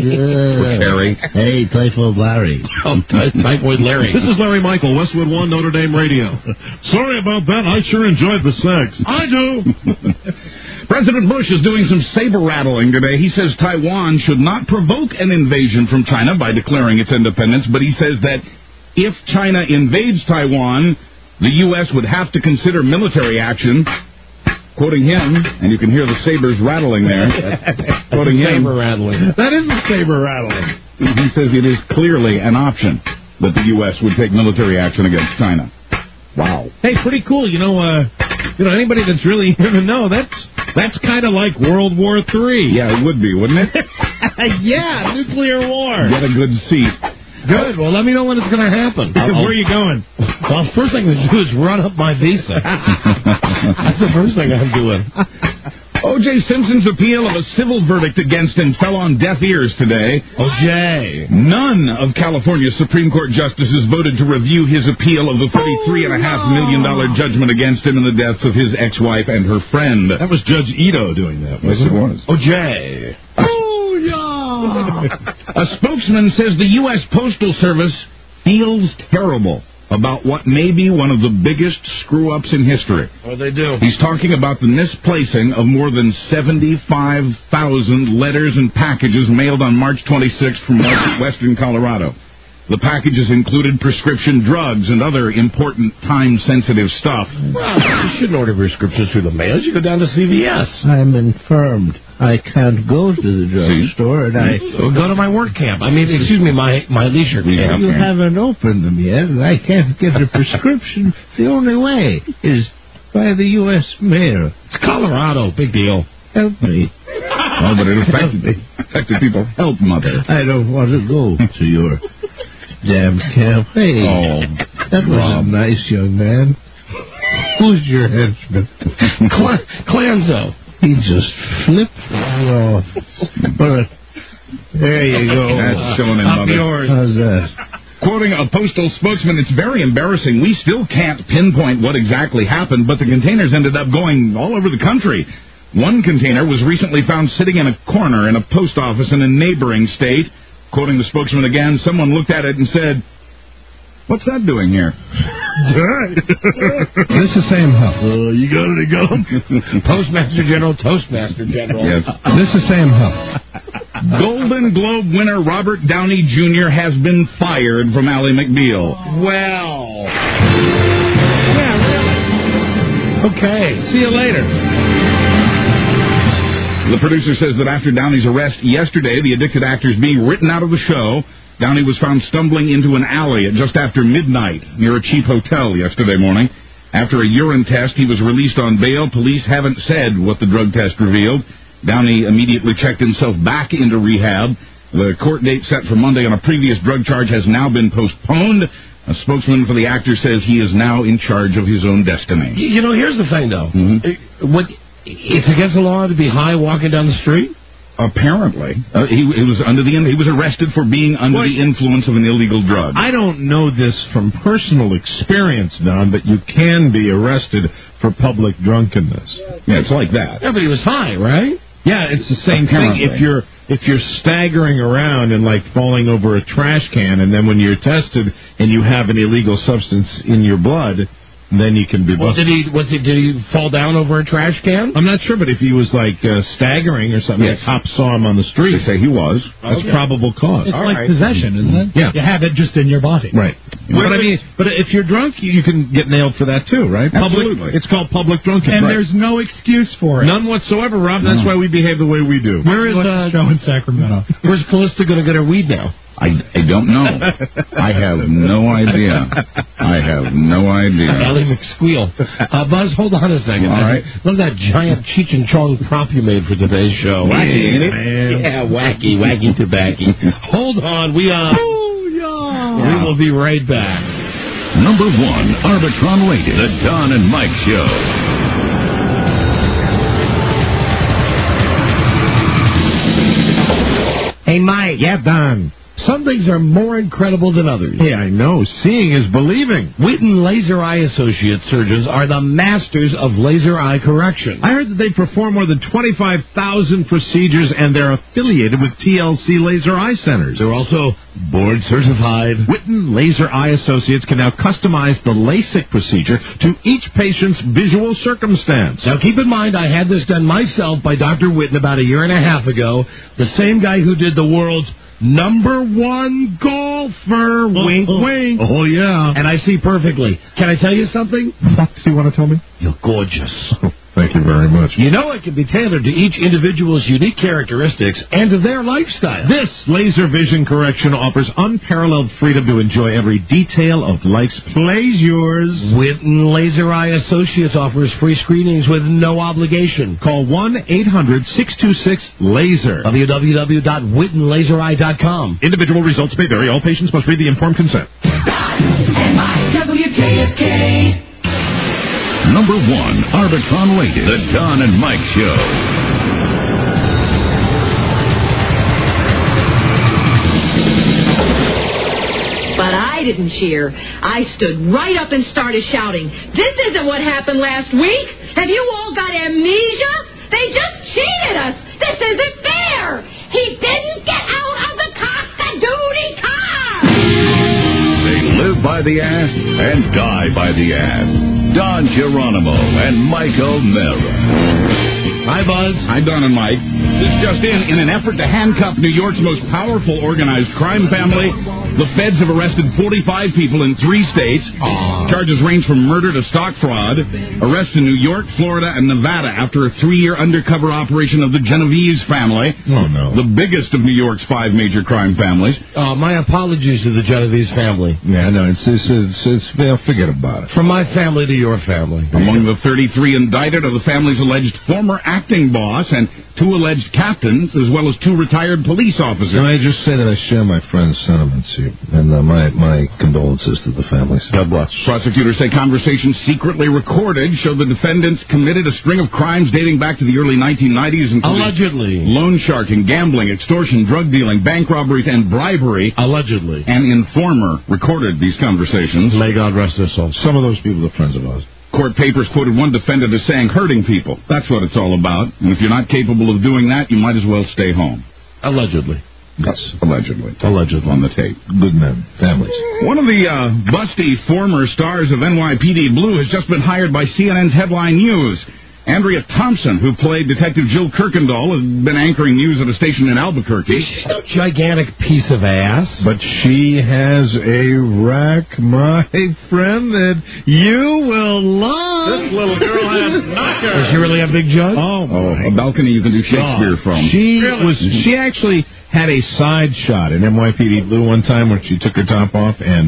S12: Or Terry.
S21: Hey, Typhoid Larry.
S13: Oh, ty- Typhoid Larry.
S21: This is Larry Michael, Westwood One, Notre Dame Radio. Sorry about that. I sure enjoyed the sex. I do.
S12: President Bush is doing some saber rattling today. He says Taiwan should not provoke an invasion from China by declaring its independence, but he says that if China invades Taiwan, the U S would have to consider military action. Quoting him, and you can hear the sabers rattling there. Quoting him.
S13: Saber rattling.
S3: That is a saber rattling.
S12: He says it is clearly an option that the U S would take military action against China. Wow.
S3: Hey, pretty cool. You know, uh, you know, anybody that's really in the know, that's that's kind of like World War Three.
S12: Yeah, it would be, wouldn't it?
S3: Yeah, nuclear war.
S12: Get a good seat.
S13: Good. Well, let me know when it's going to happen.
S3: Where are you going?
S13: Well, first thing to do is run up my visa. That's the first thing I'm doing.
S12: O J. Simpson's appeal of a civil verdict against him fell on deaf ears today.
S13: O J.
S12: None of California's Supreme Court justices voted to review his appeal of the thirty-three point five million dollars judgment against him in the deaths of his ex-wife and her friend.
S21: That was Judge Ito doing that,
S12: Yes,
S21: wasn't
S12: it was.
S13: O J.
S12: A spokesman says the U S. Postal Service feels terrible about what may be one of the biggest screw-ups in history.
S13: What they do?
S12: He's talking about the misplacing of more than seventy-five thousand letters and packages mailed on March twenty-sixth from western Colorado. The packages included prescription drugs and other important time-sensitive stuff.
S13: Well, you shouldn't order prescriptions through the mail. You go down to C V S.
S11: I'm infirmed. I can't go to the drugstore, and I...
S13: Well, go to my work camp. I mean, excuse me, my, my leisure camp.
S11: You haven't opened them yet, and I can't get a prescription. The only way is by the U S mail.
S13: It's Colorado. Big deal.
S11: Help me.
S12: Oh, but it affected, affected people. Help, Mother.
S11: I don't want to go to your damn camp. Hey,
S12: oh,
S11: that was Rob. A nice young man. Who's your henchman?
S13: Cl- Clanzo.
S11: He just flipped right off. But there you go.
S12: That's showing in,
S11: Up
S12: Mother.
S11: yours. How's that?
S12: Quoting a postal spokesman, it's very embarrassing. We still can't pinpoint what exactly happened, but the containers ended up going all over the country. One container was recently found sitting in a corner in a post office in a neighboring state. Quoting the spokesman again, someone looked at it and said, "What's that doing here?"
S11: This is Sam Huff.
S13: Uh, you got it again? Postmaster General, Toastmaster General.
S12: Yes.
S11: This is Sam Huff.
S12: Golden Globe winner Robert Downey Junior has been fired from Ally McBeal.
S13: Well.
S11: Yeah, really? Okay. See you later.
S12: The producer says that after Downey's arrest yesterday, the addicted actor is being written out of the show. Downey was found stumbling into an alley at just after midnight near a cheap hotel yesterday morning. After a urine test, he was released on bail. Police haven't said what the drug test revealed. Downey immediately checked himself back into rehab. The court date set for Monday on a previous drug charge has now been postponed. A spokesman for the actor says he is now in charge of his own destiny.
S13: You know, here's the thing, though.
S12: Mm-hmm.
S13: What, it's against the law to be high walking down the street?
S12: Apparently. Uh, he, he was under the he was arrested for being under
S11: What?
S12: the influence of an illegal drug.
S11: I don't know this from personal experience, Don, but you can be arrested for public drunkenness.
S12: Yeah, it's like that.
S13: Yeah, but he was high, right?
S11: Yeah, it's the same
S12: Apparently.
S11: thing. If you're if you're staggering around and like falling over a trash can, and then when you're tested and you have an illegal substance in your blood, then you can be
S13: Well,
S11: busted.
S13: did he was he did he fall down over a trash can?
S11: I'm not sure, but if he was like uh, staggering or something,
S12: Yes.
S11: the cops saw him on the street.
S12: They say he was.
S11: That's
S13: Okay.
S11: probable cause.
S5: It's
S12: All
S5: like
S12: right.
S5: possession, isn't it?
S11: Yeah.
S5: You have it just in your body.
S11: Right. But I mean, but if you're drunk, you, you can get nailed for that too, right?
S12: Absolutely.
S11: Public, it's called public drunkenness.
S5: And
S11: Right.
S5: there's no excuse for it.
S11: None whatsoever, Rob. That's
S12: No.
S11: why we behave the way we do.
S13: Where is
S5: What's
S13: uh,
S5: the show in Sacramento?
S13: where's Callista going to get her weed now?
S12: I, I don't know. I have no idea. I have no idea.
S13: Ally McSqueal. Uh, Buzz, hold on a second.
S12: All right.
S13: Look at that giant Cheech and Chong prop you made for today's show.
S12: Wacky,
S13: ain't it?
S12: man.
S13: Yeah, wacky, wacky tobacco. Hold on. We, uh, we will be right back.
S2: Number one, Arbitron rated, The Don and Mike Show.
S13: Hey, Mike.
S11: Yeah, Don.
S13: Some things are more incredible than others.
S11: Hey, I know. Seeing is believing.
S13: Witten Laser Eye Associates surgeons are the masters of laser eye correction.
S11: I heard that they perform more than twenty-five thousand procedures, and they're affiliated with T L C Laser Eye Centers.
S13: They're also board certified.
S11: Witten Laser Eye Associates can now customize the LASIK procedure to each patient's visual circumstance.
S13: Now, keep in mind, I had this done myself by Doctor Witten about a year and a half ago. The same guy who did the world's number one golfer. Wink, wink.
S11: Oh, yeah.
S13: And I see perfectly. Can I tell you something?
S11: What do you want to tell me?
S13: You're gorgeous.
S11: Thank you very much.
S13: You know it can be tailored to each individual's unique characteristics and to their lifestyle.
S11: This laser vision correction offers unparalleled freedom to enjoy every detail of life's pleasures.
S13: Witten Laser Eye Associates offers free screenings with no obligation.
S11: Call one eight hundred six two six LASER.
S13: w w w dot witten laser eye dot com.
S11: Individual results may vary. All patients must read the informed consent.
S2: W K F K. Number one, Arbitron rated, The Don and Mike Show.
S15: But I didn't cheer. I stood right up and started shouting, "This isn't what happened last week! Have you all got amnesia? They just cheated us! This isn't fair! He didn't get out of the cock-a-doodie car!"
S2: They live by the ass and die by the ass. Don Geronimo and Michael Mara.
S12: Hi, Buzz. Hi, Don and Mike. This just in. In an effort to handcuff New York's most powerful organized crime family, the feds have arrested forty-five people in three states. Aww. Charges range from murder to stock fraud. Arrests in New York, Florida, and Nevada after a three-year undercover operation of the Genovese family.
S3: Oh, no.
S12: The biggest of New York's five major crime families.
S13: Uh, my apologies to the Genovese family.
S3: Yeah, no, it's, it's, it's, it's well, forget about it.
S13: From my family to your family.
S12: Among the thirty-three indicted are the family's alleged former acting boss and two alleged captains, as well as two retired police officers.
S3: Can I just say that I share my friend's sentiments here, and uh, my, my condolences to the families.
S12: God bless. Prosecutors say conversations secretly recorded show the defendants committed a string of crimes dating back to the early nineteen nineties, including
S13: allegedly
S12: loan sharking, gambling, extortion, drug dealing, bank robberies, and bribery.
S13: Allegedly.
S12: An informer recorded these conversations.
S13: May God rest their souls.
S3: Some of those people are friends of ours.
S12: Court papers quoted one defendant as saying hurting people. That's what it's all about. And if you're not capable of doing that, you might as well stay home.
S13: Allegedly.
S12: Yes, allegedly.
S13: Allegedly.
S12: On the tape.
S3: Good men. Families.
S12: One of the uh, busty former stars of N Y P D Blue has just been hired by C N N's Headline News. Andrea Thompson, who played Detective Jill Kirkendall, has been anchoring news at a station in Albuquerque.
S13: She's no gigantic piece of ass.
S3: But she has a rack, my friend, that you will love.
S21: This little girl has knocker.
S13: Does she really have big jug?
S3: Oh,
S12: oh a balcony you can do Shakespeare
S3: God.
S12: from.
S3: She
S21: really?
S3: was. She actually had a side shot in N Y P D Blue one time when she took her top off, and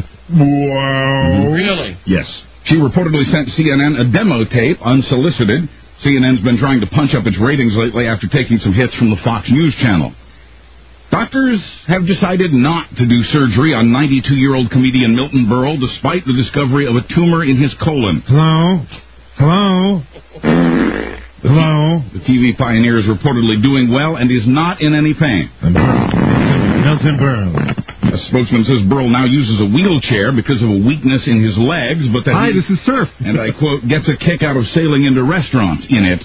S3: wow.
S13: Really?
S12: Yes. She reportedly sent C N N a demo tape, unsolicited. C N N's been trying to punch up its ratings lately after taking some hits from the Fox News channel. Doctors have decided not to do surgery on ninety-two-year-old comedian Milton Berle, despite the discovery of a tumor in his colon.
S3: Hello? Hello? Hello?
S12: The T V pioneer is reportedly doing well and is not in any pain.
S3: Milton Berle.
S12: A spokesman says Berle now uses a wheelchair because of a weakness in his legs, but that
S3: Hi,
S12: he,
S3: this is Surf.
S12: and I quote, gets a kick out of sailing into restaurants in it.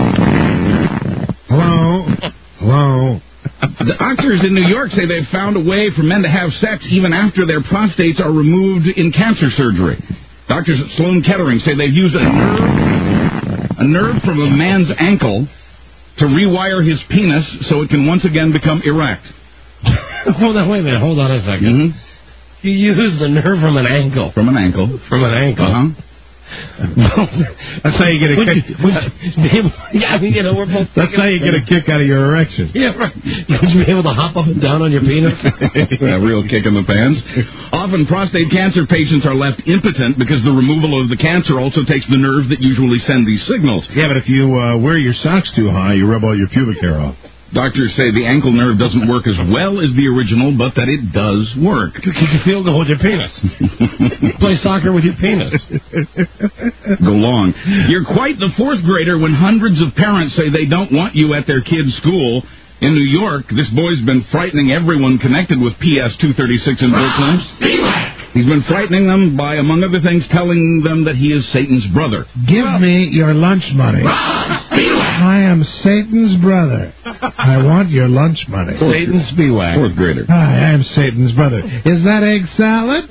S3: Hello? Hello?
S12: The doctors in New York say they've found a way for men to have sex even after their prostates are removed in cancer surgery. Doctors at Sloan Kettering say they've used a nerve, a nerve from a man's ankle to rewire his penis so it can once again become erect.
S13: Hold on, wait a minute. Hold on a second.
S12: Mm-hmm.
S13: You use the nerve from an ankle.
S12: From an ankle.
S13: From an ankle.
S12: Uh-huh.
S3: That's how you get a
S13: Would
S3: kick.
S13: you, would you, yeah, I mean, you know, we're both.
S3: That's how you get a kick out of your erection.
S13: Yeah, right. Would you be able to hop up and down on your penis?
S12: A real kick in the pants. Often prostate cancer patients are left impotent because the removal of the cancer also takes the nerves that usually send these signals.
S3: Yeah, but if you uh, wear your socks too high, you rub all your pubic hair off.
S12: Doctors say the ankle nerve doesn't work as well as the original, but that it does work.
S13: You can field goal with your penis. Play soccer with your penis.
S12: Go long. You're quite the fourth grader when hundreds of parents say they don't want you at their kid's school. In New York, this boy's been frightening everyone connected with P S two thirty-six in Brooklyn. He's been frightening them by, among other things, telling them that he is Satan's brother.
S3: Give me your lunch money. I am Satan's brother. I want your lunch money.
S13: Satan's Spiewak.
S12: Fourth grader.
S3: Hi, I'm Satan's brother. Is that egg salad?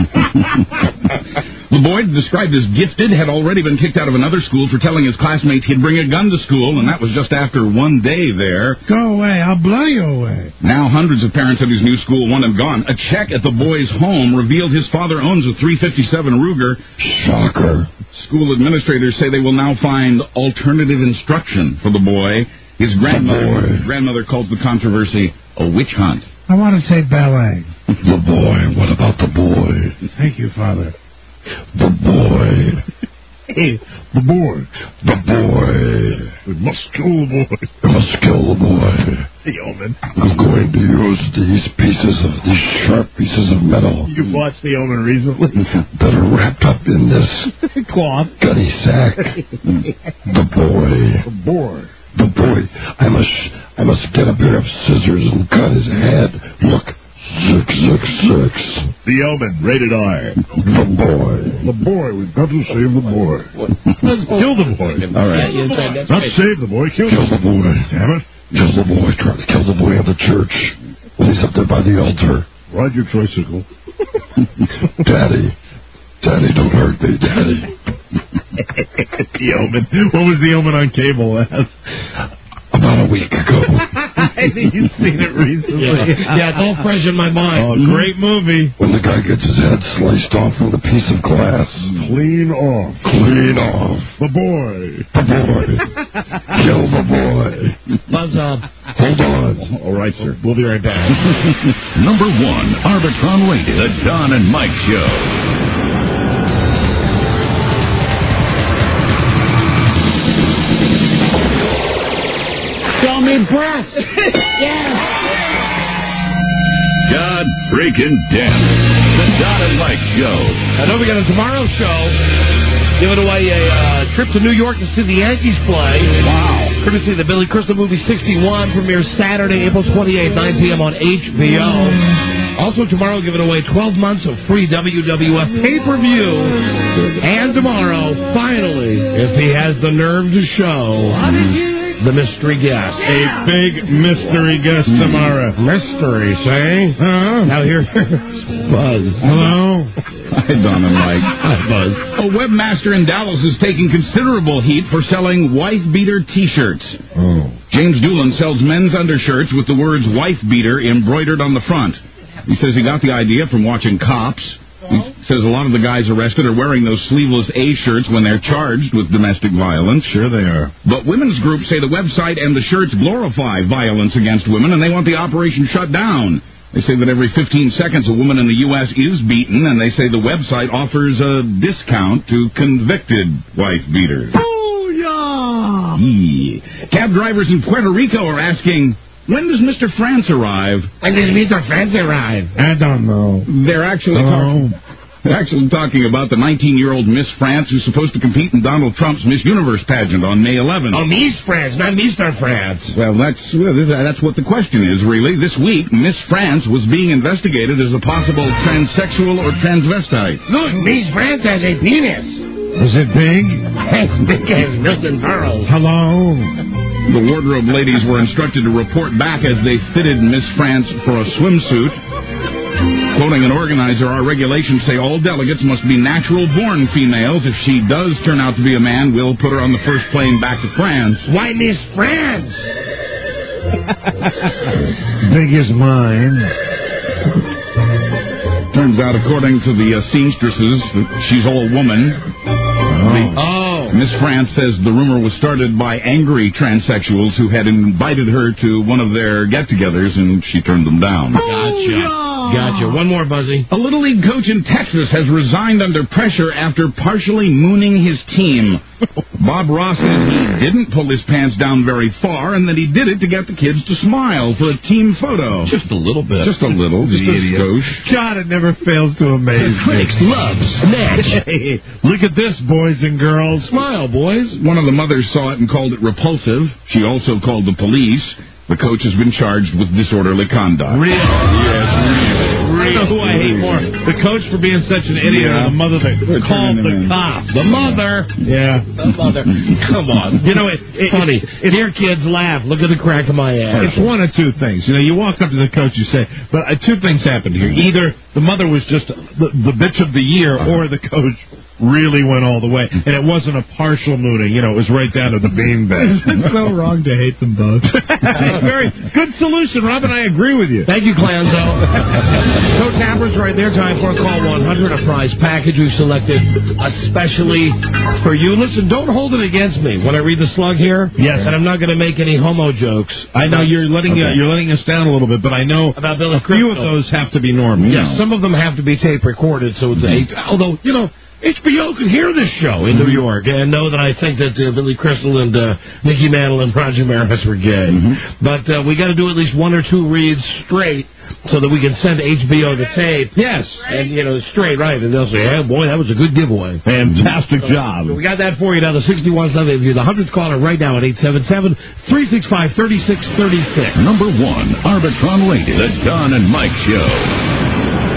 S12: The boy, described as gifted, had already been kicked out of another school for telling his classmates he'd bring a gun to school, and that was just after one day there.
S3: Go away. I'll blow you away.
S12: Now hundreds of parents at his new school want him gone. A check at the boy's home revealed his father owns a three fifty-seven Ruger.
S3: Shocker.
S12: School administrators say they will now find alternative instruction for the boy. His grandmother, his grandmother calls the controversy a witch hunt.
S3: I want to say ballet.
S14: The boy. What about the boy?
S3: Thank you, Father.
S14: The boy.
S3: Hey, the boy.
S14: The boy.
S3: We must kill the boy.
S14: We must kill the boy.
S3: The Omen.
S14: I'm going to use these pieces of, these sharp pieces of metal.
S3: You've watched The Omen recently?
S14: That are wrapped up in this
S3: cloth.
S14: gunny sack. The boy.
S3: The boy.
S14: The boy. I must, I must get a pair of scissors and cut his head. Look. Six, six, six.
S3: The Omen, rated R.
S14: The boy.
S3: The boy. We've got to save the boy. Kill the boy.
S12: All right.
S13: Yeah, yeah, that's
S3: Not
S13: right.
S3: save the boy. Kill,
S14: Kill the boy.
S3: Damn it.
S14: Kill the boy. Try to kill the boy at the church when he's up there by the altar.
S3: Ride your tricycle.
S14: Daddy. Daddy, don't hurt me, Daddy.
S3: The Omen. What was the Omen on cable last?
S14: About a week ago.
S3: I think you've seen it recently.
S13: Yeah. yeah, it's all fresh in my mind.
S3: Oh, great movie.
S14: When the guy gets his head sliced off with a piece of glass.
S3: Clean off.
S14: Clean off.
S3: The boy.
S14: The boy. Kill the boy.
S13: Buzz up.
S14: Hold on.
S3: All right, sir. We'll be right back.
S2: Number one, Arbitron Radio, The Don and Mike Show.
S1: Show me breasts. Yeah.
S2: God freaking damn it. The Don and Mike Show.
S13: I know we got a tomorrow show giving away a uh, trip to New York to see the Yankees play. Wow. Courtesy of the Billy Crystal movie sixty-one premieres Saturday, April twenty-eighth, nine p.m. on H B O. Also tomorrow giving away twelve months of free W W F pay-per-view. And tomorrow, finally, if he has the nerve to show, the mystery guest.
S3: A big mystery guest tomorrow.
S13: Mystery, say?
S3: Huh?
S13: Now here's Buzz.
S3: Hello?
S12: Hi, Don and Mike.
S13: Hi, Buzz.
S12: A webmaster in Dallas is taking considerable heat for selling wife-beater T-shirts.
S3: Oh.
S12: James Doolin sells men's undershirts with the words wife-beater embroidered on the front. He says he got the idea from watching Cops. He says a lot of the guys arrested are wearing those sleeveless A-shirts when they're charged with domestic violence.
S3: Sure they are.
S12: But women's groups say the website and the shirts glorify violence against women, and they want the operation shut down. They say that every fifteen seconds a woman in the U S is beaten, and they say the website offers a discount to convicted wife-beaters.
S1: Booyah!
S12: Yeah. Cab drivers in Puerto Rico are asking, when does Mister France arrive?
S1: When does Mister France arrive?
S3: I don't know.
S12: They're actually
S3: Oh.
S12: talking... They're actually talking about the nineteen-year-old Miss France who's supposed to compete in Donald Trump's Miss Universe pageant on May eleventh.
S1: Oh, Miss France, not Mister France.
S12: Well, that's well, that's what the question is, really. This week, Miss France was being investigated as a possible transsexual or transvestite.
S1: Look, Miss France has a penis.
S3: Is it big?
S1: As big as Milton Berle's.
S3: Hello?
S12: The wardrobe ladies were instructed to report back as they fitted Miss France for a swimsuit. Quoting an organizer, our regulations say all delegates must be natural-born females. If she does turn out to be a man, we'll put her on the first plane back to France.
S1: Why Miss France?
S3: Big as mine.
S12: Turns out, according to the uh, seamstresses, that she's all woman.
S3: Oh.
S13: Oh.
S12: Miss France says the rumor was started by angry transsexuals who had invited her to one of their get-togethers, and she turned them down.
S13: Gotcha. Gotcha. One more, Buzzy.
S12: A Little League coach in Texas has resigned under pressure after partially mooning his team. Bob Ross said he didn't pull his pants down very far and that he did it to get the kids to smile for a team photo.
S13: Just a little bit.
S12: Just a little. Just a skosh.
S3: God, it never fails to amaze me.
S13: Critics love Snatch.
S3: Hey, look at this, boys and girls.
S13: Smile, boys.
S12: One of the mothers saw it and called it repulsive. She also called the police. The coach has been charged with disorderly conduct.
S3: Really?
S12: Yes, really.
S3: I know who I hate more. The coach for being such an idiot
S12: Yeah.
S3: or the mother that called the cops.
S13: The mother.
S3: Yeah.
S13: The mother. Come on.
S3: You know, it, it,
S13: Funny.
S3: It,
S13: Hear kids laugh. Look at the crack of my ass.
S3: It's one of two things. You know, you walk up to the coach, you say, but uh, two things happened here. Either the mother was just the, the bitch of the year, or the coach really went all the way. And it wasn't a partial mooning. You know, it was right down to the beanbag.
S5: It's so wrong to hate them both.
S3: Very good solution, Robin. I agree with you.
S13: Thank you, Clanzo. Coach Tappers right there. Time for a call one hundred, a prize package we've selected especially for you. Listen, don't hold it against me when I read the slug here.
S3: Yes.
S13: And I'm not going to make any homo jokes.
S3: I know you're letting
S13: Okay.
S3: uh, you're letting us down a little bit, but I know
S13: About Billy
S3: a few of
S13: Crystal.
S3: those have to be normal.
S13: Yes, some of them have to be tape recorded, so it's a, although, you know, H B O can hear this show in New York and know that I think that uh, Billy Crystal and uh, Mickey Mantle and Roger Maris were gay.
S3: Mm-hmm.
S13: But uh, we got to do at least one or two reads straight so that we can send H B O the tape.
S3: Yes.
S13: And, you know, straight, right. And they'll say, hey, boy, that was a good giveaway.
S3: Fantastic job.
S13: We got that for you now, the sixty-one seven. If you're the hundredth caller right now at eight seven seven, three six five, three six three six.
S2: Number one, Arbitron Radio, The Don and Mike Show.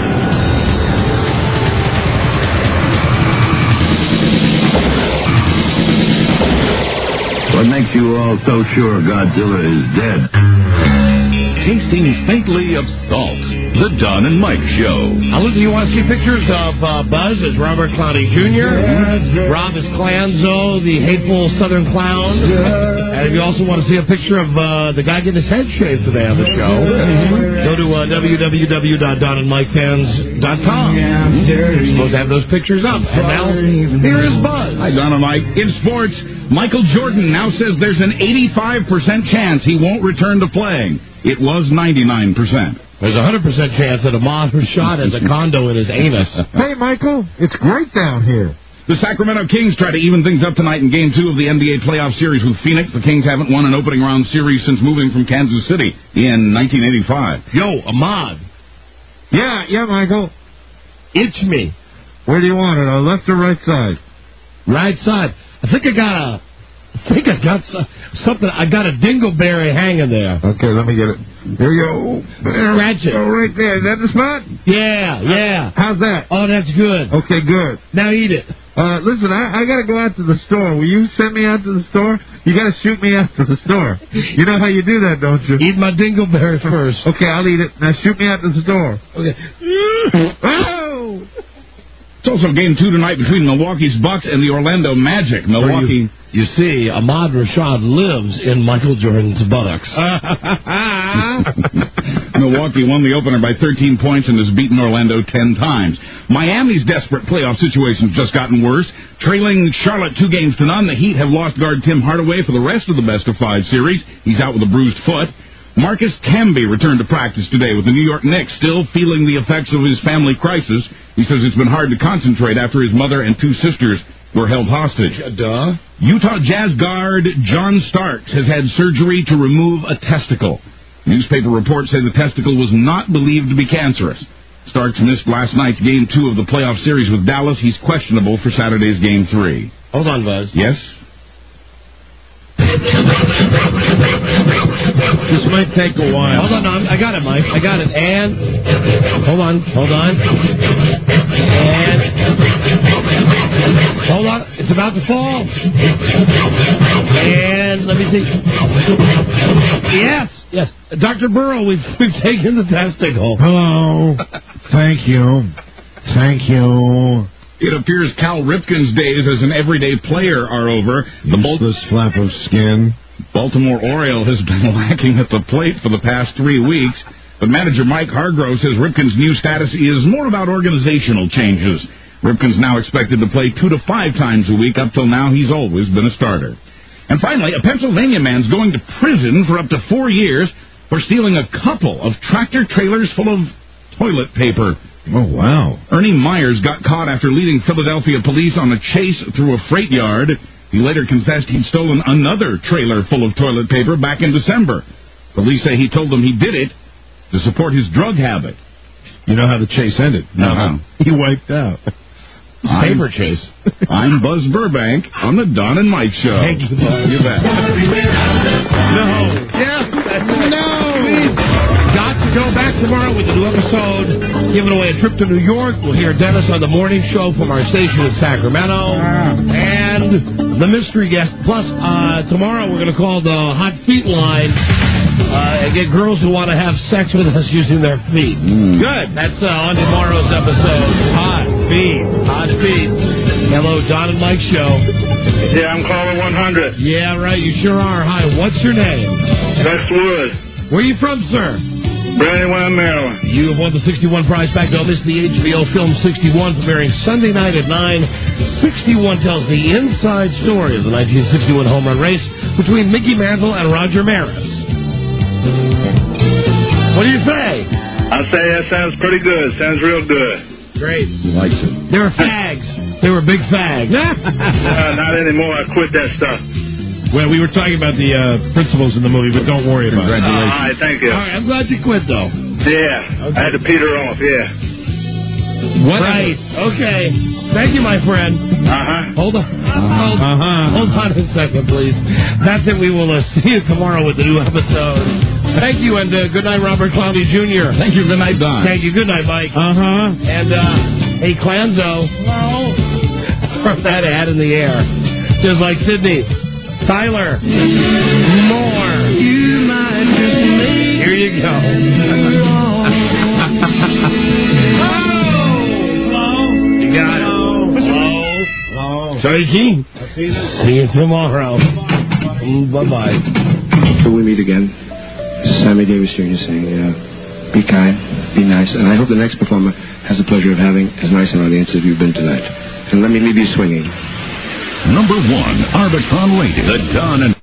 S16: What makes you all so sure Godzilla is dead?
S2: Tasting faintly of salt. The Don and Mike Show.
S13: Now, listen, you want to see pictures of uh, Buzz as Robert Clowney Junior? Rob as Clanzo, the hateful Southern clown. And if you also want to see a picture of uh, the guy getting his head shaved today on the show, go to uh, w w w dot don and mike fans dot com. You're supposed to have those pictures up. And now, here is Buzz.
S12: Hi, Don and Mike. In sports, Michael Jordan now says there's an eighty-five percent chance he won't return to playing. It was ninety-nine percent.
S13: There's a one hundred percent chance that Ahmad Rashad has a condo in his anus.
S11: Hey, Michael, it's great down here.
S12: The Sacramento Kings try to even things up tonight in Game two of the N B A playoff series with Phoenix. The Kings haven't won an opening round series since moving from Kansas City in nineteen eighty-five.
S13: Yo, Ahmad.
S11: Yeah, yeah, Michael.
S13: Itch me.
S11: Where do you want it, on left or right side?
S13: Right side. I think I got a... I think I got some, something. I got a dingleberry hanging there.
S11: Okay, let me get it. Here you go. There.
S13: Scratch it.
S11: Oh, right there. Is that the spot?
S13: Yeah, yeah.
S11: How's that?
S13: Oh, that's good.
S11: Okay, good.
S13: Now eat it.
S11: Uh, listen, I, I got to go out to the store. Will you send me out to the store? You got to shoot me out to the store. You know how you do that, don't you?
S13: Eat my dingleberry first.
S11: Okay, I'll eat it. Now shoot me out to the store.
S13: Okay.
S11: Oh!
S12: It's also Game two tonight between Milwaukee's Bucks and the Orlando Magic. Milwaukee...
S13: You see, Ahmad Rashad lives in Michael Jordan's buttocks.
S12: Milwaukee won the opener by thirteen points and has beaten Orlando ten times. Miami's desperate playoff situation's just gotten worse. Trailing Charlotte two games to none, the Heat have lost guard Tim Hardaway for the rest of the best-of-five series. He's out with a bruised foot. Marcus Camby returned to practice today with the New York Knicks, still feeling the effects of his family crisis. He says it's been hard to concentrate after his mother and two sisters were held hostage.
S13: Duh.
S12: Utah Jazz guard John Starks has had surgery to remove a testicle. Newspaper reports say the testicle was not believed to be cancerous. Starks missed last night's Game two of the playoff series with Dallas. He's questionable for Saturday's Game three.
S13: Hold on, Buzz.
S12: Yes?
S11: This might take a while.
S13: Hold on, no, I got it, Mike. I got it. And... Hold on, hold on. And... Hold on, it's about to fall. And let me see. Yes, yes. Doctor Burrow, we've, we've taken the testicle.
S11: Hello. Thank you. Thank you.
S12: It appears Cal Ripken's days as an everyday player are over.
S11: The useless flap of skin.
S12: Baltimore Oriole has been lacking at the plate for the past three weeks, but manager Mike Hargrove says Ripken's new status is more about organizational changes. Ripken's now expected to play two to five times a week. Up till now, he's always been a starter. And finally, a Pennsylvania man's going to prison for up to four years for stealing a couple of tractor trailers full of toilet paper.
S11: Oh, wow.
S12: Ernie Myers got caught after leading Philadelphia police on a chase through a freight yard. He later confessed he'd stolen another trailer full of toilet paper back in December. Police say he told them he did it to support his drug habit.
S11: You know how the chase ended?
S12: No.
S11: He wiped out.
S13: Paper chase.
S12: I'm Buzz Burbank on the Don and Mike Show.
S13: Thank you, Buzz.
S12: You bet.
S13: No. Yes. No. Got to go back tomorrow with a new episode, giving away a trip to New York. We'll hear Dennis on the morning show from our station in Sacramento. And the mystery guest. Plus, uh, tomorrow we're going to call the Hot Feet line uh, and get girls who want to have sex with us using their feet.
S12: Mm.
S13: Good. That's uh, on tomorrow's episode. Hot Feet. Hot Feet. Hello, Don and Mike Show.
S6: Yeah, I'm caller one hundred.
S13: Yeah, right. You sure are. Hi. What's your name?
S6: Lex Wood.
S13: Where are you from, sir?
S6: Brandywine, Maryland.
S13: You have won the sixty-one prize pack. Don't miss the H B O film sixty-one, premiering Sunday night at nine. sixty-one tells the inside story of the nineteen sixty-one home run race between Mickey Mantle and Roger Maris. What do you say?
S6: I say that sounds pretty good. Sounds real good.
S13: Great.
S12: He likes it.
S13: They were fags. They were big fags.
S6: uh, not anymore. I quit that stuff.
S11: Well, we were talking about the uh, principals in the movie, but don't worry about it.
S6: Uh, all right, thank you.
S13: All right, I'm glad you quit, though.
S6: Yeah, okay. I had to peter off, yeah.
S13: What? Right, okay. Thank you, my friend.
S6: Uh-huh.
S13: Hold on. Hold,
S11: uh-huh.
S13: hold on a second, please. That's it. We will uh, see you tomorrow with the new episode. Thank you, and uh, good night, Robert Clowney Junior
S12: Thank you. Good night, Don.
S13: Thank you. Good night, Mike.
S11: Uh-huh.
S13: And, uh, hey, Clanzo. Hello. From that ad in the air. Just like Sydney. Tyler. More. You might just Here you go. got it. Hello. Turkey. See you tomorrow. Bye-bye.
S16: Till we meet again, this is Sammy Davis Junior saying, uh, be kind, be nice, and I hope the next performer has the pleasure of having as nice an audience as you've been tonight. And let me leave you swinging.
S2: Number one, Arbitron rated. The Don and